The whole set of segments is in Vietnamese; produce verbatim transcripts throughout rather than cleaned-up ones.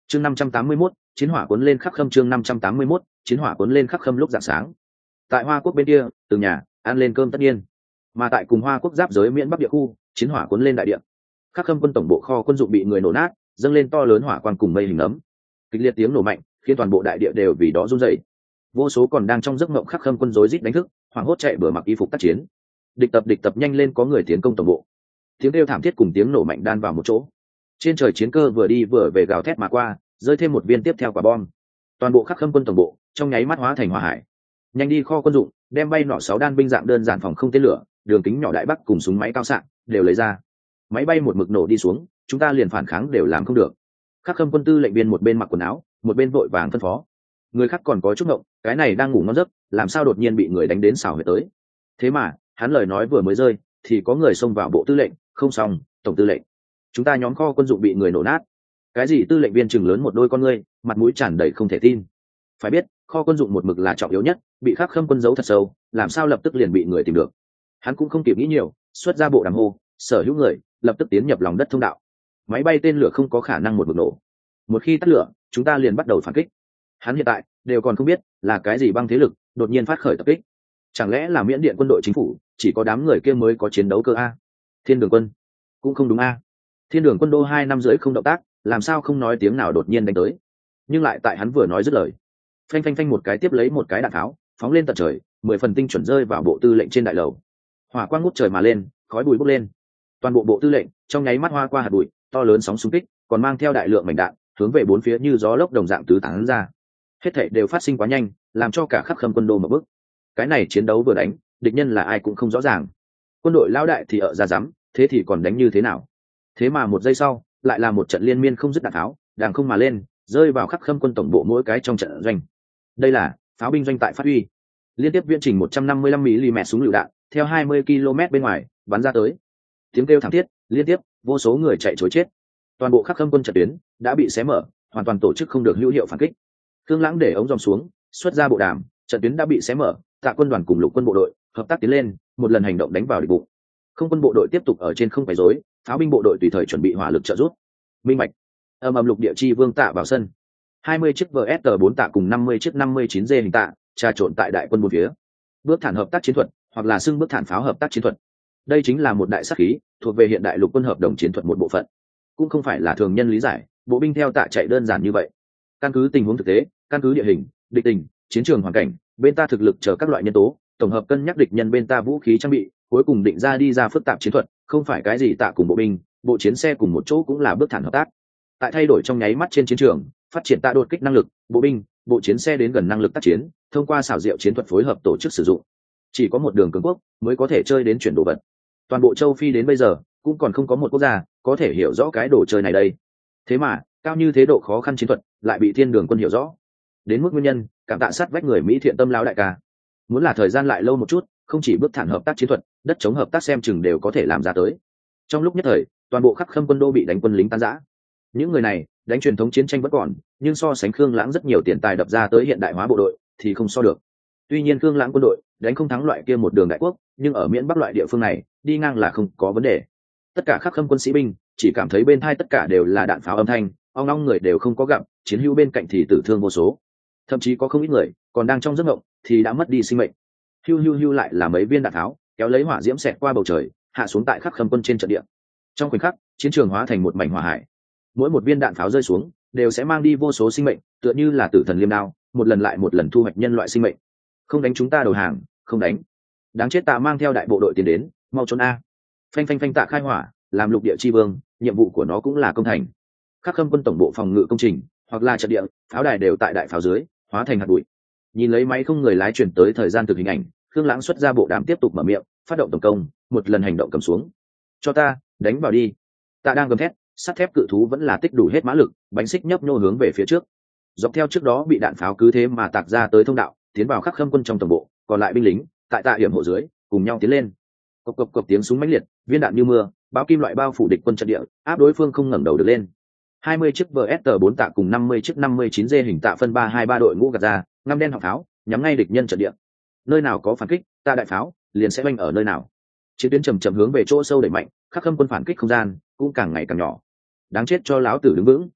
chương năm trăm tám mươi mốt, chiến hỏa cuốn lên khắc khâm. Chương năm trăm tám mươi mốt, chiến hỏa cuốn lên khắc khâm. Lúc rạng sáng, tại Hoa Quốc bên kia, từng nhà ăn lên cơm tất nhiên, mà tại cùng Hoa Quốc giáp giới miễn Bắc địa khu, chiến hỏa cuốn lên đại địa. Khắc khâm quân tổng bộ kho quân dụng bị người nổ nát, dâng lên to lớn hỏa quang cùng mây hình ấm, kịch liệt tiếng nổ mạnh khiến toàn bộ đại địa đều vì đó run rẩy. Vô số còn đang trong giấc mộng Khắc khâm quân rối rít đánh thức, hoảng hốt chạy bừa mặc y phục tác chiến. Địch tập địch tập nhanh lên, có người tiến công tổng bộ. Tiếng kêu thảm thiết cùng tiếng nổ mạnh đan vào một chỗ. Trên trời chiến cơ vừa đi vừa về gào thét mà qua, rơi thêm một viên tiếp theo quả bom. Toàn bộ Khắc khâm quân tổng bộ trong nháy mắt hóa thành hỏa hải. Nhanh đi kho quân dụng, đem bay nỏ sáu đan binh dạng đơn giản phòng không tên lửa, đường kính nhỏ đại bắc cùng súng máy cao xạ đều lấy ra. Máy bay một mực nổ đi xuống, chúng ta liền phản kháng đều làm không được. Khắc khâm quân tư lệnh viên một bên mặc quần áo, một bên vội vàng phân phó. Người khác còn có chút ngộng, cái này đang ngủ ngon giấc, làm sao đột nhiên bị người đánh đến xảo huyệt tới. Thế mà hắn lời nói vừa mới rơi thì có người xông vào bộ tư lệnh. Không xong, tổng tư lệnh, chúng ta nhóm kho quân dụng bị người nổ nát. Cái gì? Tư lệnh viên chừng lớn một đôi con ngươi, mặt mũi tràn đầy không thể tin. Phải biết kho quân dụng một mực là trọng yếu nhất, bị Khắc khâm quân giấu thật sâu, làm sao lập tức liền bị người tìm được. Hắn cũng không kịp nghĩ nhiều, xuất ra bộ đàm hô, sở hữu người lập tức tiến nhập lòng đất thông đạo. Máy bay tên lửa không có khả năng một mực nổ, một khi tắt lửa chúng ta liền bắt đầu phản kích. Hắn hiện tại đều còn không biết là cái gì băng thế lực đột nhiên phát khởi tập kích. Chẳng lẽ là Miễn Điện quân đội chính phủ chỉ có đám người kia mới có chiến đấu cơ a? Thiên Đường quân cũng không đúng a. Thiên Đường quân đô hai năm rưỡi không động tác, làm sao không nói tiếng nào đột nhiên đánh tới. Nhưng lại tại hắn vừa nói dứt lời, phanh phanh phanh một cái tiếp lấy một cái đạn tháo phóng lên tận trời, mười phần tinh chuẩn rơi vào bộ tư lệnh trên đại lầu. Hỏa quang ngút trời mà lên, khói bụi bốc lên. Toàn bộ bộ tư lệnh trong nháy mắt hoa qua hạt bụi, to lớn sóng xung kích còn mang theo đại lượng mảnh đạn hướng về bốn phía như gió lốc đồng dạng tứ tán ra. Hết thảy đều phát sinh quá nhanh, làm cho cả Khắc khâm quân đô mở bức. Cái này chiến đấu vừa đánh, địch nhân là ai cũng không rõ ràng. Quân đội lão đại thì ở ra dám, thế thì còn đánh như thế nào? Thế mà một giây sau lại là một trận liên miên không dứt đạn tháo đàng không mà lên, rơi vào Khắc khâm quân tổng bộ mỗi cái trong trận doanh. Đây là pháo binh doanh tại phát huy. Liên tiếp viễn trình một trăm năm mươi lăm mi-li-mét súng lựu đạn theo hai mươi ki lô mét bên ngoài bắn ra tới. Tiếng kêu thảm thiết liên tiếp, vô số người chạy trối chết. Toàn bộ Khắc khâm quân trận tuyến đã bị xé mở, hoàn toàn tổ chức không được hữu hiệu phản kích. Khương Lãng để ống dòng xuống, xuất ra bộ đàm, trận tuyến đã bị xé mở, Tạ quân đoàn cùng lục quân bộ đội hợp tác tiến lên, một lần hành động đánh vào địch bụng. Không quân bộ đội tiếp tục ở trên không quấy rối, pháo binh bộ đội tùy thời chuẩn bị hỏa lực trợ giúp. Minh bạch. Âm ầm lục địa chi vương Tạ vào sân. hai mươi chiếc vê ét tê bốn Tạ cùng năm mươi chiếc năm mươi chín dê hình Tạ trà trộn tại đại quân bốn phía. Bước thản hợp tác chiến thuật, hoặc là xưng bước thản pháo hợp tác chiến thuật. Đây chính là một đại sát khí, thuộc về hiện đại lục quân hợp đồng chiến thuật một bộ phận. Cũng không phải là thường nhân lý giải, bộ binh theo Tạ chạy đơn giản như vậy. Căn cứ tình huống thực tế, căn cứ địa hình, địch tình, chiến trường hoàn cảnh, bên ta thực lực chờ các loại nhân tố, tổng hợp cân nhắc địch nhân bên ta vũ khí trang bị, cuối cùng định ra đi ra phức tạp chiến thuật, không phải cái gì Tạ cùng bộ binh, bộ chiến xe cùng một chỗ cũng là bước thản hợp tác. Tại thay đổi trong nháy mắt trên chiến trường, phát triển Tạ đột kích năng lực, bộ binh, bộ chiến xe đến gần năng lực tác chiến, thông qua xảo diệu chiến thuật phối hợp tổ chức sử dụng. Chỉ có một đường cường quốc mới có thể chơi đến chuyển đồ vật. Toàn bộ châu Phi đến bây giờ cũng còn không có một quốc gia có thể hiểu rõ cái đồ chơi này đây. Thế mà cao như thế độ khó khăn chiến thuật lại bị Thiên Đường quân hiểu rõ. Đến mức nguyên nhân, cảm tạ sát vách người Mỹ thiện tâm lão đại ca. Muốn là thời gian lại lâu một chút, không chỉ bước thản hợp tác chiến thuật, đất chống hợp tác xem chừng đều có thể làm ra tới. Trong lúc nhất thời, toàn bộ Khắc khâm quân đô bị đánh quân lính tan rã. Những người này đánh truyền thống chiến tranh vẫn còn, nhưng so sánh Khương Lãng rất nhiều tiền tài đập ra tới hiện đại hóa bộ đội thì không so được. Tuy nhiên Khương Lãng quân đội đánh không thắng loại kia một đường đại quốc, nhưng ở miễn Bắc loại địa phương này đi ngang là không có vấn đề. Tất cả Khắc khâm quân sĩ binh chỉ cảm thấy bên tai tất cả đều là đạn pháo âm thanh, ong ong người đều không có gặp, chiến hữu bên cạnh thì tử thương vô số. Thậm chí có không ít người còn đang trong giấc mộng thì đã mất đi sinh mệnh. Hiu hiu hiu lại là mấy viên đạn tháo kéo lấy hỏa diễm xẹt qua bầu trời, hạ xuống tại Khắc khâm quân trên trận địa. Trong khoảnh khắc, chiến trường hóa thành một mảnh hỏa hải. Mỗi một viên đạn pháo rơi xuống đều sẽ mang đi vô số sinh mệnh, tựa như là tử thần liêm đao, một lần lại một lần thu hoạch nhân loại sinh mệnh. Không đánh chúng ta đầu hàng, không đánh. Đáng chết, Tạ mang theo đại bộ đội tiến đến, mau trốn a. Phanh phanh phanh Tạ khai hỏa, làm lục địa chi vương, nhiệm vụ của nó cũng là công thành. Khắc khâm quân tổng bộ phòng ngự công trình, hoặc là trận địa, pháo đài đều tại đại pháo dưới, hóa thành hạt bụi. Nhìn lấy máy không người lái chuyển tới thời gian thực hình ảnh, Khương Lãng xuất ra bộ đàm tiếp tục mở miệng, phát động tổng công, một lần hành động cầm xuống. Cho ta, đánh vào đi. Tạ đang gầm thét, sắt thép cự thú vẫn là tích đủ hết mã lực, bánh xích nhấp nhô hướng về phía trước. Dọc theo trước đó bị đạn pháo cứ thế mà tạc ra tới thông đạo, tiến vào Khắc khâm quân trong tổng bộ, còn lại binh lính tại Tạ hiểm hộ dưới cùng nhau tiến lên. Cộc cộc cộc tiếng súng mãnh liệt, viên đạn như mưa, bão kim loại bao phủ địch quân trận địa, áp đối phương không ngẩng đầu được lên. hai mươi chiếc vê ét tê bốn Tạ cùng năm mươi chiếc năm mươi chín dê hình Tạ phân ba hai ba đội ngũ gạt ra, ngăm đen họng pháo, nhắm ngay địch nhân trận địa. Nơi nào có phản kích, Tạ đại pháo liền sẽ oanh ở nơi nào. Chiến tuyến chậm chậm hướng về chỗ sâu đẩy mạnh, Khắc khâm quân phản kích không gian cũng càng ngày càng nhỏ. Đáng chết cho lão tử đứng vững.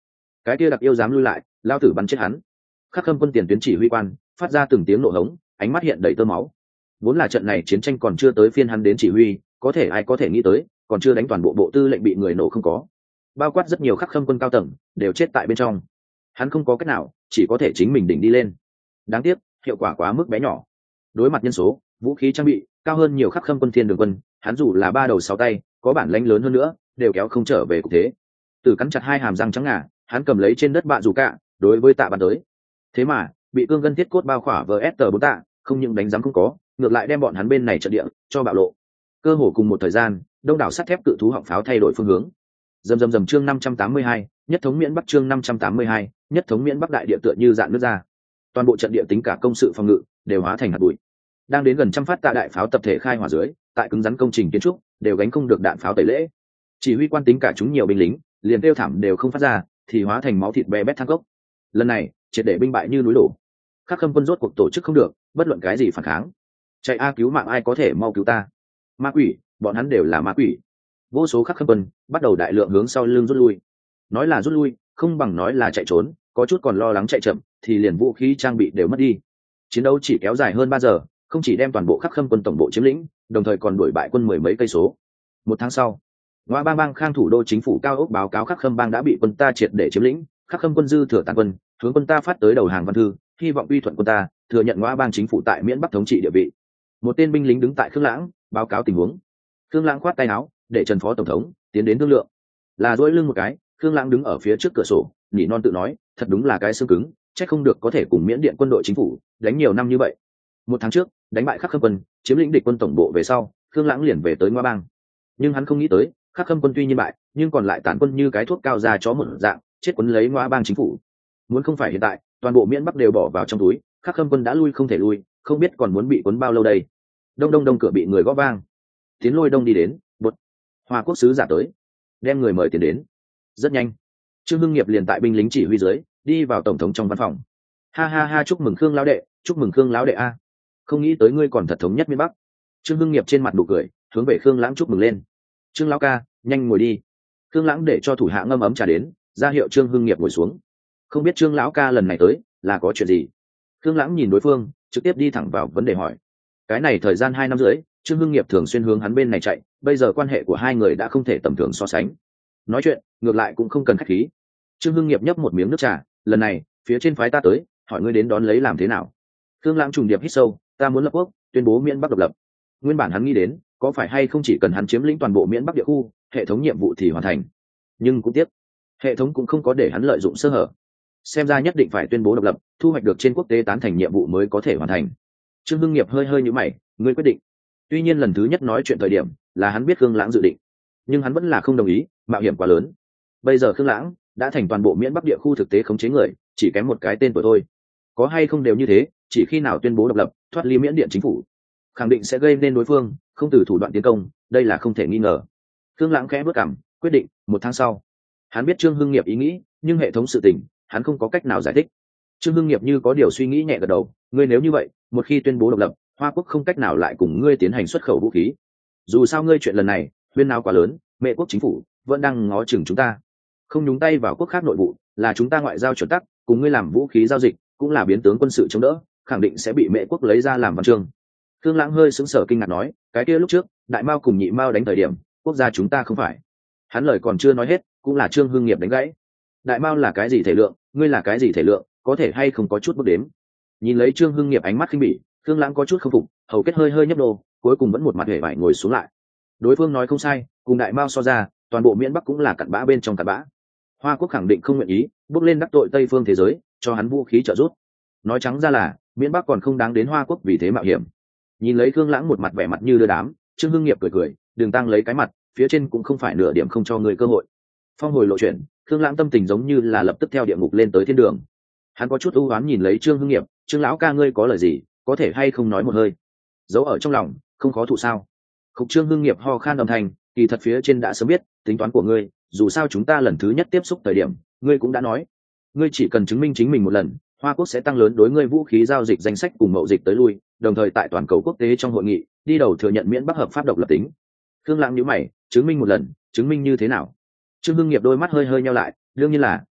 cái kia đặc yêu dám lui lại, lao tử bắn chết hắn. Khắc Khâm quân tiền tuyến chỉ huy quan phát ra từng tiếng nộ hống, ánh mắt hiện đầy tơ máu. Vốn là trận này chiến tranh còn chưa tới phiên hắn đến chỉ huy, có thể ai có thể nghĩ tới, còn chưa đánh toàn bộ bộ tư lệnh bị người nổ không có, bao quát rất nhiều Khắc Khâm quân cao tầng đều chết tại bên trong. Hắn không có cách nào, chỉ có thể chính mình đỉnh đi lên. Đáng tiếc, hiệu quả quá mức bé nhỏ. Đối mặt nhân số, vũ khí trang bị cao hơn nhiều Khắc Khâm quân thiên đường quân, hắn dù là ba đầu sáu tay, có bản lãnh lớn hơn nữa, đều kéo không trở về cục thế. Từ cắn chặt hai hàm răng trắng ngà, hắn cầm lấy trên đất bạ dù cả, đối với tạ bắn tới. Thế mà, bị cương gân thiết cốt bao khỏa vs tờ bốn tạ, không những đánh giám không có, ngược lại đem bọn hắn bên này trận địa cho bạo lộ. Cơ hồ cùng một thời gian, đông đảo sắt thép cự thú họng pháo thay đổi phương hướng. Dầm dầm dầm chương năm trăm tám mươi hai, nhất thống miễn Bắc chương năm trăm tám mươi hai, nhất thống miễn Bắc đại địa tựa như dạn nước ra. Toàn bộ trận địa tính cả công sự phòng ngự đều hóa thành hạt bụi. Đang đến gần trăm phát tạ đại pháo tập thể khai hỏa dưới, tại cứng rắn công trình kiến trúc đều gánh không được đạn pháo tẩy lễ. Chỉ huy quan tính cả chúng nhiều binh lính, liền kêu thảm đều không phát ra, thì hóa thành máu thịt bè bét thang cốc. Lần này, triệt để binh bại như núi đổ. Khắc Khâm quân rốt cuộc tổ chức không được, bất luận cái gì phản kháng. Chạy a cứu mạng ai có thể mau cứu ta? Ma quỷ, bọn hắn đều là ma quỷ. Vô số Khắc Khâm quân bắt đầu đại lượng hướng sau lưng rút lui. Nói là rút lui, không bằng nói là chạy trốn, có chút còn lo lắng chạy chậm, thì liền vũ khí trang bị đều mất đi. Chiến đấu chỉ kéo dài hơn ba giờ, không chỉ đem toàn bộ Khắc Khâm quân tổng bộ chiếm lĩnh, đồng thời còn đuổi bại quân mười mấy cây số. Một tháng sau, Ngoa Bang Bang Khang thủ đô chính phủ cao ốc báo cáo Khắc Khâm bang đã bị quân ta triệt để chiếm lĩnh, Khắc Khâm quân dư thừa tàn quân, hướng quân ta phát tới đầu hàng văn thư, hy vọng uy thuận quân ta, thừa nhận Ngoa Bang chính phủ tại miễn Bắc thống trị địa vị. Một tên binh lính đứng tại Khương Lãng, báo cáo tình huống. Khương Lãng khoát tay áo, để Trần phó tổng thống tiến đến thương lượng. Là duỗi lưng một cái, Khương Lãng đứng ở phía trước cửa sổ, nhỉ non tự nói, thật đúng là cái xương cứng, chắc không được có thể cùng miễn điện quân đội chính phủ đánh nhiều năm như vậy. Một tháng trước, đánh bại Khắc Khâm quân, chiếm lĩnh địch quân tổng bộ về sau, Khương Lãng liền về tới Ngoa Bang. Nhưng hắn không nghĩ tới, Khắc Khâm quân tuy nhiên bại, nhưng còn lại tàn quân như cái thuốc cao ra chó một dạng, chết quấn lấy Ngoa Bang chính phủ. Muốn không phải hiện tại, toàn bộ miễn Bắc đều bỏ vào trong túi, Khắc Khâm quân đã lui không thể lui, không biết còn muốn bị quấn bao lâu đây. Đông đông đông cửa bị người gõ vang. Tiến Lôi Đông đi đến, bột. Hoa quốc sứ giả tới, đem người mời tiến đến. Rất nhanh, Trương Hưng Nghiệp liền tại binh lính chỉ huy dưới, đi vào tổng thống trong văn phòng. Ha ha ha, chúc mừng Khương lão đệ, chúc mừng Khương lão đệ a. Không nghĩ tới ngươi còn thật thống nhất miền Bắc. Trương Hưng Nghiệp trên mặt nụ cười, hướng về Khương Lãng chúc mừng lên. Trương lão ca, nhanh ngồi đi. Khương Lãng để cho thủ hạ ngâm ấm trà đến, ra hiệu Trương Hưng Nghiệp ngồi xuống. Không biết Trương lão ca lần này tới là có chuyện gì? Khương Lãng nhìn đối phương, trực tiếp đi thẳng vào vấn đề hỏi. Cái này thời gian hai năm rưỡi, Trương Hưng Nghiệp thường xuyên hướng hắn bên này chạy, bây giờ quan hệ của hai người đã không thể tầm thường so sánh. Nói chuyện, ngược lại cũng không cần khách khí. Trương Hưng Nghiệp nhấp một miếng nước trà, lần này, phía trên phái ta tới, hỏi ngươi đến đón lấy làm thế nào? Khương Lãng trùng điệp hít sâu, ta muốn lập quốc, tuyên bố miễn Bắc độc lập. Nguyên bản hắn nghĩ đến, có phải hay không chỉ cần hắn chiếm lĩnh toàn bộ miễn Bắc địa khu, hệ thống nhiệm vụ thì hoàn thành. Nhưng cũng tiếc, hệ thống cũng không có để hắn lợi dụng sơ hở. Xem ra nhất định phải tuyên bố độc lập, thu hoạch được trên quốc tế tán thành nhiệm vụ mới có thể hoàn thành. Trương Hưng Nghiệp hơi hơi nhíu mày, ngươi quyết định. Tuy nhiên lần thứ nhất nói chuyện thời điểm, là hắn biết Khương Lãng dự định, nhưng hắn vẫn là không đồng ý, mạo hiểm quá lớn. Bây giờ Khương Lãng đã thành toàn bộ miễn Bắc địa khu thực tế khống chế người, chỉ kém một cái tên tuổi thôi. Có hay không đều như thế, chỉ khi nào tuyên bố độc lập, thoát ly miễn điện chính phủ, khẳng định sẽ gây nên đối phương không từ thủ đoạn tiến công, đây là không thể nghi ngờ. Khương Lãng khẽ bước cằm, quyết định, một tháng sau. Hắn biết Trương Hưng Nghiệp ý nghĩ, nhưng hệ thống sự tình, hắn không có cách nào giải thích. Trương Hưng Nghiệp như có điều suy nghĩ nhẹ gật đầu, ngươi nếu như vậy, một khi tuyên bố độc lập, Hoa quốc không cách nào lại cùng ngươi tiến hành xuất khẩu vũ khí. Dù sao ngươi chuyện lần này, huyên náo quá lớn, Mễ quốc chính phủ vẫn đang ngó chừng chúng ta. Không nhúng tay vào quốc khác nội vụ, là chúng ta ngoại giao chuẩn tắc, cùng ngươi làm vũ khí giao dịch, cũng là biến tướng quân sự chống đỡ, khẳng định sẽ bị Mễ quốc lấy ra làm văn chương. Khương Lãng hơi sững sờ kinh ngạc nói, cái kia lúc trước, Đại Mao cùng Nhị Mao đánh thời điểm, quốc gia chúng ta không phải. Hắn lời còn chưa nói hết, cũng là Trương Hưng Nghiệp đánh gãy. Đại Mao là cái gì thể lượng, ngươi là cái gì thể lượng, có thể hay không có chút bước đếm. Nhìn lấy Trương Hưng Nghiệp ánh mắt khinh bỉ, Khương Lãng có chút không phục, hầu kết hơi hơi nhấp đô, cuối cùng vẫn một mặt hề vải ngồi xuống lại. Đối phương nói không sai, cùng Đại Mao so ra, toàn bộ miễn Bắc cũng là cặn bã bên trong cặn bã. Hoa quốc khẳng định không nguyện ý bước lên đắc tội Tây phương thế giới, cho hắn vũ khí trợ giúp. Nói trắng ra là, miễn Bắc còn không đáng đến Hoa quốc vì thế mạo hiểm. Nhìn lấy Khương Lãng một mặt vẻ mặt như đưa đám, Trương Hưng Nghiệp cười cười, đừng tăng lấy cái mặt, phía trên cũng không phải nửa điểm không cho người cơ hội. Phong hồi lộ chuyện, Khương Lãng tâm tình giống như là lập tức theo địa ngục lên tới thiên đường. Hắn có chút ưu oán nhìn lấy Trương Hưng Nghiệp, Trương lão ca ngươi có lời gì, có thể hay không nói một hơi, giấu ở trong lòng, không khó thụ sao? Khúc Trương Hưng Nghiệp ho khan âm thanh, kỳ thật phía trên đã sớm biết tính toán của ngươi, dù sao chúng ta lần thứ nhất tiếp xúc thời điểm, ngươi cũng đã nói, ngươi chỉ cần chứng minh chính mình một lần, Hoa quốc sẽ tăng lớn đối ngươi vũ khí giao dịch danh sách cùng mậu dịch tới lui, đồng thời tại toàn cầu quốc tế trong hội nghị đi đầu thừa nhận miễn Bắc hợp pháp độc lập tính. Khương Lãng nhíu mày, chứng minh một lần, chứng minh như thế nào? Trương Hưng Nghiệp đôi mắt hơi hơi nheo lại, đương nhiên là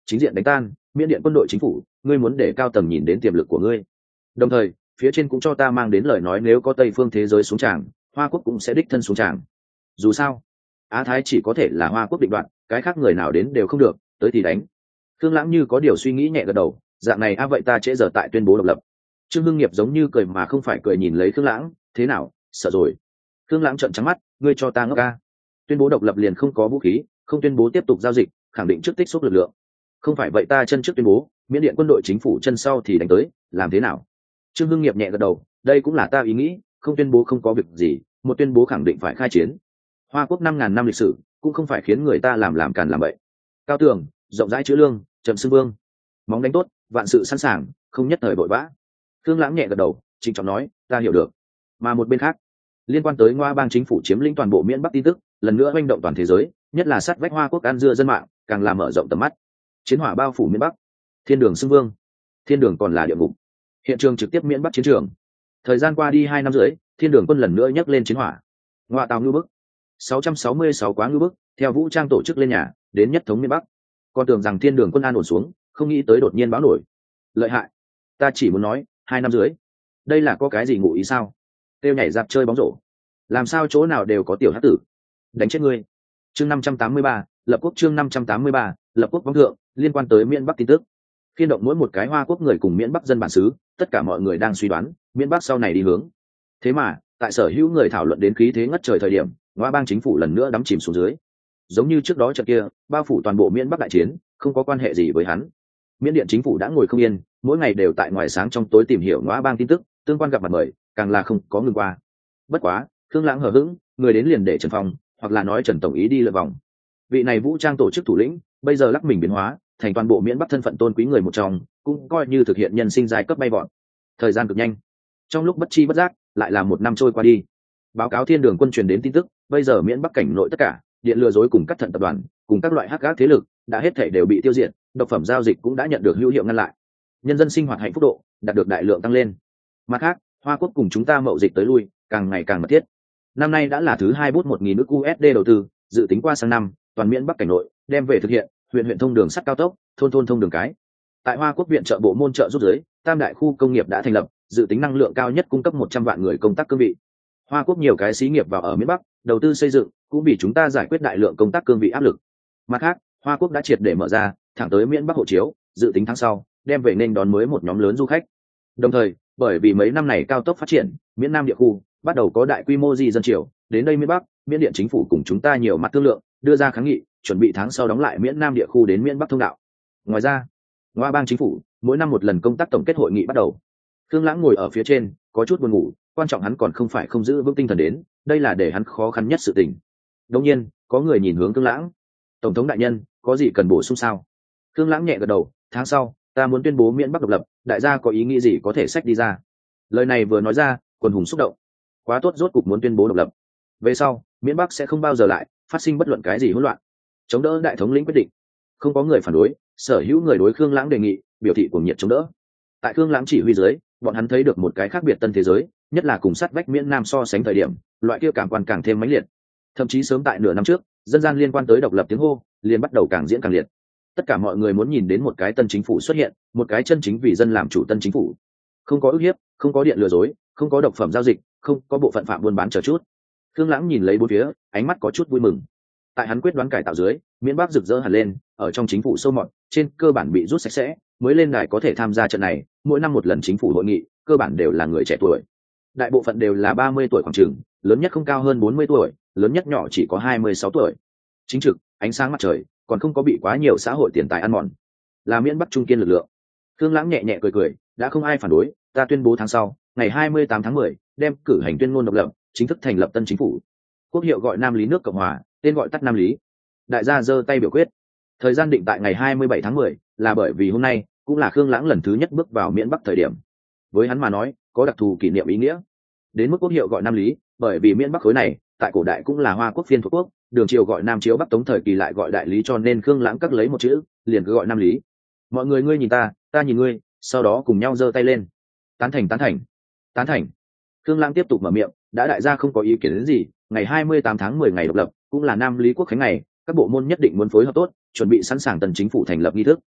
chính diện đánh tan miễn điện quân đội chính phủ, ngươi muốn để cao tầng nhìn đến tiềm lực của ngươi. Đồng thời phía trên cũng cho ta mang đến lời nói, nếu có Tây phương thế giới xuống tràng, Hoa quốc cũng sẽ đích thân xuống tràng. Dù sao Á Thái chỉ có thể là Hoa quốc định đoạt, cái khác người nào đến đều không được, tới thì đánh. Thương Lãng như có điều suy nghĩ nhẹ gật đầu, dạng này a vậy ta trễ giờ tại tuyên bố độc lập. Trương Hưng Nghiệp giống như cười mà không phải cười nhìn lấy Thương Lãng, thế nào, sợ rồi? Thương Lãng trợn trắng mắt, ngươi cho ta ngốc ca. Tuyên bố độc lập liền không có vũ khí, không tuyên bố tiếp tục giao dịch, khẳng định trước tích xúc lực lượng. Không phải vậy ta chân trước tuyên bố, miễn điện quân đội chính phủ chân sau thì đánh tới, làm thế nào? Trương Hưng Nghiệp nhẹ gật đầu, đây cũng là ta ý nghĩ, không tuyên bố không có việc gì, một tuyên bố khẳng định phải khai chiến. Hoa quốc năm ngàn năm lịch sử, cũng không phải khiến người ta làm làm càn làm bậy. Cao tường, rộng rãi chữ lương, trầm xưng vương, móng đánh tốt, vạn sự sẵn sàng, không nhất thời vội vã. Thương Lãng nhẹ gật đầu, trịnh trọng nói, ta hiểu được. Mà một bên khác, liên quan tới Ngoa bang chính phủ chiếm lĩnh toàn bộ miễn Bắc tin tức, lần nữa manh động toàn thế giới, nhất là sát vách Hoa quốc ăn dưa dân mạng, càng làm mở rộng tầm mắt. Chiến hỏa bao phủ miễn Bắc, thiên đường xưng vương, thiên đường còn là địa ngục. Hiện trường trực tiếp miễn Bắc chiến trường. Thời gian qua đi hai năm rưỡi, thiên đường quân lần nữa nhấc lên chiến hỏa. Ngoa tào ngư bức, sáu trăm sáu mươi sáu quá ngư bức, theo vũ trang tổ chức lên nhà, đến nhất thống miền Bắc. Con tưởng rằng thiên đường quân an ổn xuống, không nghĩ tới đột nhiên báo nổi. Lợi hại, ta chỉ muốn nói, hai năm dưới, đây là có cái gì ngụ ý sao? Tiêu nhảy dạp chơi bóng rổ, làm sao chỗ nào đều có tiểu hắc tử, đánh chết ngươi. Chương năm trăm tám mươi ba, lập quốc. Chương năm trăm tám mươi ba, lập quốc vong thượng, liên quan tới miền Bắc tin tức. Khiên động mỗi một cái Hoa quốc người cùng miền Bắc dân bản xứ, tất cả mọi người đang suy đoán, miền Bắc sau này đi hướng. Thế mà, tại sở hữu người thảo luận đến khí thế ngất trời thời điểm, Ngoa bang chính phủ lần nữa đắm chìm xuống dưới. Giống như trước đó trận kia, bao phủ toàn bộ miền Bắc đại chiến, không có quan hệ gì với hắn. Miễn điện chính phủ đã ngồi không yên, mỗi ngày đều tại ngoài sáng trong tối tìm hiểu Ngoa bang tin tức, tương quan gặp mặt mời, càng là không có ngừng qua. Bất quá, Thương Lãng hờ hững, người đến liền để Trần Phong, hoặc là nói Trần tổng ý đi lượn vòng. Vị này vũ trang tổ chức thủ lĩnh, bây giờ lắc mình biến hóa, thành toàn bộ miễn Bắc thân phận tôn quý người một trong, cũng coi như thực hiện nhân sinh giai cấp bay vọt. Thời gian cực nhanh, trong lúc bất chi bất giác, lại là một năm trôi qua đi. Báo cáo thiên đường quân truyền đến tin tức, bây giờ miễn Bắc cảnh nội tất cả điện lừa dối cùng cắt thận tập đoàn, cùng các loại hắc ác thế lực, đã hết thể đều bị tiêu diệt, độc phẩm giao dịch cũng đã nhận được hữu hiệu ngăn lại. Nhân dân sinh hoạt hạnh phúc độ đạt được đại lượng tăng lên. Mặt khác, Hoa quốc cùng chúng ta mậu dịch tới lui, càng ngày càng mật thiết. Năm nay đã là thứ hai bút một nghìn ức u ét đê đầu tư, dự tính qua sang năm, toàn miễn Bắc cảnh nội đem về thực hiện huyện huyện thông đường sắt cao tốc, thôn thôn thông đường cái. Tại Hoa quốc viện trợ bộ môn trợ giúp giới, tam đại khu công nghiệp đã thành lập, dự tính năng lượng cao nhất cung cấp một trăm vạn người công tác cương vị. Hoa quốc nhiều cái xí nghiệp vào ở miền Bắc, đầu tư xây dựng, cũng vì chúng ta giải quyết đại lượng công tác cương vị áp lực. Mặt khác, Hoa quốc đã triệt để mở ra, thẳng tới miễn Bắc hộ chiếu, dự tính tháng sau, đem về nên đón mới một nhóm lớn du khách. Đồng thời, bởi vì mấy năm này cao tốc phát triển, miễn Nam địa khu bắt đầu có đại quy mô di dân triều, đến đây miễn Bắc, miễn điện chính phủ cùng chúng ta nhiều mặt thương lượng, đưa ra kháng nghị, chuẩn bị tháng sau đóng lại miễn Nam địa khu đến miễn Bắc thông đạo. Ngoài ra, Ngoa bang chính phủ mỗi năm một lần công tác tổng kết hội nghị bắt đầu. Thương Lãng ngồi ở phía trên, có chút buồn ngủ, quan trọng hắn còn không phải không giữ vững tinh thần đến, đây là để hắn khó khăn nhất sự tình. Đương nhiên, có người nhìn hướng Thương Lãng. Tổng thống đại nhân, có gì cần bổ sung sao? Thương Lãng nhẹ gật đầu, tháng sau, ta muốn tuyên bố miễn Bắc độc lập, đại gia có ý nghĩ gì có thể xách đi ra. Lời này vừa nói ra, quần hùng xúc động. Quá tốt, rốt cục muốn tuyên bố độc lập. Về sau, miễn Bắc sẽ không bao giờ lại phát sinh bất luận cái gì hỗn loạn. Chống đỡ đại thống lĩnh quyết định. Không có người phản đối, sở hữu người đối Thương Lãng đề nghị, biểu thị cuồng nhiệt chống đỡ. Tại Thương Lãng chỉ huy dưới, bọn hắn thấy được một cái khác biệt tân thế giới, nhất là cùng sát vách miễn Nam so sánh thời điểm, loại kia cảm quan càng thêm mãnh liệt. Thậm chí sớm tại nửa năm trước, dân gian liên quan tới độc lập tiếng hô liền bắt đầu càng diễn càng liệt. Tất cả mọi người muốn nhìn đến một cái tân chính phủ xuất hiện, một cái chân chính vì dân làm chủ tân chính phủ. Không có ức hiếp, không có điện lừa dối, không có độc phẩm giao dịch, không có bộ phận phạm buôn bán chờ chút. Thương Lãng nhìn lấy bốn phía, ánh mắt có chút vui mừng. Tại hắn quyết đoán cải tạo dưới, miễn Bắc rực rỡ hẳn lên, ở trong chính phủ sâu mọt, trên cơ bản bị rút sạch sẽ, mới lên đài có thể tham gia trận này, mỗi năm một lần chính phủ hội nghị, cơ bản đều là người trẻ tuổi. Đại bộ phận đều là ba mươi tuổi khoảng chừng, lớn nhất không cao hơn bốn mươi tuổi, lớn nhất nhỏ chỉ có hai mươi sáu tuổi. Chính trực, ánh sáng mặt trời, còn không có bị quá nhiều xã hội tiền tài ăn mòn. Là miễn Bắc trung kiên lực lượng. Thương Lãng nhẹ nhẹ cười cười, đã không ai phản đối, ta tuyên bố tháng sau, ngày hai mươi tám tháng mười, đem cử hành tuyên ngôn độc lập, chính thức thành lập tân chính phủ. Quốc hiệu gọi Nam Lý nước Cộng hòa, tên gọi tắt Nam Lý. Đại gia giơ tay biểu quyết. Thời gian định tại ngày hai mươi bảy tháng mười, là bởi vì hôm nay cũng là Thương Lãng lần thứ nhất bước vào miễn Bắc thời điểm. Với hắn mà nói, có đặc thù kỷ niệm ý nghĩa. Đến mức quốc hiệu gọi Nam Lý, bởi vì miễn Bắc khối này, tại cổ đại cũng là Hoa quốc phiên thuộc quốc, đường triều gọi Nam chiếu Bắc Tống thời kỳ lại gọi đại lý, cho nên Thương Lãng cắt lấy một chữ, liền cứ gọi Nam Lý. Mọi người ngươi nhìn ta, ta nhìn ngươi, sau đó cùng nhau giơ tay lên. Tán thành, tán thành, tán thành. Thương Lãng tiếp tục mở miệng, đã đại gia không có ý kiến đến gì, ngày hai mươi tám tháng mười ngày độc lập, cũng là Nam Lý quốc khánh ngày, các bộ môn nhất định muốn phối hợp tốt, chuẩn bị sẵn sàng tần chính phủ thành lập nghi thức,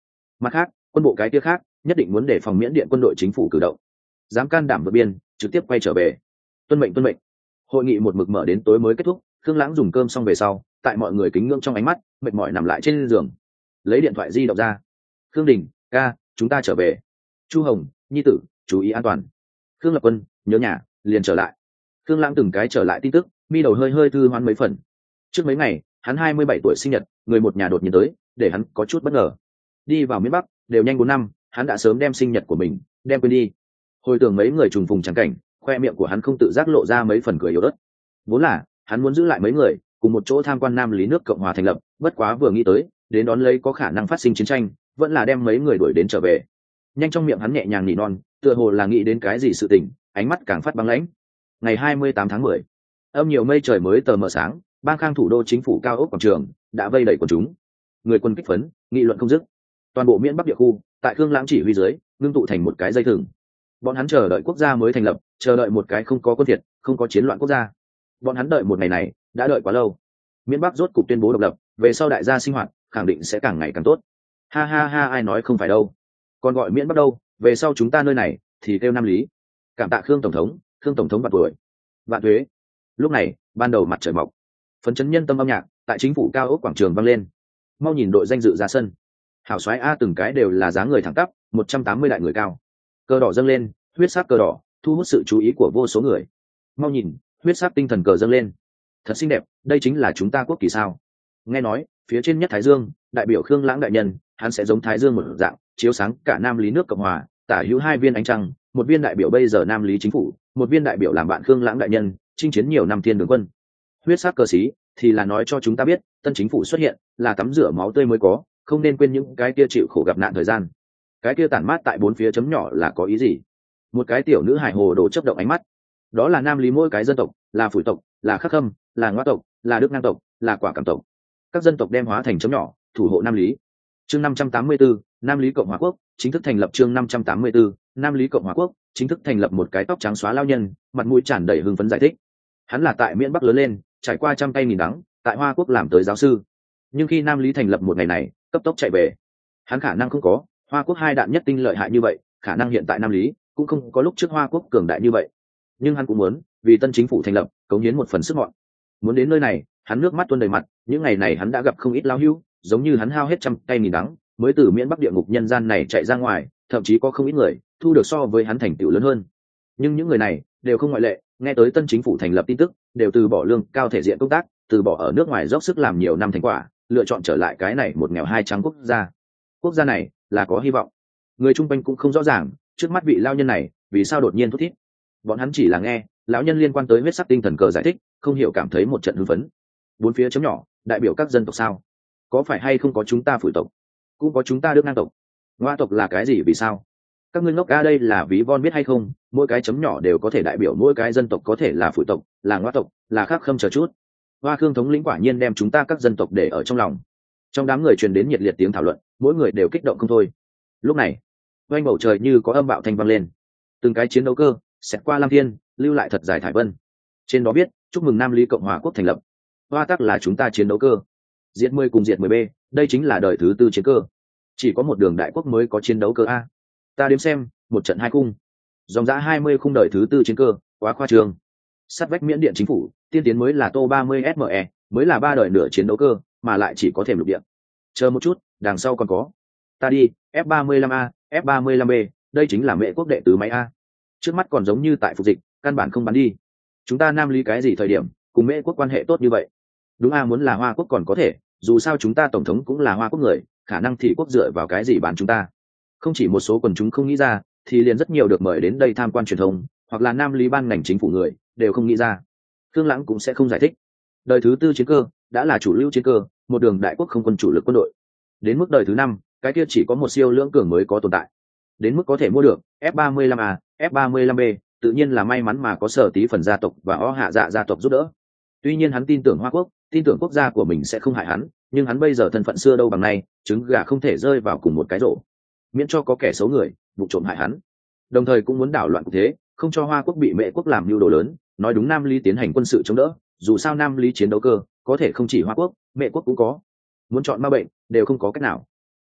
Mặt khác, quân bộ cái kia khác nhất định muốn để phòng Miễn Điện quân đội chính phủ cử động, dám can đảm vượt biên trực tiếp quay trở về. Tuân mệnh, tuân mệnh. Hội nghị một mực mở đến tối mới kết thúc. Khương Lãng dùng cơm xong về sau, tại mọi người kính ngưỡng trong ánh mắt, mệt mỏi nằm lại trên giường, lấy điện thoại di động ra. Khương Đình ca, chúng ta trở về. Chu Hồng nhi tử, chú ý an toàn. Khương Lập Quân nhớ nhà, liền trở lại. Khương Lãng từng cái trở lại tin tức, mi đầu hơi hơi thư hoán mấy phần. Trước mấy ngày hắn hai mươi bảy tuổi sinh nhật, người một nhà đột nhiên tới, để hắn có chút bất ngờ. Đi vào miền Bắc đều nhanh bốn năm, hắn đã sớm đem sinh nhật của mình đem quên đi. Hồi tưởng mấy người trùng phùng trắng cảnh, khoe miệng của hắn không tự giác lộ ra mấy phần cười yếu ớt. Vốn là hắn muốn giữ lại mấy người cùng một chỗ tham quan Nam Lý nước Cộng hòa thành lập, bất quá vừa nghĩ tới đến đón lấy có khả năng phát sinh chiến tranh, vẫn là đem mấy người đuổi đến trở về. Nhanh trong miệng hắn nhẹ nhàng nỉ non, tựa hồ là nghĩ đến cái gì sự tình, ánh mắt càng phát băng lãnh. Ngày hai mươi tám tháng mười, âm nhiều mây trời mới tờ mờ sáng, bang khang thủ đô chính phủ cao ốc quảng trường đã vây đầy quần chúng, người quân kích phấn, nghị luận không dứt. Toàn bộ miền Bắc địa khu tại Khương Lãng chỉ huy dưới ngưng tụ thành một cái dây thừng. Bọn hắn chờ đợi quốc gia mới thành lập, chờ đợi một cái không có quân thiệt, không có chiến loạn quốc gia. Bọn hắn đợi một ngày này đã đợi quá lâu. Miền Bắc rốt cục tuyên bố độc lập, về sau đại gia sinh hoạt khẳng định sẽ càng ngày càng tốt. Ha ha ha, ai nói không phải đâu, còn gọi miễn Bắc đâu, về sau chúng ta nơi này thì kêu Nam Lý. Cảm tạ Khương tổng thống, Khương tổng thống vạn tuổi vạn thuế. Lúc này ban đầu mặt trời mọc, phấn chấn nhân tâm âm nhạc tại chính phủ cao ốc quảng trường vang lên. Mau nhìn đội danh dự ra sân, hảo soái a, từng cái đều là dáng người thẳng tắp, một trăm tám mươi đại người cao, cờ đỏ dâng lên, huyết sắc cờ đỏ thu hút sự chú ý của vô số người. Mau nhìn, huyết sắc tinh thần cờ dâng lên, thật xinh đẹp, đây chính là chúng ta quốc kỳ sao? Nghe nói phía trên nhất Thái Dương, đại biểu Khương Lãng đại nhân, hắn sẽ giống Thái Dương một dạng chiếu sáng cả Nam Lý nước Cộng hòa, tả hữu hai viên ánh trăng, một viên đại biểu bây giờ Nam Lý chính phủ, một viên đại biểu làm bạn Khương Lãng đại nhân chinh chiến nhiều năm thiên đường quân. Huyết sắc cờ xí thì là nói cho chúng ta biết tân chính phủ xuất hiện là tắm rửa máu tươi mới có, không nên quên những cái kia chịu khổ gặp nạn thời gian. Cái kia tản mát tại bốn phía chấm nhỏ là có ý gì? Một cái tiểu nữ hài hồ đồ chớp động ánh mắt. Đó là Nam Lý mỗi cái dân tộc, là Phủi tộc, là Khắc Khâm, là Ngoa tộc, là Đức Ngang tộc, là Quả Cảm tộc. Các dân tộc đem hóa thành chấm nhỏ, thủ hộ Nam Lý. Chương năm trăm tám mươi tư, Nam Lý Cộng hòa quốc chính thức thành lập. Chương năm trăm tám mươi tư, Nam Lý Cộng hòa quốc chính thức thành lập. Một cái tóc trắng xóa lao nhân, mặt mũi tràn đầy hưng phấn giải thích. Hắn là tại Miễn Bắc lớn lên, trải qua trăm tay nghìn đắng, tại Hoa Quốc làm tới giáo sư. Nhưng khi Nam Lý thành lập một ngày này, cấp tốc chạy về. Hắn khả năng không có Hoa Quốc hai đạn nhất tinh lợi hại như vậy, khả năng hiện tại Nam Lý cũng không có lúc trước Hoa Quốc cường đại như vậy. Nhưng hắn cũng muốn vì tân chính phủ thành lập cống hiến một phần sức mọn. Muốn đến nơi này, hắn nước mắt tuôn đầy mặt. Những ngày này hắn đã gặp không ít lao hưu, giống như hắn hao hết trăm tay nghìn đắng mới từ Miễn Bắc địa ngục nhân gian này chạy ra ngoài, thậm chí có không ít người thu được so với hắn thành tựu lớn hơn. Nhưng những người này đều không ngoại lệ, nghe tới tân chính phủ thành lập tin tức, đều từ bỏ lương cao thể diện công tác, từ bỏ ở nước ngoài dốc sức làm nhiều năm thành quả, lựa chọn trở lại cái này một nghèo hai trắng quốc gia. Quốc gia này là có hy vọng. Người chung quanh cũng không rõ ràng trước mắt vị lao nhân này vì sao đột nhiên thút thít. Bọn hắn chỉ là nghe lão nhân liên quan tới huyết sắc tinh thần cờ giải thích, không hiểu cảm thấy một trận hưng phấn. Bốn phía chấm nhỏ đại biểu các dân tộc sao? Có phải hay không có chúng ta Phủi tộc, cũng có chúng ta Đức Ngang tộc, Ngoa tộc là cái gì, vì sao? Các ngươi ngốc a, đây là ví von biết hay không? Mỗi cái chấm nhỏ đều có thể đại biểu mỗi cái dân tộc, có thể là Phủi tộc, là Ngoa tộc, là Khắc Khâm chờ chút. Hoa Khương thống lĩnh quả nhiên đem chúng ta các dân tộc để ở trong lòng. Trong đám người truyền đến nhiệt liệt tiếng thảo luận, mỗi người đều kích động không thôi. Lúc này quanh bầu trời như có âm bạo thanh vang lên, từng cái chiến đấu cơ xẹt qua lam thiên, lưu lại thật dài thải vân. Trên đó viết chúc mừng Nam Lý Cộng hòa quốc thành lập. Hoa tắc là chúng ta chiến đấu cơ, diệt mười cùng diệt mười b, đây chính là đời thứ tư chiến cơ. Chỉ có một đường đại quốc mới có chiến đấu cơ a. Ta đếm xem, một trận hai khung, dòng giã hai mươi khung đời thứ tư chiến cơ, quá khoa trương. Sát vách Miễn Điện chính phủ tiên tiến mới là tô ba mươi S M E, mới là ba đời nửa chiến đấu cơ, mà lại chỉ có thềm lục địa. Chờ một chút, đằng sau còn có. Ta đi, F ba mươi lăm A, F ba mươi lăm B, đây chính là Mễ quốc đệ tứ máy a. Trước mắt còn giống như tại phục dịch, căn bản không bắn đi. Chúng ta Nam Lý cái gì thời điểm cùng Mễ quốc quan hệ tốt như vậy? Đúng a, muốn là Hoa quốc còn có thể, dù sao chúng ta tổng thống cũng là Hoa quốc người, khả năng thì quốc dựa vào cái gì bán chúng ta? Không chỉ một số quần chúng không nghĩ ra, thì liền rất nhiều được mời đến đây tham quan truyền thông, hoặc là Nam Lý ban ngành chính phủ người đều không nghĩ ra. Khương Lãng cũng sẽ không giải thích. Đời thứ tư chiến cơ đã là chủ lưu chiến cơ, một đường đại quốc không quân chủ lực quân đội. Đến mức đời thứ năm, cái kia chỉ có một siêu lưỡng cường mới có tồn tại. Đến mức có thể mua được F ba mươi lăm A, F ba mươi lăm B, tự nhiên là may mắn mà có Sở Tí phần gia tộc và O Hạ Dạ gia tộc giúp đỡ. Tuy nhiên hắn tin tưởng Hoa quốc, tin tưởng quốc gia của mình sẽ không hại hắn, nhưng hắn bây giờ thân phận xưa đâu bằng nay, trứng gà không thể rơi vào cùng một cái rổ, miễn cho có kẻ xấu người vụ trộm hại hắn. Đồng thời cũng muốn đảo loạn cục thế, không cho Hoa quốc bị Mễ quốc làm mưu đồ lớn, nói đúng Nam Lý tiến hành quân sự chống đỡ, dù sao Nam Lý chiến đấu cơ có thể không chỉ Hoa quốc, Mễ quốc cũng có, muốn chọn ma bệnh đều không có cách nào.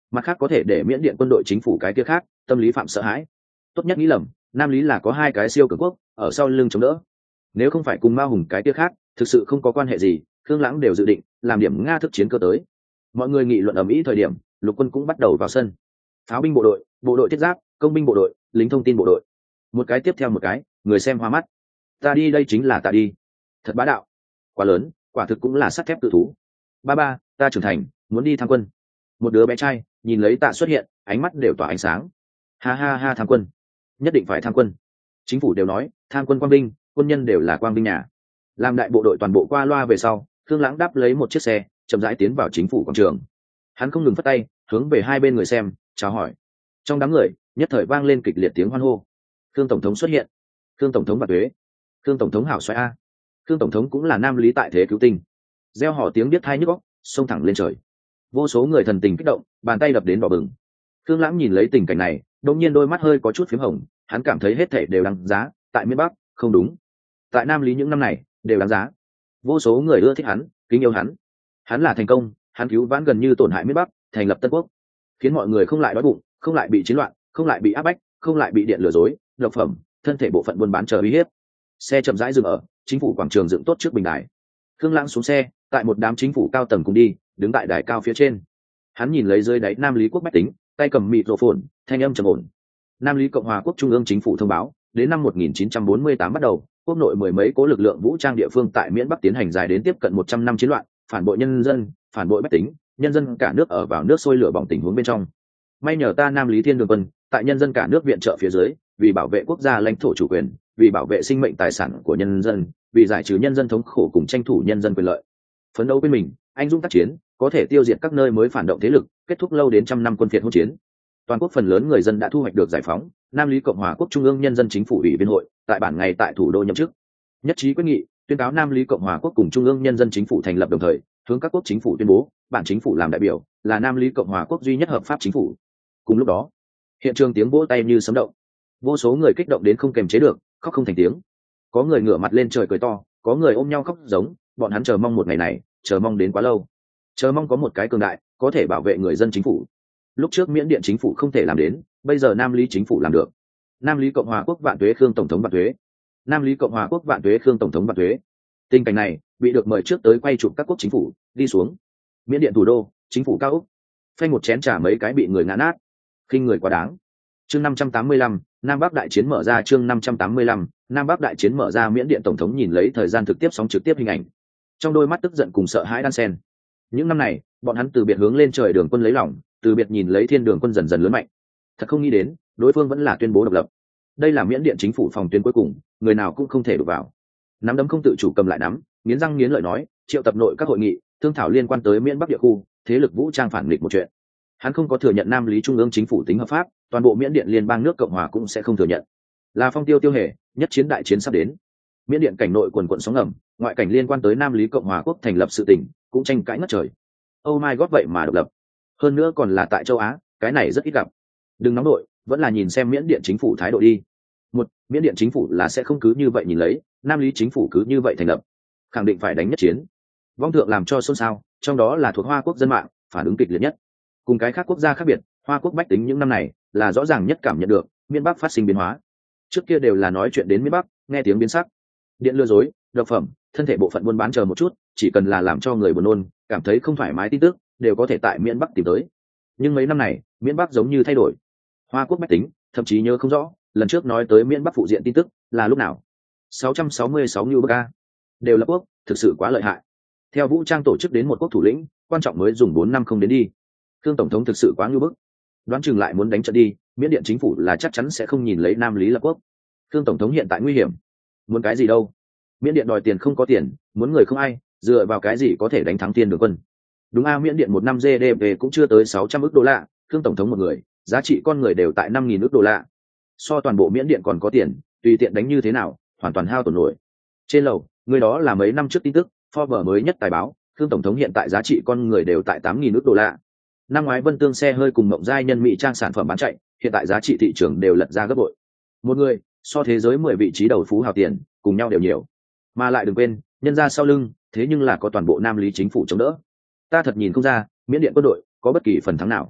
mặt khác có thể để miễn điện quân đội chính phủ cái kia khác tâm lý phạm sợ hãi. Tốt nhất nghĩ lầm, Nam Lý là có hai cái siêu cường quốc ở sau lưng chống đỡ. Nếu không phải cùng Mao Hùng cái kia khác, thực sự không có quan hệ gì, Khương Lãng đều dự định làm điểm Nga thức chiến cơ tới. Mọi người nghị luận ầm ĩ thời điểm, lục quân cũng bắt đầu vào sân. Pháo binh bộ đội, bộ đội thiết giáp, công binh bộ đội, lính thông tin bộ đội, một cái tiếp theo một cái, người xem hoa mắt. Ta đi đây chính là ta đi, thật bá đạo, quá lớn, quả thực cũng là sắt thép tự thú. Ba ba, ta trưởng thành, muốn đi tham quân. Một đứa bé trai nhìn lấy Tạ xuất hiện, ánh mắt đều tỏa ánh sáng. Ha ha ha, tham quân, nhất định phải tham quân. Chính phủ đều nói tham quân quang binh, quân nhân đều là quang binh nhà. Làm đại bộ đội toàn bộ qua loa về sau, Khương Lãng đáp lấy một chiếc xe, chậm rãi tiến vào chính phủ quảng trường. Hắn không ngừng phất tay, hướng về hai bên người xem chào hỏi. Trong đám người nhất thời vang lên kịch liệt tiếng hoan hô. Khương tổng thống xuất hiện, Khương tổng thống bạc tuế, Khương tổng thống hảo xoay a, Khương tổng thống cũng là Nam Lý tại thế cứu tinh. Gieo hò tiếng biết thai nhức óc, xông thẳng lên trời. Vô số người thần tình kích động, bàn tay đập đến đỏ bừng. Khương Lãng nhìn lấy tình cảnh này, đột nhiên đôi mắt hơi có chút phím hồng, hắn cảm thấy hết thảy đều đáng giá, tại miền Bắc, không đúng, tại Nam Lý những năm này đều đáng giá. Vô số người ưa thích hắn, kính yêu hắn. Hắn là thành công, hắn cứu vãn gần như tổn hại miền Bắc, thành lập Tân Quốc, khiến mọi người không lại đói bụng, không lại bị chiến loạn, không lại bị áp bách, không lại bị điện lừa dối, độc phẩm, thân thể bộ phận buôn bán chờ uy hiếp. Xe chậm rãi dừng ở chính phủ quảng trường dựng tốt trước bình đài. Khương Lãng xuống xe, tại một đám chính phủ cao tầng cùng đi, đứng tại đài cao phía trên. Hắn nhìn lấy dưới đáy Nam Lý quốc bách tính, tay cầm microphone, thanh âm trầm ổn. Nam Lý Cộng hòa quốc trung ương chính phủ thông báo, đến năm một nghìn chín trăm bốn mươi tám bắt đầu, quốc nội mười mấy cố lực lượng vũ trang địa phương tại miễn Bắc tiến hành dài đến tiếp cận một trăm năm chiến loạn, phản bội nhân dân, phản bội bách tính, nhân dân cả nước ở vào nước sôi lửa bỏng tình huống bên trong. May nhờ ta Nam Lý Thiên Đường quân, tại nhân dân cả nước viện trợ phía dưới, vì bảo vệ quốc gia lãnh thổ chủ quyền, vì bảo vệ sinh mệnh tài sản của nhân dân, vì giải trừ nhân dân thống khổ cùng tranh thủ nhân dân quyền lợi, phấn đấu bên mình, anh dũng tác chiến, có thể tiêu diệt các nơi mới phản động thế lực, kết thúc lâu đến trăm năm quân phiệt hỗn chiến. Toàn quốc phần lớn người dân đã thu hoạch được giải phóng. Nam Lý Cộng hòa quốc trung ương nhân dân chính phủ ủy viên hội tại bản ngày tại thủ đô nhậm chức, nhất trí quyết nghị tuyên cáo Nam Lý Cộng hòa quốc cùng trung ương nhân dân chính phủ thành lập, đồng thời hướng các quốc chính phủ tuyên bố bản chính phủ làm đại biểu là Nam Lý Cộng hòa quốc duy nhất hợp pháp chính phủ. Cùng lúc đó, hiện trường tiếng vỗ tay như sấm động, vô số người kích động đến không kềm chế được, khóc không thành tiếng. Có người ngửa mặt lên trời cười to, có người ôm nhau khóc giống, bọn hắn chờ mong một ngày này, chờ mong đến quá lâu, chờ mong có một cái cường đại có thể bảo vệ người dân chính phủ. Lúc trước Miễn Điện chính phủ không thể làm đến, bây giờ Nam Lý chính phủ làm được. Nam Lý Cộng hòa quốc vạn tuế, Khương tổng thống vạn tuế. Nam Lý Cộng hòa quốc vạn tuế, Khương tổng thống vạn tuế. Tình cảnh này bị được mời trước tới quay chụp các quốc chính phủ đi xuống. Miễn Điện thủ đô, chính phủ cao ốc, phanh một chén trà mấy cái bị người ngã nát, khinh người quá đáng. Chương năm trăm tám mươi lăm, Nam Bắc đại chiến mở ra. Chương năm trăm tám mươi lăm, Nam Bắc đại chiến mở ra. Miễn Điện tổng thống nhìn lấy thời gian thực tiếp sóng trực tiếp hình ảnh, trong đôi mắt tức giận cùng sợ hãi đan xen. Những năm này, bọn hắn từ biệt hướng lên trời đường quân lấy lòng, từ biệt nhìn lấy thiên đường quân dần dần lớn mạnh. Thật không nghĩ đến, đối phương vẫn là tuyên bố độc lập. Đây là Miễn Điện chính phủ phòng tuyến cuối cùng, người nào cũng không thể đụng vào. Nắm đấm không tự chủ cầm lại nắm, nghiến răng nghiến lợi nói, triệu tập nội các hội nghị, thương thảo liên quan tới Miễn Bắc địa khu, thế lực vũ trang phản nghịch một chuyện. Hắn không có thừa nhận Nam Lý trung ương chính phủ tính hợp pháp, toàn bộ Miễn Điện liên bang nước Cộng hòa cũng sẽ không thừa nhận. Là phong tiêu tiêu hề, nhất chiến đại chiến sắp đến. Miễn Điện cảnh nội quần quận sóng ngầm, ngoại cảnh liên quan tới Nam Lý Cộng hòa quốc thành lập sự tỉnh, cũng tranh cãi ngất trời. Oh my god, vậy mà độc lập, hơn nữa còn là tại châu Á, cái này rất ít gặp. Đừng nóng đội, vẫn là nhìn xem Miễn Điện chính phủ thái độ đi. Một, Miễn Điện chính phủ là sẽ không cứ như vậy nhìn lấy, Nam Lý chính phủ cứ như vậy thành lập, khẳng định phải đánh nhất chiến. Vong thượng làm cho xôn xao, trong đó là thuộc Hoa quốc dân mạng phản ứng kịch liệt nhất. Cùng cái khác quốc gia khác biệt, Hoa quốc bách tính những năm này là rõ ràng nhất cảm nhận được miền Bắc phát sinh biến hóa. Trước kia đều là nói chuyện đến miền Bắc, nghe tiếng biến sắc, điện lừa dối, độc phẩm, thân thể bộ phận buôn bán chờ một chút, chỉ cần là làm cho người buồn nôn, cảm thấy không thoải mái tin tức, đều có thể tại miền Bắc tìm tới. Nhưng mấy năm này, miền Bắc giống như thay đổi. Hoa quốc bách tính thậm chí nhớ không rõ lần trước nói tới miền Bắc phụ diện tin tức là lúc nào. sáu trăm sáu mươi sáu New Bắc đều là quốc, thực sự quá lợi hại. Theo vũ trang tổ chức đến một quốc thủ lĩnh, quan trọng mới dùng bốn năm không đến đi. Khương tổng thống thực sự quá ngưu bức, đoán chừng lại muốn đánh trận đi. Miễn Điện chính phủ là chắc chắn sẽ không nhìn lấy Nam Lý lập quốc. Khương tổng thống hiện tại nguy hiểm, muốn cái gì đâu. Miễn Điện đòi tiền không có tiền, muốn người không ai, dựa vào cái gì có thể đánh thắng Thiên Đường quân. Đúng a, Miễn Điện một năm giê đê pê cũng chưa tới sáu trăm ức đô la, Khương tổng thống một người giá trị con người đều tại năm nghìn ức đô la, so toàn bộ Miễn Điện còn có tiền, tùy tiện đánh như thế nào hoàn toàn hao tổn nổi. Trên lầu người đó là mấy năm trước tin tức, Forbes mới nhất tài báo, Khương tổng thống hiện tại giá trị con người đều tại tám nghìn ức đô la. Năm ngoái Vân Tương xe hơi cùng Mộng Giai nhân mỹ trang sản phẩm bán chạy, hiện tại giá trị thị trường đều lật ra gấp bội. Một người so thế giới mười vị trí đầu phú hào tiền cùng nhau đều nhiều. Mà lại đừng quên, nhân ra sau lưng thế nhưng là có toàn bộ Nam Lý chính phủ chống đỡ. Ta thật nhìn không ra Miễn Điện quân đội có bất kỳ phần thắng nào.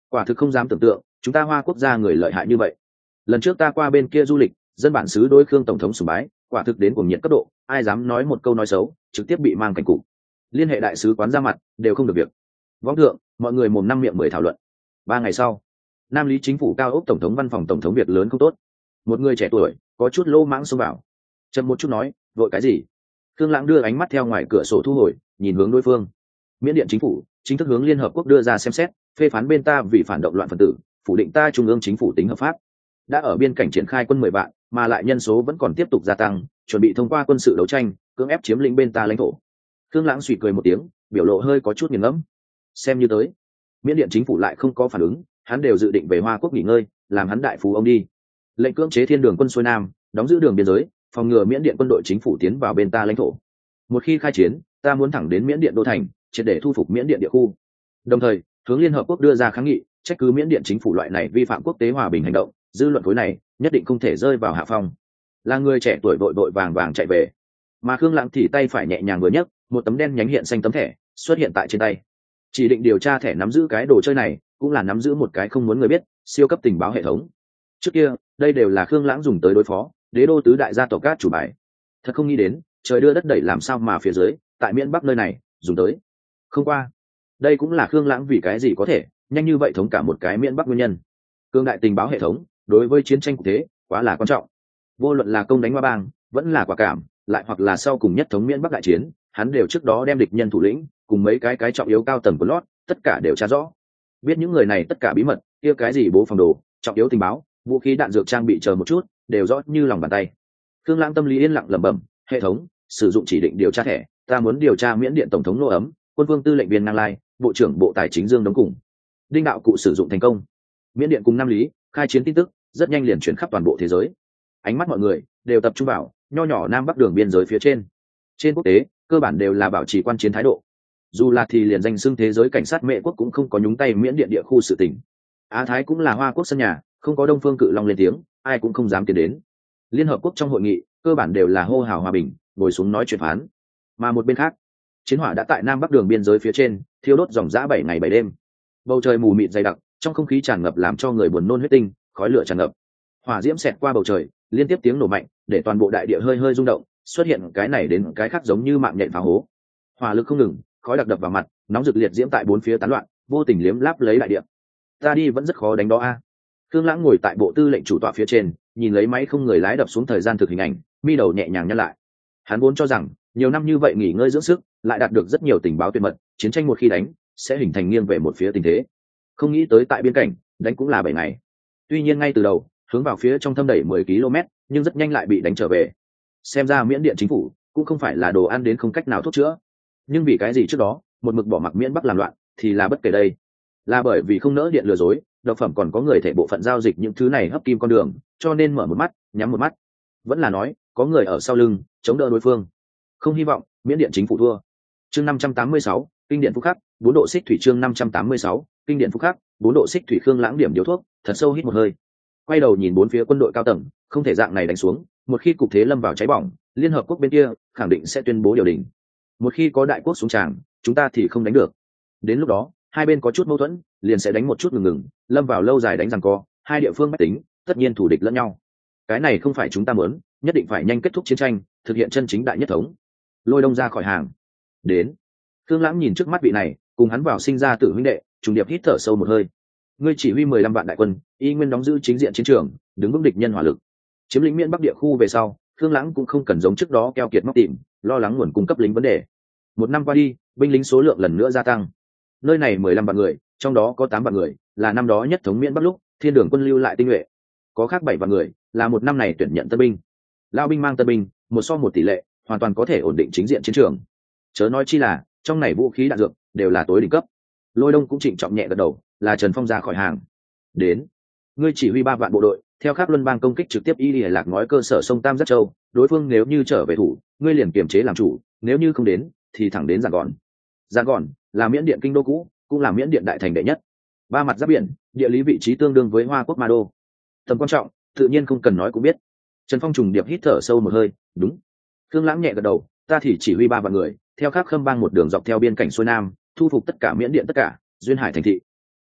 Quả thực không dám tưởng tượng chúng ta Hoa Quốc gia người lợi hại như vậy. Lần trước ta qua bên kia du lịch, dân bản xứ đối Khương tổng thống sùng bái, quả thực đến cuồng nhiệt cấp độ, ai dám nói một câu nói xấu trực tiếp bị mang cảnh cục. Liên hệ đại sứ quán ra mặt đều không được việc. Võng thượng mọi người mồm năm miệng mười thảo luận. Ba ngày sau, Nam Lý chính phủ cao ốc tổng thống văn phòng tổng thống việc lớn không tốt. Một người trẻ tuổi có chút lô mãng xông vào, chậm một chút nói, vội cái gì? Khương Lãng đưa ánh mắt theo ngoài cửa sổ thu hồi, nhìn hướng đối phương. Miễn Điện chính phủ chính thức hướng Liên Hợp Quốc đưa ra xem xét, phê phán bên ta vì phản động loạn phần tử, phủ định ta trung ương chính phủ tính hợp pháp. Đã ở biên cảnh triển khai quân mười vạn, mà lại nhân số vẫn còn tiếp tục gia tăng, chuẩn bị thông qua quân sự đấu tranh, cưỡng ép chiếm lĩnh bên ta lãnh thổ. Khương Lãng suy cười một tiếng, biểu lộ hơi có chút nghiền ngẫm. Xem như tới, Miễn Điện chính phủ lại không có phản ứng, hắn đều dự định về Hoa Quốc nghỉ ngơi, làm hắn đại phú ông đi. Lệnh cưỡng chế thiên đường quân xuôi nam, đóng giữ đường biên giới, phòng ngừa Miễn Điện quân đội chính phủ tiến vào bên ta lãnh thổ. Một khi khai chiến, ta muốn thẳng đến Miễn Điện đô thành, triệt để thu phục Miễn Điện địa khu. Đồng thời, hướng Liên Hợp Quốc đưa ra kháng nghị, trách cứ Miễn Điện chính phủ loại này vi phạm quốc tế hòa bình hành động, dư luận khối này nhất định không thể rơi vào hạ phong. Là người trẻ tuổi vội vội vàng vàng chạy về, mà Khương Lãng thì tay phải nhẹ nhàng vừa nhấc, một tấm đen nhánh hiện xanh tấm thẻ xuất hiện tại trên tay. Chỉ định điều tra thẻ nắm giữ cái đồ chơi này, cũng là nắm giữ một cái không muốn người biết siêu cấp tình báo hệ thống. Trước kia, đây đều là Khương Lãng dùng tới đối phó đế đô tứ đại gia tộc cát chủ bài. Thật không nghĩ đến, trời đưa đất đẩy làm sao mà phía dưới, tại Miễn Bắc nơi này, dùng tới. Không qua, đây cũng là Khương Lãng vì cái gì có thể nhanh như vậy thống cả một cái Miễn Bắc nguyên nhân. Cương đại tình báo hệ thống, đối với chiến tranh quốc tế, quá là quan trọng. Vô luận là công đánh Hoa Bang, vẫn là quả cảm, lại hoặc là sau cùng nhất thống Miễn Bắc đại chiến, hắn đều trước đó đem địch nhân thủ lĩnh, cùng mấy cái cái trọng yếu cao tầng của lót, tất cả đều tra rõ. Biết những người này tất cả bí mật, kia cái gì bố phòng đồ, trọng yếu tình báo, vũ khí đạn dược trang bị chờ một chút, đều rõ như lòng bàn tay. Khương Lãng tâm lý yên lặng lẩm bẩm, hệ thống, sử dụng chỉ định điều tra thẻ, ta muốn điều tra Miễn Điện tổng thống Nô Ấm, quân vương tư lệnh viên Năng Lai, bộ trưởng bộ tài chính Dương Đống cùng. Đinh đạo cụ sử dụng thành công. Miễn Điện cùng Nam Lý khai chiến tin tức rất nhanh liền chuyển khắp toàn bộ thế giới. Ánh mắt mọi người đều tập trung vào nho nhỏ Nam Bắc đường biên giới phía trên. Trên quốc tế, cơ bản đều là bảo trì quan chiến thái độ. Dù là thì liền danh xưng thế giới cảnh sát mẹ quốc cũng không có nhúng tay Miễn Điện địa khu sự tình. Á Thái cũng là Hoa Quốc sân nhà, không có Đông Phương Cự Long lên tiếng, ai cũng không dám tiến đến. Liên Hợp Quốc trong hội nghị, cơ bản đều là hô hào hòa bình, ngồi xuống nói chuyện phán. Mà một bên khác, chiến hỏa đã tại Nam Bắc đường biên giới phía trên thiêu đốt dòng dã bảy ngày bảy đêm. Bầu trời mù mịt dày đặc, trong không khí tràn ngập làm cho người buồn nôn huyết tinh, khói lửa tràn ngập. Hỏa diễm xẹt qua bầu trời, liên tiếp tiếng nổ mạnh, để toàn bộ đại địa hơi hơi rung động, xuất hiện cái này đến cái khác giống như mạng nhện phá hố. Hỏa lực không ngừng, khói đặc đập vào mặt, nóng rực liệt diễm tại bốn phía tán loạn, vô tình liếm láp lấy đại địa. Ta đi vẫn rất khó đánh đó a. À. Khương Lãng ngồi tại bộ tư lệnh chủ tọa phía trên, nhìn lấy máy không người lái đập xuống thời gian thực hình ảnh, mi đầu nhẹ nhàng nhăn lại. Hắn vốn cho rằng, nhiều năm như vậy nghỉ ngơi dưỡng sức, lại đạt được rất nhiều tình báo tuyệt mật, chiến tranh một khi đánh, sẽ hình thành nghiêng về một phía tình thế. Không nghĩ tới tại biên cảnh, đánh cũng là bảy ngày. Tuy nhiên ngay từ đầu, hướng vào phía trong thâm đẩy mười ki lô mét, nhưng rất nhanh lại bị đánh trở về. Xem ra Miễn Điện chính phủ cũng không phải là đồ ăn đến không cách nào thuốc chữa. Nhưng vì cái gì trước đó, một mực bỏ mặc Miễn Bắc làm loạn, thì là bất kể đây. Là bởi vì không nỡ điện lừa dối, độc phẩm còn có người thể bộ phận giao dịch những thứ này hấp kim con đường, cho nên mở một mắt, nhắm một mắt. Vẫn là nói, có người ở sau lưng, chống đỡ đối phương. Không hy vọng Miễn Điện chính phủ thua. Chương năm trăm tám mươi sáu, kinh điện phúc khắc, bốn độ xích thủy chương năm trăm tám mươi sáu, kinh điện phúc khắc, bốn độ xích thủy. Khương Lãng điểm điếu thuốc, thật sâu hít một hơi. Quay đầu nhìn bốn phía quân đội cao tầng, không thể dạng này đánh xuống, một khi cục thế lâm vào cháy bỏng, Liên Hợp Quốc bên kia khẳng định sẽ tuyên bố điều đình. Một khi có đại quốc xuống tràng, chúng ta thì không đánh được. Đến lúc đó, hai bên có chút mâu thuẫn, liền sẽ đánh một chút ngừng ngừng, lâm vào lâu dài đánh giằng co, hai địa phương mách tính, tất nhiên thù địch lẫn nhau. Cái này không phải chúng ta muốn, nhất định phải nhanh kết thúc chiến tranh, thực hiện chân chính đại nhất thống. Lôi Đông ra khỏi hàng. Đến. Khương Lãng nhìn trước mắt vị này, cùng hắn vào sinh ra tử huynh đệ, trùng điệp hít thở sâu một hơi. Ngươi chỉ huy mười lăm vạn đại quân, y nguyên đóng giữ chính diện chiến trường, đứng vững địch nhân hỏa lực. Chiếm lĩnh Miễn Bắc địa khu về sau, Khương Lãng cũng không cần giống trước đó keo kiệt móc tìm, lo lắng nguồn cung cấp lính vấn đề. Một năm qua đi, binh lính số lượng lần nữa gia tăng. Nơi này mười lăm vạn người, trong đó có tám vạn người là năm đó nhất thống Miễn Bắc lúc Thiên Đường quân lưu lại tinh nhuệ. Có khác bảy vạn người là một năm này tuyển nhận tân binh. Lao binh mang tân binh, một so một tỷ lệ, hoàn toàn có thể ổn định chính diện chiến trường. Chớ nói chi là, trong này vũ khí đạn dược đều là tối đỉnh cấp. Lôi Đông cũng trịnh trọng nhẹ gật đầu, là Trần Phong ra khỏi hàng. Đến, ngươi chỉ huy ba vạn bộ đội, theo khắp luân bang công kích trực tiếp y lìa lạc nói cơ sở sông Tam Giác Châu, đối phương nếu như trở về thủ, ngươi liền kiềm chế làm chủ, nếu như không đến, thì thẳng đến Giàn Gòn. Giàn Gòn là Miễn Điện kinh đô cũ, cũng là Miễn Điện đại thành đệ nhất. Ba mặt giáp biển, địa lý vị trí tương đương với Hoa Quốc Ma Đô. Tầm quan trọng, tự nhiên không cần nói cũng biết. Trần Phong trùng điệp hít thở sâu một hơi, đúng. Khương Lãng nhẹ gật đầu, ta thì chỉ huy ba vạn người, theo khắp khâm bang một đường dọc theo biên cảnh xuôi nam, thu phục tất cả Miễn Điện tất cả duyên hải thành thị.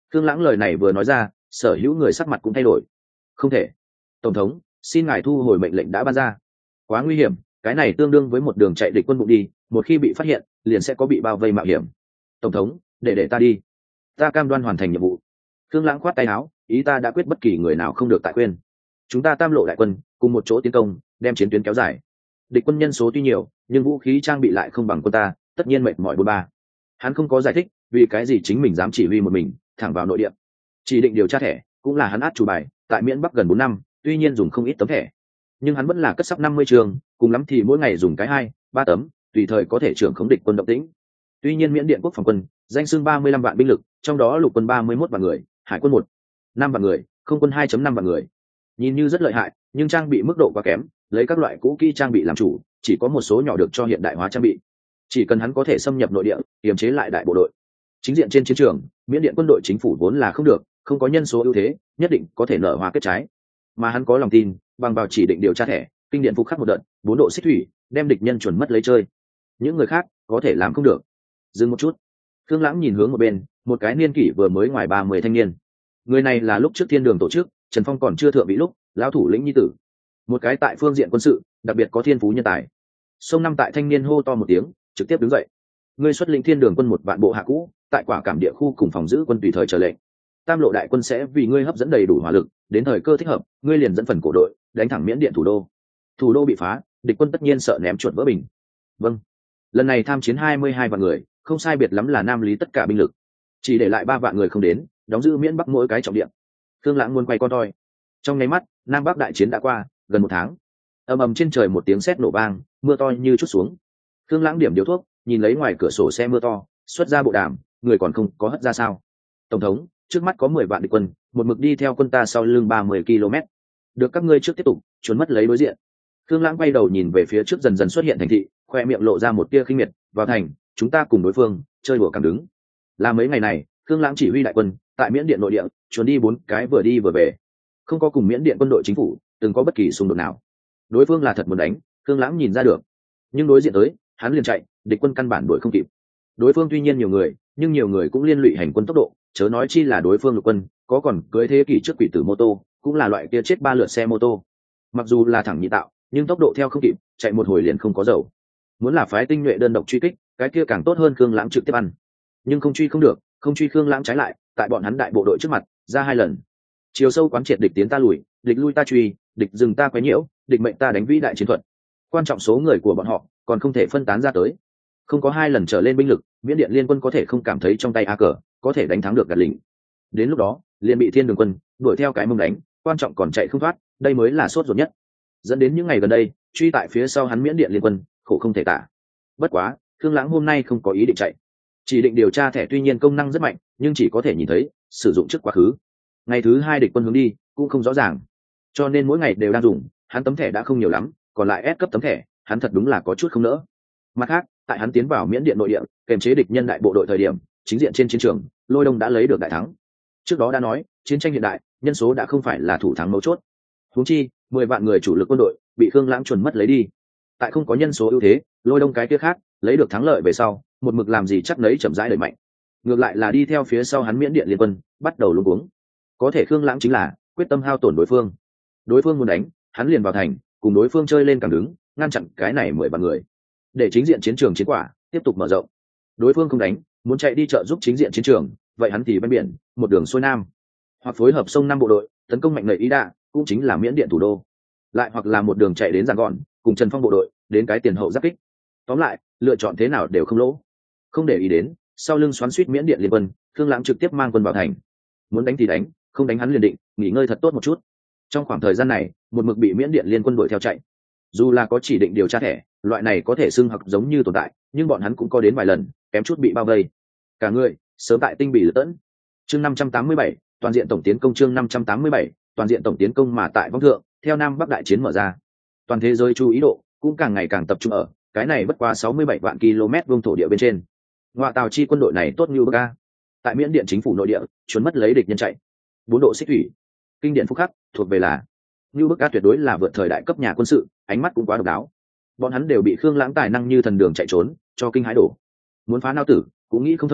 Khương Lãng lời này vừa nói ra, sở hữu người sắc mặt cũng thay đổi. Không thể. Tổng thống, xin ngài thu hồi mệnh lệnh đã ban ra. Quá nguy hiểm, cái này tương đương với một đường chạy địch quân bụng đi, một khi bị phát hiện, liền sẽ có bị bao vây mạo hiểm. Tổng thống, để để ta đi. Ta cam đoan hoàn thành nhiệm vụ. Khương Lãng khoát tay áo, ý ta đã quyết bất kỳ người nào không được tại khuyên. Chúng ta tam lộ đại quân, cùng một chỗ tiến công, đem chiến tuyến kéo dài. Địch quân nhân số tuy nhiều, nhưng vũ khí trang bị lại không bằng quân ta, tất nhiên mệt mỏi bốn ba. Hắn không có giải thích, vì cái gì chính mình dám chỉ huy một mình, thẳng vào nội địa. Chỉ định điều tra thẻ, cũng là hắn át chủ bài, tại miễn Bắc gần bốn năm, tuy nhiên dùng không ít tấm thẻ, nhưng hắn vẫn là cất sắp năm mươi trường, cùng lắm thì mỗi ngày dùng cái hai, ba tấm, tùy thời có thể trưởng khống địch quân động tĩnh. Tuy nhiên Miễn Điện quốc phòng quân, danh xưng ba mươi lăm vạn binh lực, trong đó lục quân ba mươi mốt vạn người, hải quân một, năm vạn người, không quân hai năm vạn người. Nhìn như rất lợi hại, nhưng trang bị mức độ quá kém, lấy các loại cũ kỹ trang bị làm chủ, chỉ có một số nhỏ được cho hiện đại hóa trang bị. Chỉ cần hắn có thể xâm nhập nội địa, kiềm chế lại đại bộ đội. Chính diện trên chiến trường, Miễn Điện quân đội chính phủ vốn là không được, không có nhân số ưu thế, nhất định có thể nở hoa kết trái. Mà hắn có lòng tin, bằng vào chỉ định điều tra thẻ, kinh điện phục khắc một đợt, bốn độ xích thủy, đem địch nhân chuẩn mất lấy chơi. Những người khác có thể làm không được. Dừng một chút, Khương Lãng nhìn hướng một bên, một cái niên kỷ vừa mới ngoài ba mươi thanh niên. Người này là lúc trước Thiên Đường tổ chức, Trần Phong còn chưa thượng vị lúc, lão thủ lĩnh nhi tử. Một cái tại phương diện quân sự, đặc biệt có thiên phú nhân tài. Sông năm tại thanh niên hô to một tiếng, trực tiếp đứng dậy. Ngươi xuất lĩnh Thiên Đường quân một vạn bộ hạ cũ, tại quả cảm địa khu cùng phòng giữ quân tùy thời chờ lệnh. Tam lộ đại quân sẽ vì ngươi hấp dẫn đầy đủ hỏa lực, đến thời cơ thích hợp, ngươi liền dẫn phần cổ đội, đánh thẳng Miễn Điện thủ đô. Thủ đô bị phá, địch quân tất nhiên sợ ném chuột vỡ bình. Vâng. Lần này tham chiến hai mươi hai vạn người, không sai biệt lắm là Nam Lý tất cả binh lực, chỉ để lại ba vạn người không đến, đóng giữ Miễn Bắc mỗi cái trọng điểm. Khương Lãng muốn quay con toi. Trong nháy mắt, Nam Bắc đại chiến đã qua gần một tháng. Ầm ầm trên trời một tiếng sét nổ vang, mưa to như chút xuống. Khương Lãng điểm điếu thuốc, nhìn lấy ngoài cửa sổ xe mưa to, xuất ra bộ đàm, người còn không có hất ra sao? Tổng thống, trước mắt có mười vạn địch quân, một mực đi theo quân ta sau lưng ba mươi ki lô mét. Được các ngươi trước tiếp tục, trốn mất lấy đối diện. Khương Lãng quay đầu nhìn về phía trước dần dần xuất hiện thành thị, khoe miệng lộ ra một tia khinh miệt, vào thành, chúng ta cùng đối phương chơi đùa cảm đứng. Là mấy ngày này, Khương Lãng chỉ huy đại quân tại Miễn Điện nội địa, trốn đi bốn cái vừa đi vừa về, không có cùng Miễn Điện quân đội chính phủ từng có bất kỳ xung đột nào. Đối phương là thật muốn đánh, Khương Lãng nhìn ra được, nhưng đối diện tới, hắn liền chạy, địch quân căn bản đuổi không kịp. Đối phương tuy nhiên nhiều người, nhưng nhiều người cũng liên lụy hành quân tốc độ, chớ nói chi là đối phương lục quân, có còn cưới thế kỷ trước quỷ tử mô tô, cũng là loại kia chết ba lượt xe mô tô. Mặc dù là thẳng nhị tạo, nhưng tốc độ theo không kịp, chạy một hồi liền không có dầu. Muốn là phái tinh nhuệ đơn độc truy kích, cái kia càng tốt hơn Khương Lãng trực tiếp ăn. Nhưng không truy không được, không truy Khương Lãng trái lại, tại bọn hắn đại bộ đội trước mặt, ra hai lần. Chiều sâu quán triệt địch tiến ta lùi, địch lui ta truy, địch dừng ta quấy nhiễu, địch mệnh ta đánh vĩ đại chiến thuật. Quan trọng số người của bọn họ còn không thể phân tán ra tới. Không có hai lần trở lên binh lực, Miễn Điện liên quân có thể không cảm thấy trong tay a cờ có thể đánh thắng được gạt lình. Đến lúc đó, liền bị Thiên Đường quân đuổi theo cái mông đánh, quan trọng còn chạy không thoát, đây mới là sốt ruột nhất. Dẫn đến những ngày gần đây, truy tại phía sau hắn Miễn Điện liên quân, khổ không thể tả. Bất quá, Khương Lãng hôm nay không có ý định chạy, chỉ định điều tra thẻ tuy nhiên công năng rất mạnh, nhưng chỉ có thể nhìn thấy, sử dụng trước quá khứ. Ngày thứ hai địch quân hướng đi cũng không rõ ràng, cho nên mỗi ngày đều đang dùng, hắn tấm thẻ đã không nhiều lắm, còn lại S cấp tấm thẻ, hắn thật đúng là có chút không nỡ. Mặt khác, tại hắn tiến vào Miễn Điện nội địa, kềm chế địch nhân đại bộ đội thời điểm, chính diện trên chiến trường, Lôi Đông đã lấy được đại thắng. Trước đó đã nói, chiến tranh hiện đại, nhân số đã không phải là thủ thắng mấu chốt. Huống chi, mười vạn người chủ lực quân đội bị Khương Lãng chuẩn mất lấy đi. Tại không có nhân số ưu thế, Lôi Đông cái kia khác, lấy được thắng lợi về sau, một mực làm gì chắc nấy chậm rãi đẩy mạnh. Ngược lại là đi theo phía sau hắn Miễn Điện liên quân, bắt đầu luống cuống. Có thể Khương Lãng chính là quyết tâm hao tổn đối phương. Đối phương muốn đánh, hắn liền vào thành, cùng đối phương chơi lên càng đứng, ngăn chặn cái này mười vạn người, để chính diện chiến trường chiến quả tiếp tục mở rộng. Đối phương không đánh, muốn chạy đi trợ giúp chính diện chiến trường, vậy hắn thì bên biển, một đường xuôi nam, hoặc phối hợp sông Nam bộ đội tấn công mạnh nảy ý đạ, cũng chính là Miễn Điện thủ đô, lại hoặc là một đường chạy đến Giang Gòn, cùng Trần Phong bộ đội đến cái tiền hậu giáp kích. Tóm lại, lựa chọn thế nào đều không lỗ. Không để ý đến sau lưng xoắn suýt Miễn Điện liên quân, Khương Lãng trực tiếp mang quân vào thành. Muốn đánh thì đánh, không đánh hắn liền định nghỉ ngơi thật tốt một chút. Trong khoảng thời gian này, một mực bị Miễn Điện liên quân đuổi theo chạy. Dù là có chỉ định điều tra thẻ, loại này có thể xưng hoặc giống như tồn tại, nhưng bọn hắn cũng có đến vài lần kém chút bị bao vây. Cả người sớm tại tinh bị lật tẫn. Chương năm trăm tám mươi bảy, toàn diện tổng tiến công. Chương năm trăm tám mươi bảy, toàn diện tổng tiến công. Mà tại Vong Thượng, theo Nam Bắc đại chiến mở ra, toàn thế giới chú ý độ cũng càng ngày càng tập trung ở cái này bất quá sáu mươi bảy vạn km vuông thổ địa bên trên. Ngoại tàu chi quân đội này tốt như bậc a. Tại Miễn Điện chính phủ nội địa, trốn mất lấy địch nhân chạy. Bốn độ xích thủy, kinh điển phúc khắc, thuộc về là như bức a, tuyệt đối là vượt thời đại cấp nhà quân sự, ánh mắt cũng quá độc đáo. Bọn hắn đều bị Khương Lãng tài năng như thần đường chạy trốn cho kinh hãi đổ. Muốn phá nao tử cũng nghĩ không thông,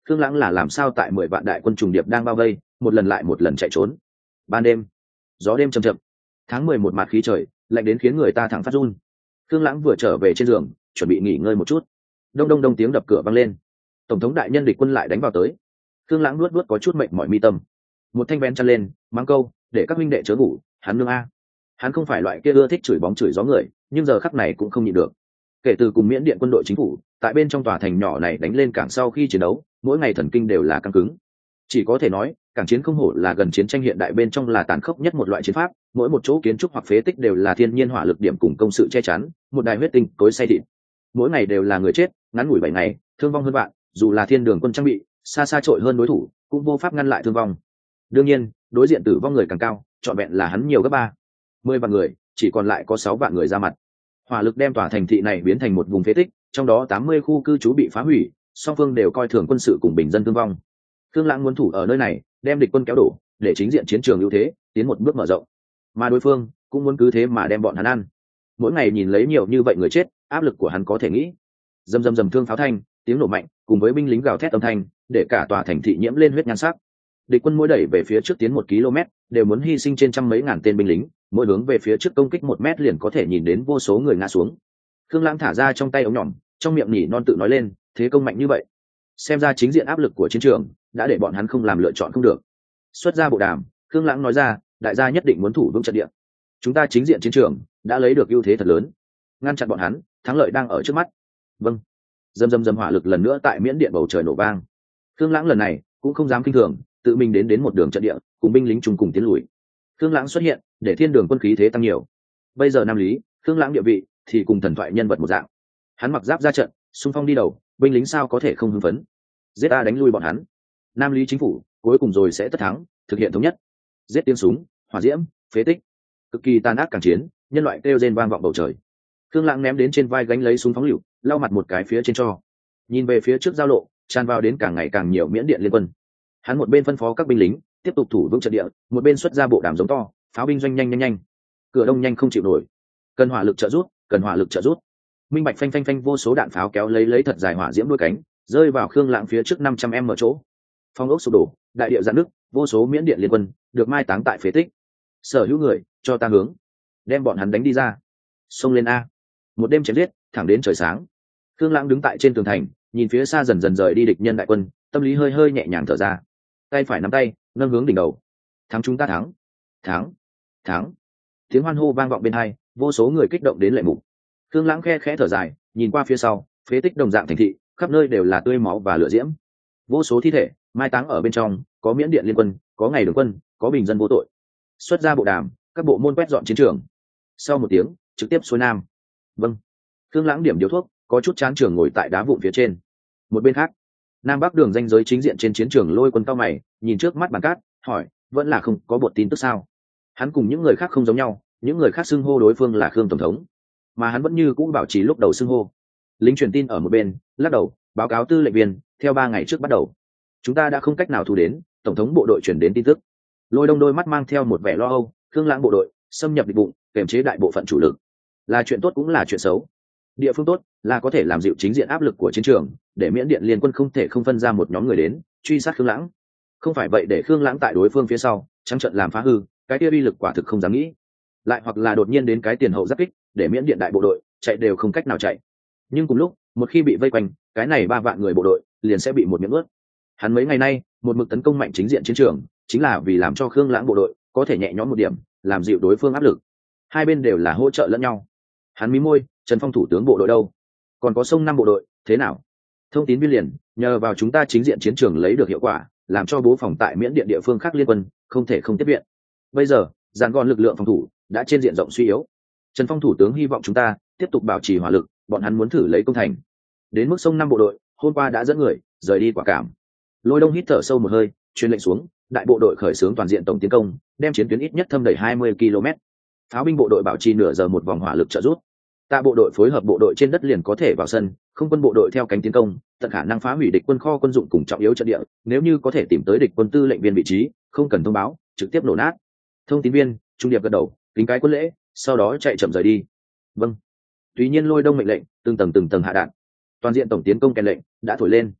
Khương Lãng là làm sao tại mười vạn đại quân trùng điệp đang bao vây, một lần lại một lần chạy trốn. Ban đêm, gió đêm chậm chậm, tháng mười một mạt khí trời, lạnh đến khiến người ta thẳng phát run. Khương Lãng vừa trở về trên giường, chuẩn bị nghỉ ngơi một chút. Đông đông đông tiếng đập cửa vang lên. Tổng thống đại nhân địch quân lại đánh vào tới. Khương Lãng nuốt nuốt có chút mệt mỏi mi tâm. Một thanh ven chăn lên, mắng câu, để các huynh đệ chớ ngủ, hắn nương a. Hắn không phải loại kia ưa thích chửi bóng chửi gió người, nhưng giờ khắc này cũng không nhịn được. Kể từ cùng Miễn Điện quân đội chính phủ, tại bên trong tòa thành nhỏ này đánh lên cảng sau khi chiến đấu, mỗi ngày thần kinh đều là căng cứng. Chỉ có thể nói, cảng chiến không hổ là gần chiến tranh hiện đại bên trong là tàn khốc nhất một loại chiến pháp, mỗi một chỗ kiến trúc hoặc phế tích đều là thiên nhiên hỏa lực điểm cùng công sự che chắn, một đài huyết tinh cối xay thịt. Mỗi ngày đều là người chết, ngắn ngủi bảy ngày, thương vong hơn vạn, dù là thiên đường quân trang bị xa xa trội hơn đối thủ, cũng vô pháp ngăn lại thương vong. Đương nhiên, đối diện tử vong người càng cao, trọn vẹn là hắn nhiều gấp ba. Mười vạn người, chỉ còn lại có sáu vạn người ra mặt. Hỏa lực đem tòa thành thị này biến thành một vùng phế tích, trong đó tám mươi khu cư trú bị phá hủy, song phương đều coi thường quân sự cùng bình dân thương vong. Khương Lãng muốn thủ ở nơi này, đem địch quân kéo đổ, để chính diện chiến trường ưu thế tiến một bước mở rộng. Mà đối phương cũng muốn cứ thế mà đem bọn hắn ăn. Mỗi ngày nhìn lấy nhiều như vậy người chết, áp lực của hắn có thể nghĩ. Rầm rầm rầm thương pháo thanh, tiếng nổ mạnh, cùng với binh lính gào thét âm thanh, để cả tòa thành thị nhiễm lên huyết nhan sắc. Địch quân mỗi đẩy về phía trước tiến một km, đều muốn hy sinh trên trăm mấy ngàn tên binh lính, mỗi hướng về phía trước công kích một mét liền có thể nhìn đến vô số người ngã xuống. Khương Lãng thả ra trong tay ống nhỏm, trong miệng nhỉ non tự nói lên, thế công mạnh như vậy, xem ra chính diện áp lực của chiến trường đã để bọn hắn không làm lựa chọn không được. Xuất ra bộ đàm, Khương Lãng nói ra, đại gia nhất định muốn thủ vững trận địa. Chúng ta chính diện chiến trường đã lấy được ưu thế thật lớn, ngăn chặn bọn hắn, thắng lợi đang ở trước mắt. Vâng. Dầm dầm dầm hỏa lực lần nữa tại Miễn Điện bầu trời nổ vang. Khương Lãng lần này cũng không dám kinh thường, tự mình đến đến một đường trận địa, cùng binh lính chung cùng tiến lùi. Khương Lãng xuất hiện, để thiên đường quân khí thế tăng nhiều. Bây giờ Nam Lý, Khương Lãng địa vị thì cùng thần thoại nhân vật một dạng. Hắn mặc giáp ra trận, xung phong đi đầu, binh lính sao có thể không hưng phấn. Giết ta đánh lui bọn hắn. Nam Lý chính phủ cuối cùng rồi sẽ tất thắng, thực hiện thống nhất. Giết tiếng súng, hỏa diễm, phế tích, cực kỳ tàn ác càng chiến, nhân loại kêu rên vang vọng bầu trời. Khương Lãng ném đến trên vai gánh lấy súng phóng lựu, lau mặt một cái phía trên cho. Nhìn về phía trước giao lộ, tràn vào đến càng ngày càng nhiều Miễn Điện liên quân. Hắn một bên phân phó các binh lính tiếp tục thủ vững trận địa, một bên xuất ra bộ đàm giống to, pháo binh doanh nhanh nhanh nhanh. Cửa đông nhanh không chịu nổi, cần hỏa lực trợ giúp, cần hỏa lực trợ giúp. Minh bạch phanh phanh phanh vô số đạn pháo kéo lấy lấy thật dài hỏa diễm đuôi cánh, rơi vào Khương Lãng phía trước năm trăm m chỗ. Phong ốc sụp đổ, đại địa rạn nứt, vô số Miễn Điện liên quân được mai táng tại phế tích. Sở hữu người, cho ta hướng, đem bọn hắn đánh đi ra. Xông lên a. Một đêm chém giết, thẳng đến trời sáng. Khương Lãng đứng tại trên tường thành, nhìn phía xa dần dần rời đi địch nhân đại quân, tâm lý hơi hơi nhẹ nhàng thở ra. Tay phải nắm tay, nâng hướng đỉnh đầu. Thắng, chúng ta thắng, thắng, thắng. Tiếng hoan hô vang vọng bên hai, vô số người kích động đến lệ mục. Khương Lãng khe khẽ thở dài, nhìn qua phía sau, phế tích đồng dạng thành thị, khắp nơi đều là tươi máu và lửa diễm. Vô số thi thể mai táng ở bên trong, có Miễn Điện liên quân, có ngày đường quân, có bình dân vô tội. Xuất ra bộ đàm, các bộ môn quét dọn chiến trường. Sau một tiếng, trực tiếp xuôi nam. Vâng. Khương Lãng điểm điếu thuốc, có chút chán trường ngồi tại đá vụn phía trên. Một bên khác, nam bắc đường ranh giới chính diện trên chiến trường Lôi Quân cao mày, nhìn trước mắt bàn cát, hỏi, vẫn là không có bột tin tức sao? Hắn cùng những người khác không giống nhau, những người khác xưng hô đối phương là Khương tổng thống, mà hắn vẫn như cũ bảo trì lúc đầu xưng hô. Lính truyền tin ở một bên lắc đầu, báo cáo tư lệnh viên, theo ba ngày trước bắt đầu, chúng ta đã không cách nào thu đến tổng thống bộ đội chuyển đến tin tức. Lôi Đông đôi mắt mang theo một vẻ lo âu, Khương Lãng bộ đội xâm nhập địch bụng, kiềm chế đại bộ phận chủ lực, là chuyện tốt cũng là chuyện xấu. Địa phương tốt là có thể làm dịu chính diện áp lực của chiến trường, để Miễn Điện liên quân không thể không phân ra một nhóm người đến truy sát Khương Lãng. Không phải vậy để Khương Lãng tại đối phương phía sau trắng trận làm phá hư, cái kia uy lực quả thực không dám nghĩ. Lại hoặc là đột nhiên đến cái tiền hậu giáp kích, để Miễn Điện đại bộ đội chạy đều không cách nào chạy. Nhưng cùng lúc, một khi bị vây quanh, cái này ba vạn người bộ đội liền sẽ bị một miệng ướt. Hắn mấy ngày nay một mực tấn công mạnh chính diện chiến trường, chính là vì làm cho Khương Lãng bộ đội có thể nhẹ nhõm một điểm, làm dịu đối phương áp lực. Hai bên đều là hỗ trợ lẫn nhau. Hắn mí môi, Trần Phong thủ tướng bộ đội đâu? Còn có sông năm bộ đội, thế nào? Thông tín viên liền, nhờ vào chúng ta chính diện chiến trường lấy được hiệu quả, làm cho bố phòng tại Miễn Điện địa phương khác liên quân không thể không tiếp viện. Bây giờ, dàn gọn lực lượng phòng thủ đã trên diện rộng suy yếu. Trần Phong thủ tướng hy vọng chúng ta tiếp tục bảo trì hỏa lực, bọn hắn muốn thử lấy công thành. Đến mức sông năm bộ đội, hôm qua đã dẫn người rời đi Quả Cảm. Lôi Đông hít thở sâu một hơi, truyền lệnh xuống, đại bộ đội khởi xướng toàn diện tổng tiến công, đem chiến tuyến ít nhất thâm đẩy hai mươi ki lô mét. Pháo binh bộ đội bảo trì nửa giờ một vòng hỏa lực trợ giúp. Tạ bộ đội phối hợp bộ đội trên đất liền có thể vào sân, không quân bộ đội theo cánh tiến công, tận khả năng phá hủy địch quân kho quân dụng cùng trọng yếu trận địa, nếu như có thể tìm tới địch quân tư lệnh viên vị trí, không cần thông báo, trực tiếp nổ nát. Thông tín viên trung điệp gật đầu, kính cái quân lễ, sau đó chạy chậm rời đi. Vâng. Tuy nhiên Lôi Đông mệnh lệnh từng tầng từng tầng hạ đạn, toàn diện tổng tiến công kèn lệnh đã thổi lên.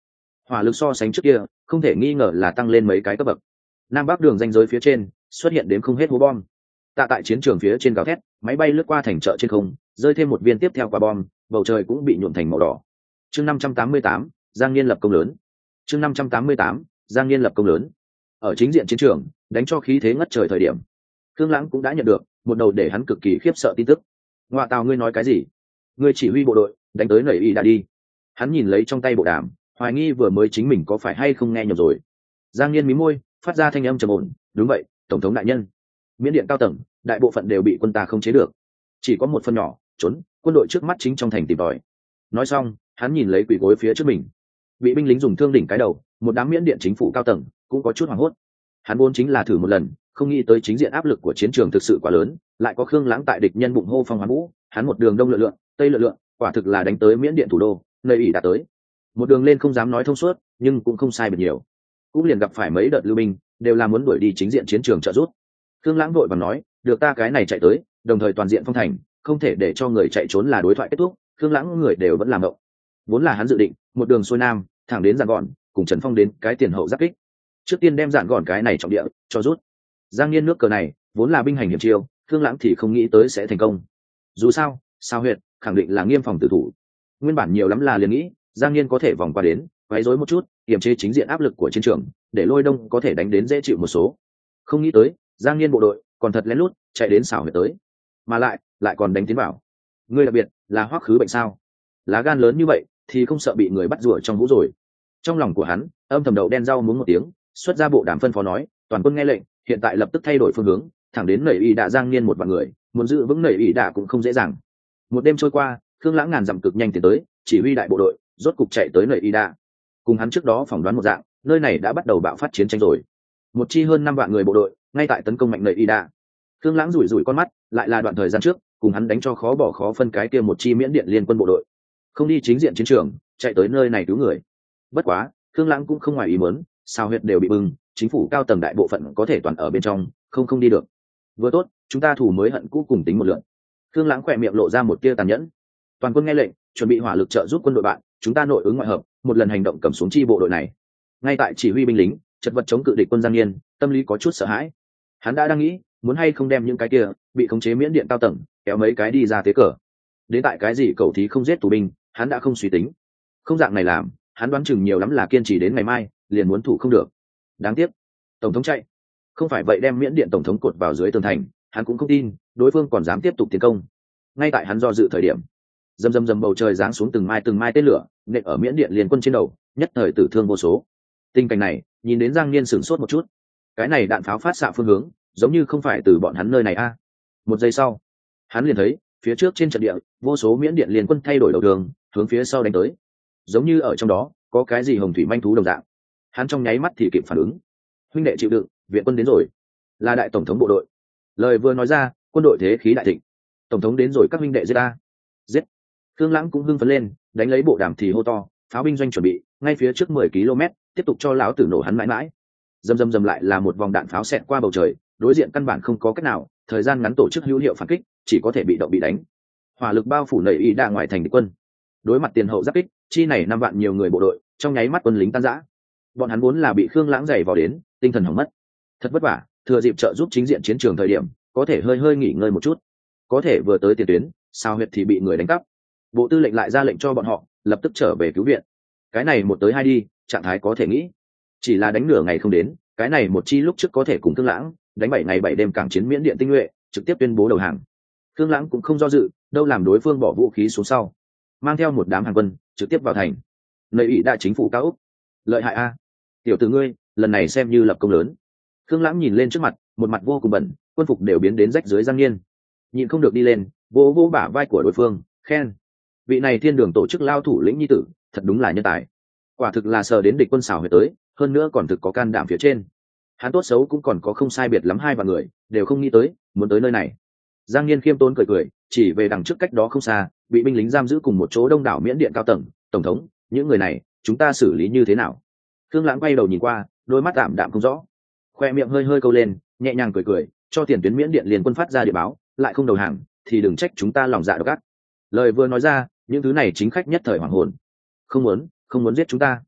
hỏa lực so sánh trước kia không thể nghi ngờ là tăng lên mấy cái cấp bậc. Nam bắc đường ranh giới phía trên xuất hiện đến không hết hố bom. Tạ tại chiến trường phía trên gào thét, máy bay lướt qua thành chợ trên không, rơi thêm một viên tiếp theo quả bom, bầu trời cũng bị nhuộm thành màu đỏ. Chương năm trăm tám mươi tám, Giang Niên lập công lớn. Chương năm trăm tám mươi tám, Giang Niên lập công lớn. Ở chính diện chiến trường, đánh cho khí thế ngất trời thời điểm, Khương Lãng cũng đã nhận được một đầu để hắn cực kỳ khiếp sợ tin tức. Ngoại tào, ngươi nói cái gì? Ngươi chỉ huy bộ đội đánh tới nảy y đã đi. Hắn nhìn lấy trong tay bộ đàm, hoài nghi vừa mới chính mình có phải hay không nghe nhầm rồi. Giang Niên mí môi, phát ra thanh âm trầm ổn, đúng vậy, tổng thống đại nhân. Miễn Điện cao tầng, đại bộ phận đều bị quân ta không chế được, chỉ có một phần nhỏ trốn, quân đội trước mắt chính trong thành tìm tòi. Nói xong, hắn nhìn lấy quỷ gối phía trước mình, bị binh lính dùng thương đỉnh cái đầu, một đám Miễn Điện chính phủ cao tầng cũng có chút hoảng hốt. Hắn vốn chính là thử một lần, không nghĩ tới chính diện áp lực của chiến trường thực sự quá lớn, lại có Khương Lãng tại địch nhân bụng hô phong hoán vũ, hắn một đường đông lượn lượn, tây lượn lượn, quả thực là đánh tới Miễn Điện thủ đô, nơi ỷ đã tới. Một đường lên không dám nói thông suốt, nhưng cũng không sai biệt nhiều. Cũng liền gặp phải mấy đợt lưu binh, đều là muốn đuổi đi chính diện chiến trường trợ giúp. Khương Lãng vội vàng nói, được ta cái này chạy tới, đồng thời toàn diện phong thành, không thể để cho người chạy trốn là đối thoại kết thúc. Khương Lãng người đều vẫn làm động. Vốn là hắn dự định một đường xuôi nam, thẳng đến Giản Gòn, cùng Trần Phong đến cái tiền hậu giáp kích. Trước tiên đem Giản Gòn cái này trọng địa cho rút. Giang Niên nước cờ này vốn là binh hành hiểm chiêu, Khương Lãng thì không nghĩ tới sẽ thành công. Dù sao, Sao Huyệt khẳng định là nghiêm phòng tử thủ. Nguyên bản nhiều lắm là liền nghĩ Giang Niên có thể vòng qua đến, quấy rối một chút, kiềm chế chính diện áp lực của chiến trường, để Lôi Đông có thể đánh đến dễ chịu một số. Không nghĩ tới, Giang Niên bộ đội còn thật lén lút chạy đến Sao Huyệt tới, mà lại lại còn đánh tiến vào. Ngươi đặc biệt là Hoắc Khứ Bệnh sao? Lá gan lớn như vậy thì không sợ bị người bắt rùa trong vũ rồi. Trong lòng của hắn âm thầm đầu đen rau muốn một tiếng, xuất ra bộ đàm phân phó nói, toàn quân nghe lệnh, hiện tại lập tức thay đổi phương hướng, thẳng đến nảy y đạ Giang Niên một vạn người, muốn giữ vững nảy y đạ cũng không dễ dàng. Một đêm trôi qua, Khương Lãng ngàn dặm cực nhanh tiến tới, chỉ huy đại bộ đội rốt cục chạy tới nảy y đạ. Cùng hắn trước đó phỏng đoán một dạng, nơi này đã bắt đầu bạo phát chiến tranh rồi. Một chi hơn năm vạn người bộ đội ngay tại tấn công mạnh nảy y đạ. Khương Lãng rủi rủi con mắt, lại là đoạn thời gian trước cùng hắn đánh cho khó bỏ khó phân cái kia một chi Miễn Điện liên quân bộ đội, không đi chính diện chiến trường, chạy tới nơi này cứu người. Bất quá Khương Lãng cũng không ngoài ý muốn, Sao Huyệt đều bị bưng, chính phủ cao tầng đại bộ phận có thể toàn ở bên trong, không không đi được. Vừa tốt, chúng ta thủ mới hận cũ cùng tính một lượt. Khương Lãng khỏe miệng lộ ra một tia tàn nhẫn. Toàn quân nghe lệnh, chuẩn bị hỏa lực trợ giúp quân đội bạn, chúng ta nội ứng ngoại hợp, một lần hành động cầm xuống chi bộ đội này. Ngay tại chỉ huy binh lính chật vật chống cự địch quân Giang Niên, tâm lý có chút sợ hãi. Hắn đã đang nghĩ, muốn hay không đem những cái kia bị khống chế Miễn Điện cao tầng kéo mấy cái đi ra tế cờ. Đến tại cái gì cầu thí không giết tù binh, hắn đã không suy tính. Không dạng này làm, hắn đoán chừng nhiều lắm là kiên trì đến ngày mai, liền muốn thủ không được. Đáng tiếc, tổng thống chạy. Không phải vậy đem Miễn Điện tổng thống cột vào dưới tường thành, hắn cũng không tin đối phương còn dám tiếp tục tiến công. Ngay tại hắn do dự thời điểm, rầm rầm rầm bầu trời giáng xuống từng mai từng mai tên lửa, nện ở Miễn Điện liên quân trên đầu, nhất thời tử thương vô số. Tình cảnh này, nhìn đến Giang Niên sửng sốt một chút. Cái này đạn pháo phát xạ phương hướng, giống như không phải từ bọn hắn nơi này a. Một giây sau, hắn liền thấy phía trước trên trận địa, vô số Miễn Điện liên quân thay đổi đầu đường, hướng phía sau đánh tới. Giống như ở trong đó có cái gì hồng thủy manh thú đồng dạng. Hắn trong nháy mắt thì kịp phản ứng. Huynh đệ chịu đựng, viện quân đến rồi. Là đại tổng thống bộ đội. Lời vừa nói ra, quân đội thế khí đại thịnh. Tổng thống đến rồi, các huynh đệ giết ta. Giết. Khương Lãng cũng hưng phấn lên, đánh lấy bộ đàm thì hô to, pháo binh doanh chuẩn bị, ngay phía trước mười ki lô mét, tiếp tục cho lão tử nổ hắn mãi mãi. Dầm dầm dầm lại là một vòng đạn pháo xẹt qua bầu trời, đối diện căn bản không có cách nào, thời gian ngắn tổ chức hữu hiệu phản kích, chỉ có thể bị động bị đánh. Hỏa lực bao phủ nảy y đa ngoài thành địch quân. Đối mặt tiền hậu giáp kích, chi này năm vạn nhiều người bộ đội, trong nháy mắt quân lính tan rã. Bọn hắn vốn là bị Khương Lãng giày vào đến, tinh thần hỏng mất. Thật vất vả, thừa dịp trợ giúp chính diện chiến trường thời điểm, có thể hơi hơi nghỉ ngơi một chút. Có thể vừa tới tiền tuyến, Sao Huyệt thì bị người đánh cắp. Bộ tư lệnh lại ra lệnh cho bọn họ lập tức trở về cứu viện. Cái này một tới hai đi, trạng thái có thể nghĩ. Chỉ là đánh nửa ngày không đến, cái này một chi lúc trước có thể cùng Khương Lãng đánh bảy ngày bảy đêm cảng chiến Miễn Điện tinh nhuệ, trực tiếp tuyên bố đầu hàng. Khương Lãng cũng không do dự, đâu làm đối phương bỏ vũ khí xuống sau, mang theo một đám hàng quân trực tiếp vào thành. Nơi ủy đại chính phủ cao úc, lợi hại a, tiểu tử ngươi lần này xem như lập công lớn. Khương Lãng nhìn lên trước mặt, một mặt vô cùng bẩn, quân phục đều biến đến rách dưới Giang Niên, nhịn không được đi lên vỗ vỗ bả vai của đối phương, khen: vị này thiên đường tổ chức lao thủ lĩnh nhi tử, thật đúng là nhân tài. Quả thực là sờ đến địch quân Sao Huyệt tới, hơn nữa còn thực có can đảm phía trên. Hắn tốt xấu cũng còn có không sai biệt lắm hai vạn người, đều không nghĩ tới muốn tới nơi này. Giang Niên khiêm tốn cười cười, chỉ về đằng trước cách đó không xa, bị binh lính giam giữ cùng một chỗ đông đảo Miễn Điện cao tầng. Tổng thống, những người này chúng ta xử lý như thế nào? Khương Lãng quay đầu nhìn qua, đôi mắt tạm đạm không rõ, khoe miệng hơi hơi câu lên, nhẹ nhàng cười cười, cho tiền tuyến Miễn Điện liền quân phát ra điện báo, lại không đầu hàng thì đừng trách chúng ta lòng dạ độc ác. Lời vừa nói ra, những thứ này chính khách nhất thời hoảng hồn. Không muốn, không muốn giết chúng ta.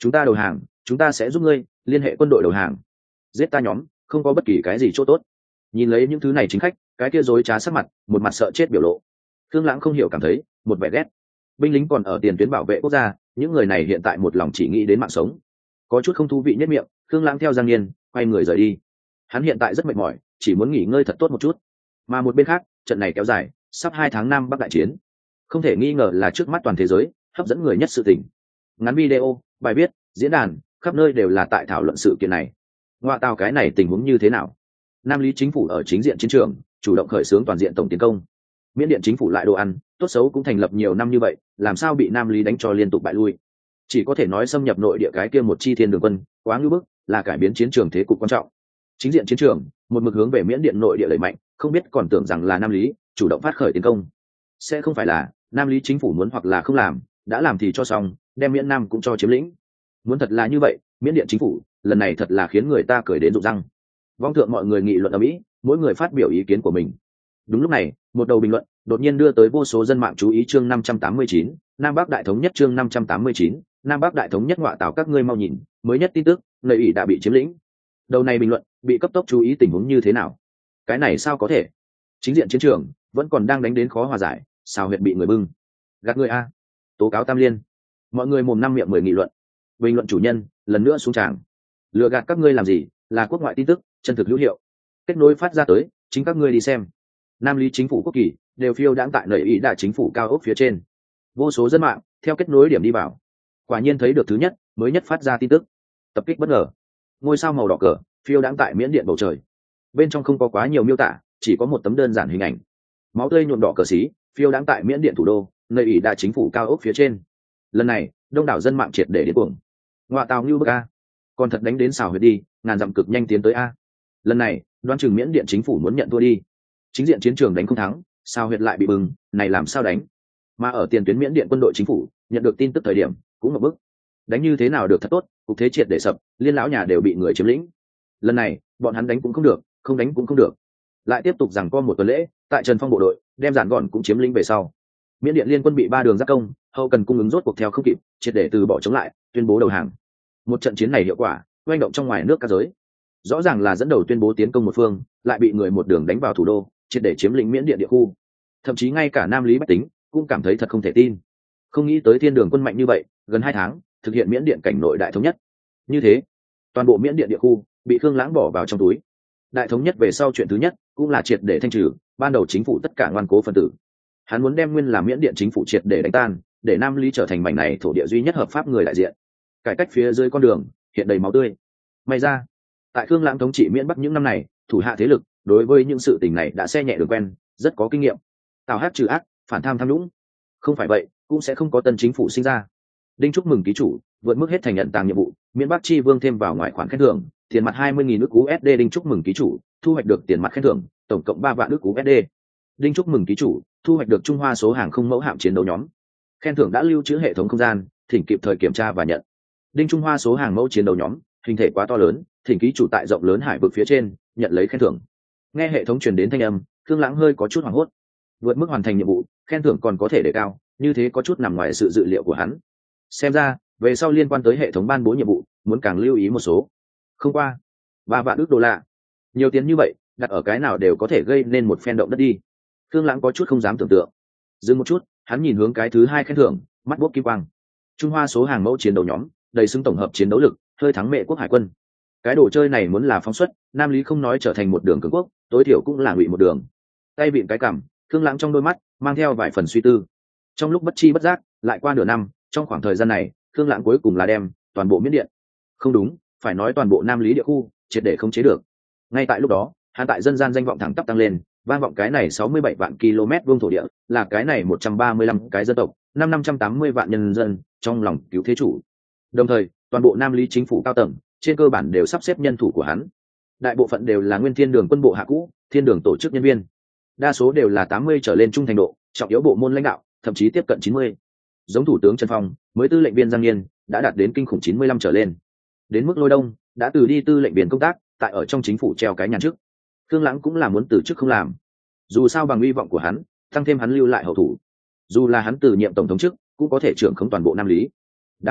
chúng ta đầu hàng, chúng ta sẽ giúp ngươi liên hệ quân đội đầu hàng, giết ta nhóm không có bất kỳ cái gì chỗ tốt. Nhìn lấy những thứ này chính khách, cái kia dối trá sắc mặt, một mặt sợ chết biểu lộ. Thương Lãng không hiểu cảm thấy một vẻ ghét. Binh lính còn ở tiền tuyến bảo vệ quốc gia, những người này hiện tại một lòng chỉ nghĩ đến mạng sống, có chút không thú vị nhất miệng. Thương Lãng theo Giang Niên quay người rời đi. Hắn hiện tại rất mệt mỏi, chỉ muốn nghỉ ngơi thật tốt một chút. Mà một bên khác, trận này kéo dài sắp hai tháng Nam Bắc đại chiến, không thể nghi ngờ là trước mắt toàn thế giới hấp dẫn người nhất sự tình. Ngắn video, bài viết, diễn đàn, khắp nơi đều là tại thảo luận sự kiện này. Ngoại tào cái này tình huống như thế nào? Nam Lý chính phủ ở chính diện chiến trường chủ động khởi xướng toàn diện tổng tiến công. Miễn Điện chính phủ lại đồ ăn, tốt xấu cũng thành lập nhiều năm như vậy, làm sao bị Nam Lý đánh cho liên tục bại lui? Chỉ có thể nói xâm nhập nội địa cái kia một chi thiên đường quân, quá ngưỡng bức, là cải biến chiến trường thế cục quan trọng. Chính diện chiến trường, một mực hướng về Miễn Điện nội địa đẩy mạnh, không biết còn tưởng rằng là Nam Lý chủ động phát khởi tiến công. Sẽ không phải là Nam Lý chính phủ muốn hoặc là không làm, đã làm thì cho xong, đem Miễn Nam cũng cho chiếm lĩnh. Muốn thật là như vậy, Miễn Điện chính phủ lần này thật là khiến người ta cười đến rụng răng. Vong thượng mọi người nghị luận ở Mỹ, mỗi người phát biểu ý kiến của mình. Đúng lúc này, một đầu bình luận đột nhiên đưa tới vô số dân mạng chú ý. Chương năm trăm tám mươi chín, Nam Bắc đại thống nhất. Chương năm trăm tám mươi chín, Nam Bắc đại thống nhất. Ngoại tảo các ngươi mau nhìn, mới nhất tin tức, nơi ủy đã bị chiếm lĩnh. Đầu này bình luận bị cấp tốc chú ý, tình huống như thế nào? Cái này sao có thể? Chính diện chiến trường vẫn còn đang đánh đến khó hòa giải, sao huyệt bị người bưng? Gạt người a, tố cáo Tam Liên. Mọi người mồm năm miệng mười nghị luận. Bình luận chủ nhân lần nữa xuống tràng. Lừa gạt các ngươi làm gì? Là quốc ngoại tin tức, chân thực hữu hiệu. Kết nối phát ra tới, chính các ngươi đi xem. Nam Lý chính phủ quốc kỳ đều phiêu đãng tại nơi ý đại chính phủ cao ốc phía trên. Vô số dân mạng theo kết nối điểm đi vào, quả nhiên thấy được thứ nhất mới nhất phát ra tin tức. Tập kích bất ngờ, ngôi sao màu đỏ cờ phiêu đãng tại Miễn Điện bầu trời. Bên trong không có quá nhiều miêu tả, chỉ có một tấm đơn giản hình ảnh. Máu tươi nhuộm đỏ cờ xí phiêu đãng tại Miễn Điện thủ đô, nơi ý đại chính phủ cao ốc phía trên. Lần này đông đảo dân mạng triệt để điên cuồng. Ngoại tào như bức a, còn thật đánh đến xào huyệt đi, ngàn dặm cực nhanh tiến tới a. Lần này đoán chừng Miễn Điện chính phủ muốn nhận thua đi. Chính diện chiến trường đánh không thắng, sao huyệt lại bị bừng, này làm sao đánh? Mà ở tiền tuyến Miễn Điện quân đội chính phủ nhận được tin tức thời điểm cũng một bức, đánh như thế nào được thật tốt, cục thế triệt để sập, liên lão nhà đều bị người chiếm lĩnh. Lần này bọn hắn đánh cũng không được, không đánh cũng không được, lại tiếp tục giằng co một tuần lễ. Tại Trần Phong bộ đội đem giản gọn cũng chiếm lĩnh về sau, Miễn Điện liên quân bị ba đường giáp công, hậu cần cung ứng rốt cuộc theo không kịp, triệt để từ bỏ chống lại, tuyên bố đầu hàng. Một trận chiến này hiệu quả oanh động trong ngoài nước các giới. Rõ ràng là dẫn đầu tuyên bố tiến công một phương, lại bị người một đường đánh vào thủ đô, triệt để chiếm lĩnh Miễn Điện địa khu. Thậm chí ngay cả Nam Lý bách tính cũng cảm thấy thật không thể tin, không nghĩ tới thiên đường quân mạnh như vậy, gần hai tháng thực hiện Miễn Điện cảnh nội đại thống nhất. Như thế toàn bộ Miễn Điện địa khu bị Khương Lãng bỏ vào trong túi. Đại thống nhất về sau chuyện thứ nhất cũng là triệt để thanh trừ ban đầu chính phủ tất cả ngoan cố phân tử. Hắn muốn đem nguyên là Miễn Điện chính phủ triệt để đánh tan, để Nam Lý trở thành mảnh này thổ địa duy nhất hợp pháp người đại diện. Cải cách phía dưới con đường hiện đầy máu tươi. May ra tại Khương Lãng thống trị Miễn Bắc những năm này, thủ hạ thế lực đối với những sự tình này đã xe nhẹ đường quen, rất có kinh nghiệm. Tào hát trừ ác, phản tham tham nhũng, không phải vậy cũng sẽ không có tân chính phủ sinh ra. Đinh chúc mừng ký chủ vượt mức hết thành nhận tàng nhiệm vụ, Miễn Bắc chi vương thêm vào ngoại khoản khen thưởng tiền mặt hai mươi nghìn ức u ét đê. Đinh chúc mừng ký chủ thu hoạch được tiền mặt khen thưởng tổng cộng ba vạn ức u ét đê. Đinh chúc mừng ký chủ thu hoạch được Trung Hoa số hàng không mẫu hạm chiến đấu nhóm. Khen thưởng đã lưu trữ hệ thống không gian, thỉnh kịp thời kiểm tra và nhận. Đinh Trung Hoa số hàng mẫu chiến đấu nhóm, hình thể quá to lớn, thỉnh ký chủ tại rộng lớn hải vực phía trên nhận lấy khen thưởng. Nghe hệ thống truyền đến thanh âm, Khương Lãng hơi có chút hoảng hốt. Vượt mức hoàn thành nhiệm vụ, khen thưởng còn có thể đề cao, như thế có chút nằm ngoài sự dự liệu của hắn. Xem ra về sau liên quan tới hệ thống ban bố nhiệm vụ muốn càng lưu ý một số. Không qua ba vạn ức đô la, nhiều tiền như vậy đặt ở cái nào đều có thể gây nên một phen động đất đi. Khương Lãng có chút không dám tưởng tượng. Dừng một chút, hắn nhìn hướng cái thứ hai khen thưởng, mắt bốc kim quang. Trung Hoa số hàng mẫu chiến đấu nhóm, đầy xứng tổng hợp chiến đấu lực, hơi thắng Mệ quốc hải quân. Cái đồ chơi này muốn là phóng xuất, Nam Lý không nói trở thành một đường cường quốc, tối thiểu cũng là ngụy một đường. Tay vịn cái cằm, Khương Lãng trong đôi mắt mang theo vài phần suy tư. Trong lúc bất chi bất giác, lại qua nửa năm, trong khoảng thời gian này, Khương Lãng cuối cùng là đem toàn bộ Miễn Điện, không đúng, phải nói toàn bộ Nam Lý địa khu triệt để không chế được. Ngay tại lúc đó, hắn tại dân gian danh vọng thẳng tắp tăng lên, vang vọng cái này sáu mươi bảy vạn km vuông thổ địa, là cái này một trăm ba mươi lăm cái dân tộc, năm năm trăm tám mươi vạn nhân dân, trong lòng cứu thế chủ. Đồng thời, toàn bộ Nam Lý chính phủ cao tầng, trên cơ bản đều sắp xếp nhân thủ của hắn. Đại bộ phận đều là nguyên thiên đường quân bộ hạ cũ, thiên đường tổ chức nhân viên. Đa số đều là tám mươi trở lên trung thành độ, trọng yếu bộ môn lãnh đạo, thậm chí tiếp cận chín mươi. Giống thủ tướng Trần Phong, mới tư lệnh viên Giang Niên, đã đạt đến kinh khủng chín mươi lăm trở lên. Đến mức Lôi Đông, đã từ đi tư lệnh viên công tác, tại ở trong chính phủ treo cái nhàn chức. Khương Lãng cũng là muốn từ chức không làm. Dù sao bằng uy vọng của hắn, tăng thêm hắn lưu lại hậu thủ, dù là hắn từ nhiệm tổng thống chức, cũng có thể trưởng khống toàn bộ Nam Lý. Đáng tiếc,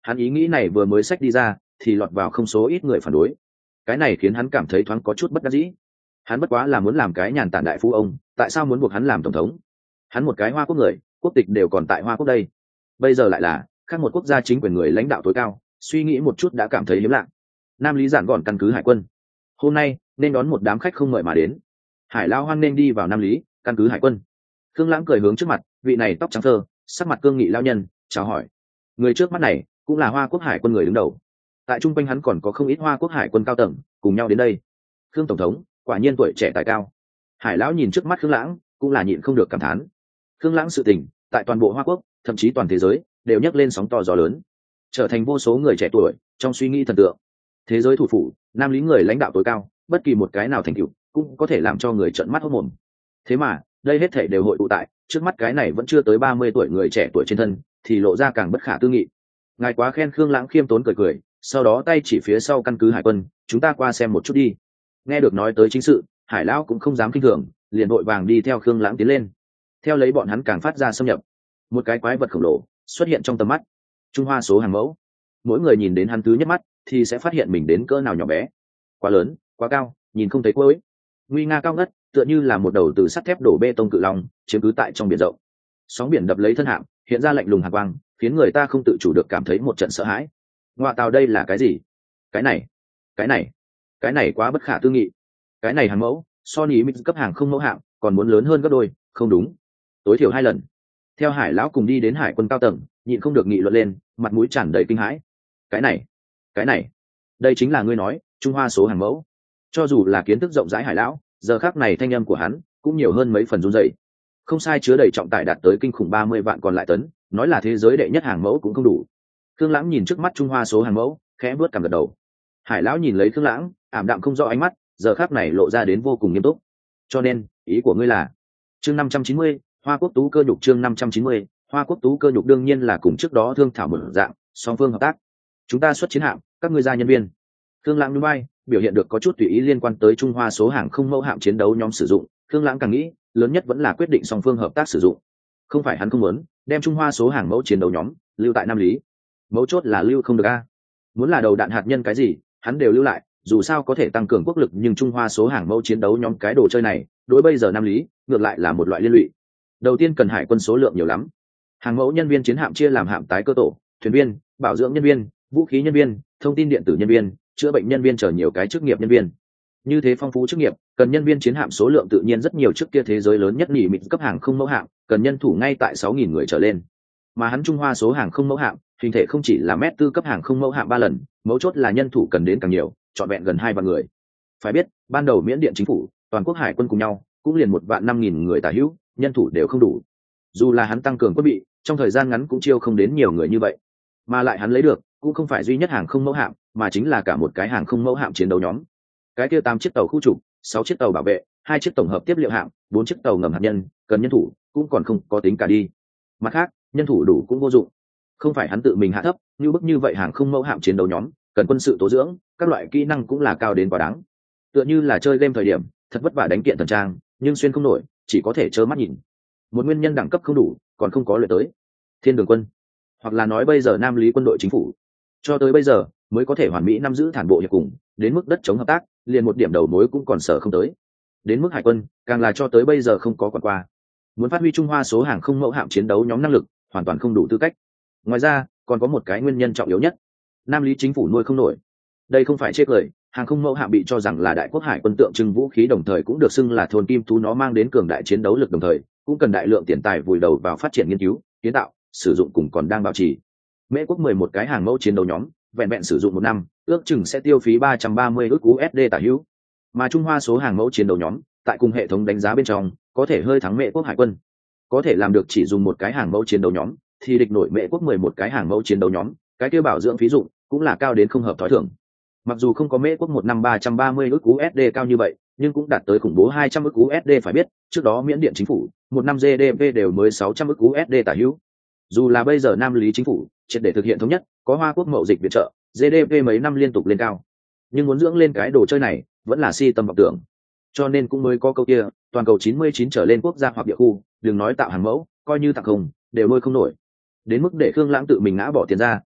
Hắn ý nghĩ này vừa mới xách đi ra thì lọt vào không số ít người phản đối, cái này khiến hắn cảm thấy thoáng có chút bất đắc dĩ. Hắn bất quá là muốn làm cái nhàn tản đại phú ông, tại sao muốn buộc hắn làm tổng thống? Hắn một cái Hoa Quốc người, quốc tịch đều còn tại Hoa Quốc đây, bây giờ lại là khác một quốc gia chính quyền người lãnh đạo tối cao, suy nghĩ một chút đã cảm thấy hiếm lạ. Nam Lý giản gọn căn cứ hải quân hôm nay nên đón một đám khách không mời mà đến. Hải Lao hoan nên đi vào Nam Lý căn cứ hải quân. Khương Lãng cười hướng trước mặt vị này tóc trắng thơ, sắc mặt cương nghị lao nhân, chào hỏi. Người trước mắt này cũng là Hoa Quốc hải quân người đứng đầu, tại trung quanh hắn còn có không ít Hoa Quốc hải quân cao tầng cùng nhau đến đây. Khương tổng thống quả nhiên tuổi trẻ tài cao. Hải lão nhìn trước mắt Khương Lãng cũng là nhịn không được cảm thán. Khương Lãng sự tình tại toàn bộ Hoa Quốc, thậm chí toàn thế giới đều nhấc lên sóng to gió lớn, trở thành vô số người trẻ tuổi trong suy nghĩ thần tượng. Thế giới thủ phủ, Nam Lý người lãnh đạo tối cao, bất kỳ một cái nào thành tựu cũng có thể làm cho người trợn mắt hốt mồm. Thế mà đây hết thảy đều hội tụ tại trước mắt cái này vẫn chưa tới ba mươi tuổi người trẻ tuổi trên thân, thì lộ ra càng bất khả tư nghị. Ngài quá khen. Khương Lãng khiêm tốn cười cười, sau đó tay chỉ phía sau căn cứ hải quân, chúng ta qua xem một chút đi. Nghe được nói tới chính sự, Hải lão cũng không dám kinh thường, liền vội vàng đi theo Khương Lãng tiến lên. Theo lấy bọn hắn càng phát ra xâm nhập, một cái quái vật khổng lồ xuất hiện trong tầm mắt. Trung Hoa số hàng mẫu. Mỗi người nhìn đến hắn thứ nhất mắt thì sẽ phát hiện mình đến cỡ nào nhỏ bé. Quá lớn, quá cao, nhìn không thấy cuối. Nguy nga cao ngất, tựa như là một đầu từ sắt thép đổ bê tông cự long, chiếm cứ tại trong biển rộng. Sóng biển đập lấy thân hạm, hiện ra lạnh lùng hàn quang, khiến người ta không tự chủ được cảm thấy một trận sợ hãi. Ngoại tàu đây là cái gì? Cái này, cái này, cái này quá bất khả tư nghị. Cái này hàng mẫu, so ní mít cấp hàng không mẫu hạm, còn muốn lớn hơn gấp đôi, không đúng, tối thiểu hai lần. Theo Hải lão cùng đi đến hải quân cao tầng, nhịn không được nghị luận lên, mặt mũi tràn đầy kinh hãi. Cái này, cái này, đây chính là ngươi nói Trung Hoa số hàng mẫu. Cho dù là kiến thức rộng rãi Hải lão, giờ khắc này thanh âm của hắn cũng nhiều hơn mấy phần run rẩy. Không sai, chứa đầy trọng tải đạt tới kinh khủng ba mươi vạn còn lại tấn, nói là thế giới đệ nhất hàng mẫu cũng không đủ. Khương Lãng nhìn trước mắt Trung Hoa số hàng mẫu, khẽ bước cằm gật đầu. Hải lão nhìn lấy Khương Lãng, ảm đạm không rõ ánh mắt, giờ khắc này lộ ra đến vô cùng nghiêm túc. Cho nên ý của ngươi là chương năm trăm chín mươi, Hoa Quốc tú cơ nhục. Chương năm trăm chín mươi, Hoa Quốc tú cơ nhục đương nhiên là cùng trước đó thương thảo một dạng, song phương hợp tác. Chúng ta xuất chiến hạm, các ngươi ra nhân viên. Khương Lãng nhún vai, biểu hiện được có chút tùy ý liên quan tới Trung Hoa số hàng không mẫu hạm chiến đấu nhóm sử dụng. Khương Lãng càng nghĩ, lớn nhất vẫn là quyết định song phương hợp tác sử dụng. Không phải hắn không muốn đem Trung Hoa số hàng mẫu chiến đấu nhóm lưu tại Nam Lý, mấu chốt là lưu không được a. Muốn là đầu đạn hạt nhân cái gì, hắn đều lưu lại, dù sao có thể tăng cường quốc lực, nhưng Trung Hoa số hàng mẫu chiến đấu nhóm cái đồ chơi này, đối bây giờ Nam Lý ngược lại là một loại liên lụy. Đầu tiên cần hải quân số lượng nhiều lắm. Hàng mẫu nhân viên chiến hạm chia làm hạm tái cơ tổ, thuyền viên, bảo dưỡng nhân viên, vũ khí nhân viên, thông tin điện tử nhân viên, chữa bệnh nhân viên, chờ nhiều cái chức nghiệp nhân viên. Như thế phong phú chức nghiệp, cần nhân viên chiến hạm số lượng tự nhiên rất nhiều. Trước kia thế giới lớn nhất nỉ mịt cấp hàng không mẫu hạm, cần nhân thủ ngay tại sáu nghìn người trở lên. Mà hắn Trung Hoa số hàng không mẫu hạm, hình thể không chỉ là mét tư cấp hàng không mẫu hạm ba lần, mấu chốt là nhân thủ cần đến càng nhiều, trọn vẹn gần hai vạn người. Phải biết, ban đầu Miễn Điện chính phủ, toàn quốc hải quân cùng nhau, cũng liền một vạn năm nghìn người tả hữu, nhân thủ đều không đủ. Dù là hắn tăng cường quân bị, trong thời gian ngắn cũng chiêu không đến nhiều người như vậy. Mà lại hắn lấy được, cũng không phải duy nhất hàng không mẫu hạm, mà chính là cả một cái hàng không mẫu hạm chiến đấu nhóm. Cái kia tám chiếc tàu khu trục, sáu chiếc tàu bảo vệ, hai chiếc tổng hợp tiếp liệu hạm, bốn chiếc tàu ngầm hạt nhân, cần nhân thủ cũng còn không có tính cả đi. Mặt khác, nhân thủ đủ cũng vô dụng. Không phải hắn tự mình hạ thấp, như bức như vậy hàng không mẫu hạm chiến đấu nhóm, cần quân sự tố dưỡng, các loại kỹ năng cũng là cao đến quá đáng. Tựa như là chơi game thời điểm, thật vất vả đánh kiện thần trang, nhưng xuyên không nổi, chỉ có thể trơ mắt nhìn. Một nguyên nhân đẳng cấp không đủ, còn không có luyện tới Thiên Đường quân, hoặc là nói bây giờ Nam Lý quân đội chính phủ, cho tới bây giờ mới có thể hoàn mỹ nắm giữ thản bộ hiệp cùng, đến mức đất chống hợp tác, liền một điểm đầu mối cũng còn sở không tới. Đến mức hải quân, càng là cho tới bây giờ không có quản qua. Muốn phát huy Trung Hoa số hàng không mẫu hạm chiến đấu nhóm năng lực, hoàn toàn không đủ tư cách. Ngoài ra, còn có một cái nguyên nhân trọng yếu nhất, Nam Lý chính phủ nuôi không nổi. Đây không phải chê cười, hàng không mẫu hạm bị cho rằng là đại quốc hải quân tượng trưng vũ khí, đồng thời cũng được xưng là thôn kim thú, nó mang đến cường đại chiến đấu lực, đồng thời cũng cần đại lượng tiền tài vùi đầu vào phát triển nghiên cứu, kiến tạo, sử dụng cùng còn đang bảo trì. Mễ quốc mười một cái hàng mẫu chiến đấu nhóm, vẹn vẹn sử dụng một năm, ước chừng sẽ tiêu phí ba trăm ba mươi ức u ét đê tả hữu. Mà Trung Hoa số hàng mẫu chiến đấu nhóm, tại cùng hệ thống đánh giá bên trong, có thể hơi thắng Mễ quốc hải quân. Có thể làm được chỉ dùng một cái hàng mẫu chiến đấu nhóm, thì địch nổi Mễ quốc mười một cái hàng mẫu chiến đấu nhóm, cái kia bảo dưỡng phí dụng cũng là cao đến không hợp thói thường. Mặc dù không có Mễ quốc một năm ba trăm ba mươi ức u ét đê cao như vậy, nhưng cũng đạt tới khủng bố hai trăm ức u ét đê. Phải biết, trước đó Miễn Điện chính phủ, một năm giê đê pê đều mới sáu trăm ức u ét đê tả hữu. Dù là bây giờ Nam Lý chính phủ triệt để thực hiện thống nhất, có Hoa Quốc mậu dịch viện trợ, giê đê pê mấy năm liên tục lên cao, nhưng muốn dưỡng lên cái đồ chơi này vẫn là si tâm vọng tưởng. Cho nên cũng mới có câu kia, toàn cầu chín mươi chín trở lên quốc gia hoặc địa khu, đừng nói tạo hàng mẫu, coi như tặng không đều nuôi không nổi. Đến mức để Khương Lãng tự mình ngã bỏ tiền ra,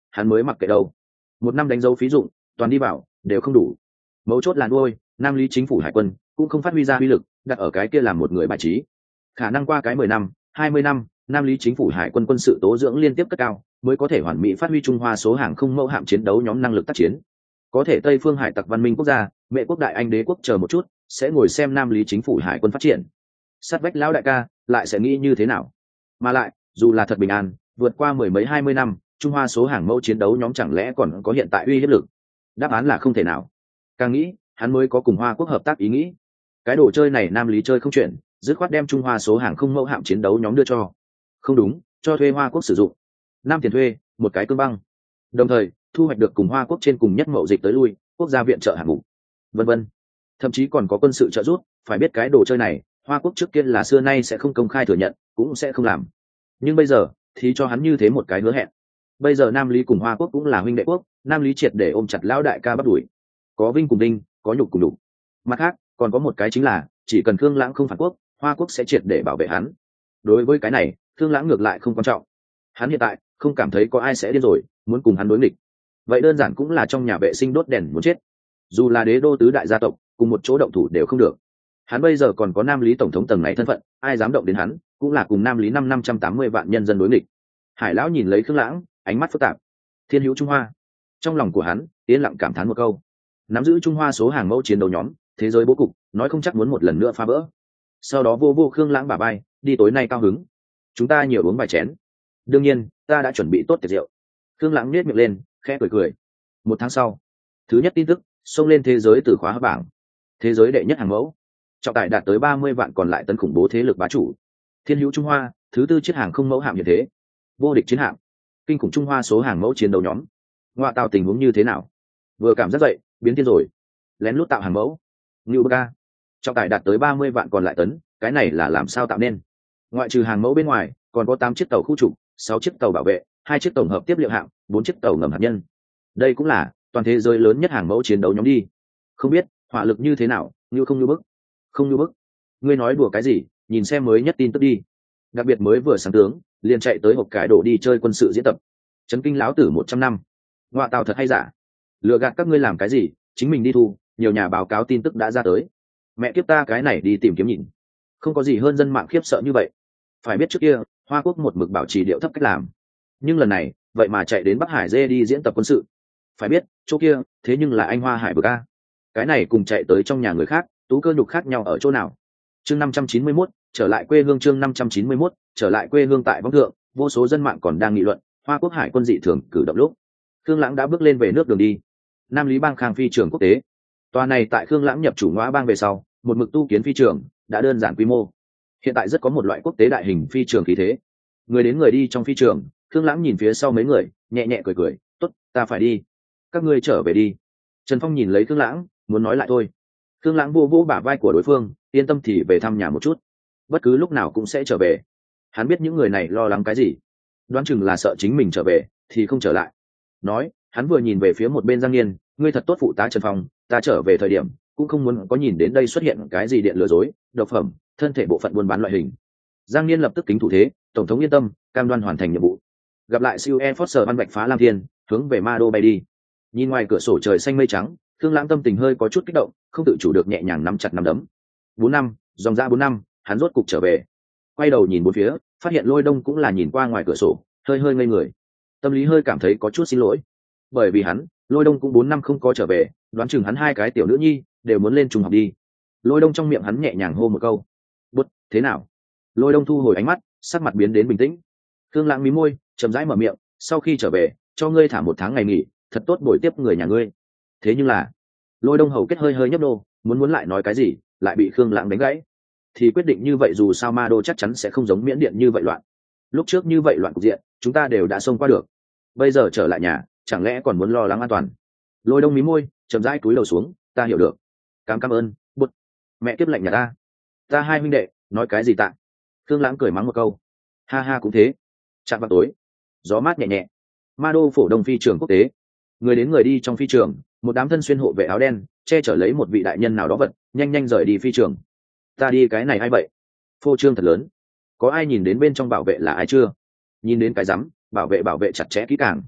hắn mới mặc kệ đâu. Một năm đánh dấu phí dụng toàn đi vào đều không đủ. Mấu chốt là nuôi Nam Lý chính phủ hải quân cũng không phát huy ra uy lực, đặt ở cái kia làm một người bài trí. Khả năng qua cái mười năm hai mươi năm, Nam Lý chính phủ hải quân quân sự tố dưỡng liên tiếp cất cao, mới có thể hoàn mỹ phát huy Trung Hoa số hàng không mẫu hạm chiến đấu nhóm năng lực tác chiến. Có thể Tây phương hải tặc văn minh quốc gia, Mẹ quốc đại Anh đế quốc chờ một chút, sẽ ngồi xem Nam Lý chính phủ hải quân phát triển. Sát vách lão đại ca lại sẽ nghĩ như thế nào? Mà lại, dù là thật bình an, vượt qua mười mấy hai mươi năm, Trung Hoa số hàng mẫu chiến đấu nhóm chẳng lẽ còn có hiện tại uy hiếp lực? Đáp án là không thể nào. Càng nghĩ, hắn mới có cùng Hoa quốc hợp tác ý nghĩ. Cái đồ chơi này Nam Lý chơi không chuyện, dứt khoát đem Trung Hoa số hàng không mẫu hạm chiến đấu nhóm đưa cho. Không đúng, cho thuê Hoa quốc sử dụng. Năm tiền thuê, một cái cương băng. Đồng thời, thu hoạch được cùng Hoa quốc trên cùng nhất mậu dịch tới lui, quốc gia viện trợ hạng mục, vân vân. Thậm chí còn có quân sự trợ giúp, phải biết cái đồ chơi này, Hoa quốc trước kia là xưa nay sẽ không công khai thừa nhận, cũng sẽ không làm. Nhưng bây giờ, thì cho hắn như thế một cái hứa hẹn. Bây giờ Nam Lý cùng Hoa quốc cũng là huynh đệ quốc, Nam Lý triệt để ôm chặt lão đại ca bắt đuổi. Có vinh cùng đinh, có nhục cùng đục. Mặt khác, còn có một cái chính là, chỉ cần Khương Lãng không phản quốc, Hoa quốc sẽ triệt để bảo vệ hắn. Đối với cái này, Khương Lãng ngược lại không quan trọng. Hắn hiện tại không cảm thấy có ai sẽ điên rồi, muốn cùng hắn đối nghịch. Vậy đơn giản cũng là trong nhà vệ sinh đốt đèn muốn chết. Dù là đế đô tứ đại gia tộc, cùng một chỗ động thủ đều không được. Hắn bây giờ còn có Nam Lý tổng thống tầng này thân phận, ai dám động đến hắn, cũng là cùng Nam Lý năm năm trăm tám mươi vạn nhân dân đối nghịch. Hải lão nhìn lấy Khương Lãng, ánh mắt phức tạp. Thiên hữu Trung Hoa. Trong lòng của hắn, yên lặng cảm thán một câu. Nắm giữ Trung Hoa số hàng mẫu chiến đấu nhóm, thế giới bố cục, nói không chắc muốn một lần nữa phá vỡ. Sau đó vô vô Khương Lãng bả vai, đi tối nay cao hứng. Chúng ta nhiều uống vài chén. Đương nhiên, ta đã chuẩn bị tốt tiệc rượu. Khương Lãng nhếch miệng lên, khẽ cười cười. Một tháng sau, thứ nhất tin tức xông lên thế giới từ khóa hấp bảng. Thế giới đệ nhất hàng mẫu, trọng tải đạt tới ba mươi vạn, còn lại tấn khủng bố thế lực bá chủ. Thiên hữu Trung Hoa, thứ tư chiếc hàng không mẫu hạm như thế. Vô địch chiến hạm, kinh khủng Trung Hoa số hàng mẫu chiến đấu nhóm. Ngoại tạo tình huống như thế nào? Vừa cảm giác dậy, biến thiên rồi. Lén lút tạo hàng mẫu. Ngưu Bơ Ca, trọng tải đạt tới ba mươi vạn còn lại tấn, cái này là làm sao tạo nên? Ngoại trừ hàng mẫu bên ngoài, còn có tám chiếc tàu khu trục, sáu chiếc tàu bảo vệ, hai chiếc tổng hợp tiếp liệu hạm, bốn chiếc tàu ngầm hạt nhân. Đây cũng là toàn thế giới lớn nhất hàng mẫu chiến đấu nhóm đi. Không biết hỏa lực như thế nào, như không như bức. Không như bức. Ngươi nói đùa cái gì? Nhìn xem mới nhất tin tức đi. Đặc biệt mới vừa sáng tướng, liền chạy tới hộp cải đổ đi chơi quân sự diễn tập. Chấn kinh lão tử một trăm năm. Ngoạ tàu thật hay giả? Lừa gạt các ngươi làm cái gì? Chính mình đi thu, nhiều nhà báo cáo tin tức đã ra tới. Mẹ kiếp ta cái này đi tìm kiếm nhìn. Không có gì hơn dân mạng khiếp sợ như vậy. Phải biết trước kia, Hoa quốc một mực bảo trì điệu thấp cách làm. Nhưng lần này, vậy mà chạy đến Bắc Hải dê đi diễn tập quân sự. Phải biết, chỗ kia, thế nhưng là anh Hoa Hải bực a. Cái này cùng chạy tới trong nhà người khác, tú cơ nhục khác nhau ở chỗ nào? Chương năm trăm chín mươi mốt, trở lại quê hương. Chương năm trăm chín mươi mốt, trở lại quê hương. Tại Võng Thượng, vô số dân mạng còn đang nghị luận, Hoa quốc hải quân dị thường cử động lúc. Khương Lãng đã bước lên về nước đường đi. Nam Lý bang Khang phi trường quốc tế. Tòa này tại Khương Lãng nhập chủ Ngõa bang về sau, một mực tu kiến phi trường, đã đơn giản quy mô. Hiện tại rất có một loại quốc tế đại hình phi trường khí thế. Người đến người đi trong phi trường, Khương Lãng nhìn phía sau mấy người, nhẹ nhẹ cười cười, "Tốt, ta phải đi. Các ngươi trở về đi." Trần Phong nhìn lấy Khương Lãng, muốn nói lại thôi. Khương Lãng vô vô bả vai của đối phương, yên tâm thì về thăm nhà một chút. Bất cứ lúc nào cũng sẽ trở về. Hắn biết những người này lo lắng cái gì. Đoán chừng là sợ chính mình trở về, thì không trở lại. Nói, hắn vừa nhìn về phía một bên Giang Nghiên, "Ngươi thật tốt phụ tá Trần Phong, ta trở về thời điểm, cũng không muốn có nhìn đến đây xuất hiện cái gì điện lừa dối, độc phẩm, thân thể bộ phận buôn bán loại hình." Giang Nghiên lập tức kính thủ thế, "Tổng thống yên tâm, cam đoan hoàn thành nhiệm vụ." Gặp lại siêu Air Force Văn Bạch phá Lam Thiên, hướng về Ma Đô bay đi. Nhìn ngoài cửa sổ trời xanh mây trắng, Khương Lãng tâm tình hơi có chút kích động, không tự chủ được nhẹ nhàng nắm chặt nắm đấm. Bốn năm, dòng ra bốn năm, hắn rốt cục trở về. Quay đầu nhìn bốn phía, phát hiện Lôi Đông cũng là nhìn qua ngoài cửa sổ, hơi hơi ngây người. Tâm lý hơi cảm thấy có chút xin lỗi, bởi vì hắn, Lôi Đông cũng bốn năm không có trở về, đoán chừng hắn hai cái tiểu nữ nhi đều muốn lên trung học đi. Lôi Đông trong miệng hắn nhẹ nhàng hô một câu, "Bút, thế nào?" Lôi Đông thu hồi ánh mắt, sắc mặt biến đến bình tĩnh. Khương Lãng mí môi, chậm rãi mở miệng, "Sau khi trở về, cho ngươi thả một tháng ngày nghỉ, thật tốt bồi tiếp người nhà ngươi." Thế nhưng là, Lôi Đông hầu kết hơi hơi nhấp đô, muốn muốn lại nói cái gì, lại bị Khương Lãng đánh gãy. Thì quyết định như vậy, dù sao Ma Đô chắc chắn sẽ không giống Miễn Điện như vậy loạn. Lúc trước như vậy loạn cục diện, chúng ta đều đã xông qua được. Bây giờ trở lại nhà, chẳng lẽ còn muốn lo lắng an toàn? Lôi Đông mí môi, chậm rãi cúi đầu xuống, "Ta hiểu được. Cảm cảm ơn, Bút. Mẹ tiếp lệnh nhà ta. Ta hai huynh đệ, nói cái gì tạ?" Khương Lãng cười mắng một câu. "Ha ha cũng thế." Chạm vào tối, gió mát nhẹ nhẹ. Ma Đô phổ đông phi trường quốc tế. Người đến người đi trong phi trường, một đám thân xuyên hộ vệ áo đen, che chở lấy một vị đại nhân nào đó vật, nhanh nhanh rời đi phi trường. "Ta đi cái này ai vậy?" Phô trương thật lớn. Có ai nhìn đến bên trong bảo vệ là ai chưa? Nhìn đến cái rắm, bảo vệ bảo vệ chặt chẽ kỹ càng.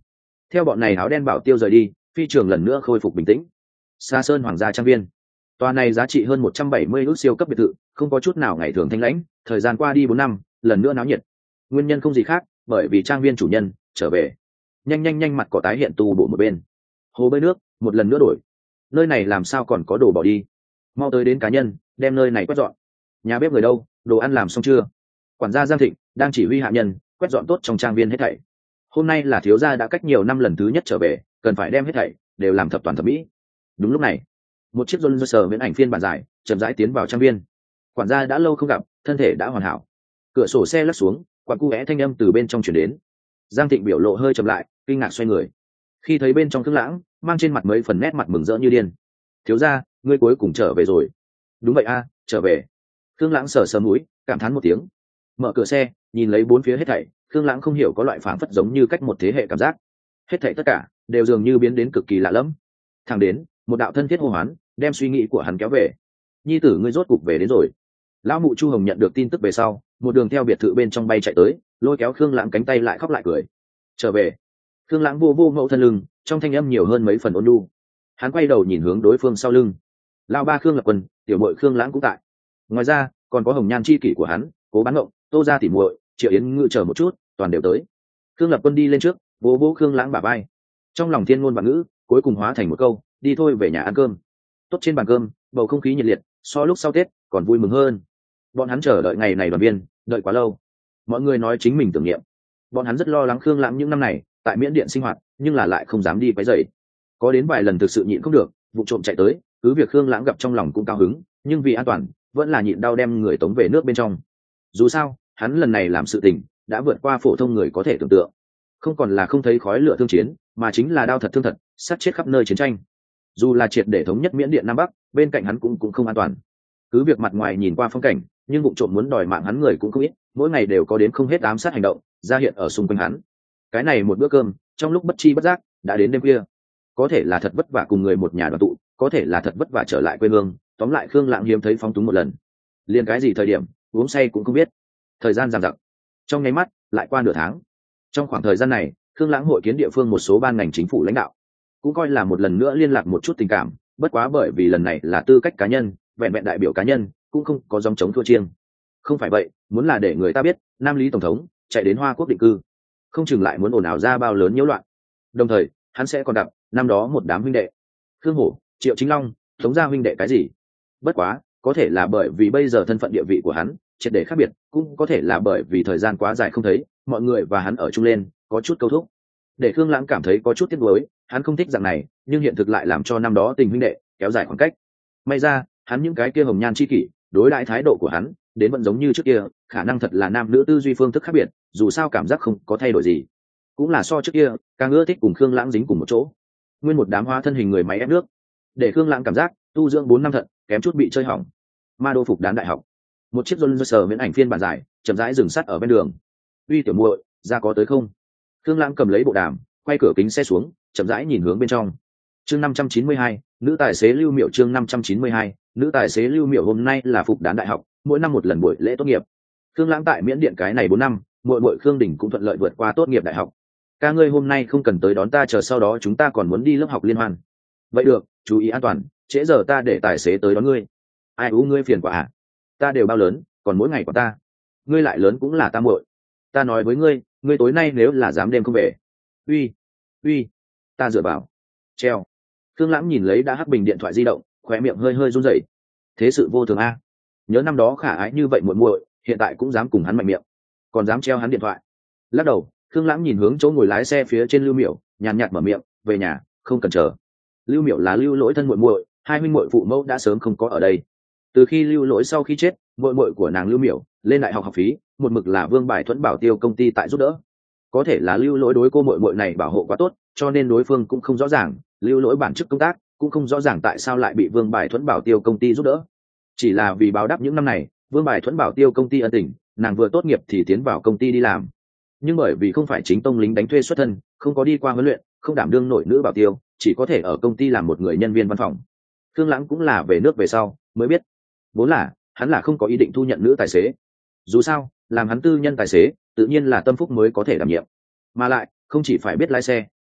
Theo bọn này áo đen bảo tiêu rời đi, phi trường lần nữa khôi phục bình tĩnh. Sa Sơn Hoàng gia trang viên, tòa này giá trị hơn một trăm bảy mươi ước siêu cấp biệt thự, không có chút nào ngày thường thanh lãnh. Thời gian qua đi bốn năm, lần nữa náo nhiệt. Nguyên nhân không gì khác, bởi vì trang viên chủ nhân trở về. Nhanh nhanh nhanh, mặt cỏ tái hiện tu bổ một bên. Hồ bơi nước một lần nữa đổi. Nơi này làm sao còn có đồ bỏ đi? Mau tới đến cá nhân, đem nơi này quét dọn. Nhà bếp người đâu, đồ ăn làm xong chưa? Quản gia Giang Thịnh đang chỉ huy hạ nhân quét dọn tốt trong trang viên hết thảy. Hôm nay là thiếu gia đã cách nhiều năm lần thứ nhất trở về, cần phải đem hết thảy đều làm thập toàn thập mỹ. Đúng lúc này, một chiếc Rolls Royce viễn ảnh phiên bản dài chậm rãi tiến vào trang viên. Quản gia đã lâu không gặp, thân thể đã hoàn hảo. Cửa sổ xe lắc xuống, quản cu é thanh âm từ bên trong truyền đến. Giang Thịnh biểu lộ hơi chậm lại, kinh ngạc xoay người. Khi thấy bên trong Thương Lãng mang trên mặt mấy phần nét mặt mừng rỡ như điên. Thiếu gia, ngươi cuối cùng trở về rồi. Đúng vậy a, trở về. Thương Lãng sờ sờ mũi, cảm thán một tiếng. Mở cửa xe, nhìn lấy bốn phía hết thảy, Thương Lãng không hiểu có loại phảng phất giống như cách một thế hệ cảm giác. Hết thảy tất cả đều dường như biến đến cực kỳ lạ lẫm. Thẳng đến một đạo thân thiết hô hoán, đem suy nghĩ của hắn kéo về. Nhi tử ngươi rốt cục về đến rồi. Lão mụ Chu Hồng nhận được tin tức về sau, một đường theo biệt thự bên trong bay chạy tới, lôi kéo Khương Lãng cánh tay lại khóc lại cười. Trở về. Khương Lãng vô vô mẫu thân lưng, trong thanh âm nhiều hơn mấy phần ôn nhu. Hắn quay đầu nhìn hướng đối phương sau lưng. Lão ba Khương Lập Quân, tiểu muội Khương Lãng cũng tại. Ngoài ra, còn có Hồng Nhan chi kỷ của hắn, Cố Bán Ngộng, Tô gia tỉ muội, Triệu Yến Ngự chờ một chút, toàn đều tới. Khương Lập Quân đi lên trước, vỗ vỗ Khương Lãng bả vai. Trong lòng thiên ngôn và ngữ, cuối cùng hóa thành một câu, đi thôi về nhà ăn cơm. Tốt, trên bàn cơm, bầu không khí nhiệt liệt, so lúc sau Tết còn vui mừng hơn. Bọn hắn chờ đợi ngày này đoàn viên, đợi quá lâu. Mọi người nói chính mình tưởng niệm. Bọn hắn rất lo lắng Khương Lãng những năm này tại Miễn Điện sinh hoạt, nhưng là lại không dám đi quấy rầy. Có đến vài lần thực sự nhịn không được, vụ trộm chạy tới, cứ việc Khương Lãng gặp trong lòng cũng cao hứng, nhưng vì an toàn, vẫn là nhịn đau đem người tống về nước bên trong. Dù sao, hắn lần này làm sự tình đã vượt qua phổ thông người có thể tưởng tượng. Không còn là không thấy khói lửa thương chiến, mà chính là đao thật thương thật, sát chết khắp nơi chiến tranh. Dù là triệt để thống nhất Miễn Điện Nam Bắc, bên cạnh hắn cũng cũng không an toàn. Cứ việc mặt ngoài nhìn qua phong cảnh, nhưng vụ trộm muốn đòi mạng hắn người cũng không ít, mỗi ngày đều có đến không hết ám sát hành động ra hiện ở xung quanh hắn. Cái này một bữa cơm, trong lúc bất chi bất giác đã đến đêm khuya. Có thể là thật vất vả cùng người một nhà đoàn tụ, có thể là thật vất vả trở lại quê hương, tóm lại Khương Lãng hiếm thấy phóng túng một lần. Liên cái gì thời điểm uống say cũng không biết. Thời gian giằng giặc, trong nháy mắt lại qua nửa tháng. Trong khoảng thời gian này, Khương Lãng hội kiến địa phương một số ban ngành chính phủ lãnh đạo, cũng coi là một lần nữa liên lạc một chút tình cảm, bất quá bởi vì lần này là tư cách cá nhân, vẹn vẹn đại biểu cá nhân, cũng không có dòng chống thua chiêng. Không phải vậy, muốn là để người ta biết Nam Lý tổng thống chạy đến Hoa Quốc định cư, không chừng lại muốn ồn ào ra bao lớn nhiễu loạn. Đồng thời, hắn sẽ còn gặp năm đó một đám huynh đệ, Khương Hổ, Triệu Chính Long, Tống gia huynh đệ cái gì. Bất quá, có thể là bởi vì bây giờ thân phận địa vị của hắn triệt để khác biệt, cũng có thể là bởi vì thời gian quá dài không thấy, mọi người và hắn ở chung lên có chút câu thúc, để Khương Lãng cảm thấy có chút tiếc nuối. Hắn không thích dạng này, nhưng hiện thực lại làm cho năm đó tình huynh đệ kéo dài khoảng cách. May ra, hắn những cái kia hồng nhan chi kỷ, đối đãi thái độ của hắn đến vẫn giống như trước kia, khả năng thật là nam nữ tư duy phương thức khác biệt, dù sao cảm giác không có thay đổi gì, cũng là so trước kia càng ưa thích cùng Khương Lãng dính cùng một chỗ. Nguyên một đám hóa thân hình người máy ép nước, để Khương Lãng cảm giác tu dưỡng bốn năm thận kém chút bị chơi hỏng. Ma đô phục đán đại học, một chiếc Rolls Royce miễn ảnh phiên bản dài chậm rãi dừng sắt ở bên đường. Uy tiểu muội, ra có tới không? Khương Lãng cầm lấy bộ đàm, quay cửa kính xe xuống, chậm rãi nhìn hướng bên trong. Chương năm trăm chín mươi hai, nữ tài xế Lưu Miểu. Chương năm trăm chín mươi hai, nữ tài xế Lưu Miểu. Hôm nay là phục đán đại học, mỗi năm một lần buổi lễ tốt nghiệp. Khương Lãng tại Miễn Điện cái này bốn năm, muội muội Khương Đình cũng thuận lợi vượt qua tốt nghiệp đại học. Ca ngươi hôm nay không cần tới đón ta, chờ sau đó chúng ta còn muốn đi lớp học liên hoan. Vậy được, chú ý an toàn, trễ giờ ta để tài xế tới đón ngươi. Ai u ngươi phiền quá à? Ta đều bao lớn, còn mỗi ngày của ta. Ngươi lại lớn cũng là ta muội. Ta nói với ngươi, ngươi tối nay nếu là dám đêm không về. Uy, uy, ta dựa vào. Treo. Khương Lãng nhìn lấy đã hắc bình điện thoại di động, khóe miệng hơi hơi run rẩy. Thế sự vô thường a. Nhớ năm đó khả ái như vậy muội muội, hiện tại cũng dám cùng hắn mạnh miệng, còn dám treo hắn điện thoại. Lắc đầu, Khương Lãng nhìn hướng chỗ ngồi lái xe phía trên Lưu Miểu, nhàn nhạt mở miệng, về nhà, không cần chờ. Lưu Miểu là Lưu Lỗi thân muội muội, hai huynh muội phụ mẫu đã sớm không có ở đây. Từ khi Lưu Lỗi sau khi chết, muội muội của nàng Lưu Miểu lên đại học học phí, một mực là Vương Bài Thuẫn Bảo Tiêu công ty tại giúp đỡ. Có thể là Lưu Lỗi đối cô muội muội này bảo hộ quá tốt, cho nên đối phương cũng không rõ ràng, Lưu Lỗi bản chức công tác, cũng không rõ ràng tại sao lại bị Vương Bài Thuẫn Bảo Tiêu công ty giúp đỡ. Chỉ là vì báo đáp những năm này, Vương Bài Thuẫn Bảo Tiêu công ty ân tình, nàng vừa tốt nghiệp thì tiến vào công ty đi làm. Nhưng bởi vì không phải chính tông lính đánh thuê xuất thân, không có đi qua huấn luyện, không đảm đương nổi nữ bảo tiêu, chỉ có thể ở công ty làm một người nhân viên văn phòng. Khương Lãng cũng là về nước về sau mới biết, vốn là hắn là không có ý định thu nhận nữ tài xế. Dù sao, làm hắn tư nhân tài xế, tự nhiên là Tâm Phúc mới có thể đảm nhiệm. Mà lại, không chỉ phải biết lái xe,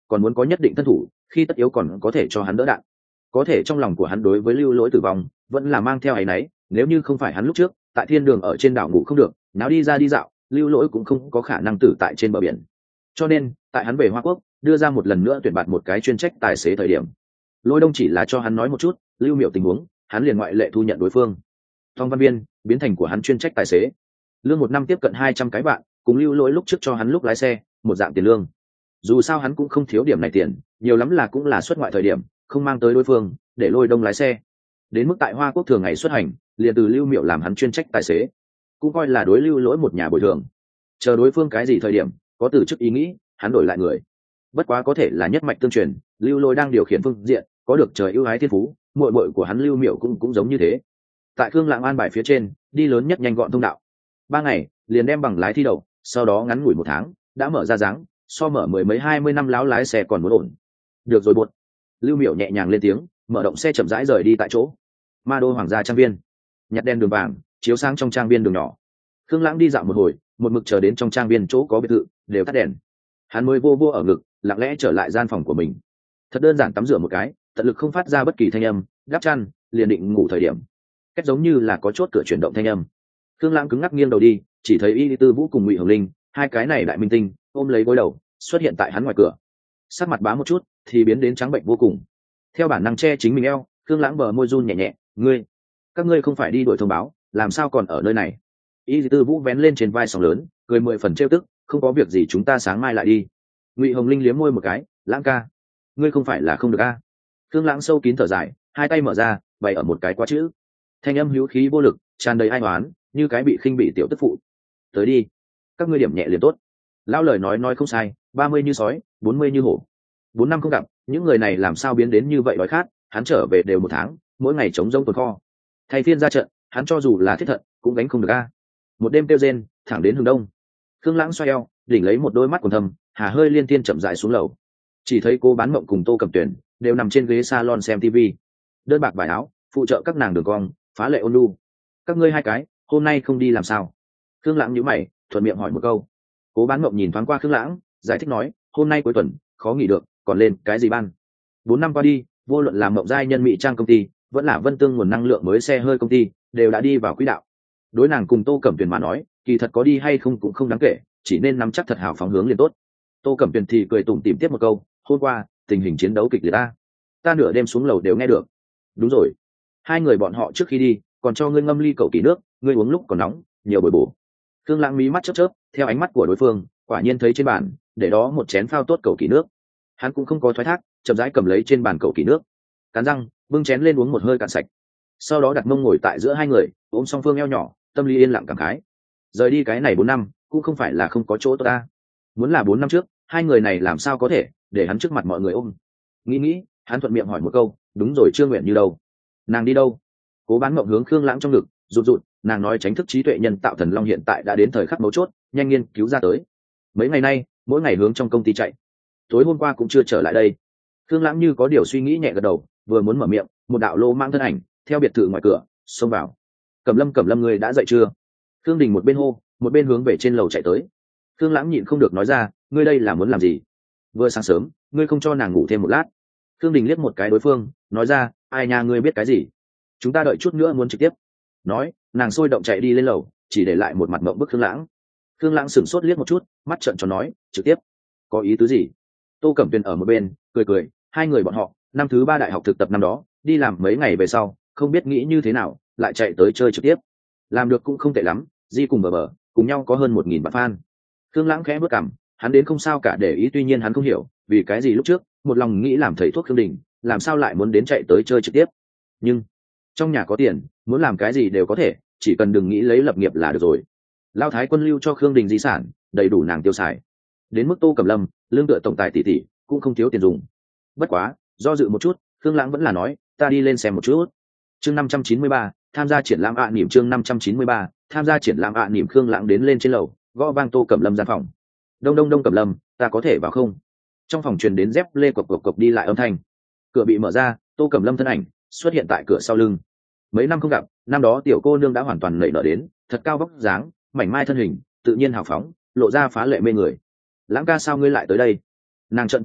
còn muốn có nhất định thân thủ, khi tất yếu còn có thể cho hắn đỡ đạn. Có thể trong lòng của hắn đối với Lưu Lỗi tử vong vẫn là mang theo áy náy, nếu như không phải hắn lúc trước tại thiên đường ở trên đảo ngủ không được, náo đi ra đi dạo, Lưu Lỗi cũng không có khả năng tử tại trên bờ biển. Cho nên tại hắn về Hoa Quốc đưa ra một lần nữa tuyển bạt một cái chuyên trách tài xế thời điểm, Lôi Đông chỉ là cho hắn nói một chút Lưu Miểu tình huống, hắn liền ngoại lệ thu nhận đối phương. Tòng Văn Viên biến thành của hắn chuyên trách tài xế, lương một năm tiếp cận hai trăm cái vạn, cùng Lưu Lỗi lúc trước cho hắn lúc lái xe một dạng tiền lương. Dù sao hắn cũng không thiếu điểm này tiền, nhiều lắm là cũng là xuất ngoại thời điểm không mang tới đối phương, để Lôi Đông lái xe. Đến mức tại Hoa Quốc thường ngày xuất hành, liền từ Lưu Miểu làm hắn chuyên trách tài xế, cũng coi là đối Lưu Lỗi một nhà bồi thường. Chờ đối phương cái gì thời điểm có từ chức ý nghĩ, hắn đổi lại người. Bất quá có thể là nhất mạch tương truyền, Lưu Lỗi đang điều khiển phương diện có được trời ưu ái thiên phú, muội muội của hắn Lưu Miểu cũng cũng giống như thế. Tại Khương Lãng an bài phía trên, đi lớn nhất nhanh gọn thông đạo. Ba ngày liền đem bằng lái thi đậu, sau đó ngắn ngủi một tháng đã mở ra dáng, so mở mười mấy hai mươi năm láo lái xe còn muốn ổn. Được rồi buột. Lưu Miểu nhẹ nhàng lên tiếng, mở động xe chậm rãi rời đi tại chỗ. Ma Đô Hoàng gia trang viên, nhặt đèn đường vàng chiếu sáng trong trang viên đường nhỏ. Khương Lãng đi dạo một hồi, một mực chờ đến trong trang viên chỗ có biệt thự đều tắt đèn, hắn mới vô vô ở ngực, lặng lẽ trở lại gian phòng của mình. Thật đơn giản tắm rửa một cái, tận lực không phát ra bất kỳ thanh âm, đắp chăn, liền định ngủ thời điểm, cách giống như là có chốt cửa chuyển động thanh âm. Khương Lãng cứng ngắc nghiêng đầu đi, chỉ thấy Y Tư Vũ cùng Ngụy Hồng Linh, hai cái này đại minh tinh, ôm lấy gối đầu, xuất hiện tại hắn ngoài cửa. Sắc mặt bá một chút, thì biến đến trắng bệnh vô cùng. Theo bản năng che chính mình eo, Khương Lãng bờ môi run nhẹ nhẹ, "Ngươi, các ngươi không phải đi đuổi thông báo, làm sao còn ở nơi này?" Y Tư Vũ vén lên trên vai sóng lớn, cười mười phần trêu tức, "Không có việc gì, chúng ta sáng mai lại đi." Ngụy Hồng Linh liếm môi một cái, "Lãng ca, ngươi không phải là không được a?" À? Khương Lãng sâu kín thở dài, hai tay mở ra, bày ở một cái quá chữ. Thanh âm hữu khí vô lực, tràn đầy ai oán, như cái bị khinh bị tiểu tức phụ. "Tới đi, các ngươi điểm nhẹ liền tốt." Lão lời nói nói không sai, ba mươi như sói, bốn mươi như hổ. Bốn năm không gặp, những người này làm sao biến đến như vậy đói khát, hắn trở về đều một tháng, mỗi ngày chống rông tồn kho. Thay phiên ra trận, hắn cho dù là thiết thận, cũng gánh không được a. Một đêm tiêu rên, thẳng đến hướng đông. Khương Lãng xoay eo, đỉnh lấy một đôi mắt quần thâm, hà hơi liên tiên chậm rãi xuống lầu. Chỉ thấy cô Bán Mộng cùng Tô Cẩm Tuyển đều nằm trên ghế salon xem tivi, đơn bạc vải áo phụ trợ các nàng đường cong phá lệ ôn nhu. "Các ngươi hai cái hôm nay không đi làm sao?" Khương Lãng nhíu mày, thuận miệng hỏi một câu. Cố Bán Mộng nhìn thoáng qua Khương Lãng, giải thích nói, "Hôm nay cuối tuần khó nghỉ được, còn lên cái gì ban?" Bốn năm qua đi, vô luận làm Mộng giai nhân mỹ trang công ty, vẫn là Vân Tương nguồn năng lượng mới xe hơi công ty, đều đã đi vào quỹ đạo. Đối nàng cùng Tô Cẩm Tuyển mà nói, kỳ thật có đi hay không cũng không đáng kể, chỉ nên nắm chắc thật hảo phóng hướng liền tốt. Tô Cẩm Tuyển thì cười tủm tỉm tiếp một câu, "Hôm qua tình hình chiến đấu kịch liệt ta, ta nửa đêm xuống lầu đều nghe được." "Đúng rồi, hai người bọn họ trước khi đi còn cho ngươi ngâm ly cầu kỳ nước, ngươi uống lúc còn nóng, nhiều bồi bổ." Khương Lãng mí mắt chớp chớp, theo ánh mắt của đối phương, quả nhiên thấy trên bàn để đó một chén phao tốt cầu kỳ nước. Hắn cũng không có thoái thác, chậm rãi cầm lấy trên bàn cầu kỳ nước, cắn răng bưng chén lên uống một hơi cạn sạch. Sau đó đặt mông ngồi tại giữa hai người, ôm song phương eo nhỏ, tâm lý yên lặng cảm khái. Rời đi cái này bốn năm cũng không phải là không có chỗ tốt ta. Muốn là bốn năm trước, hai người này làm sao có thể để hắn trước mặt mọi người ôm. Nghĩ nghĩ, hắn thuận miệng hỏi một câu, "Đúng rồi, Trương Nguyện Như đâu? Nàng đi đâu?" Cố Bán Mộng hướng Khương Lãng trong ngực rụt rụt, nàng nói tránh thức trí tuệ nhân tạo thần long hiện tại đã đến thời khắc mấu chốt, nhanh nghiên cứu ra tới. Mấy ngày nay, mỗi ngày hướng trong công ty chạy. Tối hôm qua cũng chưa trở lại đây. Khương Lãng như có điều suy nghĩ nhẹ gật đầu, vừa muốn mở miệng, một đạo lô mang thân ảnh theo biệt thự ngoài cửa xông vào. "Cẩm Lâm, Cẩm Lâm, ngươi đã dậy chưa?" Khương Đình một bên hô, một bên hướng về trên lầu chạy tới. Khương Lãng nhịn không được nói ra, "Ngươi đây là muốn làm gì? Vừa sáng sớm, ngươi không cho nàng ngủ thêm một lát?" Khương Đình liếc một cái đối phương, nói ra, "Ai nha, ngươi biết cái gì? Chúng ta đợi chút nữa muốn trực tiếp." Nói, nàng sôi động chạy đi lên lầu, chỉ để lại một mặt mộng bức Khương Lãng. Khương Lãng sửng sốt liếc một chút, mắt trợn tròn nói, "Trực tiếp? Có ý tứ gì?" Tô Cẩm Tuyên ở một bên cười cười, hai người bọn họ năm thứ ba đại học thực tập năm đó, đi làm mấy ngày về sau, không biết nghĩ như thế nào, lại chạy tới chơi trực tiếp. Làm được cũng không tệ lắm, Di cùng bờ bờ, cùng nhau có hơn một nghìn bạn fan. Khương Lãng khẽ bước cằm, hắn đến không sao cả để ý, tuy nhiên hắn không hiểu, vì cái gì lúc trước, một lòng nghĩ làm thầy thuốc Khương Đình, làm sao lại muốn đến chạy tới chơi trực tiếp. Nhưng trong nhà có tiền, muốn làm cái gì đều có thể, chỉ cần đừng nghĩ lấy lập nghiệp là được rồi. Lao Thái Quân lưu cho Khương Đình di sản, đầy đủ nàng tiêu xài. Đến mức Tô Cẩm Lâm, lương tựa tổng tài tỷ tỷ, cũng không thiếu tiền dùng. Bất quá, do dự một chút, Khương Lãng vẫn là nói, "Ta đi lên xem một chút." Chương năm trăm chín mươi ba, tham gia triển lãm ạ à, niệm chương năm trăm chín mươi ba, tham gia triển lãm ạ à, niệm. Khương Lãng đến lên trên lầu, gõ vang Tô Cẩm Lâm gian phòng. "Đông đông đông, Cẩm Lâm, ta có thể vào không?" Trong phòng truyền đến dép lê cộc cộc cộc đi lại âm thanh. Cửa bị mở ra, Tô Cẩm Lâm thân ảnh xuất hiện tại cửa sau lưng. Mấy năm không gặp, năm đó tiểu cô nương đã hoàn toàn nảy nở đến, thật cao vóc dáng, mảnh mai thân hình, tự nhiên hào phóng, lộ ra phá lệ mê người. "Lãng ca, sao ngươi lại tới đây?" Nàng trợn to mắt,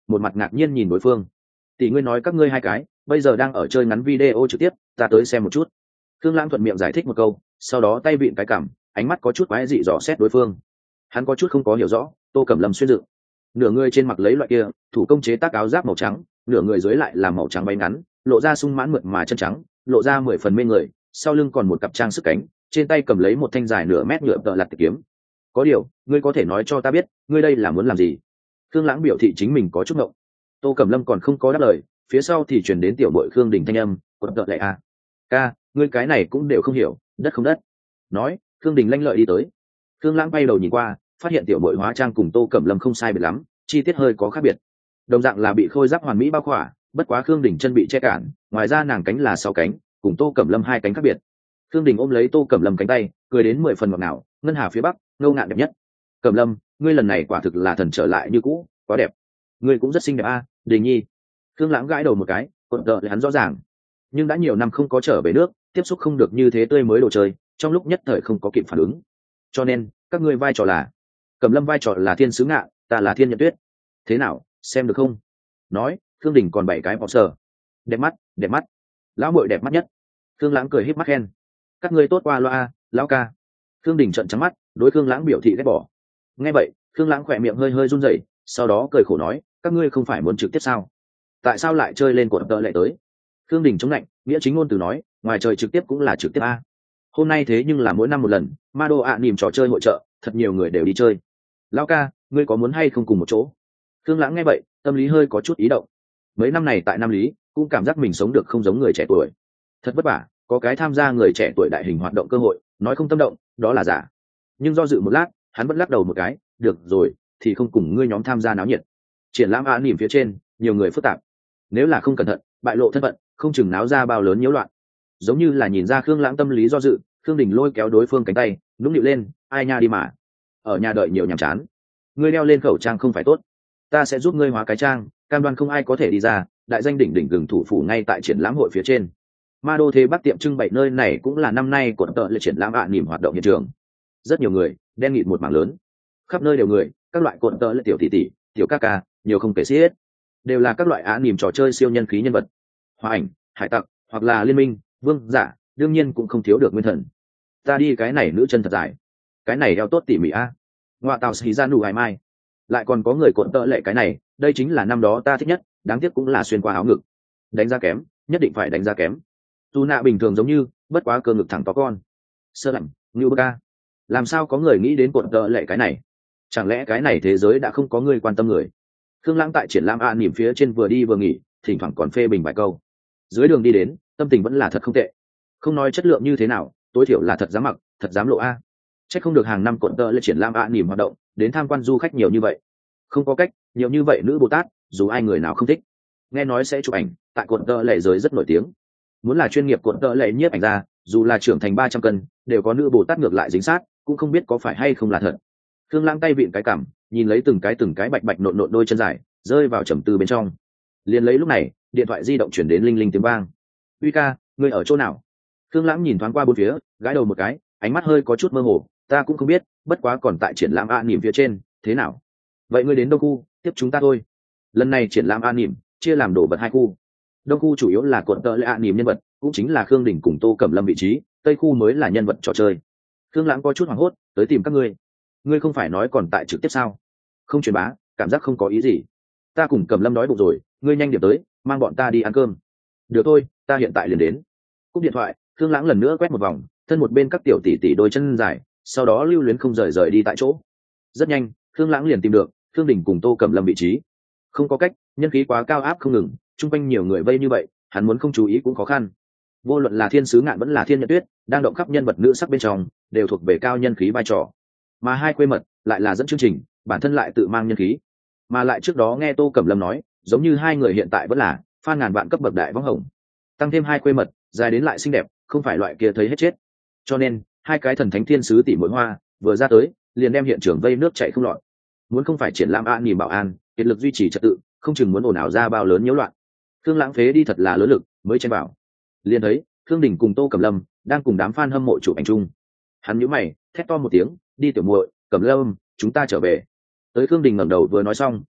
một mặt ngạc nhiên nhìn đối phương. Tỷ ngươi nói các ngươi hai cái bây giờ đang ở chơi ngắn video trực tiếp, ta tới xem một chút. Khương Lãng thuận miệng giải thích một câu, sau đó tay vịn cái cằm, ánh mắt có chút quái dị dò xét đối phương. Hắn có chút không có hiểu rõ, Tô Cẩm Lâm xuyên dự nửa người trên mặc lấy loại kia thủ công chế tác áo giáp màu trắng, nửa người dưới lại là màu trắng váy ngắn, lộ ra sung mãn mượt mà chân trắng, lộ ra mười phần mê người, sau lưng còn một cặp trang sức cánh, trên tay cầm lấy một thanh dài nửa mét nhựa tợ lặt kiếm. Có điều, ngươi có thể nói cho ta biết, ngươi đây là muốn làm gì? Khương Lãng biểu thị chính mình có chút ngộng. Tô Cẩm Lâm còn không có đáp lời, phía sau thì truyền đến tiểu bội Khương Đình thanh âm, quật tợ lại à. Ca, ngươi cái này cũng đều không hiểu, đất không đất. Nói, Khương Đình lanh lợi đi tới. Khương Lãng bay đầu nhìn qua, phát hiện tiểu bội hóa trang cùng Tô Cẩm Lâm không sai biệt lắm, chi tiết hơi có khác biệt. Đồng dạng là bị khôi giáp hoàn mỹ bao khỏa, bất quá Khương Đình chân bị che cản, ngoài ra nàng cánh là sáu cánh, cùng Tô Cẩm Lâm hai cánh khác biệt. Khương Đình ôm lấy Tô Cẩm Lâm cánh tay, cười đến mười phần ngọt ngào, ngân hà phía bắc, ngâu ngạn đẹp nhất. Cẩm Lâm, ngươi lần này quả thực là thần trở lại như cũ, quá đẹp. Ngươi cũng rất xinh đẹp a, Đình Nhi. Khương Lãng gãi đầu một cái, cuộn tợ hắn rõ ràng, nhưng đã nhiều năm không có trở về nước, tiếp xúc không được như thế tươi mới đồ chơi, trong lúc nhất thời không có kịp phản ứng. Cho nên, các ngươi vai trò là, Cẩm Lâm vai trò là Thiên Sứ Ngạ, ta là Thiên Nhận Tuyết. Thế nào, xem được không? Nói, Khương Đình còn bảy cái bọ sờ. Đẹp mắt, đẹp mắt. Lão muội đẹp mắt nhất. Khương Lãng cười híp mắt khen. Các ngươi tốt qua loa, lão ca. Khương Đình trợn trắng mắt, đối Khương Lãng biểu thị ghét bỏ. Nghe vậy, Khương Lãng khỏe miệng hơi hơi run rẩy, sau đó cười khổ nói, các ngươi không phải muốn trực tiếp sao? Tại sao lại chơi lên cuộn tợ lại tới? Khương Đình chống lạnh, nghĩa chính ngôn từ nói, ngoài trời trực tiếp cũng là trực tiếp a. Hôm nay thế nhưng là mỗi năm một lần, ma đô ạ nỉm trò chơi hội chợ, thật nhiều người đều đi chơi. Lão ca, ngươi có muốn hay không cùng một chỗ? Khương Lãng nghe vậy, tâm lý hơi có chút ý động. Mấy năm này tại Nam Lý, cũng cảm giác mình sống được không giống người trẻ tuổi. Thật vất vả, có cái tham gia người trẻ tuổi đại hình hoạt động cơ hội, nói không tâm động, đó là giả. Nhưng do dự một lát, hắn vẫn lắc đầu một cái, được rồi, thì không cùng ngươi nhóm tham gia náo nhiệt. Triển lãm ạ nỉm phía trên, nhiều người phức tạp. Nếu là không cẩn thận, bại lộ thân phận, không chừng náo ra bao lớn nhiễu loạn. Giống như là nhìn ra Khương Lãng tâm lý do dự, Khương Đình lôi kéo đối phương cánh tay, nũng nịu lên, ai nha đi mà. Ở nhà đợi nhiều nhàm chán. Ngươi đeo lên khẩu trang không phải tốt. Ta sẽ giúp ngươi hóa cái trang, cam đoan không ai có thể đi ra, đại danh đỉnh đỉnh gừng thủ phủ ngay tại triển lãm hội phía trên. Ma đô thế Bắc tiệm trưng bày nơi này cũng là năm nay của tợ lệ triển lãm ạ nỉm hoạt động hiện trường. Rất nhiều người, đen nghịt một mảng lớn. Khắp nơi đều người, các loại cột tợ lệ tiểu tỷ tỷ, tiểu ca ca, nhiều không kể xiết. Đều là các loại ạ nỉm trò chơi siêu nhân khí nhân vật. Hóa ảnh, hải tặc, hoặc là liên minh, vương giả, đương nhiên cũng không thiếu được nguyên thần. Ta đi cái này nữ chân thật dài. Cái này eo tốt tỉ mỉ a. Ngoại tàu xì ra nụ hải mai. Lại còn có người cuộn tợ lệ cái này, đây chính là năm đó ta thích nhất, đáng tiếc cũng là xuyên qua áo ngực. Đánh giá kém, nhất định phải đánh giá kém. Tu nạ bình thường giống như, bất quá cơ ngực thẳng to con. Sơ lạnh, như bơ ca. Làm sao có người nghĩ đến cuộn tợ lệ cái này? Chẳng lẽ cái này thế giới đã không có người quan tâm người? Khương Lãng tại triển lãm a nỉm phía trên vừa đi vừa nghỉ, thỉnh thoảng còn phê bình vài câu. Dưới đường đi đến, tâm tình vẫn là thật không tệ. Không nói chất lượng như thế nào, tối thiểu là thật dám mặc, thật dám lộ a. Chắc không được hàng năm cuộn tợ lệ triển lãm a nỉm hoạt động, đến tham quan du khách nhiều như vậy. Không có cách, nhiều như vậy nữ Bồ Tát, dù ai người nào không thích. Nghe nói sẽ chụp ảnh, tại cuộn tợ lệ giới rất nổi tiếng. Muốn là chuyên nghiệp cuộn tợ lệ nhiếp ảnh ra, dù là trưởng thành ba trăm cân, đều có nữ Bồ Tát ngược lại dính sát, cũng không biết có phải hay không là thật. Khương Lãng tay vịn cái cằm, nhìn lấy từng cái từng cái bạch bạch nộn nộn đôi chân dài, rơi vào trầm tư bên trong. Liền lấy lúc này, điện thoại di động chuyển đến linh linh tiếng vang. Uy ca, ngươi ở chỗ nào? Khương Lãng nhìn thoáng qua bốn phía, gãi đầu một cái, ánh mắt hơi có chút mơ hồ, ta cũng không biết, bất quá còn tại triển lãm a nỉm phía trên, thế nào? Vậy ngươi đến đông khu, tiếp chúng ta thôi. Lần này triển lãm a nỉm chia làm đồ vật hai khu. Đông khu chủ yếu là cuộn tợ lệ a nỉm nhân vật, cũng chính là Khương Đình cùng Tô Cẩm Lâm vị trí, tây khu mới là nhân vật trò chơi. Khương Lãng có chút hoảng hốt, tới tìm các ngươi. Ngươi không phải nói còn tại trực tiếp sao? Không truyền bá, cảm giác không có ý gì. Ta cùng Cẩm Lâm đói bụng rồi, ngươi nhanh điểm tới, mang bọn ta đi ăn cơm. Được thôi, ta hiện tại liền đến. Cúp điện thoại, Khương Lãng lần nữa quét một vòng, thân một bên các tiểu tỷ tỷ đôi chân dài, sau đó lưu luyến không rời rời đi tại chỗ. Rất nhanh, Khương Lãng liền tìm được Khương Đình cùng Tô Cẩm Lâm vị trí. Không có cách, nhân khí quá cao áp không ngừng, chung quanh nhiều người vây như vậy, hắn muốn không chú ý cũng khó khăn. Vô luận là Thiên Sứ Ngạn vẫn là Thiên Nhận Tuyết, đang động khắp nhân vật nữ sắc bên trong, đều thuộc về cao nhân khí vai trò. Mà hai quê mật lại là dẫn chương trình, bản thân lại tự mang nhân khí. Mà lại trước đó nghe Tô Cẩm Lâm nói, giống như hai người hiện tại vẫn là fan ngàn vạn cấp bậc đại võng hồng. Tăng thêm hai quê mật, dài đến lại xinh đẹp, không phải loại kia thấy hết chết. Cho nên, hai cái thần thánh thiên sứ tỷ muội hoa vừa ra tới, liền đem hiện trường vây nước chảy không lọt. Muốn không phải triển lãm an nỉm bảo an, kiệt lực duy trì trật tự, không chừng muốn ồn ào ra bao lớn nhiễu loạn. Khương Lãng phế đi thật là lớn lực, mới chen vào. Liền thấy, Khương Đình cùng Tô Cẩm Lâm đang cùng đám fan hâm mộ chụp ảnh chung. Hắn nhíu mày, thét to một tiếng, "Đi tiểu muội, Cẩm Lâm, chúng ta trở về." Tới Khương Đình ngẩng đầu vừa nói xong,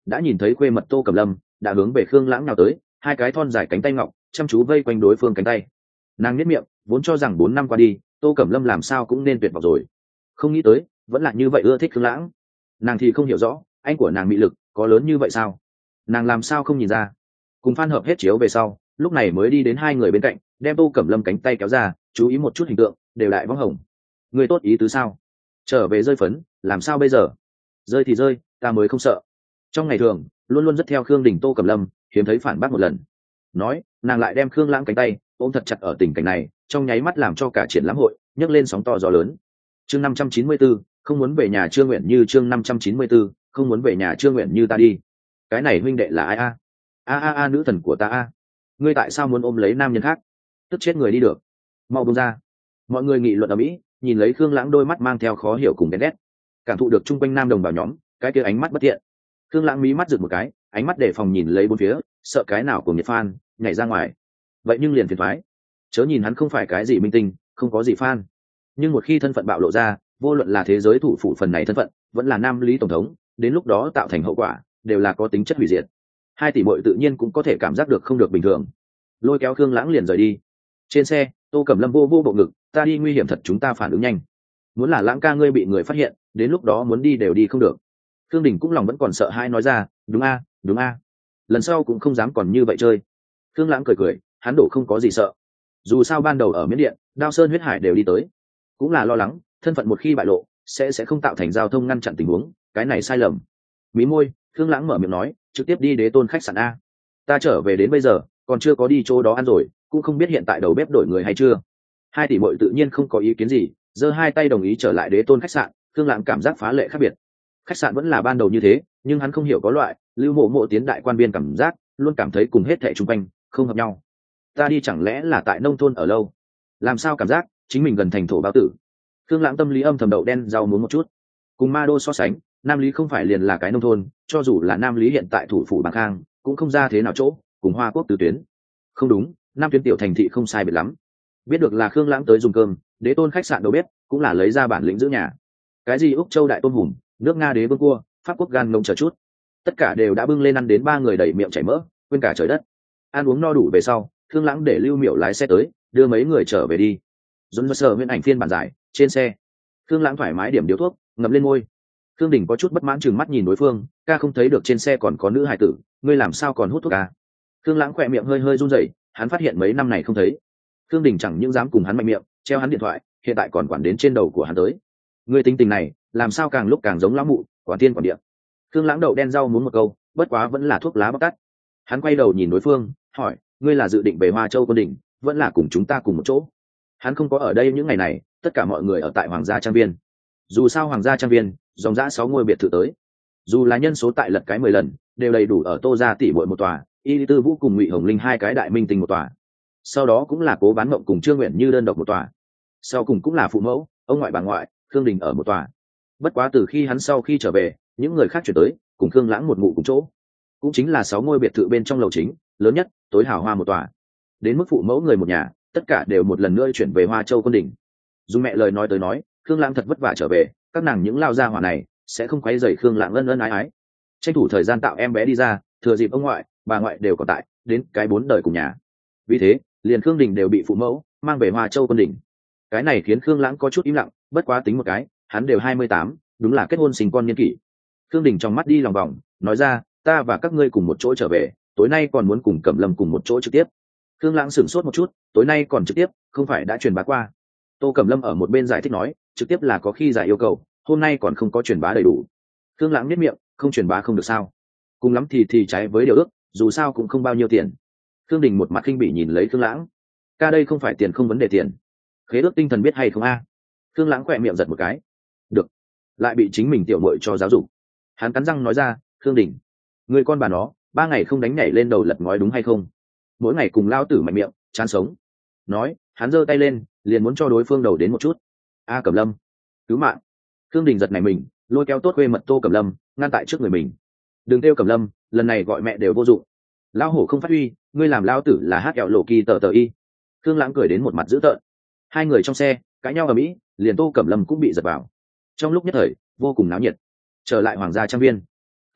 đã nhìn thấy khuê mật Tô Cẩm Lâm đã hướng về Khương Lãng nào tới, hai cái thon dài cánh tay ngọc chăm chú vây quanh đối phương cánh tay. Nàng nhếch miệng, vốn cho rằng bốn năm qua đi Tô Cẩm Lâm làm sao cũng nên tuyệt vọng rồi, không nghĩ tới vẫn là như vậy ưa thích Khương Lãng. Nàng thì không hiểu rõ anh của nàng mị lực có lớn như vậy sao, nàng làm sao không nhìn ra. Cùng Phan Hợp hết chiếu về sau, lúc này mới đi đến hai người bên cạnh, đem Tô Cẩm Lâm cánh tay kéo ra, chú ý một chút hình tượng đều đại võng hồng. Người tốt ý tứ sao? Trở về rơi phấn làm sao bây giờ? Rơi thì rơi, ta mới không sợ. Trong ngày thường luôn luôn rất theo Khương Đình Tô Cẩm Lâm hiếm thấy phản bác một lần, nói nàng lại đem Khương Lãng cánh tay ôm thật chặt. Ở tình cảnh này trong nháy mắt làm cho cả triển lãm hội nhấc lên sóng to gió lớn. Chương năm trăm chín mươi tư, không muốn về nhà Trương Nguyện Như. Chương năm trăm chín mươi tư, không muốn về nhà Trương Nguyện Như. Ta đi. Cái này huynh đệ là ai a? A a a nữ thần của ta a. Ngươi tại sao muốn ôm lấy nam nhân khác? Tức chết người đi được. Mau buông ra. Mọi người nghị luận ở mỹ, nhìn lấy Khương Lãng đôi mắt mang theo khó hiểu cùng ghen ghét, cảm thụ được chung quanh nam đồng bào nhóm cái kia ánh mắt bất thiện. Khương Lãng mí mắt giựt một cái, ánh mắt đề phòng nhìn lấy bốn phía, sợ cái nào của nhiệt fan nhảy ra ngoài. Vậy nhưng liền phiền toái. Chớ nhìn hắn không phải cái gì minh tinh, không có gì fan, nhưng một khi thân phận bạo lộ ra, vô luận là thế giới thủ phủ phần này thân phận, vẫn là nam lý tổng thống, đến lúc đó tạo thành hậu quả đều là có tính chất hủy diệt. Hai tỷ muội tự nhiên cũng có thể cảm giác được không được bình thường, lôi kéo Khương Lãng liền rời đi. Trên xe, Tô Cẩm Lâm vô vô bộ ngực, ta đi nguy hiểm thật, chúng ta phản ứng nhanh. Muốn là Lãng ca ngươi bị người phát hiện, đến lúc đó muốn đi đều đi không được. Khương Đình cũng lòng vẫn còn sợ hãi nói ra, đúng a, đúng a, lần sau cũng không dám còn như vậy chơi. Khương Lãng cười cười, hắn đổ không có gì sợ. Dù sao ban đầu ở Miến Điện, Đao Sơn huyết hải đều đi tới, cũng là lo lắng thân phận một khi bại lộ sẽ sẽ không tạo thành giao thông ngăn chặn tình huống, cái này sai lầm. Mí môi, Khương Lãng mở miệng nói, trực tiếp đi Đế Tôn khách sạn a. Ta trở về đến bây giờ còn chưa có đi chỗ đó ăn rồi, cũng không biết hiện tại đầu bếp đổi người hay chưa. Hai tỷ muội tự nhiên không có ý kiến gì, giơ hai tay đồng ý trở lại Đế Tôn khách sạn. Khương Lãng cảm giác phá lệ khác biệt. Khách sạn vẫn là ban đầu như thế, nhưng hắn không hiểu có loại Lưu Mộ Mộ tiến đại quan viên cảm giác, luôn cảm thấy cùng hết thảy xung quanh không hợp nhau. Ta đi chẳng lẽ là tại nông thôn ở lâu, làm sao cảm giác chính mình gần thành thổ bao tử. Khương Lãng tâm lý âm thầm đậu đen rau muống một chút. Cùng Ma Đô so sánh, Nam Lý không phải liền là cái nông thôn, cho dù là Nam Lý hiện tại thủ phủ Bàng Khang cũng không ra thế nào chỗ, cùng Hoa Quốc tứ tuyến. Không đúng, Nam tuyến tiểu thành thị không sai biệt lắm. Biết được là Khương Lãng tới dùng cơm, Đế Tôn khách sạn đầu bếp cũng là lấy ra bản lĩnh giữ nhà. Cái gì Úc Châu đại tôm hùm, nước Nga đế vương cua, Pháp quốc gan ngông chờ chút, tất cả đều đã bưng lên ăn đến ba người đầy miệng chảy mỡ, quên cả trời đất. Ăn uống no đủ về sau, Khương Lãng để Lưu Miểu lái xe tới, đưa mấy người trở về đi. Dồn sờ nguyên ảnh phiên bản giải, trên xe, Khương Lãng thoải mái điểm điếu thuốc, ngậm lên môi. Khương Đình có chút bất mãn chừng mắt nhìn đối phương, ca không thấy được trên xe còn có nữ hài tử, ngươi làm sao còn hút thuốc ca? Khương Lãng khỏe miệng hơi hơi run rẩy, hắn phát hiện mấy năm này không thấy. Khương Đình chẳng những dám cùng hắn mạnh miệng, treo hắn điện thoại, hiện tại còn quản đến trên đầu của hắn tới. Ngươi tính tình này, làm sao càng lúc càng giống lão mụ, quản tiên quản địa. Khương Lãng đậu đen rau muốn một câu, bất quá vẫn là thuốc lá bóc tắt. Hắn quay đầu nhìn đối phương, hỏi, ngươi là dự định về Hoa Châu Quân Đỉnh, vẫn là cùng chúng ta cùng một chỗ? Hắn không có ở đây những ngày này, tất cả mọi người ở tại Hoàng gia trang viên. Dù sao Hoàng gia trang viên dòng dã sáu ngôi biệt thự tới, dù là nhân số tại lật cái mười lần đều đầy đủ ở Tô gia tỷ muội một tòa, Y Tư Vũ cùng Ngụy Hồng Linh hai cái đại minh tinh một tòa, sau đó cũng là Cố Bán Mộng cùng Trương Nguyện Như đơn độc một tòa, sau cùng cũng là phụ mẫu, ông ngoại bà ngoại, Khương Đình ở một tòa. Bất quá từ khi hắn sau khi trở về, những người khác chuyển tới cùng Khương Lãng một ngủ cùng chỗ, cũng chính là sáu ngôi biệt thự bên trong lầu chính lớn nhất, tối hào hoa một tòa. Đến mức phụ mẫu người một nhà, tất cả đều một lần nữa chuyển về Hoa Châu Quân Đỉnh. Dùng mẹ lời nói tới nói, Khương Lãng thật vất vả trở về, các nàng những lao gia hỏa này sẽ không quấy rầy Khương Lãng ân ân ái ái, tranh thủ thời gian tạo em bé đi ra, thừa dịp ông ngoại bà ngoại đều còn tại, đến cái bốn đời cùng nhà. Vì thế liền Khương Đình đều bị phụ mẫu mang về Hoa Châu Quân Đỉnh. Cái này khiến Khương Lãng có chút im lặng, bất quá tính một cái, hắn đều hai mươi tám, đúng là kết hôn sinh con niên kỷ. Khương Đình trong mắt đi lòng vòng, nói ra, ta và các ngươi cùng một chỗ trở về, tối nay còn muốn cùng Cẩm Lâm cùng một chỗ trực tiếp. Khương Lãng sửng sốt một chút, tối nay còn trực tiếp, không phải đã truyền bá qua? Tô Cẩm Lâm ở một bên giải thích nói, trực tiếp là có khi giải yêu cầu, hôm nay còn không có truyền bá đầy đủ. Khương Lãng nhếch miệng, không truyền bá không được sao? Cùng lắm thì thì trái với điều ước, dù sao cũng không bao nhiêu tiền. Khương Đình một mặt khinh bỉ nhìn lấy Khương Lãng, ca đây không phải tiền không vấn đề tiền, khế ước tinh thần biết hay không a? À? Khương Lãng khỏe miệng giật một cái, được, lại bị chính mình tiểu muội cho giáo dục. Hắn cắn răng nói ra, Khương Đình, người con bà nó, ba ngày không đánh nhảy lên đầu lật ngói đúng hay không? Mỗi ngày cùng lao tử mạnh miệng, chán sống. Nói, hắn giơ tay lên, liền muốn cho đối phương đầu đến một chút. A Cẩm Lâm, cứu mạng! Khương Đình giật này mình, lôi kéo tốt quê mật Tô Cẩm Lâm, ngăn tại trước người mình. Đừng kêu Cẩm Lâm, lần này gọi mẹ đều vô dụng. Lão hổ không phát huy, ngươi làm lao tử là hát kẹo lộ kỳ tờ tờ y. Khương Lãng cười đến một mặt dữ tợn. Hai người trong xe cãi nhau ở mỹ, liền Tô Cẩm Lâm cũng bị giật vào. Trong lúc nhất thời vô cùng náo nhiệt. Trở lại Hoàng gia trang viên,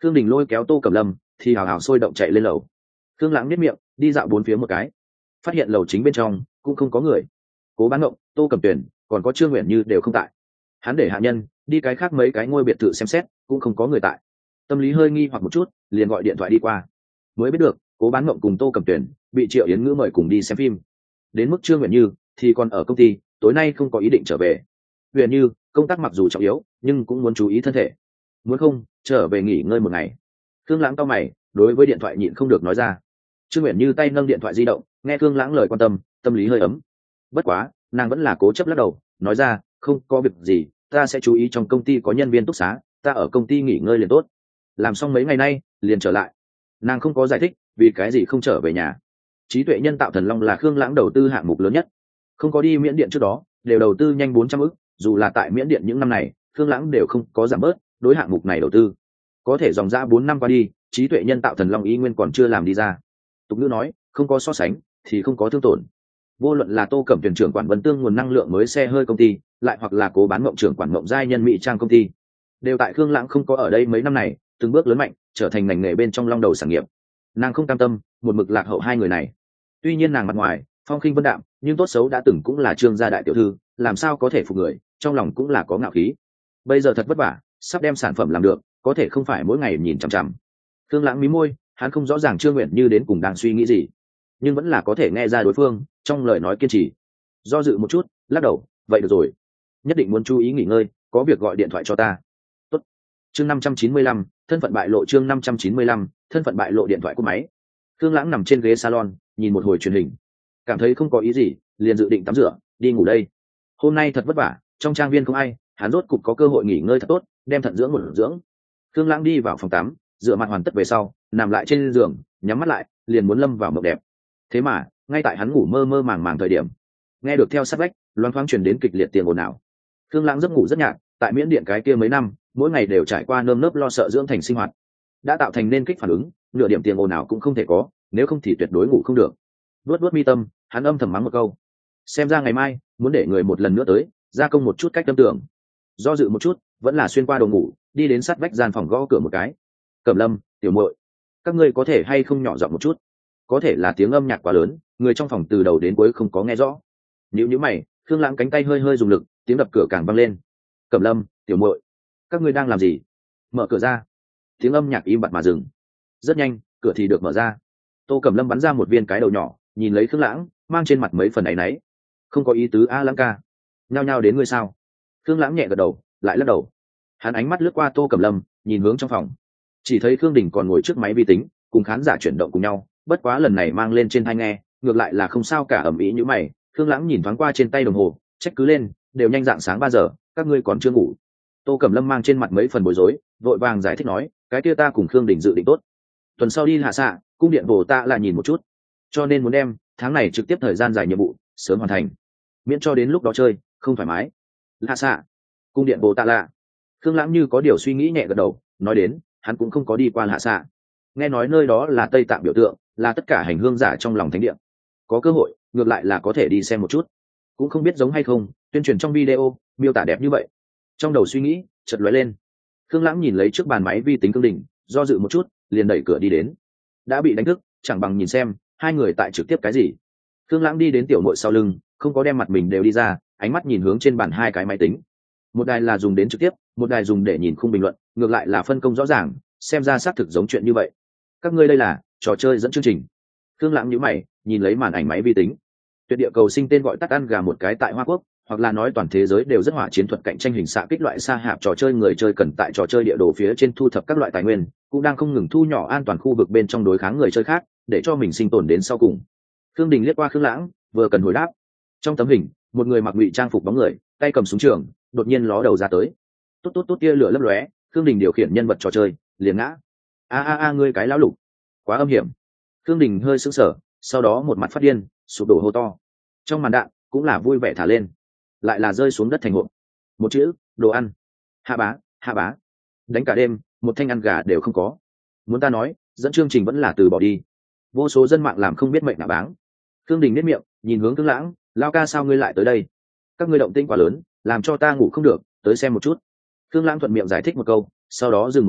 Khương Đình lôi kéo Tô Cẩm Lâm thì hào hào sôi động chạy lên lầu. Khương Lãng nhếch miệng đi dạo bốn phía một cái, phát hiện lầu chính bên trong cũng không có người. Cố Bán Ngộng, Tô Cẩm Tuyền còn có Trương Nguyện Như đều không tại. Hắn để hạ nhân đi cái khác mấy cái ngôi biệt thự xem xét, cũng không có người tại. Tâm lý hơi nghi hoặc một chút, liền gọi điện thoại đi qua. Mới biết được Cố Bán Ngộng cùng Tô Cẩm Tuyền bị Triệu Yến Ngữ mời cùng đi xem phim. Đến mức Trương Nguyện Như thì còn ở công ty, tối nay không có ý định trở về. Nguyện Như công tác mặc dù trọng yếu nhưng cũng muốn chú ý thân thể, muốn không trở về nghỉ ngơi một ngày. Khương Lãng cau mày, đối với điện thoại nhịn không được nói ra. Trương Nguyện Như tay nâng điện thoại di động, nghe Khương Lãng lời quan tâm, tâm lý hơi ấm. Bất quá nàng vẫn là cố chấp lắc đầu, nói ra không có việc gì, ta sẽ chú ý trong công ty có nhân viên túc xá, ta ở công ty nghỉ ngơi liền tốt. Làm xong mấy ngày nay liền trở lại. Nàng không có giải thích vì cái gì không trở về nhà. Trí tuệ nhân tạo thần long là Khương Lãng đầu tư hạng mục lớn nhất, không có đi Miễn Điện trước đó đều đầu tư nhanh bốn trăm ức, dù là tại Miễn Điện những năm này Khương Lãng đều không có giảm bớt đối hạng mục này đầu tư. Có thể dòng ra bốn năm qua đi, trí tuệ nhân tạo thần long ý nguyên còn chưa làm đi ra. Tục ngữ nói không có so sánh thì không có thương tổn. Vô luận là Tô Cẩm Tuyền trưởng quản Vân Tương nguồn năng lượng mới xe hơi công ty, lại hoặc là Cố Bán Mộng trưởng quản Mộng giai nhân mỹ trang công ty, đều tại Khương Lãng không có ở đây mấy năm này từng bước lớn mạnh, trở thành ngành nghề bên trong long đầu sản nghiệp. Nàng không cam tâm một mực lạc hậu hai người này. Tuy nhiên nàng mặt ngoài phong khinh vân đạm, nhưng tốt xấu đã từng cũng là Trương gia đại tiểu thư, làm sao có thể phục người, trong lòng cũng là có ngạo khí. Bây giờ thật vất vả sắp đem sản phẩm làm được, có thể không phải mỗi ngày nhìn chằm chằm. Khương Lãng mí môi, hắn không rõ ràng Trương Nguyện Như đến cùng đang suy nghĩ gì, nhưng vẫn là có thể nghe ra đối phương trong lời nói kiên trì. Do dự một chút, lắc đầu, vậy được rồi, nhất định muốn chú ý nghỉ ngơi, có việc gọi điện thoại cho ta. Tốt. Chương năm trăm chín mươi lăm, thân phận bại lộ. Chương năm trăm chín mươi lăm, thân phận bại lộ. Điện thoại của máy. Khương Lãng nằm trên ghế salon, nhìn một hồi truyền hình, cảm thấy không có ý gì, liền dự định tắm rửa, đi ngủ đây. Hôm nay thật vất vả, trong trang viên không ai, hắn rốt cục có cơ hội nghỉ ngơi thật tốt, đem thận dưỡng một dưỡng. Khương Lãng đi vào phòng tắm, rửa mặt hoàn tất về sau, nằm lại trên giường, nhắm mắt lại, liền muốn lâm vào mộng đẹp. Thế mà, ngay tại hắn ngủ mơ mơ màng màng thời điểm, nghe được theo sát vách, loáng thoáng truyền đến kịch liệt tiếng ồn ào. Khương Lãng giấc ngủ rất nhạt, tại Miễn Điện cái kia mấy năm, mỗi ngày đều trải qua nơm nớp lo sợ dưỡng thành sinh hoạt, đã tạo thành nên kích phản ứng, nửa điểm tiếng ồn nào cũng không thể có, nếu không thì tuyệt đối ngủ không được. Vuốt vuốt mi tâm, hắn âm thầm mắng một câu, xem ra ngày mai muốn để người một lần nữa tới gia công một chút cách tâm tưởng. Do dự một chút, vẫn là xuyên qua đồ ngủ, đi đến sát vách gian phòng gõ cửa một cái. Cẩm Lâm, tiểu muội, các ngươi có thể hay không nhỏ giọng một chút? Có thể là tiếng âm nhạc quá lớn, người trong phòng từ đầu đến cuối không có nghe rõ. Nhíu nhíu mày, Khương Lãng cánh tay hơi hơi dùng lực, tiếng đập cửa càng vang lên. Cẩm Lâm, tiểu muội, các ngươi đang làm gì? Mở cửa ra. Tiếng âm nhạc im bặt mà dừng. Rất nhanh, cửa thì được mở ra. Tô Cẩm Lâm bắn ra một viên cái đầu nhỏ, nhìn lấy Khương Lãng, mang trên mặt mấy phần áy náy. Không có ý tứ a Lãng ca. Nhao nhao đến ngươi sao? Khương Lãng nhẹ gật đầu, lại lắc đầu. Hắn ánh mắt lướt qua Tô Cẩm Lâm, nhìn hướng trong phòng, chỉ thấy Khương Đình còn ngồi trước máy vi tính, cùng khán giả chuyển động cùng nhau. Bất quá lần này mang lên trên tai nghe, ngược lại là không sao cả. Ầm ĩ như mày. Khương Lãng nhìn thoáng qua trên tay đồng hồ, trách cứ lên, đều nhanh dạng sáng ba giờ, các ngươi còn chưa ngủ. Tô Cẩm Lâm mang trên mặt mấy phần bối rối, vội vàng giải thích nói, cái kia ta cùng Khương Đình dự định tốt, tuần sau đi hạ xạ, cung điện bồ ta là nhìn một chút, cho nên muốn đem tháng này trực tiếp thời gian dài nhiệm vụ sớm hoàn thành, miễn cho đến lúc đó chơi không thoải mái. Hạ xạ, cung điện bồ ta là. Khương Lãng như có điều suy nghĩ nhẹ gật đầu, nói đến hắn cũng không có đi qua hạ xạ, nghe nói nơi đó là Tây Tạng biểu tượng, là tất cả hành hương giả trong lòng thánh địa, có cơ hội ngược lại là có thể đi xem một chút, cũng không biết giống hay không, tuyên truyền trong video miêu tả đẹp như vậy. Trong đầu suy nghĩ chợt lóe lên, Khương Lãng nhìn lấy trước bàn máy vi tính Khương Đình, do dự một chút, liền đẩy cửa đi đến. Đã bị đánh thức, chẳng bằng nhìn xem hai người tại trực tiếp cái gì. Khương Lãng đi đến tiểu muội sau lưng, không có đem mặt mình đều đi ra, ánh mắt nhìn hướng trên bàn hai cái máy tính. Một đài là dùng đến trực tiếp, một đài dùng để nhìn khung bình luận, ngược lại là phân công rõ ràng, xem ra xác thực giống chuyện như vậy. Các ngươi đây là trò chơi dẫn chương trình? Khương Lãng nhíu mày, nhìn lấy màn ảnh máy vi tính. Tuyệt địa cầu sinh tên gọi tắt ăn gà một cái tại Hoa Quốc, hoặc là nói toàn thế giới đều rất hỏa chiến thuật cạnh tranh hình xạ kích loại xa hạp trò chơi, người chơi cần tại trò chơi địa đồ phía trên thu thập các loại tài nguyên, cũng đang không ngừng thu nhỏ an toàn khu vực bên trong đối kháng người chơi khác, để cho mình sinh tồn đến sau cùng. Khương Đình liếc qua Khương Lãng, vừa cần hồi đáp. Trong tấm hình, một người mặc ngụy trang phục bóng người, tay cầm súng trường, đột nhiên ló đầu ra tới. Tốt tốt tốt, tia lửa lấp lóe, Khương Đình điều khiển nhân vật trò chơi, liền ngã. A a a, ngươi cái lão lục, quá âm hiểm. Khương Đình hơi sững sờ, sau đó một mặt phát điên, sụp đổ hô to. Trong màn đạn cũng là vui vẻ thả lên, lại là rơi xuống đất thành hộp. Một chữ, đồ ăn. Hạ bá, hạ bá. Đánh cả đêm, một thanh ăn gà đều không có. Muốn ta nói, dẫn chương trình vẫn là từ bỏ đi. Vô số dân mạng làm không biết mệnh nạ báng. Khương Đình nếp miệng, nhìn hướng Khương Lãng, lao ca sao ngươi lại tới đây? Các ngươi động tĩnh quá lớn, làm cho ta ngủ không được, tới xem một chút. Khương Lãng thuận miệng giải thích một câu, sau đó dừng một chút,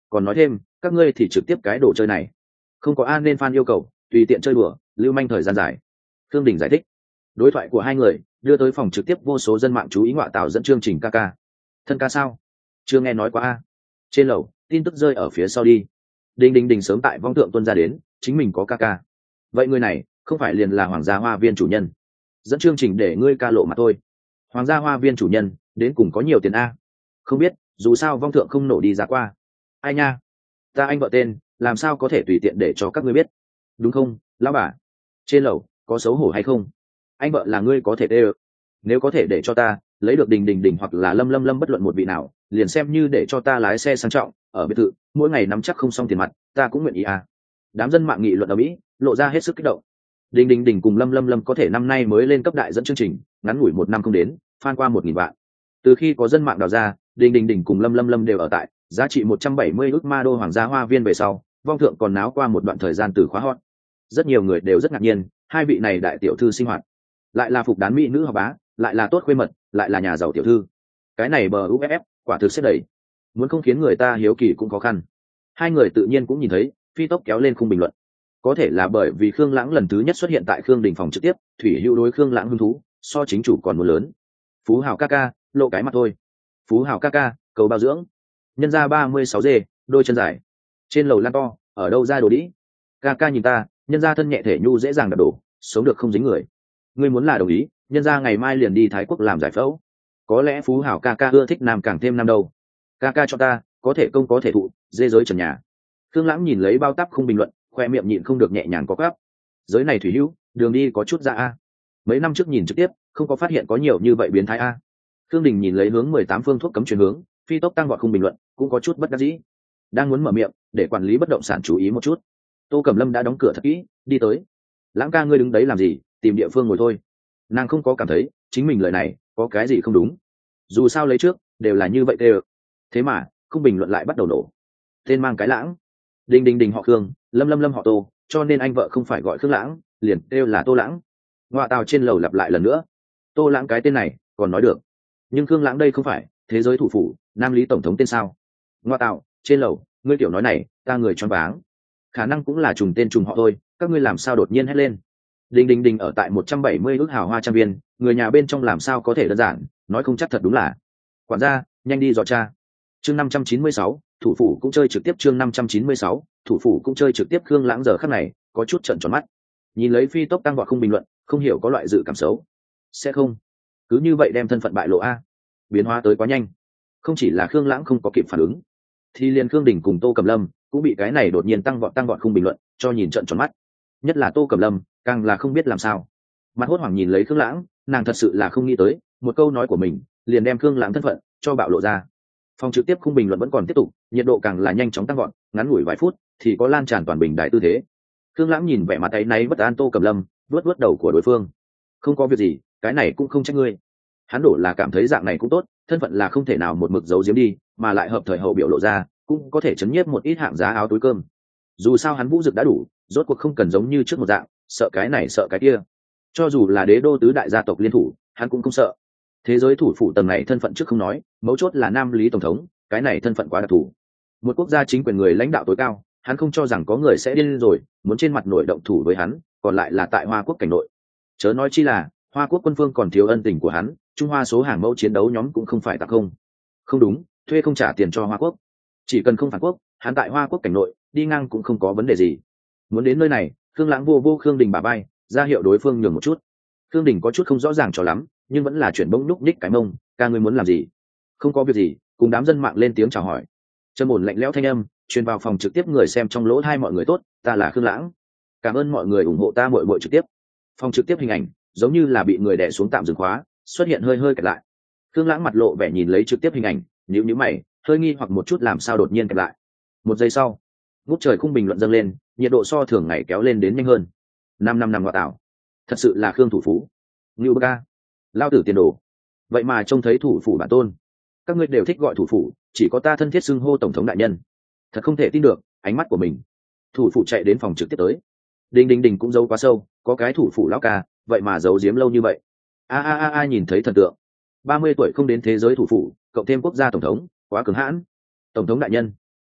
còn nói thêm các ngươi thì trực tiếp cái đồ chơi này không có an nên fan yêu cầu tùy tiện chơi đùa lưu manh thời gian dài. Khương Đình giải thích. Đối thoại của hai người đưa tới phòng trực tiếp vô số dân mạng chú ý ngọa tạo dẫn chương trình ca ca. Thân ca sao? Chưa nghe nói qua a. Trên lầu tin tức rơi ở phía sau đi. Đình đình đình sớm tại vong thượng tuân ra đến chính mình có ca ca. Vậy người này không phải liền là hoàng gia hoa viên chủ nhân dẫn chương trình để ngươi ca lộ mà thôi. Hoàng gia hoa viên chủ nhân đến cùng có nhiều tiền a? Không biết, dù sao vong thượng không nổ đi ra qua. Ai nha, ta anh vợ tên làm sao có thể tùy tiện để cho các ngươi biết, đúng không lão bà? Trên lầu có xấu hổ hay không? Anh vợ là ngươi có thể tê ơ, nếu có thể để cho ta lấy được đình đình đình hoặc là lâm lâm lâm bất luận một vị nào liền xem như để cho ta lái xe sang trọng ở biệt thự mỗi ngày nắm chắc không xong tiền mặt ta cũng nguyện ý à. Đám dân mạng nghị luận ở mỹ lộ ra hết sức kích động. Đình đình đình cùng lâm lâm lâm có thể năm nay mới lên cấp đại dẫn chương trình, ngắn ngủi một năm không đến fan qua một nghìn vạn. Từ khi có dân mạng đào ra đình đình đình cùng lâm lâm lâm đều ở tại giá trị một trăm bảy mươi ước ma đô hoàng gia hoa viên về sau, vong thượng còn náo qua một đoạn thời gian từ khóa hot. Rất nhiều người đều rất ngạc nhiên hai vị này đại tiểu thư sinh hoạt, lại là phục đán mỹ nữ học bá, lại là tốt khuê mật, lại là nhà giàu tiểu thư, cái này bờ u ép ép quả thực xếp đầy, muốn không khiến người ta hiếu kỳ cũng khó khăn. Hai người tự nhiên cũng nhìn thấy phi tốc kéo lên khung bình luận, có thể là bởi vì Khương Lãng lần thứ nhất xuất hiện tại Khương Đình phòng trực tiếp, thủy hữu đối Khương Lãng hứng thú so chính chủ còn muốn lớn. Phú hào ca ca lộ cái mặt thôi, phú hào ca ca cầu bao dưỡng, nhân ra ba mươi sáu dê đôi chân dài, trên lầu lan to ở đâu ra đồ đĩ, ca ca nhìn ta nhân ra thân nhẹ thể nhu dễ dàng đập đổ, sống được không dính người. Ngươi muốn là đồng ý nhân ra ngày mai liền đi Thái Quốc làm giải phẫu, có lẽ phú hảo ca ca ưa thích nam càng thêm nam đâu. Ca ca cho ta có thể công có thể thụ, dê giới trần nhà. Khương Lãng nhìn lấy bao tắp không bình luận, khoe miệng nhịn không được nhẹ nhàng có quắp. Giới này thủy hữu đường đi có chút ra a, mấy năm trước nhìn trực tiếp không có phát hiện có nhiều như vậy biến thái a. Khương Đình nhìn lấy hướng mười tám phương thuốc cấm chuyển hướng phi tốc tăng vọt không bình luận cũng có chút bất đắc dĩ, đang muốn mở miệng để quản lý bất động sản chú ý một chút. Tô Cẩm Lâm đã đóng cửa thật kỹ đi tới. Lãng ca ngươi đứng đấy làm gì, tìm địa phương ngồi thôi. Nàng không có cảm thấy chính mình lời này có cái gì không đúng, dù sao lấy trước đều là như vậy tê ơ. Thế mà không bình luận lại bắt đầu nổ. Tên mang cái Lãng, đình đình đình họ Khương, lâm lâm lâm họ Tô, cho nên anh vợ không phải gọi Khương Lãng liền kêu là Tô Lãng. Ngoại tàu trên lầu lặp lại lần nữa, Tô Lãng cái tên này còn nói được, nhưng Khương Lãng đây không phải thế giới thủ phủ nam lý tổng thống tên sao? Ngoại tàu trên lầu ngươi kiểu nói này ta người choáng váng, khả năng cũng là trùng tên trùng họ thôi, các ngươi làm sao đột nhiên hét lên. Đình đình đình ở tại một trăm bảy mươi ước hào hoa trang viên, người nhà bên trong làm sao có thể đơn giản, nói không chắc thật đúng là. Quản gia, nhanh đi dò cha. Chương năm trăm chín mươi sáu, thủ phủ cũng chơi trực tiếp. Chương năm trăm chín mươi sáu, thủ phủ cũng chơi trực tiếp. Khương Lãng giờ khắc này có chút trợn tròn mắt, nhìn lấy phi tốc tăng vọt không bình luận, không hiểu có loại dự cảm xấu. Sẽ không cứ như vậy đem thân phận bại lộ a? Biến hóa tới quá nhanh, không chỉ là Khương Lãng không có kịp phản ứng, thì liền Khương Đình cùng Tô Cẩm Lâm cũng bị cái này đột nhiên tăng vọt tăng vọt không bình luận cho nhìn trợn tròn mắt. Nhất là Tô Cẩm Lâm càng là không biết làm sao, mặt hốt hoảng nhìn lấy Khương Lãng, nàng thật sự là không nghĩ tới một câu nói của mình liền đem Khương Lãng thân phận cho bạo lộ ra. Phòng trực tiếp khung bình luận vẫn còn tiếp tục, nhiệt độ càng là nhanh chóng tăng vọt, ngắn ngủi vài phút thì có lan tràn toàn bình đại tư thế. Khương Lãng nhìn vẻ mặt áy náy bất an Tô Cẩm Lâm, vuốt vuốt đầu của đối phương. Không có việc gì, cái này cũng không trách ngươi. Hắn đổ là cảm thấy dạng này cũng tốt, thân phận là không thể nào một mực giấu giếm đi, mà lại hợp thời hậu biểu lộ ra, cũng có thể chấn nhiếp một ít hạng giá áo túi cơm. Dù sao hắn vũ dực đã đủ, rốt cuộc không cần giống như trước một dạng sợ cái này sợ cái kia. Cho dù là đế đô tứ đại gia tộc liên thủ hắn cũng không sợ. Thế giới thủ phủ tầng này thân phận trước không nói, mấu chốt là nam lý tổng thống, cái này thân phận quá đặc thù. Một quốc gia chính quyền người lãnh đạo tối cao, hắn không cho rằng có người sẽ điên rồi muốn trên mặt nổi động thủ với hắn, còn lại là tại Hoa Quốc cảnh nội. Chớ nói chi là Hoa Quốc quân phương còn thiếu ân tình của hắn, Trung Hoa số hàng mẫu chiến đấu nhóm cũng không phải tặng không. Không đúng, thuê không trả tiền cho Hoa Quốc, chỉ cần không phản quốc, hắn tại Hoa Quốc cảnh nội đi ngang cũng không có vấn đề gì. Muốn đến nơi này, Khương Lãng vô vô Khương Đình bà bay, ra hiệu đối phương nhường một chút. Khương Đình có chút không rõ ràng cho lắm, nhưng vẫn là chuyển bông nhúc nhích cái mông. Ca ngươi muốn làm gì? Không có việc gì, cùng đám dân mạng lên tiếng chào hỏi. Trầm ổn lạnh lẽo thanh âm truyền vào phòng trực tiếp người xem trong lỗ hai mọi người tốt, ta là Khương Lãng, cảm ơn mọi người ủng hộ ta muội muội trực tiếp. Phòng trực tiếp hình ảnh giống như là bị người đè xuống tạm dừng khóa, xuất hiện hơi hơi kẹt lại. Khương Lãng mặt lộ vẻ nhìn lấy trực tiếp hình ảnh, nhíu nhíu mày, hơi nghi hoặc một chút làm sao đột nhiên kẹt lại. Một giây sau, ngút trời khung bình luận dâng lên, nhiệt độ so thường ngày kéo lên đến nhanh hơn. Năm năm năm ngoại tảo, thật sự là Khương thủ phú, Ngưu Bơ Ca, lao tử tiền đồ, vậy mà trông thấy thủ phủ bản tôn. Các ngươi đều thích gọi thủ phủ, chỉ có ta thân thiết xưng hô tổng thống đại nhân. Thật không thể tin được ánh mắt của mình. Thủ phủ chạy đến phòng trực tiếp tới. Đinh Đinh Đình cũng giấu quá sâu, có cái thủ phủ lão ca, vậy mà giấu giếm lâu như vậy. A a a a nhìn thấy thần tượng. ba mươi tuổi không đến thế giới thủ phủ, cộng thêm quốc gia tổng thống, quá cứng hãn. Tổng thống đại nhân,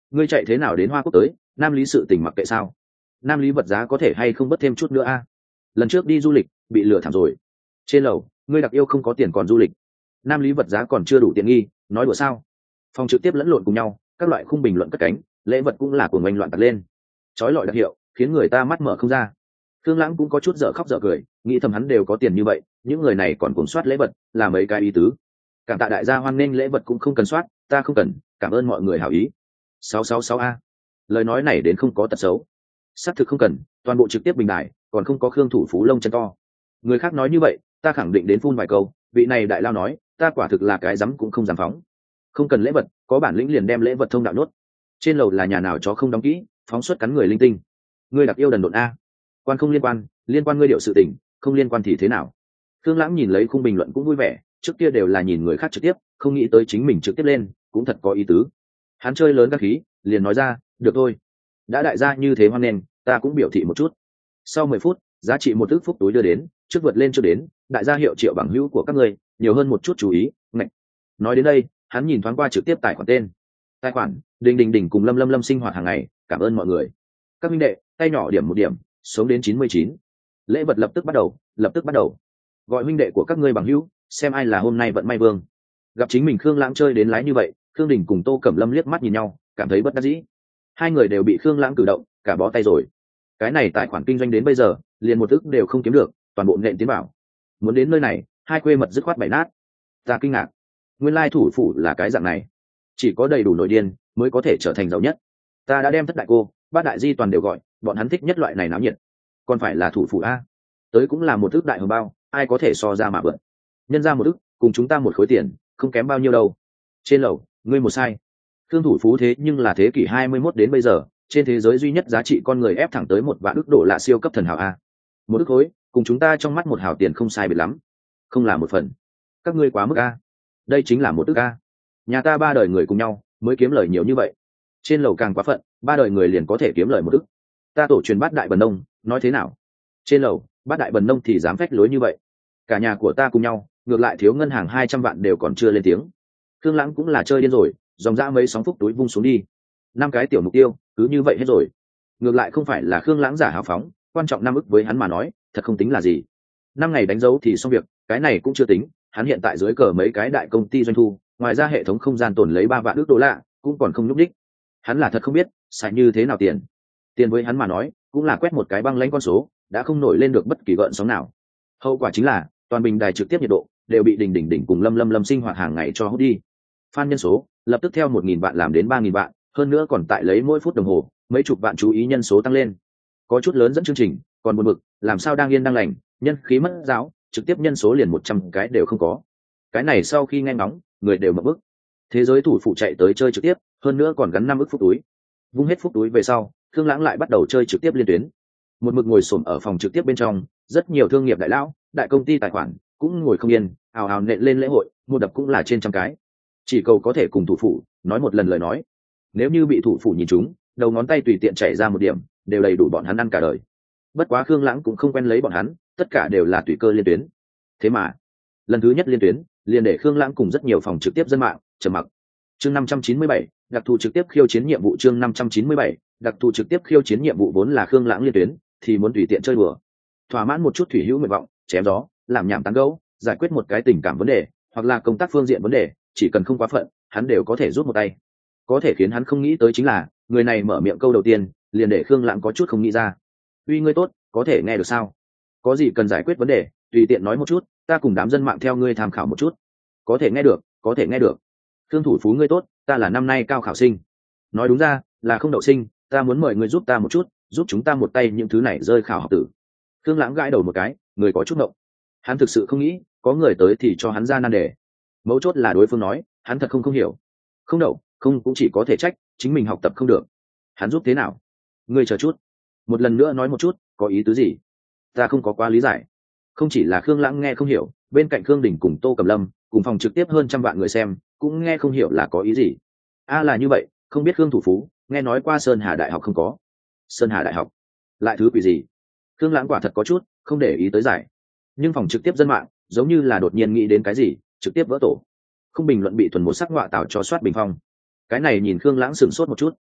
ngươi chạy thế nào đến Hoa Quốc tới? Nam lý sự tình mặc kệ sao? Nam lý vật giá có thể hay không bớt thêm chút nữa a? Lần trước đi du lịch bị lừa thảm rồi. Trên lầu, ngươi đặc yêu không có tiền còn du lịch. Nam lý vật giá còn chưa đủ tiện nghi, nói đùa sao? Phòng trực tiếp lẫn lộn cùng nhau, các loại khung bình luận cất cánh, lễ vật cũng là của ngoanh loạn tật lên. Chói lọi đặc hiệu, khiến người ta mắt mở không ra. Thương Lãng cũng có chút dở khóc dở cười, nghĩ thầm hắn đều có tiền như vậy, những người này còn cuồng soát lễ vật, là mấy cái ý tứ. Cảm tạ đại gia hoan nghênh lễ vật cũng không cần soát, ta không cần, cảm ơn mọi người hảo ý. sáu sáu sáu a. Lời nói này đến không có tật xấu. Xác thực không cần, toàn bộ trực tiếp bình đại, còn không có Khương Thủ Phú lông chân to. Người khác nói như vậy, ta khẳng định đến phun vài câu, vị này đại lao nói, ta quả thực là cái dám cũng không dám phóng. Không cần lễ vật, có bản lĩnh liền đem lễ vật thông đạo nốt. Trên lầu là nhà nào chó không đóng kỹ, phóng xuất cắn người linh tinh. Ngươi đặc yêu đần độn a. Quan không liên quan, liên quan ngươi điệu sự tình, không liên quan thì thế nào? Thương Lãng nhìn lấy khung bình luận cũng vui vẻ, trước kia đều là nhìn người khác trực tiếp, không nghĩ tới chính mình trực tiếp lên, cũng thật có ý tứ. Hắn chơi lớn các khí, liền nói ra, được thôi. Đã đại gia như thế hoan nghênh, ta cũng biểu thị một chút. Sau mười phút, giá trị một ức phúc túi đưa đến, trước vượt lên chưa đến, đại gia hiệu triệu bằng hữu của các ngươi, nhiều hơn một chút chú ý, ngạch. Nói đến đây, hắn nhìn thoáng qua trực tiếp tài khoản tên. Tài khoản, Đình Đình Đình cùng Lâm Lâm Lâm sinh hoạt hàng ngày, cảm ơn mọi người. Các huynh đệ, tay nhỏ điểm một điểm, sống đến chín mươi chín. Lễ vật lập tức bắt đầu, lập tức bắt đầu. Gọi huynh đệ của các ngươi bằng hữu, xem ai là hôm nay vận may vương. Gặp chính mình Khương Lãng chơi đến lái như vậy, Khương Đình cùng Tô Cẩm Lâm liếc mắt nhìn nhau, cảm thấy bất đắc dĩ. Hai người đều bị Khương Lãng cử động, cả bó tay rồi. Cái này tài khoản kinh doanh đến bây giờ, liền một ức đều không kiếm được, toàn bộ nện tiến bảo. Muốn đến nơi này, hai quê mật dứt khoát bảy nát. Ta kinh ngạc, nguyên lai thủ phủ là cái dạng này, chỉ có đầy đủ nội điên mới có thể trở thành giàu nhất. Ta đã đem thất đại cô, bát đại di toàn đều gọi, bọn hắn thích nhất loại này náo nhiệt. Còn phải là thủ phủ a, tới cũng là một ức đại hồng bao, ai có thể so ra mà vượt. Nhân ra một ức, cùng chúng ta một khối tiền, không kém bao nhiêu đâu. Trên lầu, ngươi một sai. Thương Thủ Phú thế nhưng là thế kỷ hai mươi mốt đến bây giờ, trên thế giới duy nhất giá trị con người ép thẳng tới một vạn ức độ là siêu cấp thần hào a. Một ức khối, cùng chúng ta trong mắt một hào tiền không sai biệt lắm, không là một phần. Các ngươi quá mức a. Đây chính là một ức a. Nhà ta ba đời người cùng nhau mới kiếm lời nhiều như vậy. Trên lầu càng quá phận, ba đời người liền có thể kiếm lời một ức. Ta tổ truyền bát đại bần nông, nói thế nào? Trên lầu, bát đại bần nông thì dám phách lối như vậy. Cả nhà của ta cùng nhau, ngược lại thiếu ngân hàng hai trăm vạn đều còn chưa lên tiếng. Khương Lãng cũng là chơi điên rồi, dòng dã mấy sóng phúc túi vung xuống đi. Năm cái tiểu mục tiêu, cứ như vậy hết rồi. Ngược lại không phải là Khương Lãng giả hào phóng, quan trọng năm ức với hắn mà nói, thật không tính là gì. Năm ngày đánh dấu thì xong việc, cái này cũng chưa tính, hắn hiện tại dưới cờ mấy cái đại công ty doanh thu, ngoài ra hệ thống không gian tồn lấy ba vạn ức đô la, cũng còn không nhúc đích. Hắn là thật không biết xài như thế nào tiền. Tiền với hắn mà nói, cũng là quét một cái băng lãnh con số, đã không nổi lên được bất kỳ gợn sóng nào. Hậu quả chính là toàn bình đài trực tiếp nhiệt độ đều bị Đình Đình Đình cùng Lâm Lâm Lâm sinh hoạt hàng ngày cho hút đi. Fan nhân số lập tức theo một nghìn vạn làm đến ba nghìn vạn, hơn nữa còn tại lấy mỗi phút đồng hồ mấy chục vạn chú ý nhân số tăng lên. Có chút lớn dẫn chương trình, còn buồn bực, làm sao đang yên đang lành, nhân khí mất giáo, trực tiếp nhân số liền một trăm cái đều không có. Cái này sau khi nghe ngóng, người đều mở bức. Thế giới thủ phụ chạy tới chơi trực tiếp, hơn nữa còn gắn năm ức phúc túi. Vung hết phúc túi về sau, Khương Lãng lại bắt đầu chơi trực tiếp liên tuyến. Một mực ngồi xổm ở phòng trực tiếp bên trong, rất nhiều thương nghiệp đại lão, đại công ty tài khoản cũng ngồi không yên, ào ào nện lên lễ hội, mua đập cũng là trên trăm cái. Chỉ cầu có thể cùng thủ phủ nói một lần lời nói. Nếu như bị thủ phủ nhìn trúng, đầu ngón tay tùy tiện chảy ra một điểm, đều đầy đủ bọn hắn ăn cả đời. Bất quá Khương Lãng cũng không quen lấy bọn hắn, tất cả đều là tùy cơ liên tuyến. Thế mà, lần thứ nhất liên tuyến, liền để Khương Lãng cùng rất nhiều phòng trực tiếp dân mạng trầm mặc. Chương năm trăm chín mươi bảy, đặc thù trực tiếp khiêu chiến nhiệm vụ. Chương năm trăm chín mươi bảy, đặc thù trực tiếp khiêu chiến nhiệm vụ vốn là Khương Lãng liên tuyến, thì muốn tùy tiện chơi đùa, thỏa mãn một chút thủy hữu nguyện vọng, chém gió, làm nhảm tán gẫu, giải quyết một cái tình cảm vấn đề, hoặc là công tác phương diện vấn đề, chỉ cần không quá phận, hắn đều có thể rút một tay. Có thể khiến hắn không nghĩ tới chính là, người này mở miệng câu đầu tiên, liền để Khương Lãng có chút không nghĩ ra. "Uy ngươi tốt, có thể nghe được sao? Có gì cần giải quyết vấn đề, tùy tiện nói một chút, ta cùng đám dân mạng theo ngươi tham khảo một chút." "Có thể nghe được, có thể nghe được." "Khương Thủ Phú ngươi tốt, ta là năm nay cao khảo sinh." "Nói đúng ra, là không đậu sinh, ta muốn mời ngươi giúp ta một chút, giúp chúng ta một tay những thứ này rơi khảo học tử." Khương Lãng gãi đầu một cái, người có chút ngộng. Hắn thực sự không nghĩ, có người tới thì cho hắn ra nan đề. Mấu chốt là đối phương nói, hắn thật không không hiểu. Không đậu, không cũng chỉ có thể trách chính mình học tập không được. Hắn giúp thế nào? Ngươi chờ chút, một lần nữa nói một chút, có ý tứ gì? Ta không có quá lý giải. Không chỉ là Khương Lãng nghe không hiểu, bên cạnh Khương Đình cùng Tô Cẩm Lâm, cùng phòng trực tiếp hơn trăm vạn người xem, cũng nghe không hiểu là có ý gì. A là như vậy, không biết Khương Thủ Phú, nghe nói qua Sơn Hà Đại học không có? Sơn Hà Đại học? Lại thứ quỷ gì? Khương Lãng quả thật có chút không để ý tới giải. Nhưng phòng trực tiếp dân mạng giống như là đột nhiên nghĩ đến cái gì, trực tiếp vỡ tổ. Không bình luận bị thuần một sắc ngọa tạo cho soát bình phong. Cái này nhìn Khương Lãng sửng sốt một chút.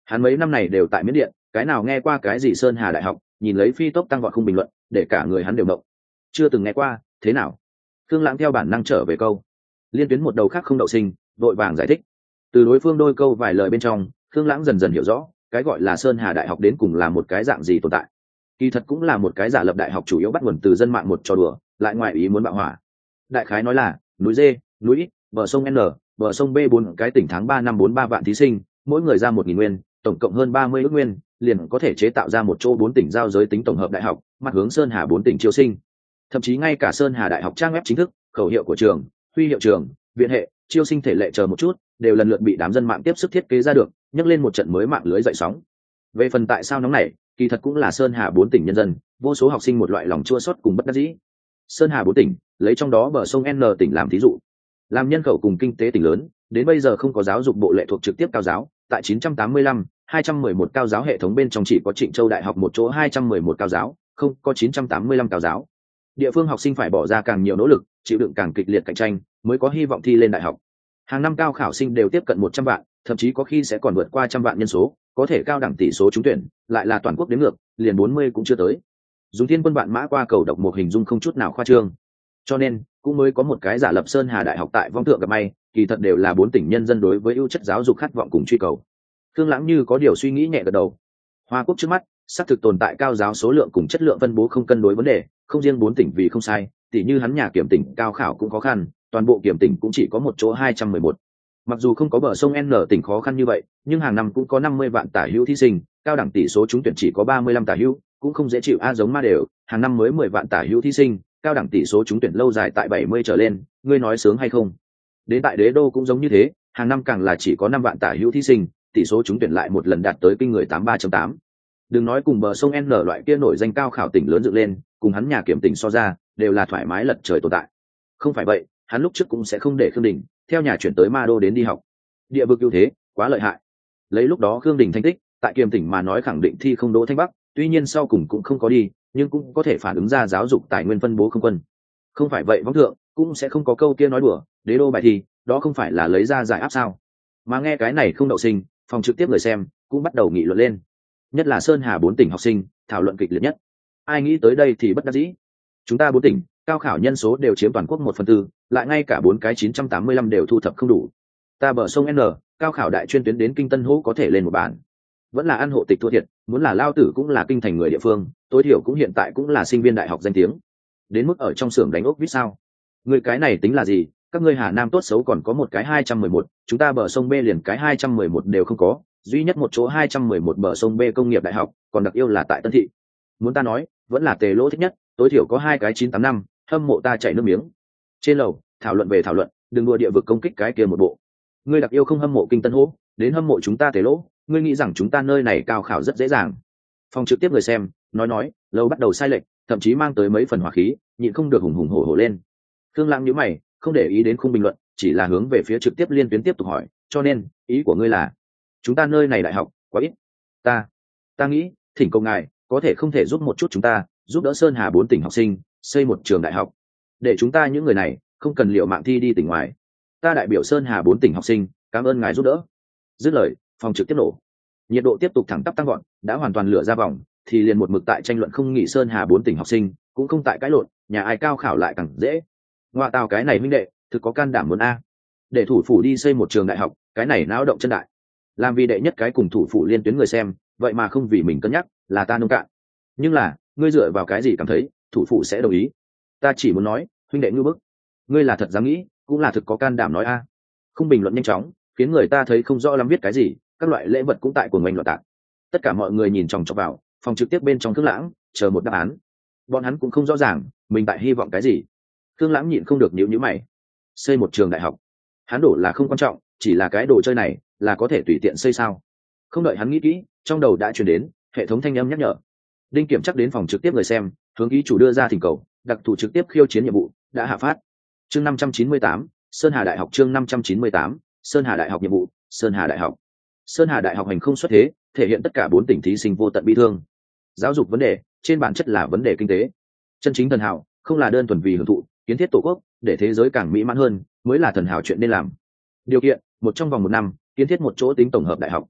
Hắn mấy năm này đều tại Miến Điện, cái nào nghe qua cái gì Sơn Hà Đại học, nhìn lấy phi tốc tăng vọt không bình luận, để cả người hắn đều động. Chưa từng nghe qua, thế nào? Khương Lãng theo bản năng trở về câu. Liên Tuyến một đầu khác không đậu sinh, vội vàng giải thích. Từ đối phương đôi câu vài lời bên trong, Khương Lãng dần dần hiểu rõ, cái gọi là Sơn Hà Đại học đến cùng là một cái dạng gì tồn tại. Kỳ thật cũng là một cái giả lập đại học chủ yếu bắt nguồn từ dân mạng một trò đùa, lại ngoài ý muốn bạo hỏa. Đại khái nói là, núi D, núi X, bờ sông N, bờ sông B bốn cái tỉnh tháng ba năm bốn ba vạn thí sinh, mỗi người ra một nghìn nguyên, tổng cộng hơn ba mươi ước nguyên, liền có thể chế tạo ra một chỗ bốn tỉnh giao giới tính tổng hợp đại học, mặt hướng Sơn Hà bốn tỉnh chiêu sinh. Thậm chí ngay cả Sơn Hà Đại học trang web chính thức, khẩu hiệu của trường, huy hiệu trường, viện hệ, chiêu sinh thể lệ chờ một chút, đều lần lượt bị đám dân mạng tiếp sức thiết kế ra được, nhấc lên một trận mới mạng lưới dậy sóng. Về phần tại sao nóng này, kỳ thật cũng là Sơn Hà bốn tỉnh nhân dân, vô số học sinh một loại lòng chua xót cùng bất đắc dĩ. Sơn Hà bốn tỉnh, lấy trong đó bờ sông N tỉnh làm thí dụ, làm nhân khẩu cùng kinh tế tỉnh lớn, đến bây giờ không có giáo dục bộ lệ thuộc trực tiếp cao giáo, tại chín trăm tám mươi lăm, hai trăm mười một cao giáo hệ thống bên trong chỉ có Trịnh Châu Đại học một chỗ hai trăm mười một cao giáo, không có chín trăm tám mươi lăm cao giáo. Địa phương học sinh phải bỏ ra càng nhiều nỗ lực, chịu đựng càng kịch liệt cạnh tranh, mới có hy vọng thi lên đại học. Hàng năm cao khảo sinh đều tiếp cận một trăm vạn, thậm chí có khi sẽ còn vượt qua trăm vạn nhân số, có thể cao đẳng tỷ số trúng tuyển, lại là toàn quốc đến ngược, liền bốn mươi cũng chưa tới. Dùng thiên quân vạn mã qua cầu độc một hình dung không chút nào khoa trương. Cho nên, cũng mới có một cái giả lập Sơn Hà Đại học tại vong thượng gặp may, kỳ thật đều là bốn tỉnh nhân dân đối với ưu chất giáo dục khát vọng cùng truy cầu. Khương Lãng như có điều suy nghĩ nhẹ gật đầu. Hoa Quốc trước mắt, xác thực tồn tại cao giáo số lượng cùng chất lượng phân bố không cân đối vấn đề, không riêng bốn tỉnh vì không sai, tỷ như hắn nhà kiểm tỉnh cao khảo cũng khó khăn, toàn bộ kiểm tỉnh cũng chỉ có một chỗ hai trăm mười một. Mặc dù không có bờ sông N tỉnh khó khăn như vậy, nhưng hàng năm cũng có năm mươi vạn tả hữu thí sinh, cao đẳng tỷ số trúng tuyển chỉ có ba mươi lăm tả hữu, cũng không dễ chịu a giống ma đều, hàng năm mới mười vạn tả hữu thí sinh, cao đẳng tỷ số trúng tuyển lâu dài tại bảy mươi trở lên, ngươi nói sướng hay không? Đến tại Đế Đô cũng giống như thế, hàng năm càng là chỉ có năm vạn tả hữu thí sinh, tỷ số trúng tuyển lại một lần đạt tới kinh người tám mươi ba chấm tám. Đừng nói cùng bờ sông N loại kia nổi danh cao khảo tỉnh lớn dựng lên, cùng hắn nhà kiểm tỉnh so ra, đều là thoải mái lật trời tồn tại. Không phải vậy, hắn lúc trước cũng sẽ không để Khương Đình theo nhà chuyển tới Ma Đô đến đi học. Địa vực ưu thế, quá lợi hại. Lấy lúc đó Khương Đình thành tích, tại kiểm tỉnh mà nói khẳng định thi không đỗ Thanh Bắc, tuy nhiên sau cùng cũng không có đi, nhưng cũng có thể phản ứng ra giáo dục tài nguyên phân bố không quân. Không phải vậy võng thượng cũng sẽ không có câu kia nói đùa, Đế Đô bài thi, đó không phải là lấy ra giải áp sao? Mà nghe cái này không đậu sinh, phòng trực tiếp người xem cũng bắt đầu nghị luận lên. Nhất là Sơn Hà bốn tỉnh học sinh, thảo luận kịch liệt nhất. Ai nghĩ tới đây thì bất đắc dĩ. Chúng ta bốn tỉnh, cao khảo nhân số đều chiếm toàn quốc một phần tư, lại ngay cả bốn cái chín trăm tám mươi lăm đều thu thập không đủ. Ta bờ sông N, cao khảo đại chuyên tuyến đến kinh Tân Hỗ có thể lên một bản. Vẫn là ăn hộ tịch thua thiệt, muốn là lao tử cũng là kinh thành người địa phương, tối thiểu cũng hiện tại cũng là sinh viên đại học danh tiếng. Đến mức ở trong xưởng đánh ốc vít sao? Người cái này tính là gì? Các ngươi Hà Nam tốt xấu còn có một cái hai trăm mười một, chúng ta bờ sông B liền cái hai trăm mười một đều không có, duy nhất một chỗ hai trăm mười một bờ sông B công nghiệp đại học, còn đặc yêu là tại Tân Thị. Muốn ta nói, vẫn là Tề Lỗ thích nhất, tối thiểu có hai cái chín tám năm, hâm mộ ta chảy nước miếng. Trên lầu, thảo luận về thảo luận, đừng đua địa vực công kích cái kia một bộ. Ngươi đặc yêu không hâm mộ kinh Tân Hỗ, đến hâm mộ chúng ta Tề Lỗ, ngươi nghĩ rằng chúng ta nơi này cao khảo rất dễ dàng. Phòng trực tiếp người xem, nói nói, lâu bắt đầu sai lệch, thậm chí mang tới mấy phần hỏa khí, nhịn không được hùng hùng hổ hổ lên. Khương Lãng nhíu mày, không để ý đến khung bình luận, chỉ là hướng về phía trực tiếp liên tuyến tiếp tục hỏi, cho nên, ý của ngươi là, chúng ta nơi này đại học quá ít. Ta, ta nghĩ, thỉnh cầu ngài, có thể không thể giúp một chút chúng ta, giúp đỡ Sơn Hà bốn tỉnh học sinh, xây một trường đại học, để chúng ta những người này không cần liệu mạng thi đi tỉnh ngoài. Ta đại biểu Sơn Hà bốn tỉnh học sinh, cảm ơn ngài giúp đỡ. Dứt lời, phòng trực tiếp nổ, nhiệt độ tiếp tục thẳng tắp tăng gọn, đã hoàn toàn lửa ra vòng, thì liền một mực tại tranh luận không nghỉ Sơn Hà bốn tỉnh học sinh, cũng không tại cãi lộn, nhà ai cao khảo lại càng dễ. Ngoại tào cái này minh đệ, thực có can đảm muốn a, để thủ phủ đi xây một trường đại học, cái này náo động chân đại. Làm vì đệ nhất cái cùng thủ phủ liên tuyến người xem, vậy mà không vì mình cân nhắc, là ta nông cạn. Nhưng là, ngươi dựa vào cái gì cảm thấy thủ phủ sẽ đồng ý? Ta chỉ muốn nói, huynh đệ ngư bức, ngươi là thật dám nghĩ, cũng là thực có can đảm nói a. Không bình luận nhanh chóng, khiến người ta thấy không rõ lắm viết cái gì, các loại lễ vật cũng tại cuồng oanh loạn tạc. Tất cả mọi người nhìn chòng chọc vào phòng trực tiếp bên trong Khương Lãng, chờ một đáp án. Bọn hắn cũng không rõ ràng mình tại hy vọng cái gì. Khương Lãng nhịn không được nhíu nhíu mày. Xây một trường đại học, hắn đổ là không quan trọng, chỉ là cái đồ chơi này là có thể tùy tiện xây sao? Không đợi hắn nghĩ kỹ, trong đầu đã truyền đến hệ thống thanh âm nhắc nhở. Đinh Kiểm chắc đến phòng trực tiếp người xem, hướng ký chủ đưa ra thỉnh cầu, đặc thù trực tiếp khiêu chiến nhiệm vụ đã hạ phát. Chương năm trăm chín mươi tám, Sơn Hà Đại học chương năm trăm chín mươi tám, Sơn Hà Đại học nhiệm vụ, Sơn Hà Đại học. Sơn Hà Đại học hành không xuất thế, thể hiện tất cả bốn tỉnh thí sinh vô tận bi thương. Giáo dục vấn đề, trên bản chất là vấn đề kinh tế. Chân chính thần hào, không là đơn thuần vì hưởng thụ, kiến thiết tổ quốc, để thế giới càng mỹ mãn hơn, mới là thần hào chuyện nên làm. Điều kiện, một trong vòng một năm, kiến thiết một chỗ tính tổng hợp đại học.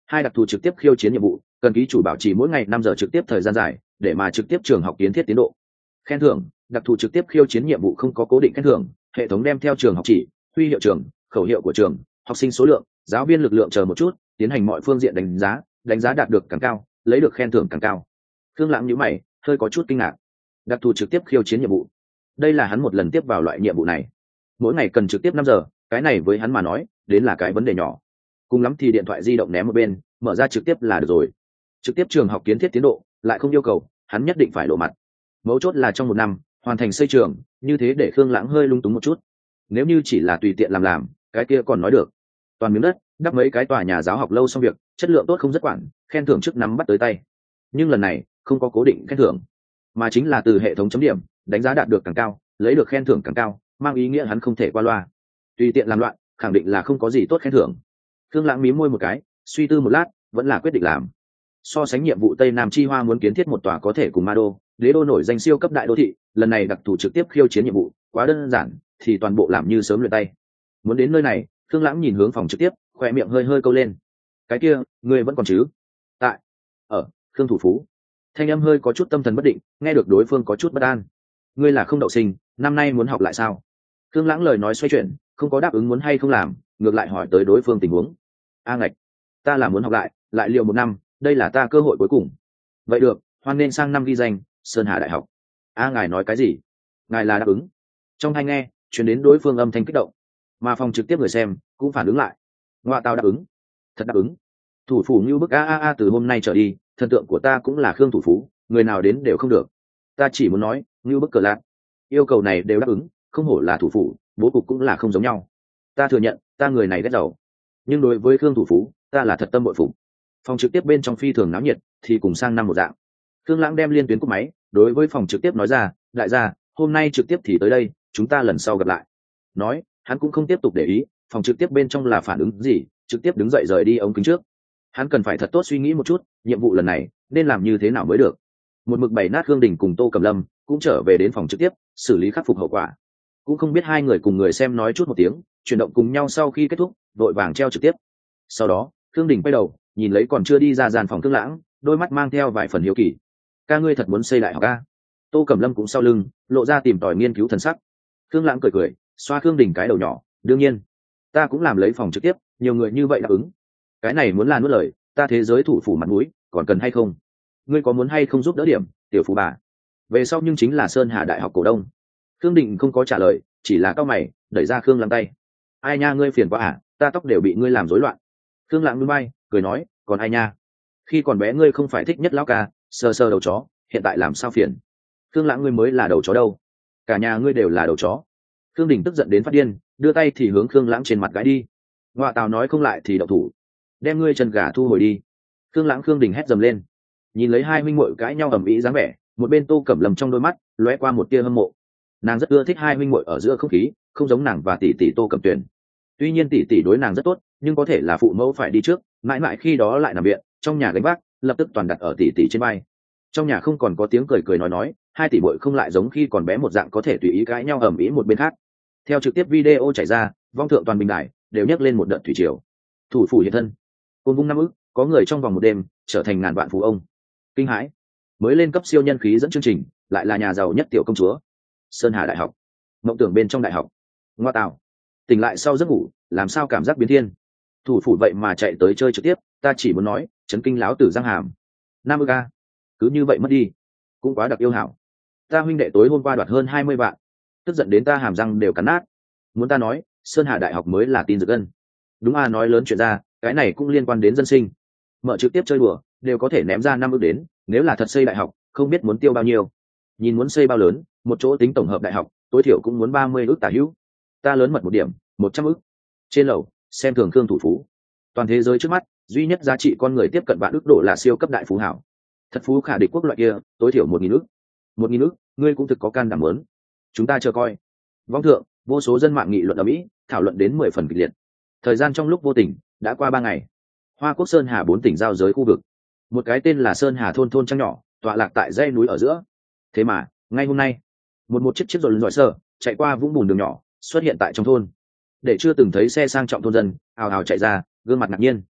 Hai đặc thù trực tiếp khiêu chiến nhiệm vụ, cần ký chủ bảo trì mỗi ngày năm giờ trực tiếp thời gian dài để mà trực tiếp trường học kiến thiết tiến độ. Khen thưởng, đặc thù trực tiếp khiêu chiến nhiệm vụ không có cố định khen thưởng, hệ thống đem theo trường học chỉ, huy hiệu trường, khẩu hiệu của trường, học sinh số lượng, giáo viên lực lượng chờ một chút, tiến hành mọi phương diện đánh giá, đánh giá đạt được càng cao, lấy được khen thưởng càng cao. Khương Lãng nhíu mày, hơi có chút kinh ngạc. Đặc thù trực tiếp khiêu chiến nhiệm vụ, đây là hắn một lần tiếp vào loại nhiệm vụ này, mỗi ngày cần trực tiếp năm giờ, cái này với hắn mà nói đến là cái vấn đề nhỏ, cùng lắm thì điện thoại di động ném một bên, mở ra trực tiếp là được rồi. Trực tiếp trường học kiến thiết tiến độ lại không yêu cầu hắn nhất định phải lộ mặt, mấu chốt là trong một năm hoàn thành xây trường, như thế để Khương Lãng hơi lung túng một chút. Nếu như chỉ là tùy tiện làm làm, cái kia còn nói được, toàn miếng đất đắp mấy cái tòa nhà giáo học lâu xong việc, chất lượng tốt không rất quản, khen thưởng trước nắm bắt tới tay. Nhưng lần này không có cố định khen thưởng, mà chính là từ hệ thống chấm điểm, đánh giá đạt được càng cao, lấy được khen thưởng càng cao, mang ý nghĩa hắn không thể qua loa, tùy tiện làm loạn khẳng định là không có gì tốt khen thưởng. Khương Lãng mí môi một cái, suy tư một lát, vẫn là quyết định làm. So sánh nhiệm vụ Tây Nam Chi Hoa muốn kiến thiết một tòa có thể cùng Ma Đô, đế đô nổi danh siêu cấp đại đô thị, lần này đặc thù trực tiếp khiêu chiến nhiệm vụ quá đơn giản, thì toàn bộ làm như sớm luyện tay. Muốn đến nơi này, Khương Lãng nhìn hướng phòng trực tiếp, khóe miệng hơi hơi câu lên. Cái kia, ngươi vẫn còn chứ? Tại ở Khương thủ phú. Thanh âm hơi có chút tâm thần bất định, nghe được đối phương có chút bất an. Ngươi là không đậu sinh, năm nay muốn học lại sao? Khương Lãng lời nói xoay chuyển, không có đáp ứng muốn hay không làm, ngược lại hỏi tới đối phương tình huống. A ngạch, ta là muốn học lại, lại liều một năm, đây là ta cơ hội cuối cùng. Vậy được, hoan nên sang năm ghi danh Sơn Hà Đại học. A ngài nói cái gì? Ngài là đáp ứng? Trong hai nghe chuyển đến đối phương âm thanh kích động, mà phòng trực tiếp người xem cũng phản ứng lại. Ngoại tao đáp ứng? Thật đáp ứng? Thủ phủ như bức a a a, từ hôm nay trở đi thần tượng của ta cũng là Khương thủ phú, người nào đến đều không được. Ta chỉ muốn nói như bức cờ lạc, yêu cầu này đều đáp ứng, không hổ là thủ phủ, bố cục cũng là không giống nhau. Ta thừa nhận ta người này ghét giàu, nhưng đối với Khương thủ phú ta là thật tâm bội phục. Phòng trực tiếp bên trong phi thường náo nhiệt, thì cùng sang năm một dạng. Khương Lãng đem liên tuyến cúp máy, đối với phòng trực tiếp nói ra, đại gia, hôm nay trực tiếp thì tới đây, chúng ta lần sau gặp lại. Nói, hắn cũng không tiếp tục để ý phòng trực tiếp bên trong là phản ứng gì, trực tiếp đứng dậy rời đi ống kính trước. Hắn cần phải thật tốt suy nghĩ một chút, nhiệm vụ lần này nên làm như thế nào mới được. Một mực bày nát Khương Đình cùng Tô Cẩm Lâm cũng trở về đến phòng trực tiếp, xử lý khắc phục hậu quả. Cũng không biết hai người cùng người xem nói chút một tiếng, chuyển động cùng nhau sau khi kết thúc, vội vàng treo trực tiếp. Sau đó, Khương Đình quay đầu, nhìn lấy còn chưa đi ra gian phòng Khương Lãng, đôi mắt mang theo vài phần hiếu kỳ. Ca ngươi thật muốn xây đại học a? Tô Cẩm Lâm cũng sau lưng, lộ ra tìm tòi nghiên cứu thần sắc. Khương Lãng cười cười, xoa Khương Đình cái đầu nhỏ, đương nhiên, ta cũng làm lấy phòng trực tiếp, nhiều người như vậy đáp ứng. Cái này muốn là nuốt lời, ta thế giới thủ phủ mặt mũi, còn cần hay không? Ngươi có muốn hay không giúp đỡ điểm, tiểu phú bà? Về sau nhưng chính là Sơn Hà Đại học cổ đông. Khương Đình không có trả lời, chỉ là cau mày, đẩy ra Khương Lãng tay. Ai nha, ngươi phiền quá à, ta tóc đều bị ngươi làm rối loạn. Khương Lãng nhún vai, cười nói, còn ai nha? Khi còn bé ngươi không phải thích nhất lão ca, sờ sờ đầu chó, hiện tại làm sao phiền? Khương Lãng, ngươi mới là đầu chó đâu, cả nhà ngươi đều là đầu chó. Khương Đình tức giận đến phát điên, đưa tay thì hướng Khương Lãng trên mặt gãi đi. Ngoại tào nói không lại thì động thủ, đem ngươi chân gà thu hồi đi. Khương Lãng Khương Đình hét dầm lên, nhìn lấy hai huynh muội cãi nhau ầm ĩ dáng vẻ, một bên Tô Cẩm Lâm trong đôi mắt lóe qua một tia hâm mộ. Nàng rất ưa thích hai huynh muội ở giữa không khí, không giống nàng và tỷ tỷ Tô Cẩm Tuyền. Tuy nhiên tỷ tỷ đối nàng rất tốt, nhưng có thể là phụ mẫu phải đi trước, mãi mãi khi đó lại nằm viện, trong nhà gánh vác lập tức toàn đặt ở tỷ tỷ trên vai. Trong nhà không còn có tiếng cười cười nói nói, hai tỷ muội không lại giống khi còn bé một dạng có thể tùy ý cãi nhau ầm ĩ một bên khác. Theo trực tiếp video chảy ra, vong thượng toàn bình đài đều nhấc lên một đợt thủy triều. Thủ phủ hiện thân, côn vung năm ức, có người trong vòng một đêm trở thành ngàn vạn phú ông. Kinh hãi, mới lên cấp siêu nhân khí dẫn chương trình, lại là nhà giàu nhất tiểu công chúa. Sơn Hà Đại học, mộng tưởng bên trong đại học. Ngoa tạo, tỉnh lại sau giấc ngủ, làm sao cảm giác biến thiên. Thủ phủ vậy mà chạy tới chơi trực tiếp, ta chỉ muốn nói, chấn kinh láo tử Giang Hàm. Nam ức a, cứ như vậy mất đi, cũng quá đặc yêu hảo. Ta huynh đệ tối hôm qua đoạt hơn hai mươi vạn, tức giận đến ta hàm răng đều cắn nát. Muốn ta nói, Sơn Hà Đại học mới là tin dược ân. Đúng a, nói lớn chuyện ra, cái này cũng liên quan đến dân sinh. Mở trực tiếp chơi đùa, đều có thể ném ra năm ức đến, nếu là thật xây đại học, không biết muốn tiêu bao nhiêu. Nhìn muốn xây bao lớn, một chỗ tính tổng hợp đại học, tối thiểu cũng muốn ba mươi ức tả hữu. Ta lớn mật một điểm, một trăm ức. Trên lầu, xem thường Khương thủ phú. Toàn thế giới trước mắt, duy nhất giá trị con người tiếp cận vạn ức độ là siêu cấp đại phú hảo. Thật phú khả địch quốc loại kia, tối thiểu một nghìn ức. Một nghìn ức, ngươi cũng thực có can đảm lớn. Chúng ta chờ coi. Vong thượng, vô số dân mạng nghị luận ở Mỹ, thảo luận đến mười phần kịch liệt. Thời gian trong lúc vô tình, đã qua ba ngày. Hoa Quốc Sơn Hà bốn tỉnh giao giới khu vực, một cái tên là Sơn Hà thôn thôn trang nhỏ, tọa lạc tại dãy núi ở giữa. Thế mà, ngay hôm nay, một một chiếc chiếc rồi giỏi sơ chạy qua vũng bùn đường nhỏ, xuất hiện tại trong thôn. Để chưa từng thấy xe sang trọng thôn dân, ào ào chạy ra, gương mặt ngạc nhiên.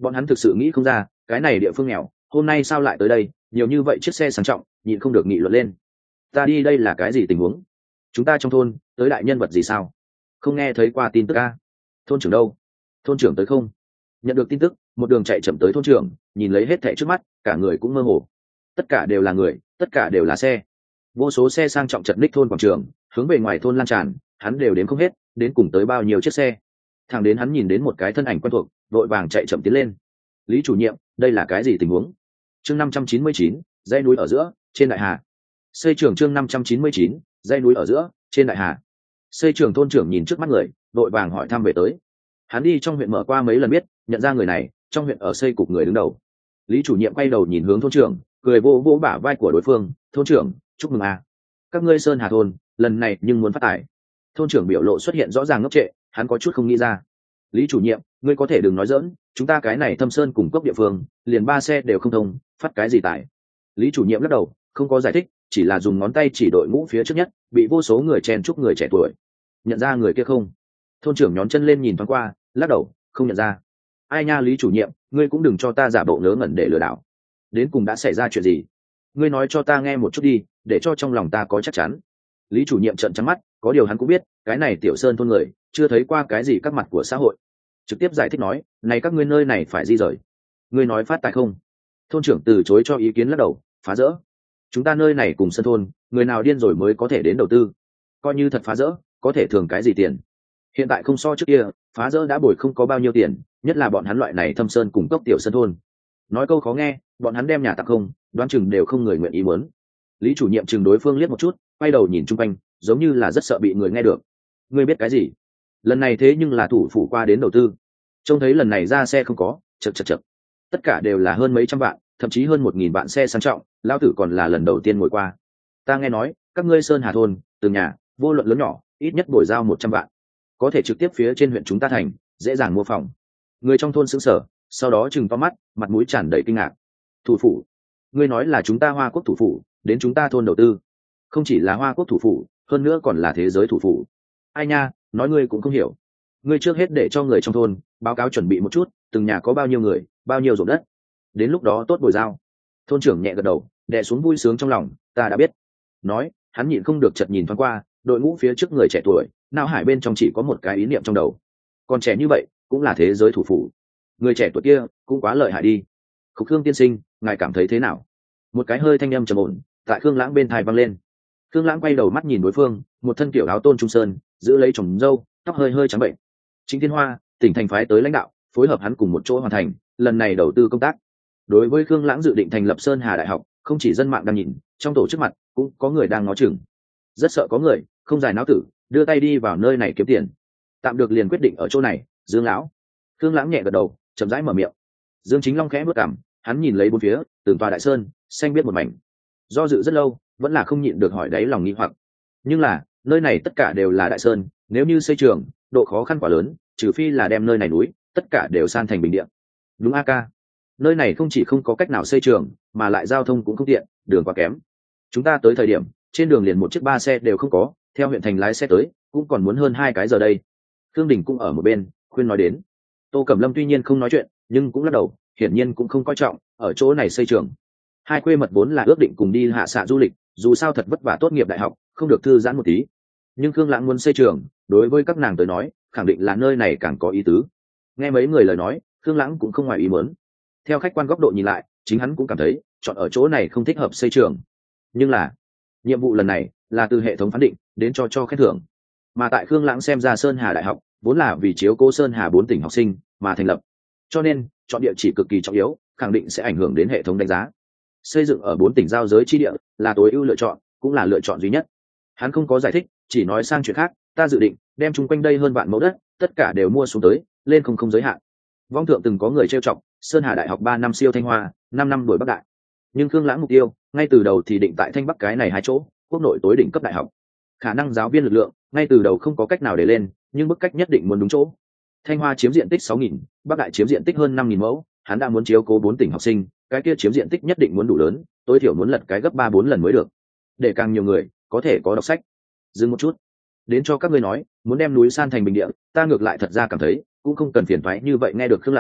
bọn hắn thực sự nghĩ không ra cái này địa phương nghèo hôm nay sao lại tới đây nhiều như vậy chiếc xe sang trọng nhịn không được nghị luận lên. Ta đi đây là cái gì tình huống? Chúng ta trong thôn tới đại nhân vật gì sao? Không nghe thấy qua tin tức a? Thôn trưởng đâu? Thôn trưởng tới không? Nhận được tin tức một đường chạy chậm tới thôn trưởng, nhìn lấy hết thảy trước mắt cả người cũng mơ hồ. Tất cả đều là người, tất cả đều là xe, vô số xe sang trọng chật ních thôn quảng trường hướng về ngoài thôn lan tràn, hắn đều đếm không hết đến cùng tới bao nhiêu chiếc xe. Thẳng đến hắn nhìn đến một cái thân ảnh quen thuộc vội vàng chạy chậm tiến lên. Lý chủ nhiệm, đây là cái gì tình huống? Chương năm trăm chín mươi chín, dãy núi ở giữa trên đại hà. Xây trưởng chương năm trăm chín mươi chín, dãy núi ở giữa trên đại hà. Xây trưởng thôn trưởng nhìn trước mắt người vội vàng hỏi thăm về tới. Hắn đi trong huyện mở qua mấy lần biết nhận ra người này trong huyện ở xây cục người đứng đầu. Lý chủ nhiệm quay đầu nhìn hướng thôn trưởng cười vô vô bả vai của đối phương. Thôn trưởng, chúc mừng à, các ngươi Sơn Hà thôn lần này nhưng muốn phát tài. Thôn trưởng biểu lộ xuất hiện rõ ràng ngốc trệ, hắn có chút không nghĩ ra. Lý chủ nhiệm, ngươi có thể đừng nói dỡn, chúng ta cái này Thâm Sơn cùng cốc địa phương liền ba xe đều không thông, phát cái gì tài? Lý chủ nhiệm lắc đầu không có giải thích, chỉ là dùng ngón tay chỉ đội ngũ phía trước nhất bị vô số người chen chúc người trẻ tuổi. Nhận ra người kia không? Thôn trưởng nhón chân lên nhìn thoáng qua lắc đầu không nhận ra. Ai nha Lý chủ nhiệm, ngươi cũng đừng cho ta giả bộ ngớ ngẩn để lừa đảo. Đến cùng đã xảy ra chuyện gì? Ngươi nói cho ta nghe một chút đi, để cho trong lòng ta có chắc chắn. Lý chủ nhiệm trợn trắng mắt, có điều hắn cũng biết cái này tiểu sơn thôn người chưa thấy qua cái gì các mặt của xã hội, trực tiếp giải thích nói này các ngươi nơi này phải di rời. Ngươi nói phát tài không? Thôn trưởng từ chối cho ý kiến lắc đầu phá rỡ. Chúng ta nơi này cùng sân thôn người nào điên rồi mới có thể đến đầu tư, coi như thật phá rỡ có thể thường cái gì tiền. Hiện tại không so trước kia, phá rỡ đã bồi không có bao nhiêu tiền, nhất là bọn hắn loại này Thâm Sơn cùng cốc tiểu sân thôn. Nói câu khó nghe, bọn hắn đem nhà tặng không đoán chừng đều không người nguyện ý muốn. Lý chủ nhiệm chừng đối phương liếc một chút quay đầu nhìn chung quanh giống như là rất sợ bị người nghe được. Ngươi biết cái gì? Lần này thế nhưng là thủ phủ qua đến đầu tư, trông thấy lần này ra xe không có, chật chật chật, tất cả đều là hơn mấy trăm vạn, thậm chí hơn một nghìn vạn xe sang trọng, lão tử còn là lần đầu tiên ngồi qua. Ta nghe nói các ngươi Sơn Hà thôn từng nhà vô luận lớn nhỏ ít nhất bồi giao một trăm vạn, có thể trực tiếp phía trên huyện chúng ta thành dễ dàng mua phòng. Người trong thôn sững sờ, sau đó chừng to mắt mặt mũi tràn đầy kinh ngạc. Thủ phủ? Ngươi nói là chúng ta Hoa Quốc thủ phủ đến chúng ta thôn đầu tư? Không chỉ là Hoa Quốc thủ phủ, hơn nữa còn là thế giới thủ phủ. Ai nha, nói ngươi cũng không hiểu. Ngươi trước hết để cho người trong thôn báo cáo chuẩn bị một chút từng nhà có bao nhiêu người bao nhiêu ruộng đất, đến lúc đó tốt bồi giao. Thôn trưởng nhẹ gật đầu đè xuống vui sướng trong lòng, ta đã biết. Nói hắn nhịn không được chợt nhìn thoáng qua đội ngũ phía trước người trẻ tuổi, não hải bên trong chỉ có một cái ý niệm trong đầu, còn trẻ như vậy cũng là thế giới thủ phủ, người trẻ tuổi kia cũng quá lợi hại đi. Khúc Khương tiên sinh, ngài cảm thấy thế nào? Một cái hơi thanh âm trầm ổn tại Khương Lãng bên tai vang lên. Khương Lãng quay đầu mắt nhìn đối phương, một thân kiểu áo tôn trung sơn, giữ lấy chồng râu, tóc hơi hơi trắng bệnh. Trịnh Thiên Hoa, tỉnh thành phái tới lãnh đạo, phối hợp hắn cùng một chỗ hoàn thành lần này đầu tư công tác. Đối với Khương Lãng dự định thành lập Sơn Hà Đại học, không chỉ dân mạng đang nhìn, trong tổ chức mặt cũng có người đang ngó chừng. Rất sợ có người không dài não tử, đưa tay đi vào nơi này kiếm tiền. Tạm được liền quyết định ở chỗ này, Dương lão. Khương Lãng nhẹ gật đầu, chậm rãi mở miệng. Dương Chính Long khẽ bước cằm, hắn nhìn lấy bốn phía, từng tòa đại sơn, xanh biết một mảnh. Do dự rất lâu, vẫn là không nhịn được hỏi đáy lòng nghi hoặc. Nhưng là, nơi này tất cả đều là đại sơn, nếu như xây trường, độ khó khăn quá lớn, trừ phi là đem nơi này núi, tất cả đều san thành bình địa. Đúng a ca. Nơi này không chỉ không có cách nào xây trường, mà lại giao thông cũng không tiện, đường quá kém. Chúng ta tới thời điểm, trên đường liền một chiếc ba xe đều không có, theo huyện thành lái xe tới, cũng còn muốn hơn hai cái giờ đây. Khương Đình cũng ở một bên, khuyên nói đến. Tô Cẩm Lâm tuy nhiên không nói chuyện, nhưng cũng lắc đầu, hiển nhiên cũng không coi trọng ở chỗ này xây trường. Hai quê mật vốn là ước định cùng đi hạ xạ du lịch, dù sao thật vất vả tốt nghiệp đại học, không được thư giãn một tí. Nhưng Khương Lãng muốn xây trường, đối với các nàng tới nói, khẳng định là nơi này càng có ý tứ. Nghe mấy người lời nói, Khương Lãng cũng không ngoài ý muốn. Theo khách quan góc độ nhìn lại, chính hắn cũng cảm thấy chọn ở chỗ này không thích hợp xây trường. Nhưng là nhiệm vụ lần này là từ hệ thống phán định đến cho cho khen thưởng, mà tại Khương Lãng xem ra Sơn Hà Đại học vốn là vì chiếu cố Sơn Hà bốn tỉnh học sinh mà thành lập, cho nên chọn địa chỉ cực kỳ trọng yếu, khẳng định sẽ ảnh hưởng đến hệ thống đánh giá. Xây dựng ở bốn tỉnh giao giới chi địa là tối ưu lựa chọn, cũng là lựa chọn duy nhất. Hắn không có giải thích, chỉ nói sang chuyện khác, ta dự định đem chung quanh đây hơn vạn mẫu đất tất cả đều mua xuống tới, lên không không giới hạn. Vong thượng từng có người trêu chọc Sơn Hà Đại học ba năm siêu Thanh Hoa, năm năm đuổi Bắc Đại, nhưng Khương Lãng mục tiêu ngay từ đầu thì định tại Thanh Bắc cái này hai chỗ quốc nội tối đỉnh cấp đại học. Khả năng giáo viên lực lượng ngay từ đầu không có cách nào để lên, nhưng bức cách nhất định muốn đúng chỗ. Thanh Hoa chiếm diện tích sáu nghìn, Bắc Đại chiếm diện tích hơn năm nghìn mẫu, hắn đã muốn chiếu cố bốn tỉnh học sinh, cái kia chiếm diện tích nhất định muốn đủ lớn, tối thiểu muốn lật cái gấp ba bốn lần mới được, để càng nhiều người có thể có đọc sách. Dừng một chút, đến cho các ngươi nói, muốn đem núi san thành bình địa, ta ngược lại thật ra cảm thấy cũng không cần phiền toái như vậy. Nghe được Khương Lãng,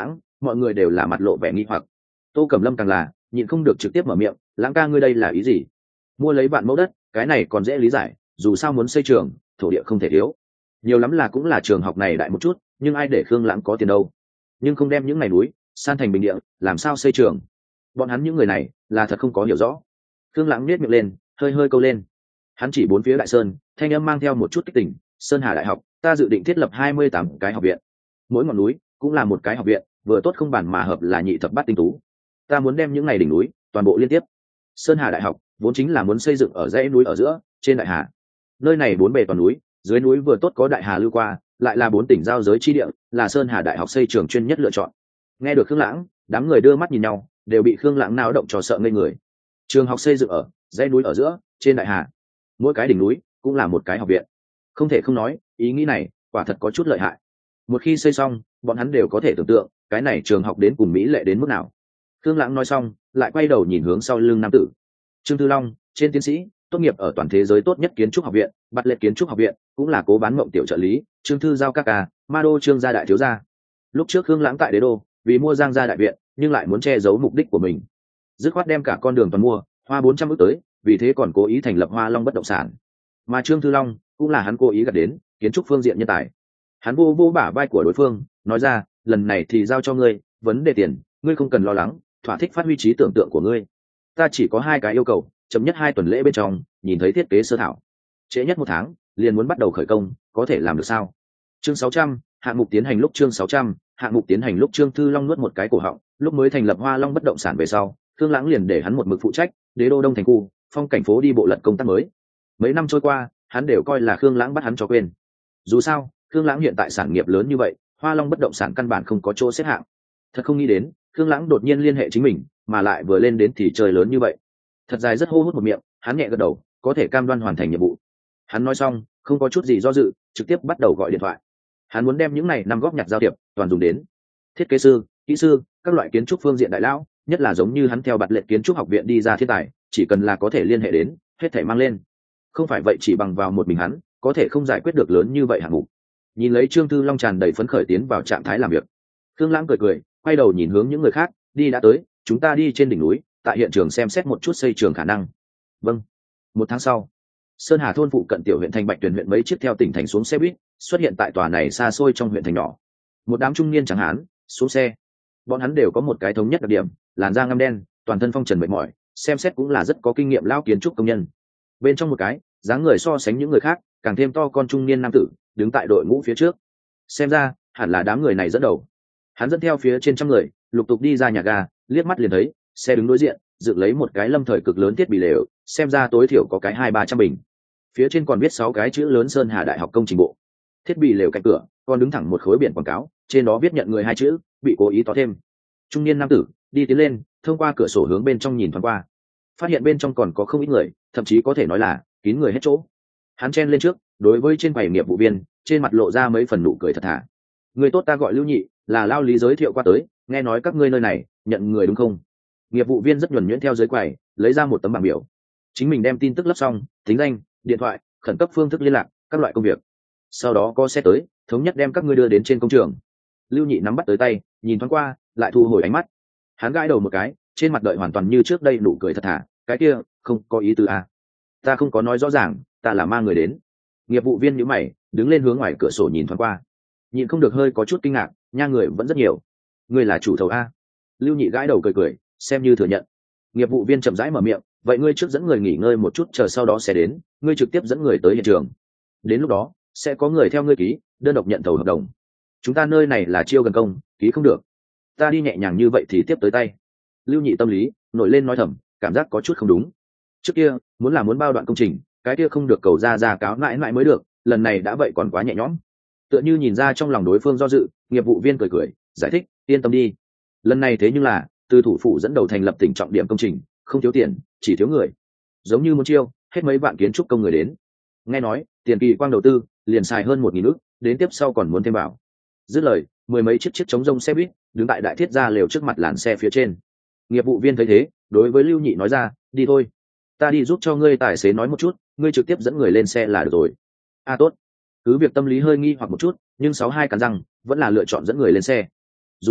mọi người đều là mặt lộ vẻ nghi hoặc. Tô Cẩm Lâm càng là nhịn không được trực tiếp mở miệng, Lãng ca ngươi đây là ý gì? Mua lấy vạn mẫu đất, cái này còn dễ lý giải, dù sao muốn xây trường, thổ địa không thể thiếu. Nhiều lắm là cũng là trường học này đại một chút, nhưng ai để Khương Lãng có tiền đâu? Nhưng không đem những ngày núi san thành bình địa, làm sao xây trường? Bọn hắn những người này là thật không có hiểu rõ. Khương Lãng nhếch miệng lên, hơi hơi câu lên. Hắn chỉ bốn phía đại sơn, thanh âm mang theo một chút kích tỉnh, Sơn Hà Đại học, ta dự định thiết lập hai mươi tám cái học viện. Mỗi ngọn núi cũng là một cái học viện, vừa tốt không bàn mà hợp là nhị thập bát tinh tú. Ta muốn đem những ngày đỉnh núi toàn bộ liên tiếp. Sơn Hà Đại học vốn chính là muốn xây dựng ở dãy núi ở giữa, trên đại hà. Nơi này bốn bề toàn núi, dưới núi vừa tốt có đại hà lưu qua, lại là bốn tỉnh giao giới chi địa, là Sơn Hà Đại học xây trường chuyên nhất lựa chọn. Nghe được Khương Lãng, đám người đưa mắt nhìn nhau, đều bị Khương Lãng náo động cho sợ ngây người. Trường học xây dựng ở dãy núi ở giữa, trên đại hà, mỗi cái đỉnh núi cũng là một cái học viện. Không thể không nói, ý nghĩ này quả thật có chút lợi hại. Một khi xây xong, bọn hắn đều có thể tưởng tượng cái này trường học đến cùng mỹ lệ đến mức nào. Khương Lãng nói xong, lại quay đầu nhìn hướng sau lưng nam tử. Trương Thư Long, trên tiến sĩ, tốt nghiệp ở toàn thế giới tốt nhất kiến trúc học viện, Bạt Lệ kiến trúc học viện, cũng là cố bán mộng tiểu trợ lý, Trương Thư giao các ca, Ma Đô Trương gia đại thiếu gia. Lúc trước Khương Lãng tại Đế Đô, vì mua Giang gia đại viện, nhưng lại muốn che giấu mục đích của mình. Dứt khoát đem cả con đường toàn mua, hoa bốn trăm ức tới, vì thế còn cố ý thành lập Hoa Long bất động sản. Mà Trương Thư Long cũng là hắn cố ý gặt đến, kiến trúc phương diện nhân tài. Hắn vô vô bả vai của đối phương, nói ra, lần này thì giao cho ngươi, vấn đề tiền, ngươi không cần lo lắng, thỏa thích phát huy trí tưởng tượng của ngươi. Ta chỉ có hai cái yêu cầu, chậm nhất hai tuần lễ bên trong, nhìn thấy thiết kế sơ thảo. Trễ nhất một tháng, liền muốn bắt đầu khởi công, có thể làm được sao? Chương sáu trăm, hạng mục tiến hành lúc chương sáu trăm, hạng mục tiến hành lúc Trương Thư Long nuốt một cái cổ họng, lúc mới thành lập Hoa Long bất động sản về sau, Khương Lãng liền để hắn một mực phụ trách, Đế Đô Đông thành khu, phong cảnh phố đi bộ lật công tác mới. Mấy năm trôi qua, hắn đều coi là Khương Lãng bắt hắn cho quên. Dù sao, Khương Lãng hiện tại sản nghiệp lớn như vậy, Hoa Long bất động sản căn bản không có chỗ xếp hạng. Thật không nghĩ đến, Khương Lãng đột nhiên liên hệ chính mình, mà lại vừa lên đến thì trời lớn như vậy. Thật dài rất hô hút một miệng, hắn nhẹ gật đầu, có thể cam đoan hoàn thành nhiệm vụ. Hắn nói xong, không có chút gì do dự, trực tiếp bắt đầu gọi điện thoại. Hắn muốn đem những này năm góp nhặt giao thiệp toàn dùng đến thiết kế sư, kỹ sư, các loại kiến trúc phương diện đại lão, nhất là giống như hắn theo Bạt Lệ kiến trúc học viện đi ra thiên tài, chỉ cần là có thể liên hệ đến, hết thảy mang lên. Không phải vậy chỉ bằng vào một mình hắn, có thể không giải quyết được lớn như vậy hạng mục. Nhìn lấy Trương Thư Long tràn đầy phấn khởi tiến vào trạng thái làm việc, Khương Lãng cười cười, quay đầu nhìn hướng những người khác, đi đã tới, chúng ta đi trên đỉnh núi, tại hiện trường xem xét một chút xây trường khả năng. Vâng. Một tháng sau, Sơn Hà thôn phụ cận tiểu huyện thành Bạch Tuyền huyện mấy chiếc theo tỉnh thành xuống xe buýt, xuất hiện tại tòa này xa xôi trong huyện thành nhỏ. Một đám trung niên chẳng hán xuống xe. Bọn hắn đều có một cái thống nhất đặc điểm, làn da ngăm đen, toàn thân phong trần mệt mỏi, xem xét cũng là rất có kinh nghiệm lao kiến trúc công nhân. Bên trong một cái, dáng người so sánh những người khác, càng thêm to con trung niên nam tử, đứng tại đội ngũ phía trước. Xem ra, hẳn là đám người này dẫn đầu. Hắn dẫn theo phía trên trăm người, lục tục đi ra nhà ga, liếc mắt liền thấy, xe đứng đối diện, dựng lấy một cái lâm thời cực lớn thiết bị lều, xem ra tối thiểu có cái hai ba trăm bình. Phía trên còn viết sáu cái chữ lớn Sơn Hà Đại học công trình bộ. Thiết bị lều cạnh cửa, còn đứng thẳng một khối biển quảng cáo, trên đó viết nhận người hai chữ, bị cố ý to thêm. Trung niên nam tử đi tiến lên, thông qua cửa sổ hướng bên trong nhìn thoáng qua, phát hiện bên trong còn có không ít người, thậm chí có thể nói là kín người hết chỗ. Hắn chen lên trước, đối với trên quầy nghiệp vụ viên, trên mặt lộ ra mấy phần nụ cười thật thà. Người tốt, ta gọi Lưu Nhị, là Lao Lý giới thiệu qua tới, nghe nói các ngươi nơi này nhận người đúng không? Nghiệp vụ viên rất nhuần nhuyễn theo dưới quầy, lấy ra một tấm bảng biểu, chính mình đem tin tức lấp xong, tính danh, điện thoại, khẩn cấp phương thức liên lạc, các loại công việc. Sau đó có xe tới, thống nhất đem các ngươi đưa đến trên công trường. Lưu Nhị nắm bắt tới tay, nhìn thoáng qua, lại thu hồi ánh mắt. Hắn gãi đầu một cái, trên mặt đợi hoàn toàn như trước đây nụ cười thật thà, cái kia không có ý tứ à? Ta không có nói rõ ràng, ta là mang người đến. Nghiệp vụ viên nhíu mày, đứng lên hướng ngoài cửa sổ nhìn thoáng qua, nhìn không được hơi có chút kinh ngạc, nha người vẫn rất nhiều. Ngươi là chủ thầu a? Lưu Nhị gãi đầu cười cười, xem như thừa nhận. Nghiệp vụ viên chậm rãi mở miệng, vậy ngươi trước dẫn người nghỉ ngơi một chút, chờ sau đó sẽ đến, ngươi trực tiếp dẫn người tới hiện trường. Đến lúc đó sẽ có người theo ngươi ký đơn độc nhận thầu hợp đồng. Chúng ta nơi này là chiêu gần công, ký không được. Ta đi nhẹ nhàng như vậy thì tiếp tới tay. Lưu Nhị tâm lý nổi lên nói thầm, cảm giác có chút không đúng. Trước kia muốn là muốn bao đoạn công trình, cái kia không được cầu ra ra cáo mãi mãi mới được, lần này đã vậy còn quá nhẹ nhõm. Tựa như nhìn ra trong lòng đối phương do dự, nghiệp vụ viên cười cười giải thích, yên tâm đi, lần này thế nhưng là từ thủ phủ dẫn đầu thành lập tỉnh trọng điểm công trình, không thiếu tiền, chỉ thiếu người. Giống như muốn chiêu hết mấy vạn kiến trúc công người đến. Nghe nói tiền kỳ quang đầu tư liền xài hơn một nghìn ức, đến tiếp sau còn muốn thêm vào. Dứt lời, mười mấy chiếc chiếc chống rông xe buýt đứng tại đại thiết gia lều trước mặt làn xe phía trên. Nghiệp vụ viên thấy thế, đối với Lưu Nhị nói ra, đi thôi, ta đi giúp cho ngươi tài xế nói một chút, ngươi trực tiếp dẫn người lên xe là được rồi. A à, tốt. Cứ việc tâm lý hơi nghi hoặc một chút, nhưng sáu hai cắn răng vẫn là lựa chọn dẫn người lên xe. Dù sao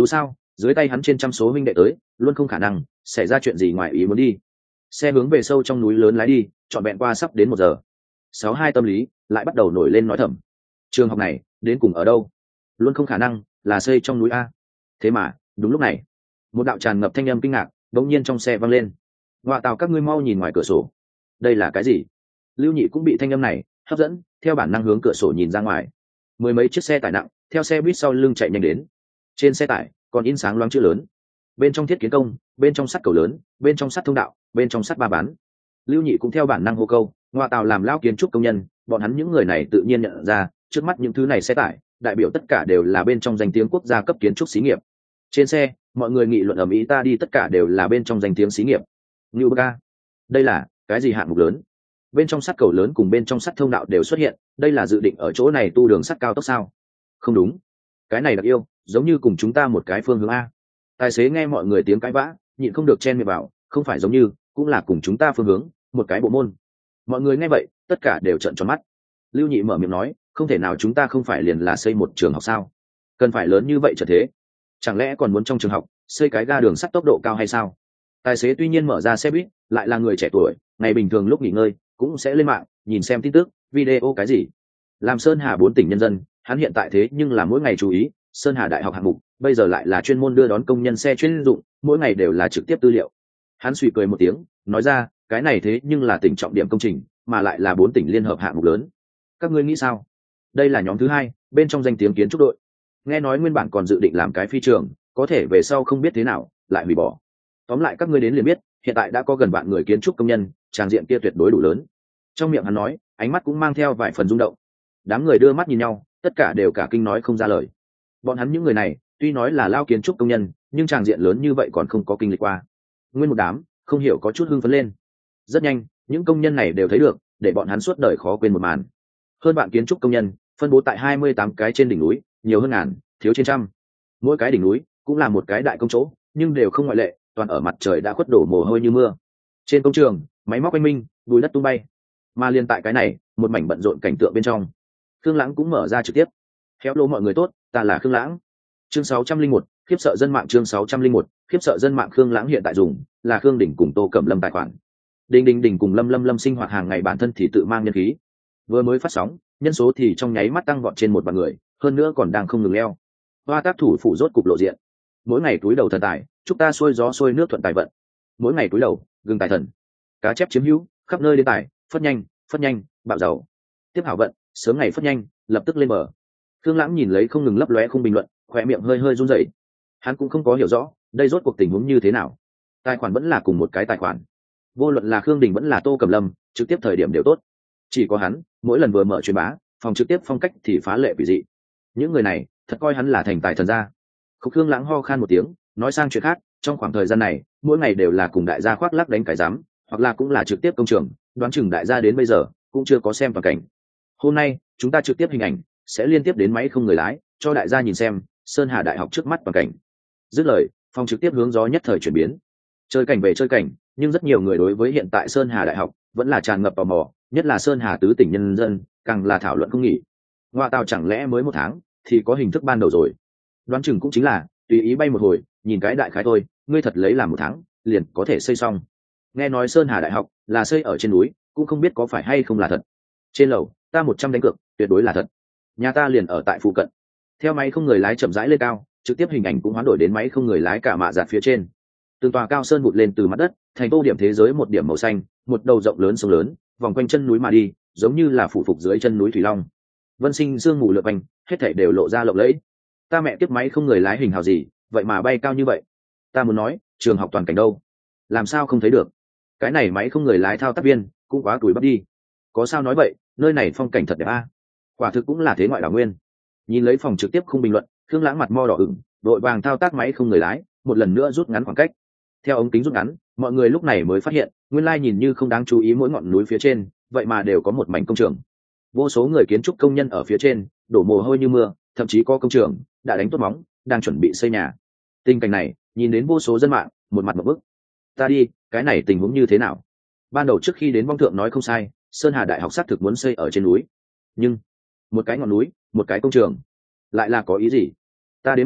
dưới tay hắn trên trăm số huynh đệ tới luôn không khả năng xảy ra chuyện gì ngoài ý muốn đi. Xe hướng về sâu trong núi lớn lái đi, trọn vẹn qua sắp đến một giờ. Sáu hai tâm lý lại bắt đầu nổi lên nói thầm, trường học này đến cùng ở đâu? Luôn không khả năng là xây trong núi a. Thế mà đúng lúc này, một đạo tràn ngập thanh âm kinh ngạc bỗng nhiên trong xe vang lên. Ngoại tàu, các ngươi mau nhìn ngoài cửa sổ. Đây là cái gì? Lưu Nhị cũng bị thanh âm này hấp dẫn, theo bản năng hướng cửa sổ nhìn ra ngoài. Mười mấy chiếc xe tải nặng theo xe buýt sau lưng chạy nhanh đến. Trên xe tải còn in sáng loáng chữ lớn, bên trong thiết kiến công, bên trong sắt cầu lớn, bên trong sắt thông đạo, bên trong sắt ba bán. Lưu Nhị cũng theo bản năng hô câu, ngoại tàu làm lao kiến trúc công nhân, bọn hắn những người này tự nhiên nhận ra trước mắt những thứ này xe tải đại biểu tất cả đều là bên trong danh tiếng quốc gia cấp kiến trúc xí nghiệp. Trên xe mọi người nghị luận ở mỹ ta đi tất cả đều là bên trong danh tiếng xí nghiệp. Như Baka, đây là cái gì hạng mục lớn? Bên trong sắt cầu lớn cùng bên trong sắt thông đạo đều xuất hiện, đây là dự định ở chỗ này tu đường sắt cao tốc sao? Không đúng, cái này đặc yêu giống như cùng chúng ta một cái phương hướng a. Tài xế nghe mọi người tiếng cãi vã nhịn không được chen miệng vào, không phải giống như cũng là cùng chúng ta phương hướng một cái bộ môn. Mọi người nghe vậy tất cả đều trợn tròn mắt. Lưu Nhị mở miệng nói, không thể nào, chúng ta không phải liền là xây một trường học sao? Cần phải lớn như vậy trở thế? Chẳng lẽ còn muốn trong trường học xây cái ga đường sắt tốc độ cao hay sao? Tài xế tuy nhiên mở ra xe buýt, lại là người trẻ tuổi, ngày bình thường lúc nghỉ ngơi cũng sẽ lên mạng nhìn xem tin tức video cái gì. Làm Sơn Hà bốn tỉnh nhân dân, hắn hiện tại thế nhưng là mỗi ngày chú ý Sơn Hà đại học hạng mục, bây giờ lại là chuyên môn đưa đón công nhân xe chuyên dụng, mỗi ngày đều là trực tiếp tư liệu. Hắn suy cười một tiếng nói ra, cái này thế nhưng là tỉnh trọng điểm công trình, mà lại là bốn tỉnh liên hợp hạng mục lớn. Các ngươi nghĩ sao? Đây là nhóm thứ hai bên trong danh tiếng kiến trúc đội. Nghe nói nguyên bản còn dự định làm cái phi trường, có thể về sau không biết thế nào lại hủy bỏ. Tóm lại các ngươi đến liền biết, hiện tại đã có gần vạn người kiến trúc công nhân, tràng diện kia tuyệt đối đủ lớn. Trong miệng hắn nói, ánh mắt cũng mang theo vài phần rung động. Đám người đưa mắt nhìn nhau, tất cả đều cả kinh nói không ra lời. Bọn hắn những người này tuy nói là lao kiến trúc công nhân, nhưng tràng diện lớn như vậy còn không có kinh lịch qua. Nguyên một đám không hiểu có chút hưng phấn lên. Rất nhanh những công nhân này đều thấy được để bọn hắn suốt đời khó quên một màn. Hơn bạn kiến trúc công nhân phân bố tại hai mươi tám cái trên đỉnh núi, nhiều hơn ngàn, thiếu trên trăm. Mỗi cái đỉnh núi cũng là một cái đại công chỗ, nhưng đều không ngoại lệ, toàn ở mặt trời đã khuất đổ mồ hôi như mưa. Trên công trường máy móc oanh minh, bùi đất tung bay. Mà liên tại cái này một mảnh bận rộn cảnh tượng bên trong, Khương Lãng cũng mở ra trực tiếp. Khéo lô mọi người tốt, ta là Khương Lãng. Chương sáu trăm linh một, khiếp sợ dân mạng. Chương sáu trăm linh một, khiếp sợ dân mạng. Khương Lãng hiện tại dùng là Khương Đỉnh cùng Tô Cẩm Lâm tài khoản. Đinh Đinh Đỉnh cùng Lâm Lâm Lâm sinh hoạt hàng ngày bản thân thì tự mang nhân khí, vừa mới phát sóng nhân số thì trong nháy mắt tăng vọt trên một vạn người, hơn nữa còn đang không ngừng leo. Hoa tác thủ phủ rốt cục lộ diện, mỗi ngày túi đầu thần tài, chúc ta xuôi gió xuôi nước thuận tài vận. Mỗi ngày túi đầu gừng tài thần, cá chép chiếm hữu, khắp nơi đến tài, phất nhanh phất nhanh bạo giàu, tiếp hảo vận, sớm ngày phất nhanh lập tức lên bờ. Khương Lãng nhìn lấy không ngừng lấp lóe không bình luận, khóe miệng hơi hơi run rẩy. Hắn cũng không có hiểu rõ đây rốt cuộc tình huống như thế nào. Tài khoản vẫn là cùng một cái tài khoản, vô luận là Khương Đình vẫn là Tô Cẩm Lâm, trực tiếp thời điểm đều tốt. Chỉ có hắn mỗi lần vừa mở truyền bá phòng trực tiếp phong cách thì phá lệ quỷ dị. Những người này thật coi hắn là thành tài thần gia. Khúc Khương Lãng ho khan một tiếng nói sang chuyện khác, trong khoảng thời gian này mỗi ngày đều là cùng đại gia khoác lác đánh cái giám, hoặc là cũng là trực tiếp công trường, đoán chừng đại gia đến bây giờ cũng chưa có xem toàn cảnh. Hôm nay chúng ta trực tiếp hình ảnh sẽ liên tiếp đến máy không người lái cho đại gia nhìn xem Sơn Hà đại học trước mắt toàn cảnh. Dứt lời phòng trực tiếp hướng gió nhất thời chuyển biến, chơi cảnh về chơi cảnh, nhưng rất nhiều người đối với hiện tại Sơn Hà đại học vẫn là tràn ngập tò mò, nhất là Sơn Hà tứ tỉnh nhân dân càng là thảo luận không nghỉ. Ngoại tàu chẳng lẽ mới một tháng thì có hình thức ban đầu rồi? Đoán chừng cũng chính là tùy ý bay một hồi nhìn cái đại khái thôi, ngươi thật lấy làm một tháng liền có thể xây xong. Nghe nói Sơn Hà đại học là xây ở trên núi, cũng không biết có phải hay không là thật. Trên lầu ta một trăm đánh cược tuyệt đối là thật, nhà ta liền ở tại phụ cận. Theo máy không người lái chậm rãi lên cao, trực tiếp hình ảnh cũng hoán đổi đến máy không người lái cả mạ giạt phía trên. Từng tòa cao sơn vụt lên từ mặt đất, thành tô điểm thế giới một điểm màu xanh, một đầu rộng lớn sông lớn vòng quanh chân núi mà đi, giống như là phủ phục dưới chân núi thủy long. Vân sinh sương mù lượn quanh, hết thảy đều lộ ra lộng lẫy. Ta mẹ tiếp máy không người lái hình hào gì vậy mà bay cao như vậy? Ta muốn nói trường học toàn cảnh đâu, làm sao không thấy được? Cái này máy không người lái thao tác viên cũng quá tuổi bắt đi. Có sao nói vậy, nơi này phong cảnh thật đẹp a. Quả thực cũng là thế ngoại đảo nguyên. Nhìn lấy phòng trực tiếp không bình luận, Khương Lãng mặt mo đỏ ửng, đội vàng thao tác máy không người lái một lần nữa rút ngắn khoảng cách. Theo ống kính rút ngắn, mọi người lúc này mới phát hiện nguyên lai nhìn như không đáng chú ý mỗi ngọn núi phía trên vậy mà đều có một mảnh công trường. Vô số người kiến trúc công nhân ở phía trên đổ mồ hôi như mưa, thậm chí có công trường đã đánh tốt móng đang chuẩn bị xây nhà. Tình cảnh này nhìn đến vô số dân mạng một mặt một bức. Ta đi, cái này tình huống như thế nào? Ban đầu trước khi đến vong thượng nói không sai, Sơn Hà đại học xác thực muốn xây ở trên núi, nhưng một cái ngọn núi một cái công trường lại là có ý gì? Ta đến một chút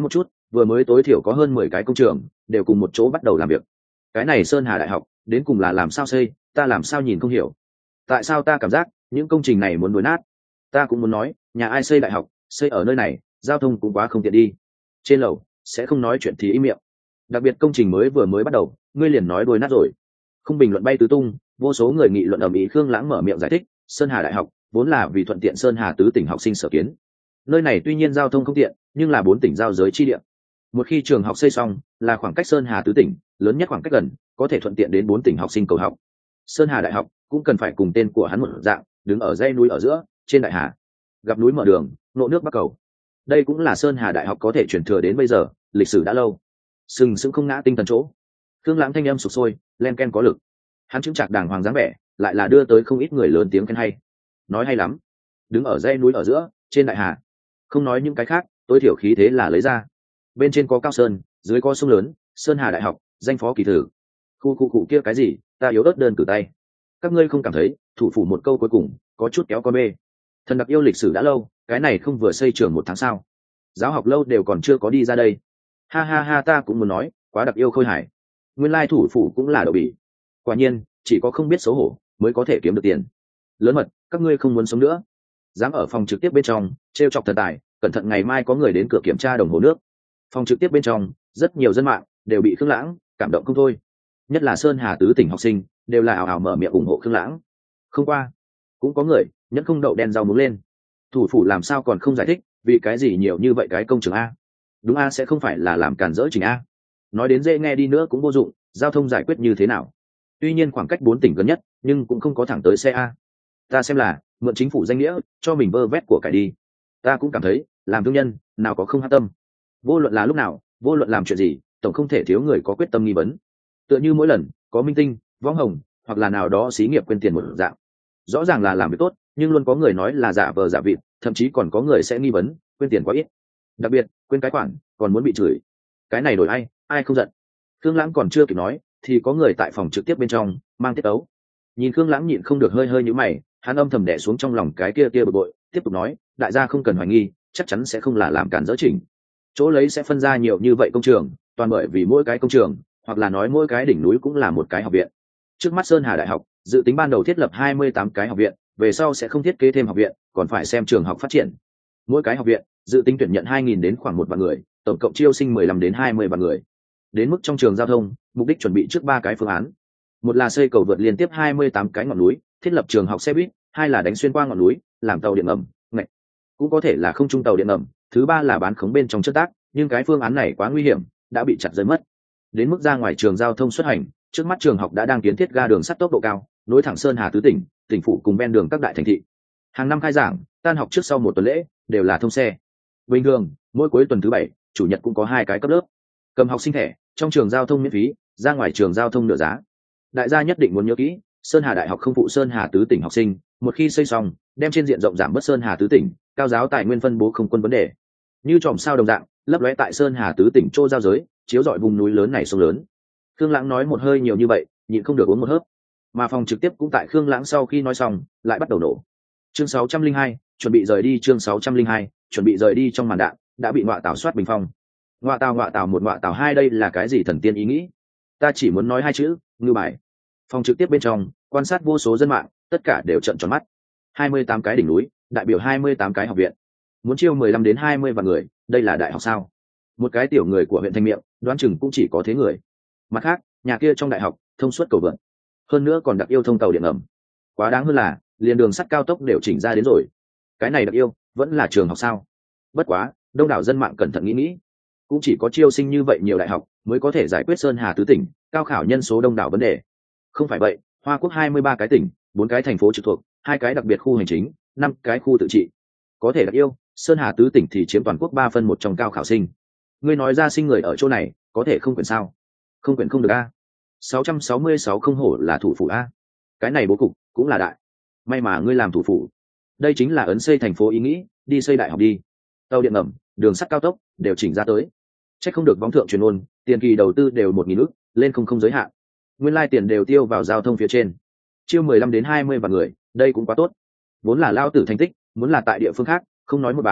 vừa mới tối thiểu có hơn mười cái công trường đều cùng một chỗ bắt đầu làm việc. Cái này Sơn Hà Đại học đến cùng là làm sao xây, ta làm sao nhìn không hiểu. Tại sao ta cảm giác những công trình này muốn đổ nát? Ta cũng muốn nói, nhà ai xây đại học, xây ở nơi này, giao thông cũng quá không tiện đi. Trên lầu sẽ không nói chuyện thì im miệng. Đặc biệt công trình mới vừa mới bắt đầu, ngươi liền nói đuôi nát rồi. Không bình luận bay tứ tung, vô số người nghị luận ầm ĩ. Khương Lãng mở miệng giải thích, Sơn Hà Đại học vốn là vì thuận tiện Sơn Hà tứ tỉnh học sinh sở kiến. Nơi này tuy nhiên giao thông không tiện, nhưng là bốn tỉnh giao giới chi địa. Một khi trường học xây xong, là khoảng cách Sơn Hà tứ tỉnh, lớn nhất khoảng cách gần, có thể thuận tiện đến bốn tỉnh học sinh cầu học. Sơn Hà Đại học cũng cần phải cùng tên của hắn một dạng, đứng ở dãy núi ở giữa, trên đại hà, gặp núi mở đường, nộ nước bắc cầu. Đây cũng là Sơn Hà Đại học có thể truyền thừa đến bây giờ, lịch sử đã lâu, sừng sững không ngã tinh thần chỗ. Khương Lãng thanh âm sục sôi, len ken có lực. Hắn chứng trạc đàng hoàng dáng vẻ, lại là đưa tới không ít người lớn tiếng khen hay. Nói hay lắm, đứng ở dãy núi ở giữa, trên đại hà, không nói những cái khác, tối thiểu khí thế là lấy ra. Bên trên có cao sơn, dưới có sông lớn, Sơn Hà Đại học, danh phó kỳ thử. Khu khu cụ kia cái gì, ta yếu ớt đơn cử tay. Các ngươi không cảm thấy thủ phủ một câu cuối cùng có chút kéo con bê? Thần đặc yêu lịch sử đã lâu, cái này không vừa xây trường một tháng sao? Giáo học lâu đều còn chưa có đi ra đây. Ha ha ha, ta cũng muốn nói, quá đặc yêu khôi hài. Nguyên lai thủ phủ cũng là đậu bỉ. Quả nhiên, chỉ có không biết xấu hổ mới có thể kiếm được tiền. Lớn mật, các ngươi không muốn sống nữa. Dám ở phòng trực tiếp bên trong trêu chọc thần tài, cẩn thận ngày mai có người đến cửa kiểm tra đồng hồ nước. Phòng trực tiếp bên trong, rất nhiều dân mạng đều bị Khương Lãng cảm động không thôi. Nhất là Sơn Hà tứ tỉnh học sinh, đều là ảo ảo mở miệng ủng hộ Khương Lãng. Không qua, cũng có người nhẫn không đậu đen rau muống lên. Thủ phủ làm sao còn không giải thích, vì cái gì nhiều như vậy cái công trường a? Đúng a, sẽ không phải là làm cản rỡ trình a? Nói đến dễ nghe đi nữa cũng vô dụng, giao thông giải quyết như thế nào? Tuy nhiên khoảng cách bốn tỉnh gần nhất, nhưng cũng không có thẳng tới xe a. Ta xem là mượn chính phủ danh nghĩa cho mình vơ vét của cải đi. Ta cũng cảm thấy làm thương nhân nào có không hát tâm. Vô luận là lúc nào, vô luận làm chuyện gì, tổng không thể thiếu người có quyết tâm nghi vấn. Tựa như mỗi lần có minh tinh, võng hồng hoặc là nào đó xí nghiệp quên tiền một dạng, rõ ràng là làm việc tốt, nhưng luôn có người nói là giả vờ giả vịt, thậm chí còn có người sẽ nghi vấn quên tiền quá ít, đặc biệt quên cái khoản còn muốn bị chửi. Cái này đổi ai ai không giận. Khương Lãng còn chưa kịp nói thì có người tại phòng trực tiếp bên trong mang tiết tấu. Nhìn Khương Lãng nhịn không được hơi hơi nhíu mày, hắn âm thầm đè xuống trong lòng cái kia kia bực bội, tiếp tục nói, đại gia không cần hoài nghi, chắc chắn sẽ không là làm cản dỡ chỉnh. Chỗ lấy sẽ phân ra nhiều như vậy công trường, toàn bởi vì mỗi cái công trường, hoặc là nói mỗi cái đỉnh núi cũng là một cái học viện. Trước mắt Sơn Hà Đại học dự tính ban đầu thiết lập hai mươi tám cái học viện, về sau sẽ không thiết kế thêm học viện, còn phải xem trường học phát triển. Mỗi cái học viện dự tính tuyển nhận hai nghìn đến khoảng một vạn người, tổng cộng chiêu sinh mười lăm đến hai mươi vạn người. Đến mức trong trường giao thông, mục đích chuẩn bị trước ba cái phương án. Một là xây cầu vượt liên tiếp hai mươi tám cái ngọn núi, thiết lập trường học xe buýt, hai là đánh xuyên qua ngọn núi, làm tàu điện ngầm, ngạch. Cũng có thể là không trung tàu điện ngầm, thứ ba là bán khống bên trong chất tác, nhưng cái phương án này quá nguy hiểm, đã bị chặt rơi mất. Đến mức ra ngoài trường giao thông xuất hành, trước mắt trường học đã đang kiến thiết ga đường sắt tốc độ cao, nối thẳng Sơn Hà tứ tỉnh, tỉnh phủ cùng ven đường các đại thành thị. Hàng năm khai giảng, tan học trước sau một tuần lễ đều là thông xe. Bình thường, mỗi cuối tuần thứ bảy, chủ nhật cũng có hai cái cấp lớp. Cầm học sinh thẻ, trong trường giao thông miễn phí, ra ngoài trường giao thông nửa giá. Đại gia nhất định muốn nhớ kỹ, Sơn Hà Đại học không phụ Sơn Hà tứ tỉnh học sinh, một khi xây xong, đem trên diện rộng giảm bớt Sơn Hà tứ tỉnh, cao giáo tài nguyên phân bố không quân vấn đề. Như chòm sao đồng dạng, lấp lóe tại Sơn Hà tứ tỉnh chỗ giao giới, chiếu rọi vùng núi lớn này sông lớn. Khương Lãng nói một hơi nhiều như vậy, nhịn không được uống một hớp. Mà phòng trực tiếp cũng tại Khương Lãng sau khi nói xong, lại bắt đầu nổ. Chương sáu trăm linh hai, chuẩn bị rời đi. Chương sáu trăm linh hai, chuẩn bị rời đi. Trong màn đạn đã bị ngọa tảo soát bình phong. Ngọa tảo ngọa tảo một ngọa tảo hai, đây là cái gì thần tiên ý nghĩ? Ta chỉ muốn nói hai chữ, ngư bài. Phòng trực tiếp bên trong, quan sát vô số dân mạng, tất cả đều trợn tròn mắt. hai mươi tám cái đỉnh núi, đại biểu hai mươi tám cái học viện. Muốn chiêu mười lăm đến hai mươi vạn người, đây là đại học sao? Một cái tiểu người của huyện Thanh Miện, đoán chừng cũng chỉ có thế người. Mặt khác, nhà kia trong đại học, thông suốt cầu vượt. Hơn nữa còn đặc yêu thông tàu điện ngầm. Quá đáng hơn là, liền đường sắt cao tốc đều chỉnh ra đến rồi. Cái này đặc yêu, vẫn là trường học sao? Bất quá, đông đảo dân mạng cẩn thận nghĩ nghĩ. Cũng chỉ có chiêu sinh như vậy nhiều đại học, mới có thể giải quyết Sơn Hà tứ tỉnh, cao khảo nhân số đông đảo vấn đề. Không phải vậy, Hoa Quốc hai mươi ba cái tỉnh, bốn cái thành phố trực thuộc, hai cái đặc biệt khu hành chính, năm cái khu tự trị. Có thể đặc yêu, Sơn Hà tứ tỉnh thì chiếm toàn quốc ba phân một trong cao khảo sinh. Ngươi nói ra sinh người ở chỗ này, có thể không quyển sao? Không quyển không được a. sáu trăm sáu mươi sáu không hổ là thủ phủ a. Cái này bố cục cũng là đại. May mà ngươi làm thủ phủ. Đây chính là ấn xây thành phố ý nghĩ, đi xây đại học đi. Tàu điện ngầm, đường sắt cao tốc đều chỉnh ra tới. Chắc không được võng thượng truyền ôn, tiền kỳ đầu tư đều một nghìn ức, lên không không giới hạn. Nguyên lai tiền đều tiêu vào giao thông phía trên. Chiêu mười lăm đến hai mươi vạn người, đây cũng quá tốt. Vốn là lao tử thành tích, muốn là tại địa phương khác, không nói một bản,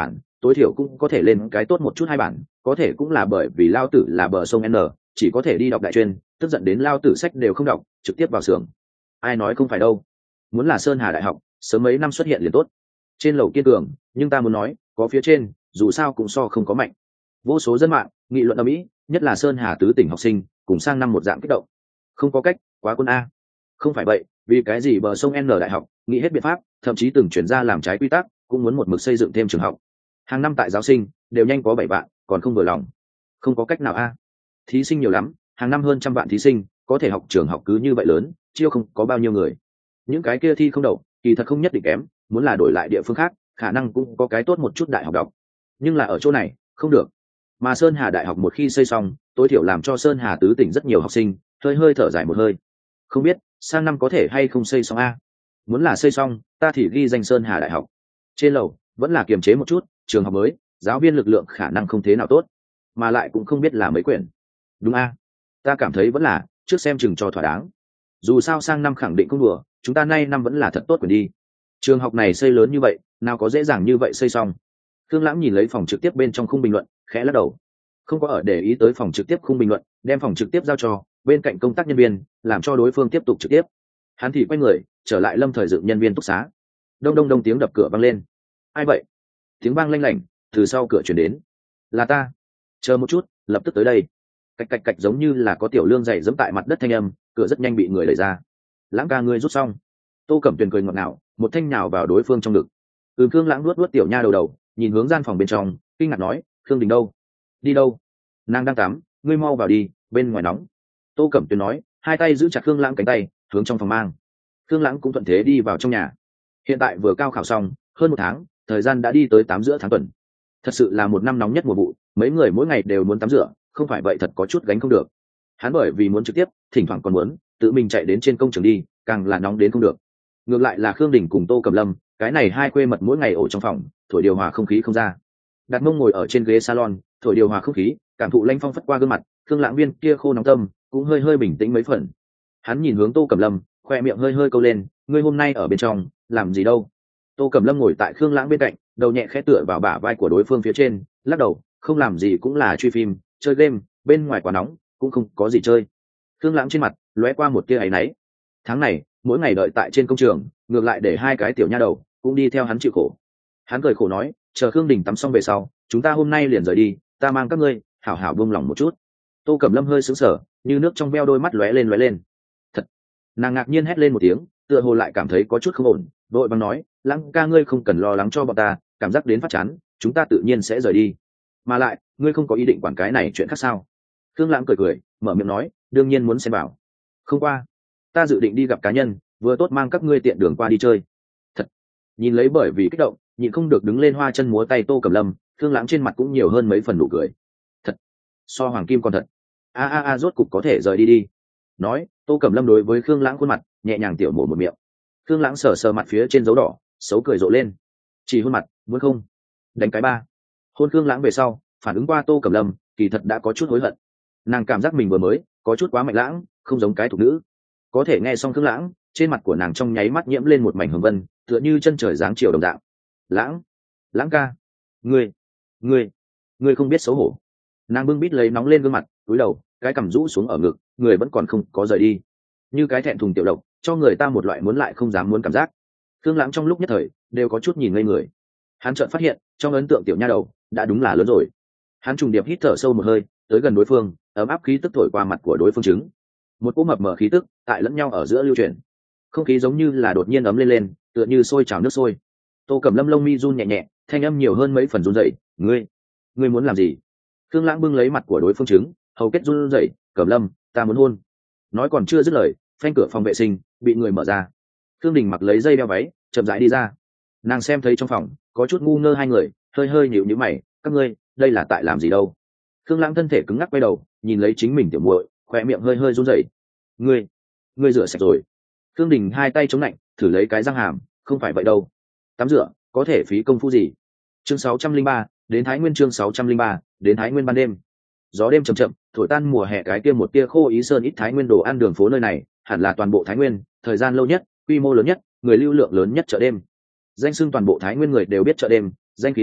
tối thiểu cũng có thể lên cái tốt một chút hai bản, có thể cũng là bởi vì lao tử là bờ sông N, chỉ có thể đi đọc đại chuyên, tức giận đến lao tử sách đều không đọc, trực tiếp vào xưởng. Ai nói không phải đâu, muốn là Sơn Hà đại học sớm mấy năm xuất hiện liền tốt. Trên lầu kiên cường, nhưng ta muốn nói có phía trên dù sao cũng so không có mạnh. Vô số dân mạng nghị luận ở mỹ, nhất là Sơn Hà tứ tỉnh học sinh cùng sang năm một dạng kích động. Không có cách, quá quân a. Không phải vậy, vì cái gì bờ sông N đại học nghĩ hết biện pháp, thậm chí từng chuyển ra làm trái quy tắc, cũng muốn một mực xây dựng thêm trường học. Hàng năm tại giáo sinh đều nhanh có bảy vạn, còn không vừa lòng. Không có cách nào a. Thí sinh nhiều lắm, hàng năm hơn trăm vạn thí sinh, có thể học trường học cứ như vậy lớn, chiêu không có bao nhiêu người. Những cái kia thi không đậu, kỳ thật không nhất định kém, muốn là đổi lại địa phương khác, khả năng cũng có cái tốt một chút đại học đọc. Nhưng là ở chỗ này, không được. Mà Sơn Hà đại học một khi xây xong, tối thiểu làm cho Sơn Hà tứ tỉnh rất nhiều học sinh hơi hơi thở dài một hơi. Không biết sang năm có thể hay không xây xong a. Muốn là xây xong, ta thì ghi danh Sơn Hà đại học. Trên lầu vẫn là kiềm chế một chút, trường học mới, giáo viên lực lượng khả năng không thế nào tốt, mà lại cũng không biết là mấy quyển. Đúng a, ta cảm thấy vẫn là trước xem chừng cho thỏa đáng. Dù sao sang năm khẳng định không đùa, chúng ta nay năm vẫn là thật tốt quyển đi. Trường học này xây lớn như vậy, nào có dễ dàng như vậy xây xong. Thương Lãng nhìn lấy phòng trực tiếp bên trong khung bình luận, khẽ lắc đầu. Không có ở để ý tới phòng trực tiếp khung bình luận, đem phòng trực tiếp giao cho bên cạnh công tác nhân viên, làm cho đối phương tiếp tục trực tiếp. Hắn thì quay người trở lại lâm thời dựng nhân viên túc xá. Đông đông đông tiếng đập cửa vang lên. Ai vậy? Tiếng vang lanh lảnh từ sau cửa chuyển đến. Là ta. Chờ một chút, lập tức tới đây. Cạch cạch cạch giống như là có tiểu lương dày dẫm tại mặt đất thanh âm, cửa rất nhanh bị người đẩy ra. Lãng ca ngươi rút xong. Tô Cẩm Tuyền cười ngọt ngào, một thanh nhào vào đối phương trong ngực. Ừm, Khương Lãng nuốt nuốt tiểu nha đầu đầu, nhìn hướng gian phòng bên trong, kinh ngạc nói, Khương Đình đâu? Đi đâu? Nàng đang tắm, ngươi mau vào đi, bên ngoài nóng. Tô Cẩm Tuyền nói, hai tay giữ chặt Khương Lãng cánh tay, hướng trong phòng mang. Khương Lãng cũng thuận thế đi vào trong nhà. Hiện tại vừa cao khảo xong, hơn một tháng, thời gian đã đi tới tám giữa tháng tuần. Thật sự là một năm nóng nhất mùa vụ, mấy người mỗi ngày đều muốn tắm rửa, không phải vậy thật có chút gánh không được. Hắn bởi vì muốn trực tiếp, thỉnh thoảng còn muốn tự mình chạy đến trên công trường đi, càng là nóng đến không được. Ngược lại là Khương Đình cùng Tô Cẩm Lâm, cái này hai quê mật mỗi ngày ổ trong phòng, thổi điều hòa không khí không ra. Đặt mông ngồi ở trên ghế salon, thổi điều hòa không khí, cảm thụ lanh phong phất qua gương mặt, Khương Lãng Viên kia khô nóng tâm, cũng hơi hơi bình tĩnh mấy phần. Hắn nhìn hướng Tô Cẩm Lâm, khoe miệng hơi hơi câu lên, ngươi hôm nay ở bên trong làm gì đâu? Tô Cẩm Lâm ngồi tại Khương Lãng bên cạnh, đầu nhẹ khẽ tựa vào bả vai của đối phương phía trên, lắc đầu, không làm gì, cũng là truy phim, chơi game, bên ngoài quá nóng, cũng không có gì chơi. Khương Lãng trên mặt lóe qua một tia áy náy. Tháng này, mỗi ngày đợi tại trên công trường, ngược lại để hai cái tiểu nha đầu cũng đi theo hắn chịu khổ. Hắn cười khổ nói, chờ Khương Đình tắm xong về sau, chúng ta hôm nay liền rời đi, ta mang các ngươi hảo hảo buông lòng một chút. Tô Cẩm Lâm hơi sững sờ, như nước trong veo đôi mắt lóe lên lóe lên. Thật. Nàng ngạc nhiên hét lên một tiếng, tựa hồ lại cảm thấy có chút không ổn, đội bằng nói, Lãng ca ngươi không cần lo lắng cho bọn ta, cảm giác đến phát chán, chúng ta tự nhiên sẽ rời đi. Mà lại, ngươi không có ý định quản cái này chuyện khác sao? Khương Lãng cười cười, mở miệng nói, đương nhiên muốn xem bảo. Không qua, ta dự định đi gặp cá nhân, vừa tốt mang các ngươi tiện đường qua đi chơi. Thật. Nhìn lấy bởi vì kích động, nhịn không được đứng lên hoa chân múa tay Tô Cẩm Lâm, Khương Lãng trên mặt cũng nhiều hơn mấy phần nụ cười. Thật. So hoàng kim còn thật. A a a rốt cục có thể rời đi đi. Nói, Tô Cẩm Lâm đối với Khương Lãng khuôn mặt nhẹ nhàng tiểu mổ một miệng. Khương Lãng sờ sờ mặt phía trên dấu đỏ, xấu cười rộ lên. Chỉ hôn mặt, muốn không? Đánh cái ba. Hôn Khương Lãng về sau, phản ứng qua Tô Cẩm Lâm, kỳ thật đã có chút hối hận. Nàng cảm giác mình vừa mới có chút quá mạnh lãng, không giống cái thục nữ. Có thể nghe xong Khương Lãng, trên mặt của nàng trong nháy mắt nhiễm lên một mảnh hồng vân, tựa như chân trời dáng chiều đồng dạng. Lãng, Lãng ca, ngươi, ngươi, ngươi không biết xấu hổ. Nàng bưng bít lấy nóng lên gương mặt, cúi đầu, cái cằm rũ xuống ở ngực, người vẫn còn không có rời đi, như cái thẹn thùng tiểu độc, cho người ta một loại muốn lại không dám muốn cảm giác. Khương Lãng trong lúc nhất thời đều có chút nhìn ngây người. Hắn chợt phát hiện, trong ấn tượng tiểu nha đầu đã đúng là lớn rồi. Hắn trùng điệp hít thở sâu một hơi, tới gần đối phương, ấm áp khí tức thổi qua mặt của đối phương chứng. Một cỗ mập mờ khí tức tại lẫn nhau ở giữa lưu chuyển. Không khí giống như là đột nhiên ấm lên lên, tựa như sôi trào nước sôi. Tô Cẩm Lâm lông mi run nhẹ nhẹ, thanh âm nhiều hơn mấy phần run rẩy, "Ngươi, ngươi muốn làm gì?" Khương Lãng bưng lấy mặt của đối phương chứng, hầu kết run rẩy, "Cẩm Lâm, ta muốn hôn." Nói còn chưa dứt lời, phanh cửa phòng vệ sinh bị người mở ra. Khương Đình mặc lấy dây đeo váy, chậm rãi đi ra. Nàng xem thấy trong phòng có chút ngu ngơ hai người, hơi hơi nhíu nhíu mày, "Các ngươi, đây là tại làm gì đâu?" Khương Lãng thân thể cứng ngắc quay đầu, nhìn lấy chính mình tiểu muội, khóe miệng hơi hơi run rẩy. "Ngươi, ngươi rửa sạch rồi?" Khương Đình hai tay chống lạnh, thử lấy cái răng hàm, "Không phải vậy đâu. Tắm rửa, có thể phí công phu gì?" Chương sáu trăm linh ba, đến Thái Nguyên chương sáu trăm linh ba, đến Thái Nguyên ban đêm. Gió đêm chậm chậm, thổi tan mùa hè cái kia một tia khô ý sơn ít Thái Nguyên đồ ăn đường phố nơi này, hẳn là toàn bộ Thái Nguyên, thời gian lâu nhất, quy mô lớn nhất, người lưu lượng lớn nhất chợ đêm. Danh xưng toàn bộ Thái Nguyên người đều biết chợ đêm, danh khí lớn,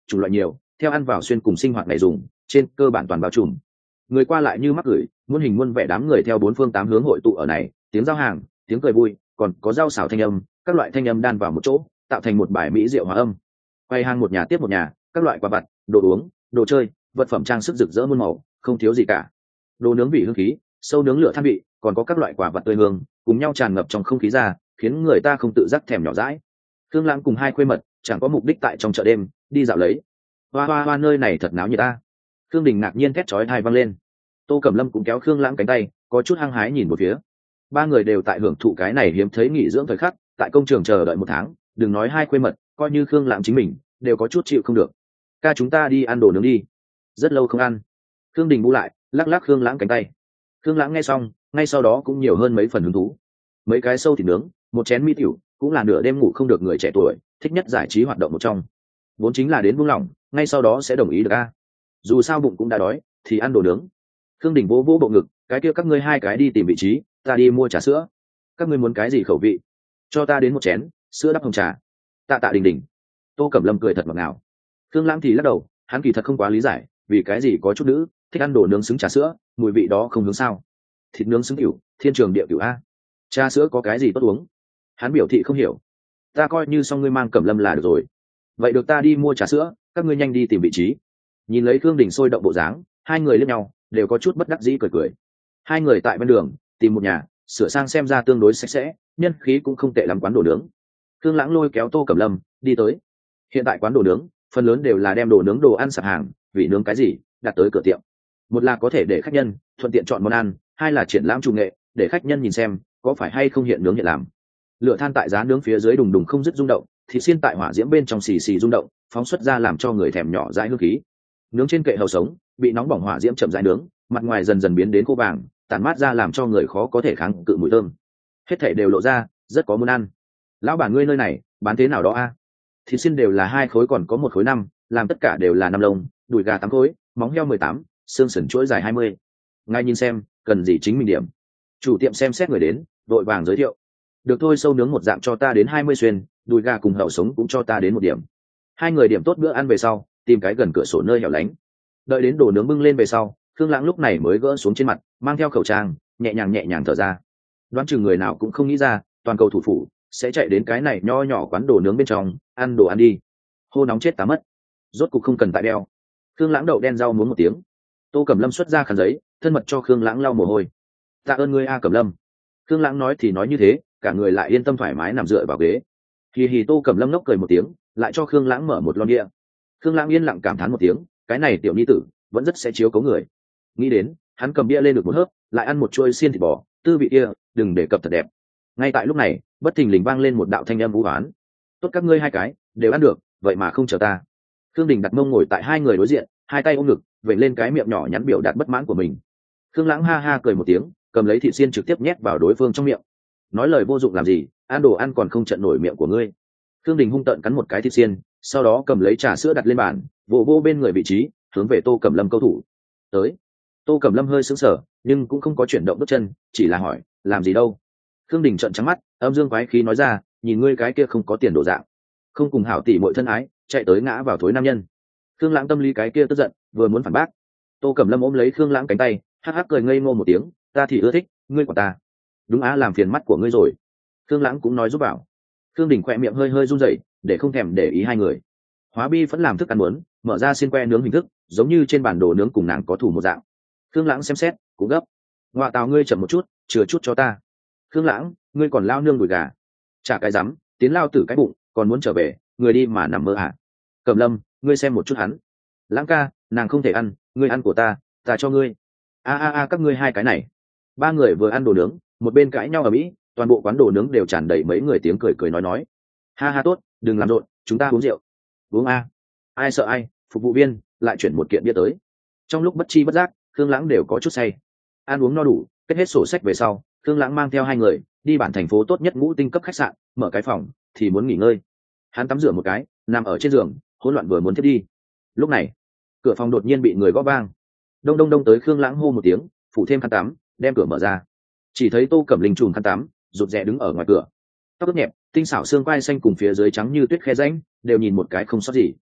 chủng loại nhiều, theo ăn vào xuyên cùng sinh hoạt ngày dùng, trên cơ bản toàn bao trùm. Người qua lại như mắc gửi, muôn hình muôn vẻ đám người theo bốn phương tám hướng hội tụ ở này, tiếng giao hàng, tiếng cười vui, còn có rau xào thanh âm, các loại thanh âm đan vào một chỗ, tạo thành một bài mỹ diệu hòa âm. Quay hàng một nhà tiếp một nhà, các loại quà vặt, đồ uống, đồ chơi, vật phẩm trang sức rực rỡ muôn màu, không thiếu gì cả. Đồ nướng vị hương khí, sâu nướng lửa than vị, còn có các loại quả vật tươi hương, cùng nhau tràn ngập trong không khí ra, khiến người ta không tự giác thèm nhỏ dãi. Khương Lãng cùng hai khuê mật chẳng có mục đích tại trong chợ đêm đi dạo lấy. Hoa hoa hoa, nơi này thật náo nhiệt ta. Khương Đình ngạc nhiên thét chói tai vang lên. Tô Cẩm Lâm cũng kéo Khương Lãng cánh tay, có chút hăng hái nhìn một phía. Ba người đều tại hưởng thụ cái này hiếm thấy nghỉ dưỡng thời khắc, tại công trường chờ đợi một tháng, đừng nói hai khuê mật, coi như Khương Lãng chính mình đều có chút chịu không được. Ca, chúng ta đi ăn đồ nướng đi. Rất lâu không ăn. Khương Đình bu lại, lắc lắc Khương Lãng cánh tay. Khương Lãng nghe xong, ngay sau đó cũng nhiều hơn mấy phần hứng thú. Mấy cái sâu thịt nướng, một chén mỹ tiểu, cũng là nửa đêm ngủ không được người trẻ tuổi thích nhất giải trí hoạt động một trong. Vốn chính là đến buông lỏng, ngay sau đó sẽ đồng ý được a. Dù sao bụng cũng đã đói, thì ăn đồ nướng. Khương Đình vỗ vỗ bộ ngực, cái kia các ngươi hai cái đi tìm vị trí, ta đi mua trà sữa. Các ngươi muốn cái gì khẩu vị? Cho ta đến một chén sữa đắp hồng trà. Tạ Tạ Đình Đình. Tô Cẩm Lâm cười thật ngọt ngào. Khương Lãng thì lắc đầu, hắn kỳ thật không quá lý giải, vì cái gì có chút nữ thích ăn đồ nướng xứng trà sữa, mùi vị đó không hướng sao? Thịt nướng xứng tiểu, thiên trường địa tiểu a. Trà sữa có cái gì tốt uống? Hắn biểu thị không hiểu. Ta coi như xong ngươi mang Cẩm Lâm là được rồi. Vậy được, ta đi mua trà sữa, các ngươi nhanh đi tìm vị trí. Nhìn lấy Khương Đình sôi động bộ dáng, hai người liếc nhau, đều có chút bất đắc dĩ cười cười. Hai người tại bên đường tìm một nhà sửa sang xem ra tương đối sạch sẽ, nhân khí cũng không tệ lắm quán đồ nướng. Khương Lãng lôi kéo Tô Cẩm Lâm đi tới. Hiện tại quán đồ nướng phần lớn đều là đem đồ nướng đồ ăn sạp hàng, vị nướng cái gì đặt tới cửa tiệm. Một là có thể để khách nhân thuận tiện chọn món ăn, hai là triển lãm chủ nghệ, để khách nhân nhìn xem có phải hay không hiện nướng hiện làm. Lửa than tại giá nướng phía dưới đùng đùng không dứt rung động, thịt xiên tại hỏa diễm bên trong xì xì rung động, phóng xuất ra làm cho người thèm nhỏ dãi hương khí. Nướng trên kệ hầu sống, bị nóng bỏng hỏa diễm chậm rãi nướng, mặt ngoài dần dần biến đến khô vàng, tản mát ra làm cho người khó có thể kháng cự mùi thơm. Hết thảy đều lộ ra rất có muốn ăn. Lão bản, ngươi nơi này bán thế nào đó a? Thịt xiên đều là hai khối, còn có một khối năm, làm tất cả đều là năm lông, đùi gà tám khối, móng heo mười tám, xương sườn chuỗi dài hai mươi. Ngài nhìn xem, cần gì chính mình điểm. Chủ tiệm xem xét người đến, đội vàng giới thiệu. Được thôi, sâu nướng một dạng cho ta đến hai mươi xuyên, đùi gà cùng hậu sống cũng cho ta đến một điểm. Hai người điểm tốt bữa ăn về sau, tìm cái gần cửa sổ nơi hẻo lánh. Đợi đến đồ nướng bưng lên về sau, Khương Lãng lúc này mới gỡ xuống trên mặt, mang theo khẩu trang, nhẹ nhàng nhẹ nhàng thở ra. Đoán chừng người nào cũng không nghĩ ra, toàn cầu thủ phủ sẽ chạy đến cái này nho nhỏ quán đồ nướng bên trong ăn đồ ăn đi. Hô nóng chết tá mất. Rốt cục không cần tại đeo. Khương Lãng đậu đen rau muốn một tiếng. Tô Cẩm Lâm xuất ra khăn giấy, thân mật cho Khương Lãng lau mồ hôi. Tạ ơn ngươi a Cẩm Lâm. Khương Lãng nói thì nói như thế, cả người lại yên tâm thoải mái nằm dựa vào ghế. Hì hì, Tô Cẩm Lâm ngốc cười một tiếng, lại cho Khương Lãng mở một lon bia. Khương Lãng yên lặng cảm thán một tiếng, cái này tiểu nhi tử vẫn rất sẽ chiếu cố người. Nghĩ đến, hắn cầm bia lên được một hớp, lại ăn một chuôi xiên thịt bò, tư vị kia đừng đề cập thật đẹp. Ngay tại lúc này, bất thình lình vang lên một đạo thanh âm vũ oán. Tốt, các ngươi hai cái đều ăn được, vậy mà không chờ ta. Khương Đình đặt mông ngồi tại hai người đối diện, hai tay ôm ngực, vểnh lên cái miệng nhỏ nhắn biểu đạt bất mãn của mình. Khương Lãng ha ha cười một tiếng, cầm lấy thịt xiên trực tiếp nhét vào đối phương trong miệng. Nói lời vô dụng làm gì, ăn đồ ăn còn không trận nổi miệng của ngươi. Khương Đình hung tợn cắn một cái thịt xiên, sau đó cầm lấy trà sữa đặt lên bàn, vỗ vỗ bên người vị trí, hướng về Tô Cẩm Lâm câu thủ. Tới. Tô Cẩm Lâm hơi sững sờ, nhưng cũng không có chuyển động bước chân, chỉ là hỏi, làm gì đâu. Khương Đình trợn trắng mắt, âm dương quái khí nói ra, nhìn ngươi cái kia không có tiền đồ dạng, không cùng hảo tỷ muội thân ái, chạy tới ngã vào thối nam nhân. Khương Lãng tâm lý cái kia tức giận, vừa muốn phản bác. Tô Cẩm Lâm ôm lấy Khương Lãng cánh tay, hắc hắc cười ngây ngô một tiếng, ta thì ưa thích, ngươi của ta. Đúng á, làm phiền mắt của ngươi rồi. Khương Lãng cũng nói giúp bảo. Khương Đình khỏe miệng hơi hơi run rẩy, để không thèm để ý hai người. Hóa bi vẫn làm thức ăn muốn, mở ra xiên que nướng hình thức, giống như trên bản đồ nướng cùng nàng có thủ một dạng. Khương Lãng xem xét, cũng gấp. Ngoại tào, ngươi chậm một chút, chừa chút cho ta. Khương Lãng, ngươi còn lao nương đùi gà, trả cái rắm, tiến lao tử cái bụng, còn muốn trở về, người đi mà nằm mơ à? Cẩm Lâm, ngươi xem một chút hắn. Lãng ca, nàng không thể ăn, ngươi ăn của ta, ta cho ngươi. A a a, các ngươi hai cái này. Ba người vừa ăn đồ nướng, một bên cãi nhau ở mỹ, toàn bộ quán đồ nướng đều tràn đầy mấy người tiếng cười cười nói nói. Ha ha, tốt, đừng làm rộn, chúng ta uống rượu. Uống a. Ai sợ ai, phục vụ viên lại chuyển một kiện bia tới. Trong lúc bất chi bất giác, Khương Lãng đều có chút say. Ăn uống no đủ, kết hết sổ sách về sau, Khương Lãng mang theo hai người đi bản thành phố tốt nhất ngũ tinh cấp khách sạn, mở cái phòng thì muốn nghỉ ngơi. Hắn tắm rửa một cái, nằm ở trên giường, hỗn loạn vừa muốn thiết đi. Lúc này, cửa phòng đột nhiên bị người gõ vang. Đông đông đông tới, Khương Lãng hô một tiếng, phủ thêm khăn tắm, đem cửa mở ra. Chỉ thấy Tô Cẩm Linh trùm khăn tắm, rụt rè đứng ở ngoài cửa. Tóc ướt nhẹp, tinh xảo xương quai xanh cùng phía dưới trắng như tuyết khe rãnh, đều nhìn một cái không sót gì.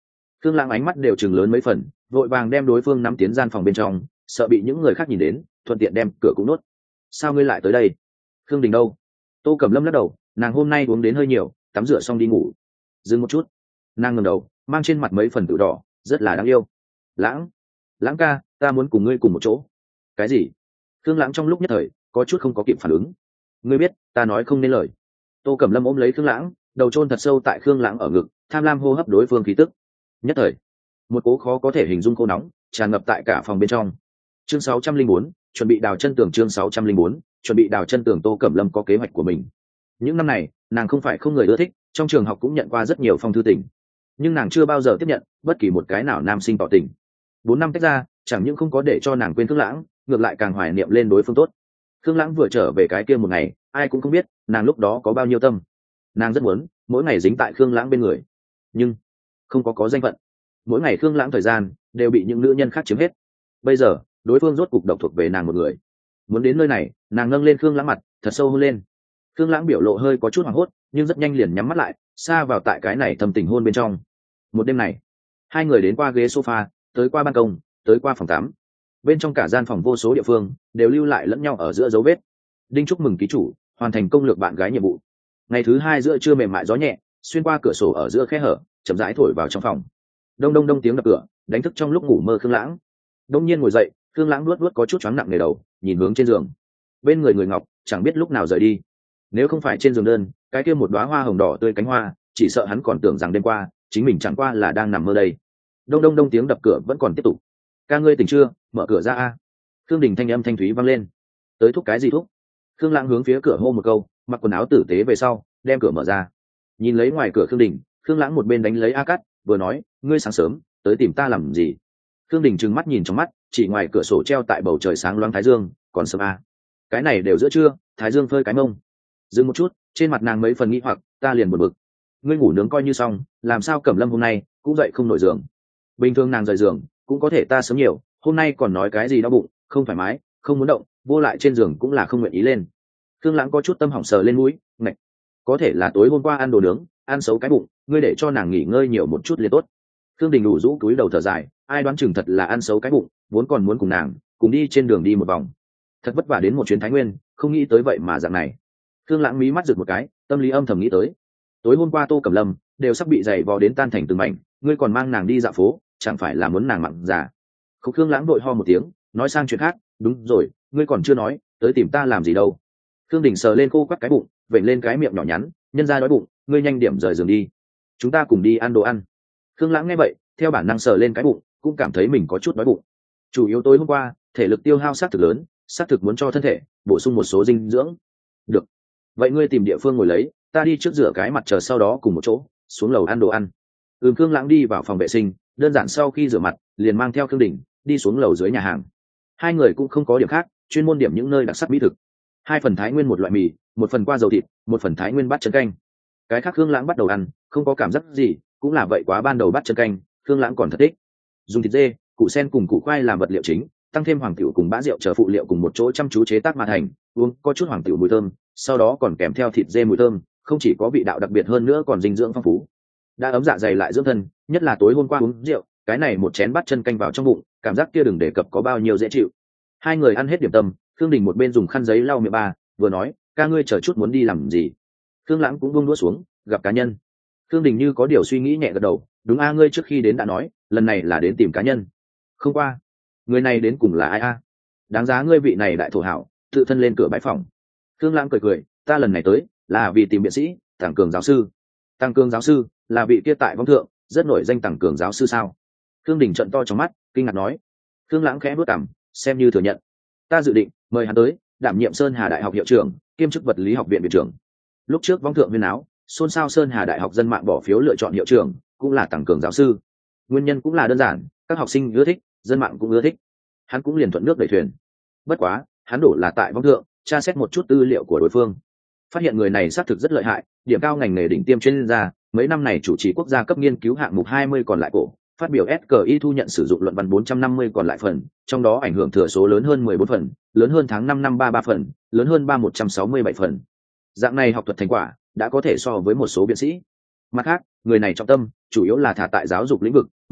Khương Lãng ánh mắt đều chừng lớn mấy phần, vội vàng đem đối phương nắm tiến gian phòng bên trong, sợ bị những người khác nhìn đến, thuận tiện đem cửa cũng nốt. Sao ngươi lại tới đây? Khương Đình đâu? Tô Cẩm Lâm lắc đầu, nàng hôm nay uống đến hơi nhiều, tắm rửa xong đi ngủ. Dừng một chút, nàng ngẩng đầu, mang trên mặt mấy phần tự đỏ, rất là đáng yêu. Lãng, Lãng ca, ta muốn cùng ngươi cùng một chỗ. Cái gì? Khương Lãng trong lúc nhất thời có chút không có kịp phản ứng. Ngươi biết, ta nói không nên lời. Tô Cẩm Lâm ôm lấy Khương Lãng, đầu chôn thật sâu tại Khương Lãng ở ngực, tham lam hô hấp đối phương khí tức. Nhất thời, một cố khó có thể hình dung cô nóng tràn ngập tại cả phòng bên trong. Chương sáu trăm linh bốn, chuẩn bị đào chân tường. Chương sáu trăm linh bốn, chuẩn bị đào chân tường. Tô Cẩm Lâm có kế hoạch của mình. Những năm này, nàng không phải không người ưa thích, trong trường học cũng nhận qua rất nhiều phong thư tình, nhưng nàng chưa bao giờ tiếp nhận bất kỳ một cái nào nam sinh tỏ tình. Bốn năm tách ra, chẳng những không có để cho nàng quên Khương Lãng, ngược lại càng hoài niệm lên đối phương tốt. Khương Lãng vừa trở về cái kia một ngày, ai cũng không biết nàng lúc đó có bao nhiêu tâm. Nàng rất muốn mỗi ngày dính tại Khương Lãng bên người, nhưng không có có danh phận. Mỗi ngày Khương Lãng thời gian đều bị những nữ nhân khác chiếm hết. Bây giờ đối phương rốt cục độc thuộc về nàng một người. Muốn đến nơi này, nàng nâng lên Khương Lãng mặt, thật sâu hôn lên. Khương Lãng biểu lộ hơi có chút hoảng hốt, nhưng rất nhanh liền nhắm mắt lại, xa vào tại cái này thầm tình hôn bên trong. Một đêm này, hai người đến qua ghế sofa, tới qua ban công, tới qua phòng tắm. Bên trong cả gian phòng vô số địa phương đều lưu lại lẫn nhau ở giữa dấu vết. Đinh chúc mừng ký chủ hoàn thành công lược bạn gái nhiệm vụ. Ngày thứ hai giữa trưa mềm mại gió nhẹ xuyên qua cửa sổ ở giữa khe hở, chậm rãi thổi vào trong phòng. Đông đông đông tiếng đập cửa đánh thức trong lúc ngủ mơ Khương Lãng. Đông nhiên ngồi dậy, Khương Lãng luốt luốt có chút choáng nặng nề đầu, nhìn hướng trên giường. Bên người người ngọc chẳng biết lúc nào rời đi. Nếu không phải trên giường đơn cái kia một đóa hoa hồng đỏ tươi cánh hoa, chỉ sợ hắn còn tưởng rằng đêm qua chính mình chẳng qua là đang nằm mơ đây. Đông đông đông tiếng đập cửa vẫn còn tiếp tục. Ca ngươi tỉnh chưa, mở cửa ra a. Khương Đình thanh âm thanh thúy vang lên. Tới thúc cái gì thúc? Khương Lãng hướng phía cửa hô một câu, mặc quần áo tử tế về sau đem cửa mở ra. Nhìn lấy ngoài cửa Khương Đình, Khương Lãng một bên đánh lấy a cắt, vừa nói, ngươi sáng sớm tới tìm ta làm gì? Khương Đình trừng mắt nhìn trong mắt, chỉ ngoài cửa sổ treo tại bầu trời sáng loáng thái dương, còn sớm a. Cái này đều giữa trưa, thái dương phơi cái mông. Dừng một chút, trên mặt nàng mấy phần nghĩ hoặc, ta liền buồn bực. Ngươi ngủ nướng coi như xong, làm sao Cẩm Lâm hôm nay cũng dậy không nổi giường? Bình thường nàng rời giường cũng có thể ta sớm nhiều, hôm nay còn nói cái gì đau bụng, không thoải mái, không muốn động, vô lại trên giường cũng là không nguyện ý lên. Khương Lãng có chút tâm hỏng sờ lên mũi, ngạch, có thể là tối hôm qua ăn đồ nướng, ăn xấu cái bụng, ngươi để cho nàng nghỉ ngơi nhiều một chút liền tốt. Khương Đình đủ rũ túi đầu thở dài, ai đoán chừng thật là ăn xấu cái bụng, vốn còn muốn cùng nàng cùng đi trên đường đi một vòng. Thật vất vả đến một chuyến Thái Nguyên, không nghĩ tới vậy mà dạng này. Khương Lãng mí mắt giựt một cái, tâm lý âm thầm nghĩ tới, tối hôm qua Tô Cẩm Lâm đều sắp bị giày vò đến tan thành từng mảnh, ngươi còn mang nàng đi dạo phố, chẳng phải là muốn nàng mặn già? Khúc Khương Lãng đội ho một tiếng, nói sang chuyện khác, đúng rồi, ngươi còn chưa nói tới tìm ta làm gì đâu? Khương Đình sờ lên khô quắt cái bụng, vểnh lên cái miệng nhỏ nhắn, nhân ra đói bụng, ngươi nhanh điểm rời giường đi, chúng ta cùng đi ăn đồ ăn. Khương Lãng nghe vậy, theo bản năng sờ lên cái bụng, cũng cảm thấy mình có chút đói bụng. Chủ yếu tối hôm qua thể lực tiêu hao sát thực lớn, sát thực muốn cho thân thể bổ sung một số dinh dưỡng. Được, vậy ngươi tìm địa phương ngồi lấy, ta đi trước rửa cái mặt chờ sau đó cùng một chỗ xuống lầu ăn đồ ăn. Ừm. Khương Lãng đi vào phòng vệ sinh, đơn giản sau khi rửa mặt liền mang theo Khương Đình đi xuống lầu dưới nhà hàng. Hai người cũng không có điểm khác, chuyên môn điểm những nơi đặc sắc mỹ thực. Hai phần Thái Nguyên một loại mì, một phần qua dầu thịt, một phần Thái Nguyên bát chân canh. Cái khác Khương Lãng bắt đầu ăn không có cảm giác gì, cũng là vậy quá ban đầu bát chân canh Khương Lãng còn thật thích. Dùng thịt dê, củ sen cùng củ khoai làm vật liệu chính, tăng thêm hoàng tiểu cùng bã rượu chờ phụ liệu cùng một chỗ chăm chú chế tác mà thành, uống có chút hoàng tiểu mùi thơm, sau đó còn kèm theo thịt dê mùi thơm, không chỉ có vị đạo đặc biệt hơn nữa còn dinh dưỡng phong phú. Đã ấm dạ dày lại dưỡng thân, nhất là tối hôm qua uống rượu, cái này một chén bát chân canh vào trong bụng, cảm giác kia đừng đề cập có bao nhiêu dễ chịu. Hai người ăn hết điểm tâm, Khương Đình một bên dùng khăn giấy lau miệng ba, vừa nói, ca ngươi chờ chút muốn đi làm gì? Khương Lãng cũng buông đũa xuống, gặp cá nhân. Khương Đình như có điều suy nghĩ nhẹ gật đầu, đúng a, ngươi trước khi đến đã nói, lần này là đến tìm cá nhân. Không qua, người này đến cùng là ai a? Đáng giá ngươi vị này đại thổ hảo, tự thân lên cửa bãi phòng. Khương Lãng cười cười, ta lần này tới là vì tìm biện sĩ, Tăng Cường giáo sư. Tăng Cường giáo sư là vị kia tại Vong Thượng rất nổi danh Tăng Cường giáo sư sao? Khương Đình trợn to trong mắt, kinh ngạc nói. Khương Lãng khẽ bước cằm, xem như thừa nhận. Ta dự định mời hắn tới đảm nhiệm Sơn Hà Đại học hiệu trưởng, kiêm chức vật lý học viện viện trưởng. Lúc trước Vong Thượng huyên áo, xôn xao Sơn Hà Đại học dân mạng bỏ phiếu lựa chọn hiệu trưởng, cũng là Tăng Cường giáo sư. Nguyên nhân cũng là đơn giản, các học sinh ưa thích, dân mạng cũng ưa thích. Hắn cũng liền thuận nước đẩy thuyền. Bất quá, hắn đổ là tại Vong Thượng tra xét một chút tư liệu của đối phương, phát hiện người này xác thực rất lợi hại, điểm cao ngành nghề đỉnh tiêm chuyên gia, mấy năm này chủ trì quốc gia cấp nghiên cứu hạng mục hai mươi còn lại cổ, phát biểu ét cờ i thu nhận sử dụng luận văn bốn trăm năm mươi còn lại phần, trong đó ảnh hưởng thừa số lớn hơn mười bốn phần, lớn hơn tháng năm năm ba ba phần, lớn hơn ba một trăm sáu mươi bảy phần. Dạng này học thuật thành quả đã có thể so với một số viện sĩ. Mặt khác, người này trọng tâm chủ yếu là thả tại giáo dục lĩnh vực,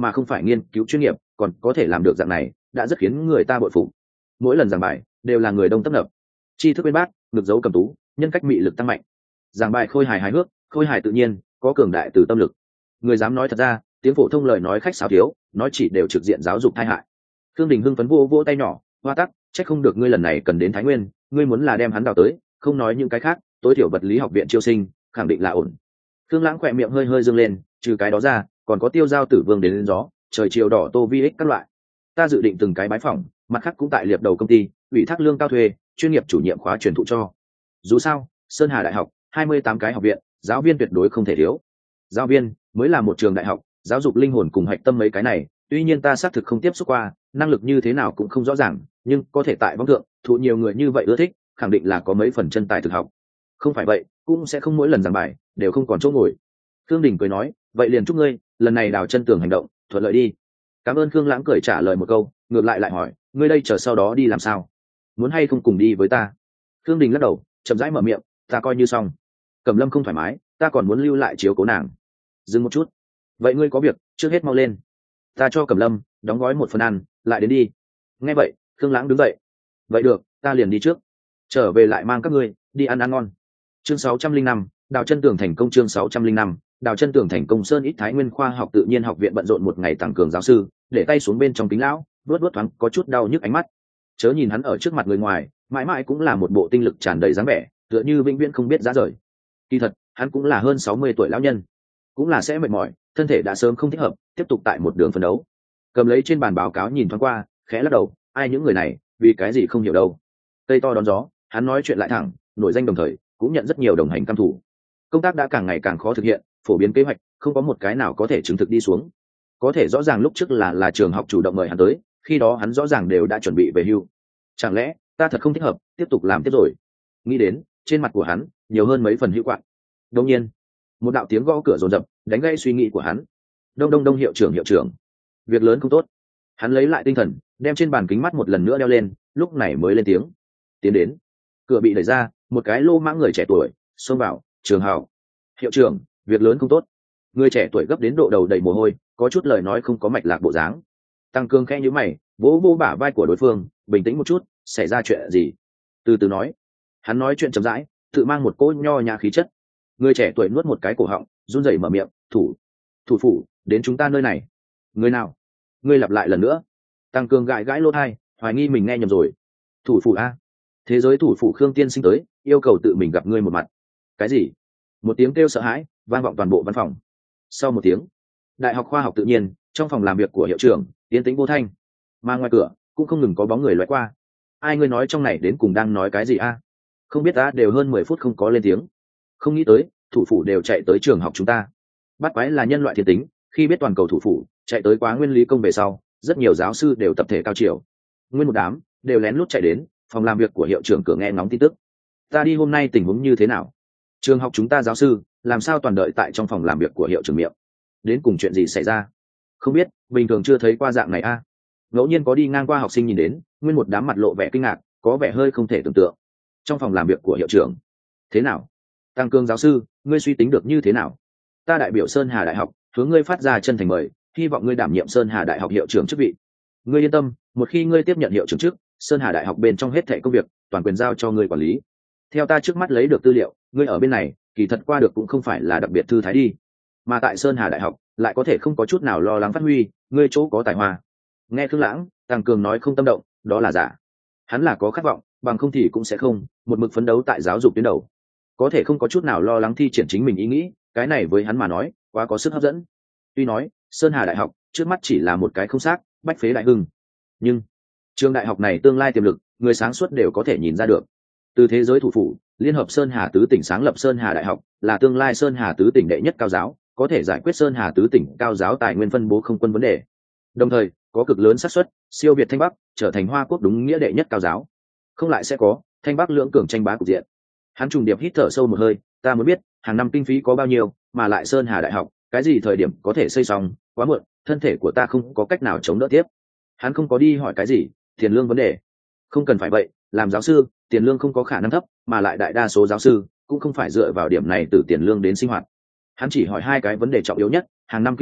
mà không phải nghiên cứu chuyên nghiệp, còn có thể làm được dạng này đã rất khiến người ta bội phục. Mỗi lần giảng bài đều là người đông tấp nập, tri thức bên bác, ngực dấu cầm tú, nhân cách mị lực tăng mạnh. Giảng bài khôi hài hài hước, khôi hài tự nhiên, có cường đại từ tâm lực. Người dám nói thật ra, tiếng phổ thông lời nói khách sáo thiếu, nói chỉ đều trực diện giáo dục tai hại. Thương Đình hưng phấn vô vô tay nhỏ, hoa tắc, trách không được ngươi lần này cần đến Thái Nguyên, ngươi muốn là đem hắn đào tới, không nói những cái khác, tối thiểu vật lý học viện chiêu sinh, khẳng định là ổn. Thương Lãng khỏe miệng hơi hơi dương lên, trừ cái đó ra, còn có Tiêu Giao Tử Vương đến lên gió, trời chiều đỏ Tô Vi ích các loại. Ta dự định từng cái bái phỏng, mặt khác cũng tại liệp đầu công ty, ủy thác lương cao thuê, chuyên nghiệp chủ nhiệm khóa truyền thụ cho. Dù sao, Sơn Hà Đại học, hai mươi tám cái học viện, giáo viên tuyệt đối không thể thiếu. Giáo viên mới là một trường đại học, giáo dục linh hồn cùng hạch tâm mấy cái này, tuy nhiên ta xác thực không tiếp xúc qua, năng lực như thế nào cũng không rõ ràng, nhưng có thể tại võng thượng thụ nhiều người như vậy ưa thích, khẳng định là có mấy phần chân tài thực học. Không phải vậy cũng sẽ không mỗi lần giảng bài đều không còn chỗ ngồi. Khương Đình cười nói, vậy liền chúc ngươi lần này đào chân tường hành động thuận lợi đi. Cảm ơn. Khương Lãng cười trả lời một câu, ngược lại lại hỏi, ngươi đây chờ sau đó đi làm sao, muốn hay không cùng đi với ta? Khương Đình lắc đầu, chậm rãi mở miệng, ta coi như xong. Cẩm Lâm không thoải mái, ta còn muốn lưu lại chiếu cố nàng. Dừng một chút, vậy ngươi có việc trước hết mau lên, ta cho Cẩm Lâm đóng gói một phần ăn lại đến đi. Nghe vậy Khương Lãng đứng dậy, vậy được, ta liền đi trước, trở về lại mang các ngươi đi ăn ăn ngon. Chương sáu trăm linh năm, đào chân tường thành công. Chương sáu trăm linh năm, đào chân tường thành công. Sơn Ít Thái Nguyên khoa học tự nhiên học viện bận rộn một ngày tăng cường giáo sư, để tay xuống bên trong kính lão, vuốt vuốt thoáng có chút đau nhức ánh mắt. Chớ nhìn hắn ở trước mặt người ngoài, mãi mãi cũng là một bộ tinh lực tràn đầy dáng vẻ, tựa như vĩnh viễn không biết giá rời. Kỳ thật, hắn cũng là hơn sáu mươi tuổi lão nhân, cũng là sẽ mệt mỏi, thân thể đã sớm không thích hợp, tiếp tục tại một đường phấn đấu. Cầm lấy trên bàn báo cáo nhìn thoáng qua, khẽ lắc đầu, ai những người này, vì cái gì không hiểu đâu. Cây to đón gió, hắn nói chuyện lại thẳng, nổi danh đồng thời cũng nhận rất nhiều đồng hành cam thủ. Công tác đã càng ngày càng khó thực hiện, phổ biến kế hoạch không có một cái nào có thể chứng thực đi xuống. Có thể rõ ràng lúc trước là là trường học chủ động mời hắn tới, khi đó hắn rõ ràng đều đã chuẩn bị về hưu. Chẳng lẽ ta thật không thích hợp tiếp tục làm tiếp rồi? Nghĩ đến, trên mặt của hắn nhiều hơn mấy phần hữu quạng. Đột nhiên một đạo tiếng gõ cửa rồn rập đánh gãy suy nghĩ của hắn. Đông đông đông, hiệu trưởng hiệu trưởng, việc lớn không tốt. Hắn lấy lại tinh thần, đem trên bàn kính mắt một lần nữa đeo lên, lúc này mới lên tiếng. Tiến đến. Cửa bị đẩy ra, một cái lô mãng người trẻ tuổi xông vào. Trường Hào, hiệu trưởng, việc lớn không tốt. Người trẻ tuổi gấp đến độ đầu đầy mồ hôi, có chút lời nói không có mạch lạc bộ dáng. Tăng Cương khẽ nhíu mày, vỗ vỗ bả vai của đối phương, bình tĩnh một chút, xảy ra chuyện gì? Từ từ nói. Hắn nói chuyện chậm rãi, tự mang một cỗ nho nhã khí chất. Người trẻ tuổi nuốt một cái cổ họng, run rẩy mở miệng, thủ thủ phủ đến chúng ta nơi này. Người nào? Ngươi lặp lại lần nữa. Tăng Cương gãi gãi lỗ tai, hoài nghi mình nghe nhầm rồi. Thủ phủ a? Thế giới thủ phủ Khương tiên sinh tới, yêu cầu tự mình gặp ngươi một mặt. Cái gì? Một tiếng kêu sợ hãi vang vọng toàn bộ văn phòng. Sau một tiếng, Đại học khoa học tự nhiên, trong phòng làm việc của hiệu trưởng yên tĩnh vô thanh, mà ngoài cửa cũng không ngừng có bóng người lóe qua. Ai, ngươi nói trong này đến cùng đang nói cái gì a? Không biết, ta đều hơn mười phút không có lên tiếng. Không nghĩ tới thủ phủ đều chạy tới trường học chúng ta. Bắt quái là nhân loại thiên tính, khi biết toàn cầu thủ phủ chạy tới Quá Nguyên Lý Công về sau, rất nhiều giáo sư đều tập thể cao chiều, nguyên một đám đều lén lút chạy đến phòng làm việc của hiệu trưởng cửa nghe ngóng tin tức. Ta đi hôm nay tình huống như thế nào? Trường học chúng ta giáo sư làm sao toàn đợi tại trong phòng làm việc của hiệu trưởng miệng? Đến cùng chuyện gì xảy ra? Không biết, bình thường chưa thấy qua dạng này a. Ngẫu nhiên có đi ngang qua học sinh nhìn đến, nguyên một đám mặt lộ vẻ kinh ngạc, có vẻ hơi không thể tưởng tượng. Trong phòng làm việc của hiệu trưởng, thế nào? Tăng Cương giáo sư, ngươi suy tính được như thế nào? Ta đại biểu Sơn Hà Đại học hướng ngươi phát ra chân thành mời, hy vọng ngươi đảm nhiệm Sơn Hà Đại học hiệu trưởng chức vị. Ngươi yên tâm, một khi ngươi tiếp nhận hiệu trưởng chức, Sơn Hà Đại học bên trong hết thảy công việc toàn quyền giao cho ngươi quản lý. Theo ta trước mắt lấy được tư liệu, ngươi ở bên này kỳ thật qua được cũng không phải là đặc biệt thư thái đi, mà tại Sơn Hà Đại học lại có thể không có chút nào lo lắng phát huy, ngươi chỗ có tài hoa. Nghe Khương Lãng, Tăng Cường nói không tâm động, đó là giả. Hắn là có khát vọng, bằng không thì cũng sẽ không một mực phấn đấu tại giáo dục tuyến đầu, có thể không có chút nào lo lắng thi triển chính mình ý nghĩ, cái này với hắn mà nói quá có sức hấp dẫn. Tuy nói Sơn Hà Đại học trước mắt chỉ là một cái không xác bách phế đại hưng, nhưng trường đại học này tương lai tiềm lực người sáng suốt đều có thể nhìn ra được. Từ thế giới thủ phủ liên hợp Sơn Hà tứ tỉnh sáng lập Sơn Hà Đại học, là tương lai Sơn Hà tứ tỉnh đệ nhất cao giáo, có thể giải quyết Sơn Hà tứ tỉnh cao giáo tài nguyên phân bố không quân vấn đề, đồng thời có cực lớn xác suất siêu việt Thanh Bắc, trở thành Hoa Quốc đúng nghĩa đệ nhất cao giáo. Không lại sẽ có Thanh Bắc lưỡng cường tranh bá cục diện. Hắn trùng điệp hít thở sâu một hơi, ta muốn biết hàng năm kinh phí có bao nhiêu, mà lại Sơn Hà Đại học cái gì thời điểm có thể xây xong? Quá muộn, thân thể của ta không có cách nào chống đỡ tiếp. Hắn không có đi hỏi cái gì tiền lương vấn đề, không cần phải vậy, làm giáo sư tiền lương không có khả năng thấp, mà lại đại đa số giáo sư cũng không phải dựa vào điểm này từ tiền lương đến sinh hoạt. Hắn chỉ hỏi hai cái vấn đề trọng yếu nhất, hàng năm kinh phí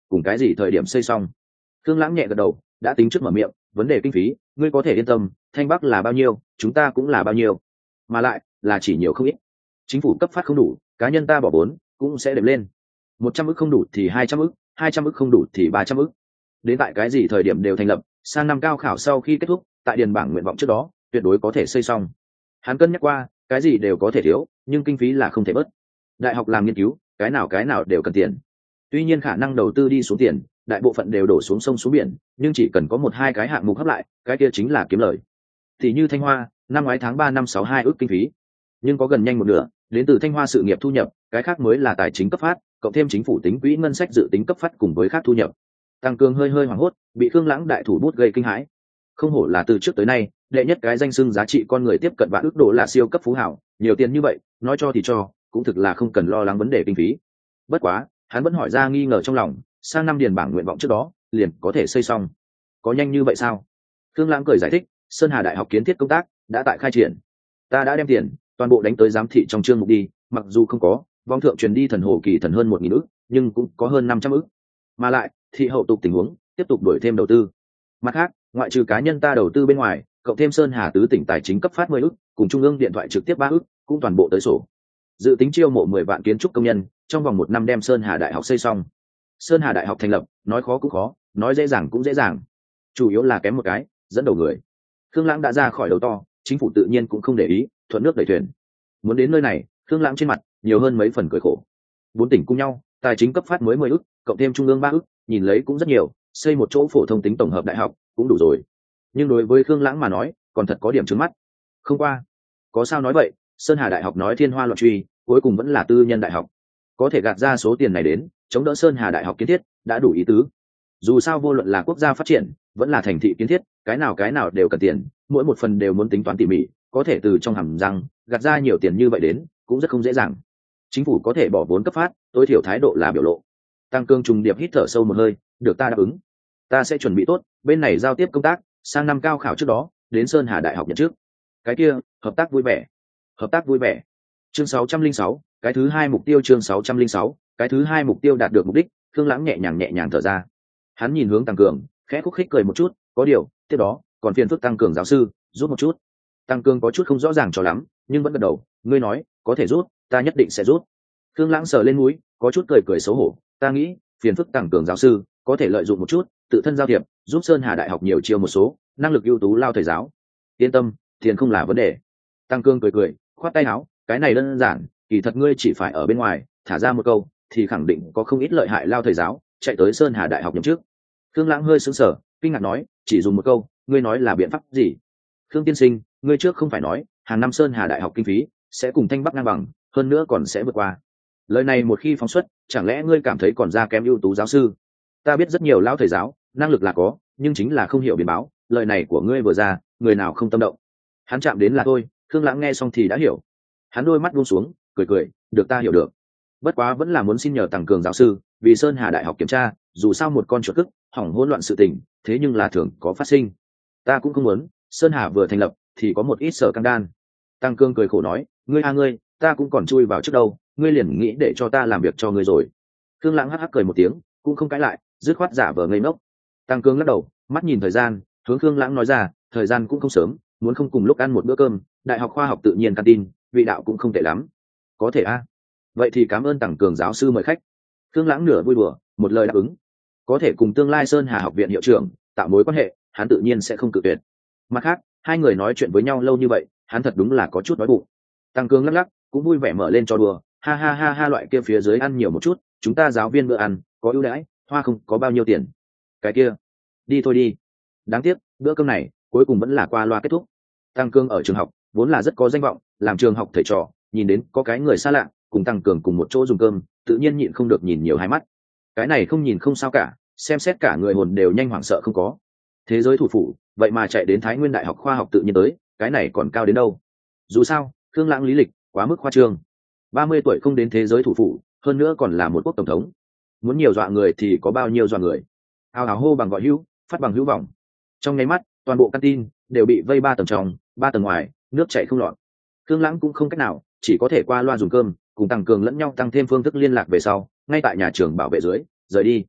cùng cái gì thời điểm xây xong. Khương Lãng nhẹ gật đầu, đã tính trước mở miệng, vấn đề kinh phí ngươi có thể yên tâm, Thanh Bắc là bao nhiêu chúng ta cũng là bao nhiêu, mà lại là chỉ nhiều không ít. Chính phủ cấp phát không đủ, cá nhân ta bỏ vốn cũng sẽ đệm lên. Một trăm ức không đủ thì hai trăm ức, hai trăm ức không đủ thì ba trăm ức. Đến tại cái gì thời điểm đều thành lập, sang năm cao khảo sau khi kết thúc, tại điền bảng nguyện vọng trước đó tuyệt đối có thể xây xong. Hắn cân nhắc qua, cái gì đều có thể thiếu, nhưng kinh phí là không thể bớt. Đại học làm nghiên cứu, cái nào cái nào đều cần tiền. Tuy nhiên khả năng đầu tư đi xuống tiền, đại bộ phận đều đổ xuống sông xuống biển, nhưng chỉ cần có một hai cái hạng mục hấp lại, cái kia chính là kiếm lời. Thì như Thanh Hoa, năm ngoái tháng ba năm sáu hai ước kinh phí, nhưng có gần nhanh một nửa đến từ Thanh Hoa sự nghiệp thu nhập, cái khác mới là tài chính cấp phát, cộng thêm chính phủ tính quỹ ngân sách dự tính cấp phát cùng với khác thu nhập. Tăng Cường hơi hơi hoảng hốt, bị Khương Lãng đại thủ bút gây kinh hãi. Không hổ là từ trước tới nay đệ nhất cái danh xưng giá trị con người tiếp cận vạn ước độ là siêu cấp phú hảo, nhiều tiền như vậy, nói cho thì cho, cũng thực là không cần lo lắng vấn đề kinh phí. Bất quá, hắn vẫn hỏi ra nghi ngờ trong lòng, sang năm điền bảng nguyện vọng trước đó, liền có thể xây xong. Có nhanh như vậy sao? Khương Lãng cười giải thích, Sơn Hà Đại học kiến thiết công tác đã tại khai triển. Ta đã đem tiền toàn bộ đánh tới giám thị trong chương mục đi, mặc dù không có vong thượng truyền đi thần hồ kỳ thần hơn một nghìn ức, nhưng cũng có hơn năm trăm ức. Mà lại, thị hậu tục tình huống tiếp tục đổi thêm đầu tư. Mặt khác, ngoại trừ cá nhân ta đầu tư bên ngoài, cộng thêm Sơn Hà tứ tỉnh tài chính cấp phát mười ức, cùng trung ương điện thoại trực tiếp ba ức, cũng toàn bộ tới sổ. Dự tính chiêu mộ mười vạn kiến trúc công nhân, trong vòng một năm đem Sơn Hà Đại học xây xong. Sơn Hà Đại học thành lập, nói khó cũng khó, nói dễ dàng cũng dễ dàng. Chủ yếu là kém một cái, dẫn đầu người. Khương Lãng đã ra khỏi đầu to, chính phủ tự nhiên cũng không để ý, thuận nước đẩy thuyền. Muốn đến nơi này, Khương Lãng trên mặt nhiều hơn mấy phần cười khổ. Bốn tỉnh cùng nhau, tài chính cấp phát mới mười ức, cộng thêm trung ương ba ức, nhìn lấy cũng rất nhiều, xây một chỗ phổ thông tính tổng hợp đại học cũng đủ rồi. Nhưng đối với Khương Lãng mà nói, còn thật có điểm trướng mắt. Không qua, có sao nói vậy, Sơn Hà Đại học nói thiên hoa loạn truy, cuối cùng vẫn là tư nhân đại học. Có thể gạt ra số tiền này đến, chống đỡ Sơn Hà Đại học kiến thiết, đã đủ ý tứ. Dù sao vô luận là quốc gia phát triển, vẫn là thành thị kiến thiết, cái nào cái nào đều cần tiền, mỗi một phần đều muốn tính toán tỉ mỉ, có thể từ trong hàm răng gạt ra nhiều tiền như vậy đến, cũng rất không dễ dàng. Chính phủ có thể bỏ vốn cấp phát, tối thiểu thái độ là biểu lộ. Tăng Cương trùng điệp hít thở sâu một hơi, được ta đáp ứng. Ta sẽ chuẩn bị tốt, bên này giao tiếp công tác, sang năm cao khảo trước đó, đến Sơn Hà Đại học nhận trước. Cái kia, hợp tác vui vẻ. Hợp tác vui vẻ. Chương sáu trăm linh sáu, cái thứ hai mục tiêu chương sáu trăm linh sáu, cái thứ hai mục tiêu đạt được mục đích, Khương Lãng nhẹ nhàng nhẹ nhàng thở ra. Hắn nhìn hướng Tăng Cường, khẽ khúc khích cười một chút, có điều, tiếp đó, còn phiền phức Tăng Cường giáo sư, giúp một chút. Tăng Cường có chút không rõ ràng cho lắm, nhưng vẫn gật đầu, ngươi nói, có thể giúp, ta nhất định sẽ giúp. Khương Lãng sờ lên mũi, có chút cười cười xấu hổ, ta nghĩ, phiền phức Tăng Cường giáo sư, có thể lợi dụng một chút, tự thân giao thiệp, giúp Sơn Hà Đại học nhiều chiêu một số, năng lực ưu tú lao thầy giáo. Yên tâm, tiền không là vấn đề. Tăng Cường cười cười, khoát tay áo, cái này đơn giản, kỳ thật ngươi chỉ phải ở bên ngoài thả ra một câu, thì khẳng định có không ít lợi hại lao thầy giáo chạy tới Sơn Hà Đại học nhậm chức. Khương Lãng hơi sững sờ, kinh ngạc nói, chỉ dùng một câu, ngươi nói là biện pháp gì? Khương tiên sinh, ngươi trước không phải nói, hàng năm Sơn Hà Đại học kinh phí sẽ cùng Thanh Bắc ngang bằng, hơn nữa còn sẽ vượt qua. Lời này một khi phóng xuất, chẳng lẽ ngươi cảm thấy còn ra kém ưu tú giáo sư? Ta biết rất nhiều lao thầy giáo, năng lực là có, nhưng chính là không hiểu biến báo, lời này của ngươi vừa ra, người nào không tâm động. Hắn chạm đến là thôi, Khương Lãng nghe xong thì đã hiểu. Hắn đôi mắt buông xuống, cười cười, được ta hiểu được. Bất quá vẫn là muốn xin nhờ Tăng Cường giáo sư, vì Sơn Hà Đại học kiểm tra, dù sao một con chuột cức, hỏng hỗn loạn sự tình, thế nhưng là thường có phát sinh. Ta cũng không muốn, Sơn Hà vừa thành lập thì có một ít sở căng đan. Tăng Cường cười khổ nói, ngươi a ngươi, ta cũng còn chui vào trước đâu, ngươi liền nghĩ để cho ta làm việc cho ngươi rồi. Khương Lãng hắc hắc cười một tiếng, cũng không cãi lại, dứt khoát giả vờ ngây ngốc. Tăng Cường lắc đầu, mắt nhìn thời gian, hướng Khương Lãng nói ra, thời gian cũng không sớm, muốn không cùng lúc ăn một bữa cơm, đại học khoa học tự nhiên canteen, vị đạo cũng không tệ lắm. Có thể a. Vậy thì cảm ơn Tăng Cường giáo sư mời khách. Khương Lãng nửa vui đùa, một lời đáp ứng. Có thể cùng tương lai Sơn Hà học viện hiệu trưởng tạo mối quan hệ, hắn tự nhiên sẽ không cự tuyệt. Mặt khác, hai người nói chuyện với nhau lâu như vậy, hắn thật đúng là có chút đói bụng. Tăng Cường lắc lắc, cũng vui vẻ mở lên cho đùa, ha ha ha ha, loại kia phía dưới ăn nhiều một chút, chúng ta giáo viên bữa ăn có ưu đãi, hoa không có bao nhiêu tiền. Cái kia, đi thôi đi. Đáng tiếc, bữa cơm này cuối cùng vẫn là qua loa kết thúc. Tăng Cường ở trường học vốn là rất có danh vọng, làm trường học thầy trò, nhìn đến có cái người xa lạ cùng Tăng Cường cùng một chỗ dùng cơm, tự nhiên nhịn không được nhìn nhiều hai mắt. Cái này không nhìn không sao cả, xem xét cả người hồn đều nhanh hoảng sợ không có. Thế giới thủ phủ, vậy mà chạy đến Thái Nguyên Đại học khoa học tự nhiên tới, cái này còn cao đến đâu? Dù sao, Khương Lãng lý lịch quá mức khoa trương. ba mươi tuổi không đến thế giới thủ phủ, hơn nữa còn là một quốc tổng thống. Muốn nhiều dọa người thì có bao nhiêu dọa người. Hào hào hô bằng gọi hữu, phát bằng hữu vọng. Trong nháy mắt, toàn bộ canteen đều bị vây ba tầng trong, ba tầng ngoài, nước chảy không lọt. Khương Lãng cũng không cách nào, chỉ có thể qua loa dùng cơm, cùng Tăng Cường lẫn nhau tăng thêm phương thức liên lạc về sau, ngay tại nhà trường bảo vệ dưới, rời đi.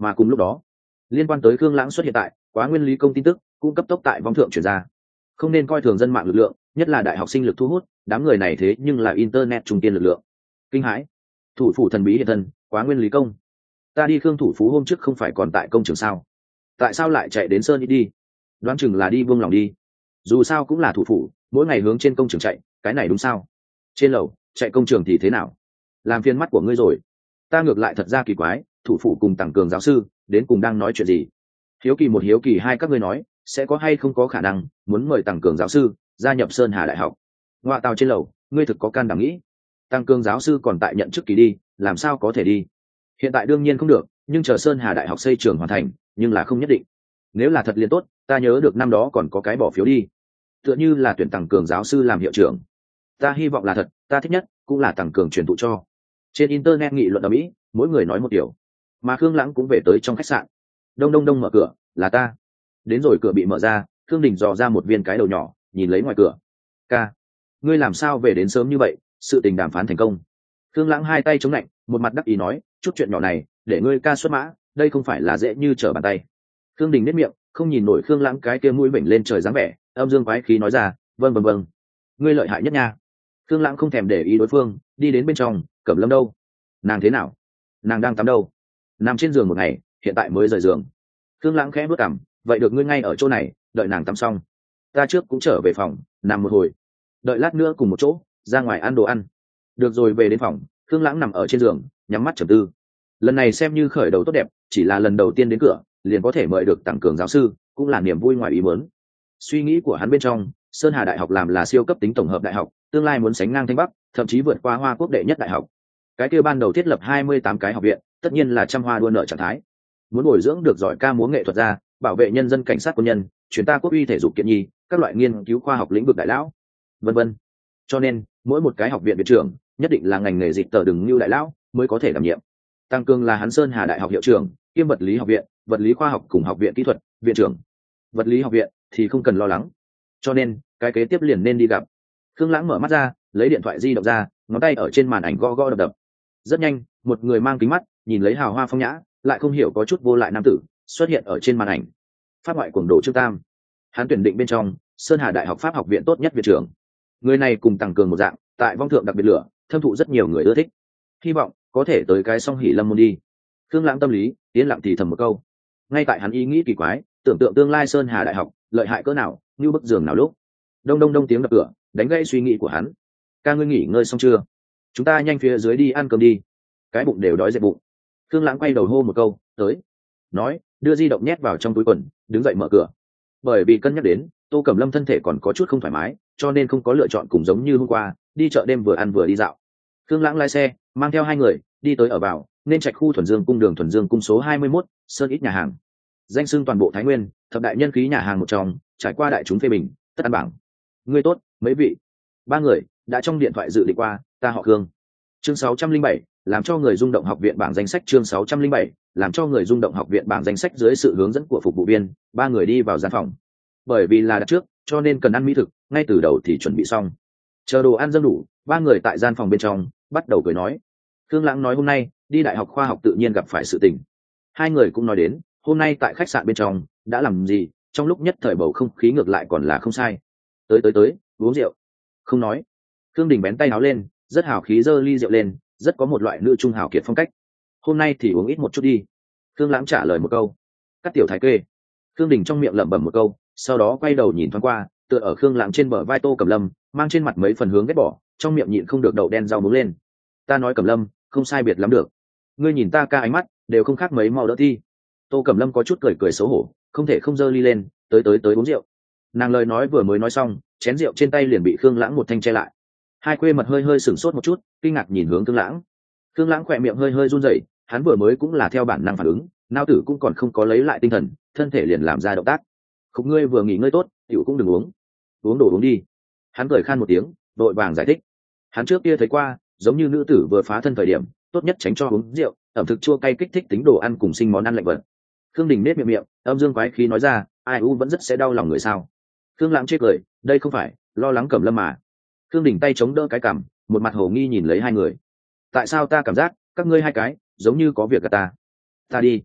Mà cùng lúc đó, liên quan tới Khương Lãng xuất hiện tại Quá Nguyên Lý Công tin tức cũng cấp tốc tại vong thượng truyền ra. Không nên coi thường dân mạng lực lượng, nhất là đại học sinh lực thu hút, đám người này thế nhưng là internet trung tiên lực lượng. Kinh hãi, thủ phủ thần bí hiện thân, Quá Nguyên Lý Công. Ta đi Khương thủ phú hôm trước không phải còn tại công trường sao? Tại sao lại chạy đến sơn ít đi? Đoán chừng là đi buông lòng đi. Dù sao cũng là thủ phủ, mỗi ngày hướng trên công trường chạy, cái này đúng sao? Trên lầu, chạy công trường thì thế nào? Làm phiền mắt của ngươi rồi. Ta ngược lại thật ra kỳ quái, thủ phủ cùng Tăng Cường giáo sư đến cùng đang nói chuyện gì? Hiếu kỳ một hiếu kỳ hai, các ngươi nói sẽ có hay không có khả năng muốn mời Tăng Cường giáo sư gia nhập Sơn Hà Đại học? Ngoại tàu trên lầu, ngươi thực có can đảm nghĩ? Tăng Cường giáo sư còn tại nhận chức kỳ đi, làm sao có thể đi? Hiện tại đương nhiên không được, nhưng chờ Sơn Hà Đại học xây trường hoàn thành, nhưng là không nhất định. Nếu là thật liền tốt, ta nhớ được năm đó còn có cái bỏ phiếu đi, tựa như là tuyển Tăng Cường giáo sư làm hiệu trưởng. Ta hy vọng là thật, ta thích nhất cũng là Tăng Cường truyền thụ cho. Trên internet nghị luận ở Mỹ, mỗi người nói một điều. Mà Khương Lãng cũng về tới trong khách sạn. Đông đông đông mở cửa, là ta. Đến rồi cửa bị mở ra, Khương Đình dò ra một viên cái đầu nhỏ, nhìn lấy ngoài cửa. Ca, ngươi làm sao về đến sớm như vậy? Sự tình đàm phán thành công. Khương Lãng hai tay chống lạnh, một mặt đắc ý nói, chút chuyện nhỏ này, để ngươi ca xuất mã, đây không phải là dễ như trở bàn tay. Khương Đình nét miệng, không nhìn nổi Khương Lãng cái kia mũi vểnh lên trời dáng vẻ, âm dương quái khí nói ra, vâng vâng vâng, ngươi lợi hại nhất nha. Khương Lãng không thèm để ý đối phương, đi đến bên trong. Cẩm Lâm đâu? Nàng thế nào? Nàng đang tắm đâu? Nằm trên giường một ngày, hiện tại mới rời giường. Khương Lãng khẽ bước cằm, vậy được ngươi ngay ở chỗ này, đợi nàng tắm xong, ta trước cũng trở về phòng nằm một hồi, đợi lát nữa cùng một chỗ ra ngoài ăn đồ ăn. Được rồi, về đến phòng, Khương Lãng nằm ở trên giường, nhắm mắt trầm tư. Lần này xem như khởi đầu tốt đẹp, chỉ là lần đầu tiên đến cửa liền có thể mời được Tăng Cường giáo sư, cũng là niềm vui ngoài ý muốn. Suy nghĩ của hắn bên trong, Sơn Hà Đại học làm là siêu cấp tính tổng hợp đại học, tương lai muốn sánh ngang Thanh Bắc, thậm chí vượt qua Hoa Quốc đệ nhất đại học. Cái kia ban đầu thiết lập hai mươi tám cái học viện, tất nhiên là trăm hoa đua nở trạng thái. Muốn bồi dưỡng được giỏi ca múa nghệ thuật ra, bảo vệ nhân dân, cảnh sát quân nhân, chuyển ta quốc uy thể dục kiện nhi, các loại nghiên cứu khoa học lĩnh vực đại lão, vân vân. Cho nên, mỗi một cái học viện viện trưởng, nhất định là ngành nghề dịch tờ đừng như đại lão mới có thể đảm nhiệm. Tăng Cường là hắn Sơn Hà Đại học hiệu trưởng, kiêm vật lý học viện, vật lý khoa học cùng học viện kỹ thuật viện trưởng. Vật lý học viện thì không cần lo lắng. Cho nên, cái kế tiếp liền nên đi gặp. Khương Lãng mở mắt ra, lấy điện thoại di động ra, ngón tay ở trên màn ảnh gõ gõ đập đập. Rất nhanh, một người mang kính mắt, nhìn lấy hào hoa phong nhã, lại không hiểu có chút vô lại nam tử xuất hiện ở trên màn ảnh. Pháp ngoại cuồng đồ Trương Tam, hắn tuyển định bên trong Sơn Hà Đại học Pháp học viện tốt nhất viện trưởng. Người này cùng Tăng Cường một dạng, tại vong thượng đặc biệt lửa, thâm thụ rất nhiều người ưa thích. Hy vọng có thể tới cái song hỷ lâm môn đi. Khương Lãng tâm lý yên lặng thì thầm một câu. Ngay tại hắn ý nghĩ kỳ quái, tưởng tượng tương lai Sơn Hà Đại học lợi hại cỡ nào, như bức giường nào lúc đông đông đông tiếng đập cửa đánh gãy suy nghĩ của hắn. Ca, ngươi nghỉ ngơi xong chưa? Chúng ta nhanh phía dưới đi ăn cơm đi, cái bụng đều đói dậy bụng. Khương Lãng quay đầu hô một câu, tới. Nói, đưa di động nhét vào trong túi quần, đứng dậy mở cửa. Bởi vì cân nhắc đến Tô Cẩm Lâm thân thể còn có chút không thoải mái, cho nên không có lựa chọn cùng giống như hôm qua đi chợ đêm vừa ăn vừa đi dạo. Khương Lãng lái xe mang theo hai người đi tới ở vào nên trạch khu Thuần Dương cung, đường Thuần Dương cung số hai mươi mốt, sơn ít nhà hàng, danh xưng toàn bộ Thái Nguyên thập đại nhân khí nhà hàng một trong, trải qua đại chúng phê bình, tất ăn bảng. Ngươi tốt, mấy vị. Ba người đã trong điện thoại dự định qua, ta họ Khương. Chương sáu trăm linh bảy, làm cho người rung động học viện bảng danh sách. Chương sáu trăm linh bảy, làm cho người rung động học viện bảng danh sách. Dưới sự hướng dẫn của phục vụ viên, ba người đi vào gian phòng. Bởi vì là đặt trước, cho nên cần ăn mỹ thực, ngay từ đầu thì chuẩn bị xong. Chờ đồ ăn dâng đủ, ba người tại gian phòng bên trong bắt đầu cười nói. Khương Lãng nói hôm nay đi Đại học Khoa học Tự nhiên gặp phải sự tình. Hai người cũng nói đến hôm nay tại khách sạn bên trong đã làm gì, trong lúc nhất thời bầu không khí ngược lại còn là không sai. Tới tới tới, uống rượu. Không nói. Khương Đình bén tay áo lên, rất hào khí giơ ly rượu lên, rất có một loại nữ trung hào kiệt phong cách. Hôm nay thì uống ít một chút đi. Khương Lãng trả lời một câu. Cắt tiểu thái kê. Khương Đình trong miệng lẩm bẩm một câu, sau đó quay đầu nhìn thoáng qua, tựa ở Khương Lãng trên bờ vai Tô Cẩm Lâm, mang trên mặt mấy phần hướng ghét bỏ, trong miệng nhịn không được đậu đen rau muống lên. Ta nói Cẩm Lâm, không sai biệt lắm được. Ngươi nhìn ta ca ánh mắt đều không khác mấy, mau đỡ thi. Tô Cẩm Lâm có chút cười cười xấu hổ, không thể không giơ ly lên, tới tới tới uống rượu. Nàng lời nói vừa mới nói xong, chén rượu trên tay liền bị Khương Lãng một thanh che lại. Hai quê mật hơi hơi sửng sốt một chút, kinh ngạc nhìn hướng Khương Lãng. Khương Lãng khỏe miệng hơi hơi run rẩy, hắn vừa mới cũng là theo bản năng phản ứng, não tử cũng còn không có lấy lại tinh thần, thân thể liền làm ra động tác. Không, ngươi vừa nghỉ ngơi tốt, tiểu cũng đừng uống. Uống đồ uống đi. Hắn cười khan một tiếng, đội vàng giải thích. Hắn trước kia thấy qua, giống như nữ tử vừa phá thân thời điểm, tốt nhất tránh cho uống rượu, ẩm thực chua cay kích thích tính đồ ăn cùng sinh món ăn lạnh vật. Khương Đình nết miệng miệng, âm dương quái khí nói ra, ai u vẫn rất sẽ đau lòng người sao? Khương Lãng chê cười, đây không phải lo lắng Cẩm Lâm mà. Khương Đình tay chống đỡ cái cằm, một mặt hồ nghi nhìn lấy hai người. Tại sao ta cảm giác các ngươi hai cái giống như có việc gạt ta? Ta đi.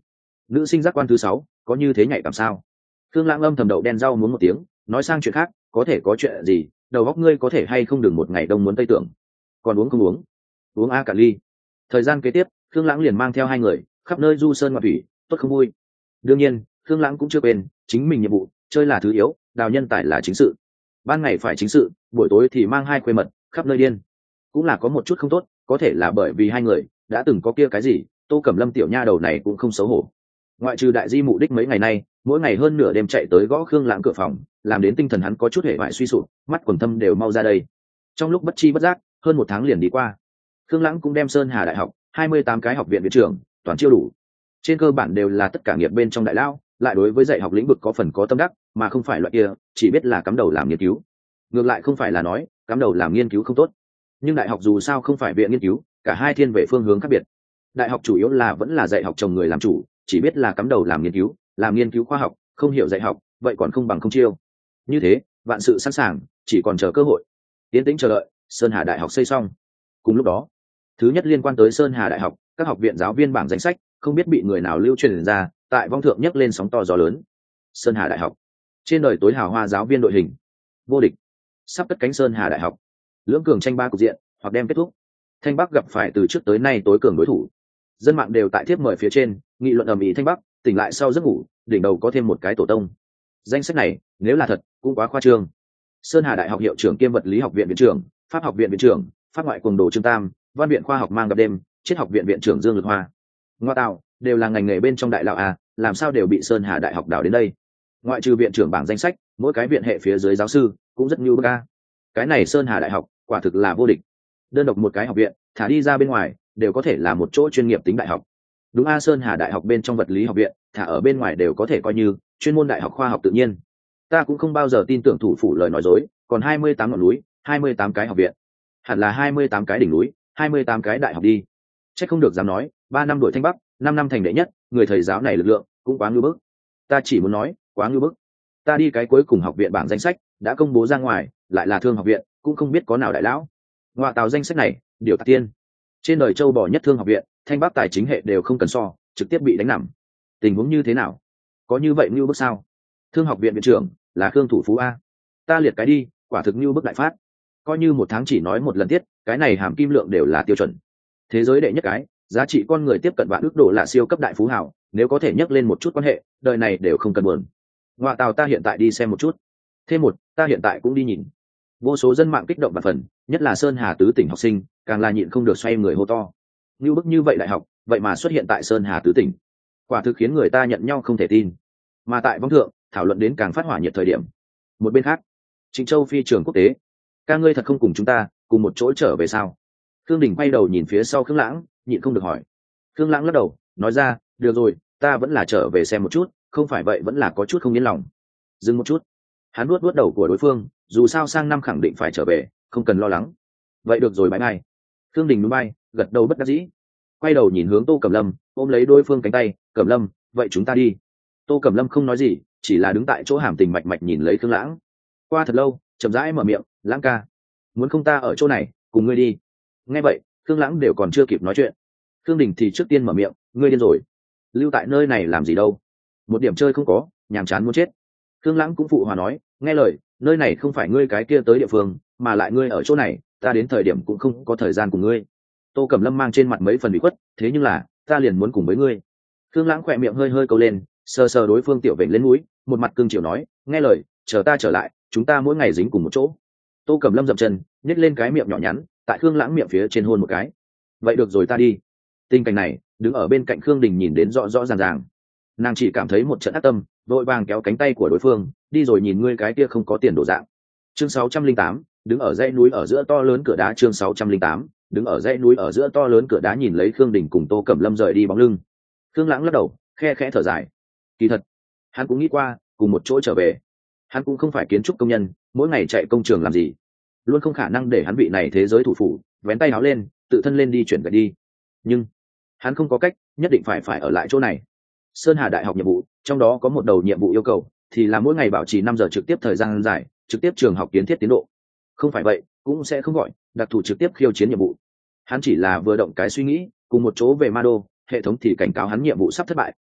nữ sinh giác quan thứ sáu có như thế nhạy cảm sao? Khương Lãng âm thầm đậu đen rau muốn một tiếng, nói sang chuyện khác, có thể có chuyện gì, đầu óc ngươi có thể hay không đừng một ngày đông muốn tây tưởng. Còn uống không uống? Uống a cả ly. Thời gian kế tiếp, Khương Lãng liền mang theo hai người khắp nơi du sơn ngoạn thủy, tốt không vui. Đương nhiên, Khương Lãng cũng chưa quên, chính mình nhiệm vụ, chơi là thứ yếu, đào nhân tài là chính sự. Ban ngày phải chính sự, buổi tối thì mang hai khuê mật khắp nơi điên. Cũng là có một chút không tốt, có thể là bởi vì hai người đã từng có kia cái gì, Tô Cẩm Lâm tiểu nha đầu này cũng không xấu hổ. Ngoại trừ đại di mục đích mấy ngày nay, mỗi ngày hơn nửa đêm chạy tới gõ Khương Lãng cửa phòng, làm đến tinh thần hắn có chút hệ hoại suy sụp, mắt quần thâm đều mau ra đây. Trong lúc bất chi bất giác, hơn một tháng liền đi qua. Khương Lãng cũng đem Sơn Hà Đại học hai mươi tám cái học viện viện trưởng toàn chiêu đủ. Trên cơ bản đều là tất cả nghiệp bên trong đại lao, lại đối với dạy học lĩnh vực có phần có tâm đắc, mà không phải loại kia chỉ biết là cắm đầu làm nghiên cứu. Ngược lại không phải là nói cắm đầu làm nghiên cứu không tốt, nhưng đại học dù sao không phải viện nghiên cứu, cả hai thiên về phương hướng khác biệt. Đại học chủ yếu là vẫn là dạy học chồng người làm chủ, chỉ biết là cắm đầu làm nghiên cứu, làm nghiên cứu khoa học, không hiểu dạy học, vậy còn không bằng không chiêu. Như thế, vạn sự sẵn sàng, chỉ còn chờ cơ hội. Tiến tĩnh chờ đợi, Sơn Hà Đại học xây xong. Cùng lúc đó, thứ nhất liên quan tới Sơn Hà Đại học, các học viện giáo viên bảng danh sách, không biết bị người nào lưu truyền ra, tại vong thượng nhấc lên sóng to gió lớn. Sơn Hà Đại học, trên đời tối hào hoa giáo viên đội hình, vô địch, sắp cất cánh Sơn Hà Đại học. Lưỡng cường tranh ba cục diện, hoặc đem kết thúc. Thanh Bắc gặp phải từ trước tới nay tối cường đối thủ. Dân mạng đều tại thiếp mời phía trên, nghị luận ầm ĩ Thanh Bắc, tỉnh lại sau giấc ngủ, đỉnh đầu có thêm một cái tổ tông. Danh sách này, nếu là thật, cũng quá khoa trương. Sơn Hà Đại học hiệu trưởng kiêm vật lý học viện viện trưởng, pháp học viện viện trưởng, pháp ngoại cuồng đồ Trương Tam, văn viện khoa học mang gặp đêm, triết học viện viện trưởng Dương Lực Hoa. Ngoa tạo, đều là ngành nghề bên trong đại lão à, làm sao đều bị Sơn Hà Đại học đào đến đây? Ngoại trừ viện trưởng bảng danh sách, mỗi cái viện hệ phía dưới giáo sư cũng rất nhu bức a. Cái này Sơn Hà Đại học, quả thực là vô địch. Đơn độc một cái học viện, thả đi ra bên ngoài, đều có thể là một chỗ chuyên nghiệp tính đại học. Đúng a, Sơn Hà Đại học bên trong vật lý học viện, thả ở bên ngoài đều có thể coi như chuyên môn đại học khoa học tự nhiên. Ta cũng không bao giờ tin tưởng thủ phủ lời nói dối, còn hai mươi tám ngọn núi, hai mươi tám cái học viện, hẳn là hai mươi tám cái đỉnh núi, hai mươi tám cái đại học đi. Chắc không được dám nói, ba năm đổi Thanh Bắc, năm năm thành đệ nhất, người thầy giáo này lực lượng cũng quá ngưu bức. Ta chỉ muốn nói, quá ngưu bức. Ta đi cái cuối cùng học viện bảng danh sách đã công bố ra ngoài, lại là Thương học viện, cũng không biết có nào đại lão. Ngoại tào danh sách này, điều tạc tiên. Trên đời châu bò nhất Thương học viện, Thanh Bắc tài chính hệ đều không cần so, trực tiếp bị đánh nằm. Tình huống như thế nào? Có như vậy ngưu bức sao? Thương học viện viện trưởng là Khương Thủ Phú a. Ta liệt cái đi, quả thực ngưu bức đại phát. Coi như một tháng chỉ nói một lần tiết, cái này hàm kim lượng đều là tiêu chuẩn. Thế giới đệ nhất cái, giá trị con người tiếp cận vạn ước đô là siêu cấp đại phú hào, nếu có thể nhắc lên một chút quan hệ, đời này đều không cần buồn. Ngoại tào ta hiện tại đi xem một chút. Thêm một, ta hiện tại cũng đi nhìn. Vô số dân mạng kích động và phần, nhất là Sơn Hà tứ tỉnh học sinh, càng là nhịn không được xoay người hô to. Như bức như vậy đại học, vậy mà xuất hiện tại Sơn Hà tứ tỉnh, quả thực khiến người ta nhận nhau không thể tin. Mà tại vong thượng, thảo luận đến càng phát hỏa nhiệt thời điểm. Một bên khác, Trịnh Châu phi trường quốc tế, ca ngươi thật không cùng chúng ta cùng một chỗ trở về sao? Khương Đình quay đầu nhìn phía sau Khương Lãng, nhịn không được hỏi. Khương Lãng lắc đầu, nói ra, được rồi, ta vẫn là trở về xem một chút, không phải vậy vẫn là có chút không yên lòng. Dừng một chút, hắn nuốt nuốt đầu của đối phương, dù sao sang năm khẳng định phải trở về, không cần lo lắng. Vậy được rồi bãi ngay. Khương Đình núi bay, gật đầu bất đắc dĩ, quay đầu nhìn hướng Tô Cẩm Lâm, ôm lấy đối phương cánh tay, Cẩm Lâm, vậy chúng ta đi. Tô Cẩm Lâm không nói gì, chỉ là đứng tại chỗ hàm tình mạch mạch nhìn lấy Khương Lãng. Qua thật lâu, chậm rãi mở miệng, Lãng ca, muốn không ta ở chỗ này cùng ngươi đi. Nghe vậy, Khương Lãng đều còn chưa kịp nói chuyện, Khương Đình thì trước tiên mở miệng, ngươi điên rồi, lưu tại nơi này làm gì đâu, một điểm chơi không có, nhàm chán muốn chết. Khương Lãng cũng phụ hòa nói, nghe lời, nơi này không phải ngươi cái kia tới địa phương, mà lại ngươi ở chỗ này, ta đến thời điểm cũng không có thời gian cùng ngươi. Tô Cẩm Lâm mang trên mặt mấy phần bị khuất, thế nhưng là ta liền muốn cùng với ngươi. Khương Lãng khỏe miệng hơi hơi câu lên, sờ sờ đối phương tiểu vểnh lên mũi, một mặt cương chịu nói, nghe lời, chờ ta trở lại, chúng ta mỗi ngày dính cùng một chỗ. Tô Cẩm Lâm dậm chân, nhếch lên cái miệng nhỏ nhắn, tại Khương Lãng miệng phía trên hôn một cái. Vậy được rồi ta đi. Tình cảnh này, đứng ở bên cạnh Khương Đình nhìn đến rõ rõ ràng ràng, nàng chỉ cảm thấy một trận ác tâm, vội vàng kéo cánh tay của đối phương, đi rồi nhìn ngươi cái kia không có tiền đổ dạng. Chương sáu trăm linh tám, đứng ở dãy núi ở giữa to lớn cửa đá. Chương sáu trăm linh tám, đứng ở dãy núi ở giữa to lớn cửa đá nhìn lấy Khương Đình cùng Tô Cẩm Lâm rời đi bóng lưng. Khương Lãng lắc đầu, khe khẽ thở dài. Kỳ thật, hắn cũng nghĩ qua, cùng một chỗ trở về. Hắn cũng không phải kiến trúc công nhân, mỗi ngày chạy công trường làm gì, luôn không khả năng để hắn vị này thế giới thủ phủ, vén tay áo lên, tự thân lên đi chuyển về đi. Nhưng hắn không có cách, nhất định phải phải ở lại chỗ này. Sơn Hà Đại học nhiệm vụ, trong đó có một đầu nhiệm vụ yêu cầu, thì là mỗi ngày bảo trì năm giờ trực tiếp thời gian dài, trực tiếp trường học kiến thiết tiến độ. Không phải vậy, cũng sẽ không gọi đặc thù trực tiếp khiêu chiến nhiệm vụ. Hắn chỉ là vừa động cái suy nghĩ, cùng một chỗ về Ma Đô, hệ thống thì cảnh cáo hắn nhiệm vụ sắp thất bại,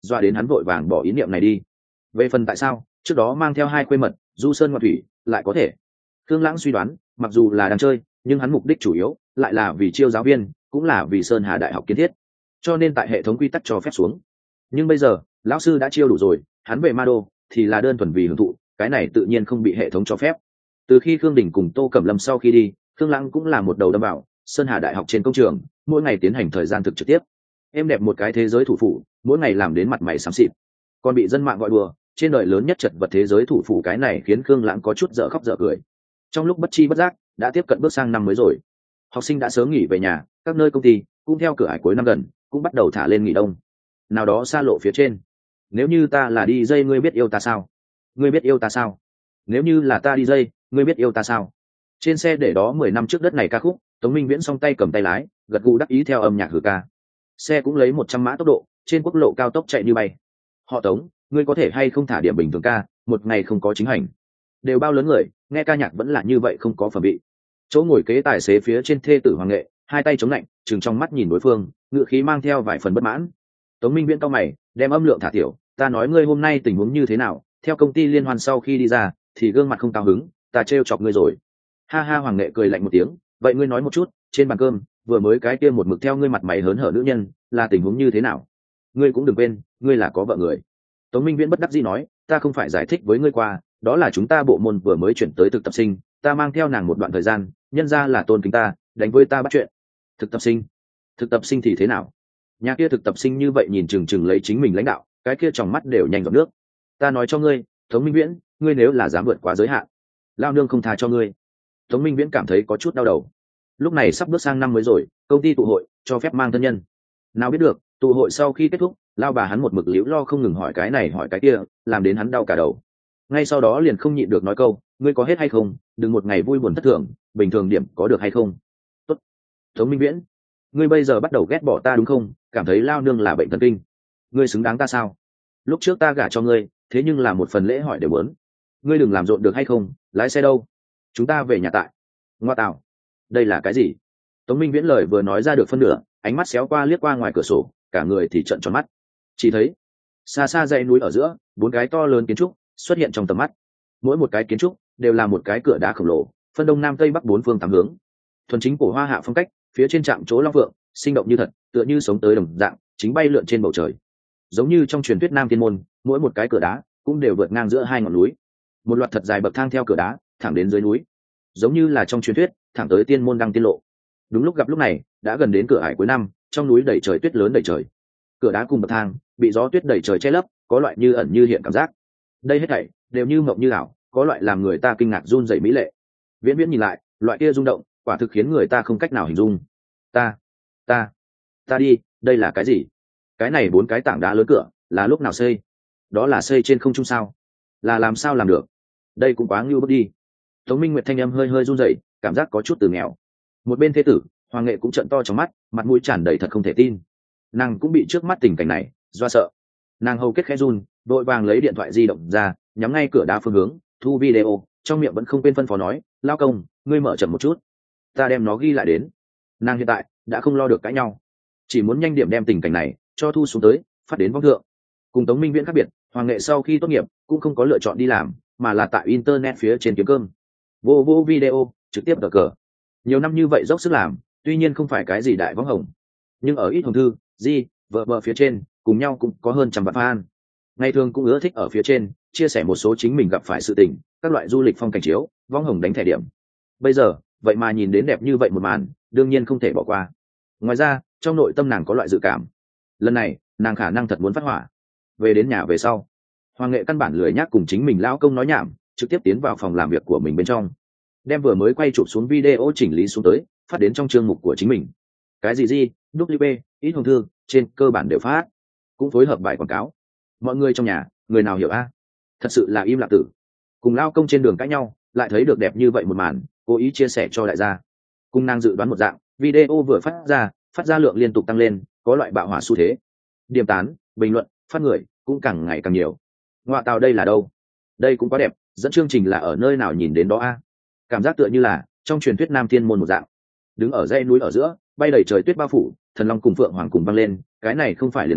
doa đến hắn vội vàng bỏ ý niệm này đi. Về phần tại sao trước đó mang theo hai quê mật du sơn ngoại thủy lại có thể, Khương Lãng suy đoán mặc dù là đang chơi nhưng hắn mục đích chủ yếu lại là vì chiêu giáo viên, cũng là vì Sơn Hà Đại học kiến thiết, cho nên tại hệ thống quy tắc cho phép xuống. Nhưng bây giờ lão sư đã chiêu đủ rồi, hắn về Ma Đô thì là đơn thuần vì hưởng thụ, cái này tự nhiên không bị hệ thống cho phép. Từ khi Khương Đình cùng Tô Cẩm Lâm sau khi đi, Khương Lãng cũng là một đầu đâm vào Sơn Hà Đại học trên công trường, mỗi ngày tiến hành thời gian thực trực tiếp. Em đẹp một cái thế giới thủ phủ, mỗi ngày làm đến mặt mày xám xịt, còn bị dân mạng gọi đùa trên đời lớn nhất chật vật thế giới thủ phủ, cái này khiến Khương Lãng có chút dở khóc dở cười. Trong lúc bất chi bất giác đã tiếp cận bước sang năm mới rồi, học sinh đã sớm nghỉ về nhà, các nơi công ty cũng theo cửa ải cuối năm gần cũng bắt đầu thả lên nghỉ đông. Nào đó xa lộ phía trên, nếu như ta là đi dây ngươi biết yêu ta sao, ngươi biết yêu ta sao, nếu như là ta đi dây ngươi biết yêu ta sao. Trên xe để đó mười năm trước đất này ca khúc, Tống Minh Viễn song tay cầm tay lái, gật gù đắc ý theo âm nhạc hử ca. Xe cũng lấy một trăm mã tốc độ trên quốc lộ cao tốc chạy như bay. Họ Tống, ngươi có thể hay không thả điểm bình thường ca, một ngày không có chính hành. Đều bao lớn người, nghe ca nhạc vẫn là như vậy không có phẩm vị. Chỗ ngồi kế tài xế phía trên thê tử Hoàng Nghệ, hai tay chống lạnh, trừng trong mắt nhìn đối phương, ngựa khí mang theo vài phần bất mãn. Tống Minh Viễn cau mày, đem âm lượng thả tiểu, ta nói ngươi hôm nay tình huống như thế nào, theo công ty liên hoan sau khi đi ra thì gương mặt không cao hứng, ta trêu chọc ngươi rồi. Ha ha. Hoàng Nghệ cười lạnh một tiếng, vậy ngươi nói một chút, trên bàn cơm vừa mới cái kia một mực theo ngươi mặt mày hớn hở nữ nhân là tình huống như thế nào? Ngươi cũng đừng quên, ngươi là có vợ người. Tống Minh Viễn bất đắc dĩ nói, ta không phải giải thích với ngươi qua, đó là chúng ta bộ môn vừa mới chuyển tới thực tập sinh, ta mang theo nàng một đoạn thời gian, nhân ra là tôn kính ta, đánh với ta bắt chuyện. Thực tập sinh? Thực tập sinh thì thế nào? Nhà kia thực tập sinh như vậy nhìn chừng chừng lấy chính mình lãnh đạo, cái kia trong mắt đều nhanh giọt nước. Ta nói cho ngươi, Tống Minh Viễn, ngươi nếu là dám vượt quá giới hạn, lao nương không tha cho ngươi. Tống Minh Viễn cảm thấy có chút đau đầu. Lúc này sắp bước sang năm mới rồi, công ty tụ hội cho phép mang thân nhân. Nào biết được, tụ hội sau khi kết thúc, lao bà hắn một mực liễu lo không ngừng hỏi cái này hỏi cái kia, làm đến hắn đau cả đầu. Ngay sau đó liền không nhịn được nói câu, ngươi có hết hay không, đừng một ngày vui buồn thất thường, bình thường điểm có được hay không. Tốt. Tống Minh Viễn, ngươi bây giờ bắt đầu ghét bỏ ta đúng không, cảm thấy lao nương là bệnh thần kinh. Ngươi xứng đáng ta sao? Lúc trước ta gả cho ngươi, thế nhưng là một phần lễ hỏi đều muốn. Ngươi đừng làm rộn được hay không, lái xe đâu, chúng ta về nhà tại. Ngoa tạo, đây là cái gì? Tống Minh Viễn lời vừa nói ra được phân nửa, ánh mắt xéo qua liếc qua ngoài cửa sổ, cả người thì trợn tròn mắt. Chỉ thấy xa xa dãy núi ở giữa, bốn cái to lớn kiến trúc xuất hiện trong tầm mắt. Mỗi một cái kiến trúc đều là một cái cửa đá khổng lồ, phân đông nam tây bắc bốn phương tám hướng. Thuần chính cổ hoa hạ phong cách, phía trên trạm chỗ long phượng, sinh động như thật, tựa như sống tới đồng dạng, chính bay lượn trên bầu trời. Giống như trong truyền thuyết Nam Thiên môn, mỗi một cái cửa đá cũng đều vượt ngang giữa hai ngọn núi. Một loạt thật dài bậc thang theo cửa đá thẳng đến dưới núi, giống như là trong truyền thuyết thẳng tới tiên môn đăng tiên lộ. Đúng lúc gặp lúc này đã gần đến cửa ải cuối năm, trong núi đầy trời tuyết lớn đầy trời, cửa đá cùng bậc thang bị gió tuyết đầy trời che lấp, có loại như ẩn như hiện cảm giác. Đây hết thảy đều như mộng như ảo, có loại làm người ta kinh ngạc run rẩy mỹ lệ. Viễn viễn nhìn lại, loại kia rung động quả thực khiến người ta không cách nào hình dung. Ta, ta, ta đi, đây là cái gì? Cái này bốn cái tảng đá lớn cửa là lúc nào xây? Đó là xây trên không trung sao? Là làm sao làm được? Đây cũng quá ngưu bức đi. Tống Minh Nguyệt thanh âm hơi hơi run rẩy, cảm giác có chút từ nghèo. Một bên thế tử Hoàng Nghệ cũng trợn to trong mắt, mặt mũi tràn đầy thật không thể tin. Nàng cũng bị trước mắt tình cảnh này do sợ, nàng hầu kết khẽ run, vội vàng lấy điện thoại di động ra, nhắm ngay cửa đá phương hướng, thu video, trong miệng vẫn không quên phân phó nói, lao công, ngươi mở chậm một chút, ta đem nó ghi lại đến. Nàng hiện tại đã không lo được cãi nhau, chỉ muốn nhanh điểm đem tình cảnh này cho thu xuống tới, phát đến vong thượng. Cùng Tống Minh Viễn khác biệt, Hoàng Nghệ sau khi tốt nghiệp cũng không có lựa chọn đi làm, mà là tại internet phía trên kiếm cơm, vô vô video trực tiếp đờ cờ. Nhiều năm như vậy dốc sức làm, tuy nhiên không phải cái gì đại võng hồng, nhưng ở ít hồng thư di vợ vợ phía trên cùng nhau cũng có hơn trăm vạn fan. Ngày thường cũng ưa thích ở phía trên chia sẻ một số chính mình gặp phải sự tình, các loại du lịch phong cảnh chiếu, võng hồng đánh thẻ điểm. Bây giờ vậy mà nhìn đến đẹp như vậy một màn, đương nhiên không thể bỏ qua. Ngoài ra trong nội tâm nàng có loại dự cảm, lần này nàng khả năng thật muốn phát hỏa. Về đến nhà về sau, Hoàng Nghệ căn bản lười nhác cùng chính mình lão công nói nhảm, trực tiếp tiến vào phòng làm việc của mình bên trong, đem vừa mới quay chụp xuống video chỉnh lý xuống tới, phát đến trong chương mục của chính mình. Cái gì gì vê kép, ít hồng thư trên cơ bản đều phát, cũng phối hợp bài quảng cáo. Mọi người trong nhà người nào hiểu a? Thật sự là im lặng tử. Cùng lao công trên đường cãi nhau, lại thấy được đẹp như vậy một màn, cố ý chia sẻ cho đại gia. Cùng nàng dự đoán một dạng, video vừa phát ra phát ra lượng liên tục tăng lên, có loại bạo hỏa xu thế. Điểm tán, bình luận, phát người cũng càng ngày càng nhiều. Ngoại tào đây là đâu? Đây cũng quá đẹp, dẫn chương trình là ở nơi nào nhìn đến đó a? Cảm giác tựa như là trong truyền thuyết Nam Thiên môn một dạng. Đứng ở dãy núi ở giữa, bay đầy trời tuyết bao phủ, thần long cùng phượng hoàng cùng vang lên, cái này không phải liền là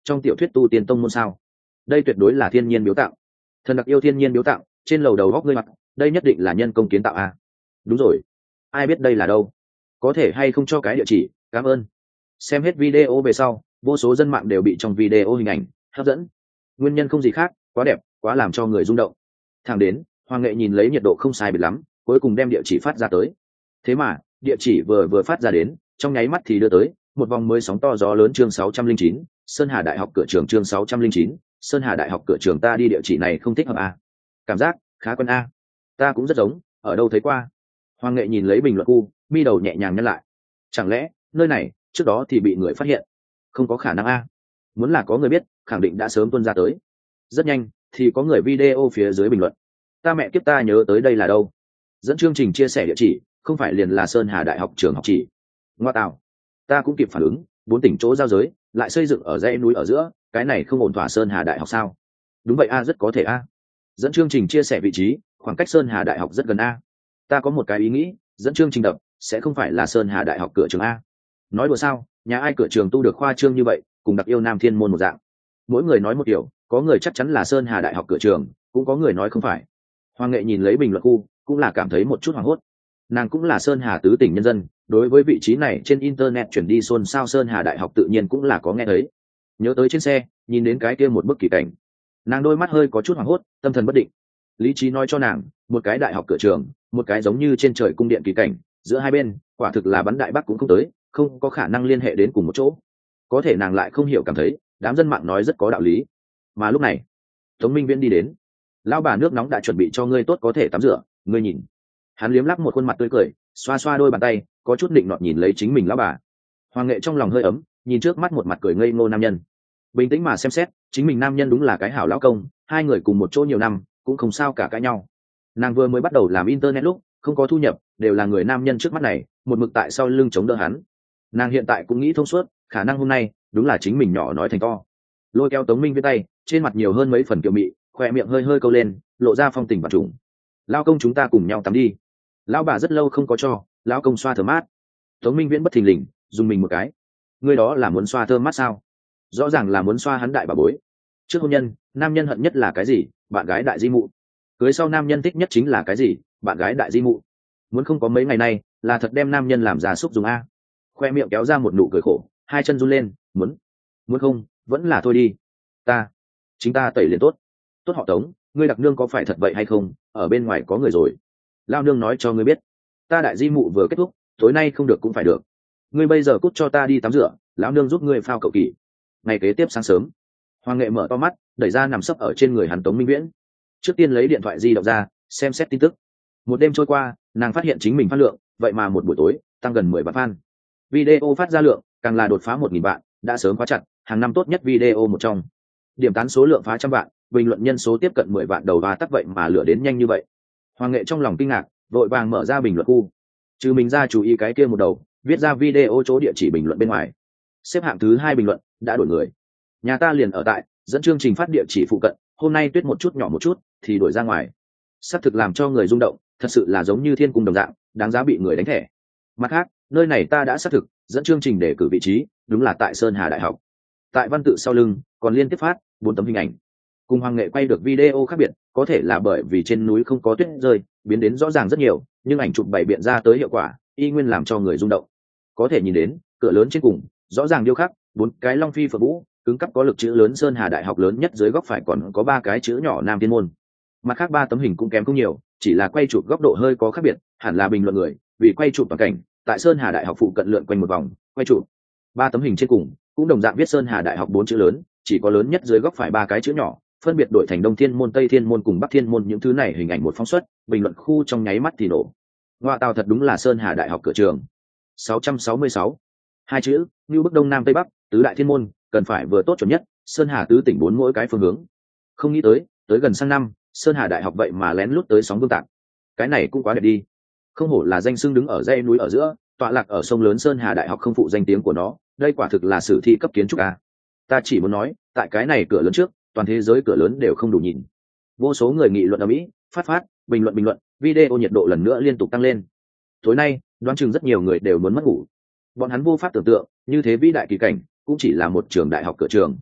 trong tiểu thuyết tu tiên tông môn sao? Đây tuyệt đối là thiên nhiên biếu tặng. Thần đặc yêu thiên nhiên biếu tặng, trên lầu đầu góc ngươi mặc, đây nhất định là nhân công kiến tạo a. Đúng rồi, ai biết đây là đâu? Có thể hay không cho cái địa chỉ? Cảm ơn. Xem hết video về sau, vô số dân mạng đều bị trong video hình ảnh hấp dẫn. Nguyên nhân không gì khác, quá đẹp, quá làm cho người rung động. Thẳng đến Hoàng Nghệ nhìn lấy nhiệt độ không sai biệt lắm, cuối cùng đem địa chỉ phát ra tới. Thế mà địa chỉ vừa vừa phát ra đến, trong nháy mắt thì đưa tới một vòng mới sóng to gió lớn. Chương sáu trăm linh chín, Sơn Hà Đại học cửa trường. Chương sáu trăm linh chín, Sơn Hà Đại học cửa trường. Ta đi địa chỉ này không thích hợp a. Cảm giác khá quen a. Ta cũng rất giống, ở đâu thấy qua. Hoàng Nghệ nhìn lấy bình luận khu, mi đầu nhẹ nhàng nhăn lại. Chẳng lẽ nơi này trước đó thì bị người phát hiện? Không có khả năng a. Muốn là có người biết, khẳng định đã sớm tuôn ra tới. Rất nhanh thì có người video phía dưới bình luận: ta mẹ kiếp, ta nhớ tới đây là đâu. Dẫn chương trình chia sẻ địa chỉ, không phải liền là Sơn Hà Đại học trường học chỉ. Ngoa tạo, ta cũng kịp phản ứng, bốn tỉnh chỗ giao giới lại xây dựng ở dãy núi ở giữa, cái này không ổn thỏa Sơn Hà Đại học sao? Đúng vậy a, rất có thể a. Dẫn chương trình chia sẻ vị trí, khoảng cách Sơn Hà Đại học rất gần a. Ta có một cái ý nghĩ, dẫn chương trình đập sẽ không phải là Sơn Hà Đại học cửa trường a. Nói đùa sao, nhà ai cửa trường tu được khoa trương như vậy, cùng đặc yêu nam thiên môn một dạng. Mỗi người nói một kiểu, có người chắc chắn là Sơn Hà Đại học cửa trường, cũng có người nói không phải. Hoàng Nghệ nhìn lấy bình luận khu, cũng là cảm thấy một chút hoảng hốt. Nàng cũng là Sơn Hà tứ tỉnh nhân dân, đối với vị trí này trên internet chuyển đi xôn xao Sơn Hà Đại học tự nhiên cũng là có nghe thấy. Nhớ tới trên xe, nhìn đến cái kia một bức kỳ cảnh, nàng đôi mắt hơi có chút hoảng hốt, tâm thần bất định. Lý trí nói cho nàng, một cái đại học cửa trường, một cái giống như trên trời cung điện kỳ cảnh, giữa hai bên quả thực là bắn đại bắc cũng không tới, không có khả năng liên hệ đến cùng một chỗ. Có thể nàng lại không hiểu, cảm thấy đám dân mạng nói rất có đạo lý. Mà lúc này Tống Minh Viễn đi đến. Lão bà, nước nóng đã chuẩn bị cho ngươi tốt, có thể tắm rửa, ngươi nhìn. Hắn liếm lắp một khuôn mặt tươi cười, xoa xoa đôi bàn tay, có chút định nọt nhìn lấy chính mình lão bà. Hoàng Nghệ trong lòng hơi ấm, nhìn trước mắt một mặt cười ngây ngô nam nhân, bình tĩnh mà xem xét, chính mình nam nhân đúng là cái hảo lão công, hai người cùng một chỗ nhiều năm cũng không sao cả cãi nhau. Nàng vừa mới bắt đầu làm internet lúc không có thu nhập, đều là người nam nhân trước mắt này một mực tại sau lưng chống đỡ hắn. Nàng hiện tại cũng nghĩ thông suốt, khả năng hôm nay đúng là chính mình nhỏ nói thành to. Lôi kéo Tống Minh với tay, trên mặt nhiều hơn mấy phần kiều mị, khoe miệng hơi hơi câu lên, lộ ra phong tình và trùng. Lão công, chúng ta cùng nhau tắm đi. Lão bà rất lâu không có cho lão công xoa thơm mát. Tống Minh Viễn bất thình lình dùng mình một cái. Ngươi đó là muốn xoa thơm mát sao? Rõ ràng là muốn xoa hắn đại bà bối. Trước hôn nhân, nam nhân hận nhất là cái gì? Bạn gái đại di mụ. Cưới sau nam nhân thích nhất chính là cái gì? Bạn gái đại di mụ. Muốn không có mấy ngày nay là thật đem nam nhân làm già súc dùng a. Khoe miệng kéo ra một nụ cười khổ, hai chân run lên, muốn muốn không vẫn là thôi đi. Ta chính ta tẩy liền tốt. Tốt họ Tống, ngươi đặc nương có phải thật vậy hay không? Ở bên ngoài có người rồi. Lao nương nói cho ngươi biết, ta đại di mụ vừa kết thúc, tối nay không được cũng phải được. Ngươi bây giờ cút cho ta đi tắm rửa, lão nương giúp ngươi phao cậu kỳ. Ngày kế tiếp sáng sớm, Hoàng Nghệ mở to mắt, đẩy ra nằm sấp ở trên người hắn Tống Minh Viễn. Trước tiên lấy điện thoại di động ra xem xét tin tức. Một đêm trôi qua, nàng phát hiện chính mình phát lượng vậy mà một buổi tối tăng gần mười vạn fan. Video phát ra lượng càng là đột phá một nghìn vạn, đã sớm khóa chặt hàng năm tốt nhất video một trong. Điểm tán số lượng phá trăm vạn, bình luận nhân số tiếp cận mười vạn đầu, và tắc vậy mà lửa đến nhanh như vậy. Hoàng Nghệ trong lòng kinh ngạc, vội vàng mở ra bình luận khu, trừ mình ra chú ý cái kia một đầu viết ra video chỗ địa chỉ bình luận bên ngoài. Xếp hạng thứ hai bình luận đã đổi người. Nhà ta liền ở tại, dẫn chương trình phát địa chỉ phụ cận, hôm nay tuyết một chút nhỏ một chút thì đổi ra ngoài. Xác thực làm cho người rung động, thật sự là giống như thiên cung đồng dạng, đáng giá bị người đánh thẻ. Mặt khác, nơi này ta đã xác thực dẫn chương trình để cử vị trí, đúng là tại Sơn Hà Đại học. Tại văn tự sau lưng còn liên tiếp phát bốn tấm hình ảnh. Cùng Hoàng Nghệ quay được video khác biệt, có thể là bởi vì trên núi không có tuyết rơi, biến đến rõ ràng rất nhiều, nhưng ảnh chụp bày biện ra tới hiệu quả y nguyên làm cho người rung động. Có thể nhìn đến cửa lớn trên cùng rõ ràng điêu khắc bốn cái long phi phượng vũ, cứng cắp có lực chữ lớn Sơn Hà Đại học lớn nhất, dưới góc phải còn có ba cái chữ nhỏ Nam Thiên môn. Mặt khác ba tấm hình cũng kém không nhiều, chỉ là quay chụp góc độ hơi có khác biệt, hẳn là bình luận người vì quay chụp toàn cảnh tại Sơn Hà Đại học phụ cận lượn quanh một vòng quay chụp. Ba tấm hình trên cùng cũng đồng dạng viết Sơn Hà Đại học bốn chữ lớn, chỉ có lớn nhất dưới góc phải ba cái chữ nhỏ, phân biệt đổi thành Đông Thiên môn, Tây Thiên môn cùng Bắc Thiên môn. Những thứ này hình ảnh một phóng xuất, bình luận khu trong nháy mắt thì nổ. Ngoa tào, thật đúng là Sơn Hà Đại học cửa trường. sáu trăm sáu mươi sáu hai chữ, như bức Đông Nam Tây Bắc tứ đại thiên môn, cần phải vừa tốt chuẩn nhất, Sơn Hà tứ tỉnh bốn mỗi cái phương hướng. Không nghĩ tới tới gần sang năm Sơn Hà Đại học vậy mà lén lút tới sóng vương tạc, cái này cũng quá đẹp đi. Không hổ là danh xưng đứng ở dãy núi ở giữa, tọa lạc ở sông lớn, Sơn Hà Đại học không phụ danh tiếng của nó, đây quả thực là sử thi cấp kiến trúc a. Ta chỉ muốn nói, tại cái này cửa lớn trước, toàn thế giới cửa lớn đều không đủ nhìn. Vô số người nghị luận ở Mỹ, phát phát bình luận bình luận, video nhiệt độ lần nữa liên tục tăng lên. Tối nay đoán chừng rất nhiều người đều muốn mất ngủ. Bọn hắn vô pháp tưởng tượng, như thế vĩ đại kỳ cảnh cũng chỉ là một trường đại học cửa trường.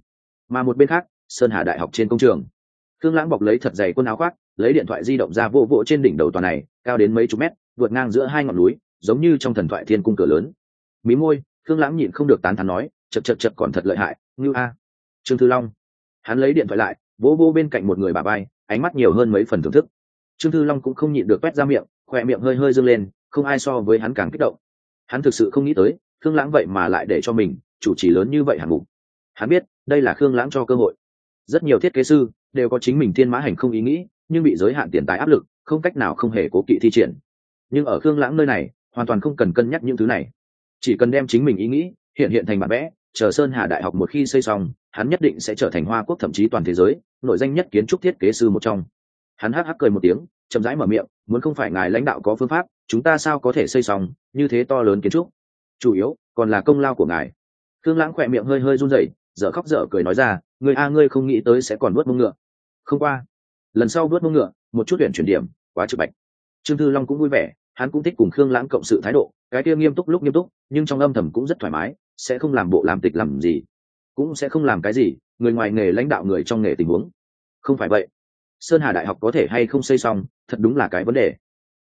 Mà một bên khác, Sơn Hà Đại học trên công trường, Khương Lãng bọc lấy thật dày quần áo khoác, lấy điện thoại di động ra vỗ vỗ trên đỉnh đầu tòa này, cao đến mấy chục mét, vượt ngang giữa hai ngọn núi, giống như trong thần thoại thiên cung cửa lớn. Mí môi, Khương Lãng nhịn không được tán thán nói, chậc chậc chậc còn thật lợi hại, ngưu a. Trương Thư Long, hắn lấy điện thoại lại, vỗ vỗ bên cạnh một người bà bay, ánh mắt nhiều hơn mấy phần thưởng thức. Trương Thư Long cũng không nhịn được quét ra miệng, khỏe miệng hơi hơi dương lên, không ai so với hắn càng kích động. Hắn thực sự không nghĩ tới, Khương Lãng vậy mà lại để cho mình chủ trì lớn như vậy hạng mục. Hắn biết, đây là Khương Lãng cho cơ hội. Rất nhiều thiết kế sư đều có chính mình thiên mã hành không ý nghĩ, nhưng bị giới hạn tiền tài áp lực, không cách nào không hề cố kỵ thi triển. Nhưng ở Khương Lãng nơi này, hoàn toàn không cần cân nhắc những thứ này, chỉ cần đem chính mình ý nghĩ hiện hiện thành bản vẽ, chờ Sơn Hà Đại học một khi xây xong, hắn nhất định sẽ trở thành Hoa Quốc thậm chí toàn thế giới nổi danh nhất kiến trúc thiết kế sư một trong. Hắn hắc hắc cười một tiếng, chậm rãi mở miệng, muốn không phải ngài lãnh đạo có phương pháp, chúng ta sao có thể xây xong như thế to lớn kiến trúc, chủ yếu còn là công lao của ngài. Khương Lãng khỏe miệng hơi hơi run rẩy, dở khóc dở cười nói ra, người a ngươi không nghĩ tới sẽ còn vớt mông ngựa. Không qua, lần sau vớt mông ngựa, một chút tuyển chuyển điểm, quá trực bạch. Trương Thư Long cũng vui vẻ, hắn cũng thích cùng Khương Lãng cộng sự thái độ, cái kia nghiêm túc lúc nghiêm túc, nhưng trong âm thầm cũng rất thoải mái, sẽ không làm bộ làm tịch làm gì, cũng sẽ không làm cái gì người ngoài nghề lãnh đạo người trong nghề tình huống. Không phải vậy, Sơn Hà Đại học có thể hay không xây xong, thật đúng là cái vấn đề.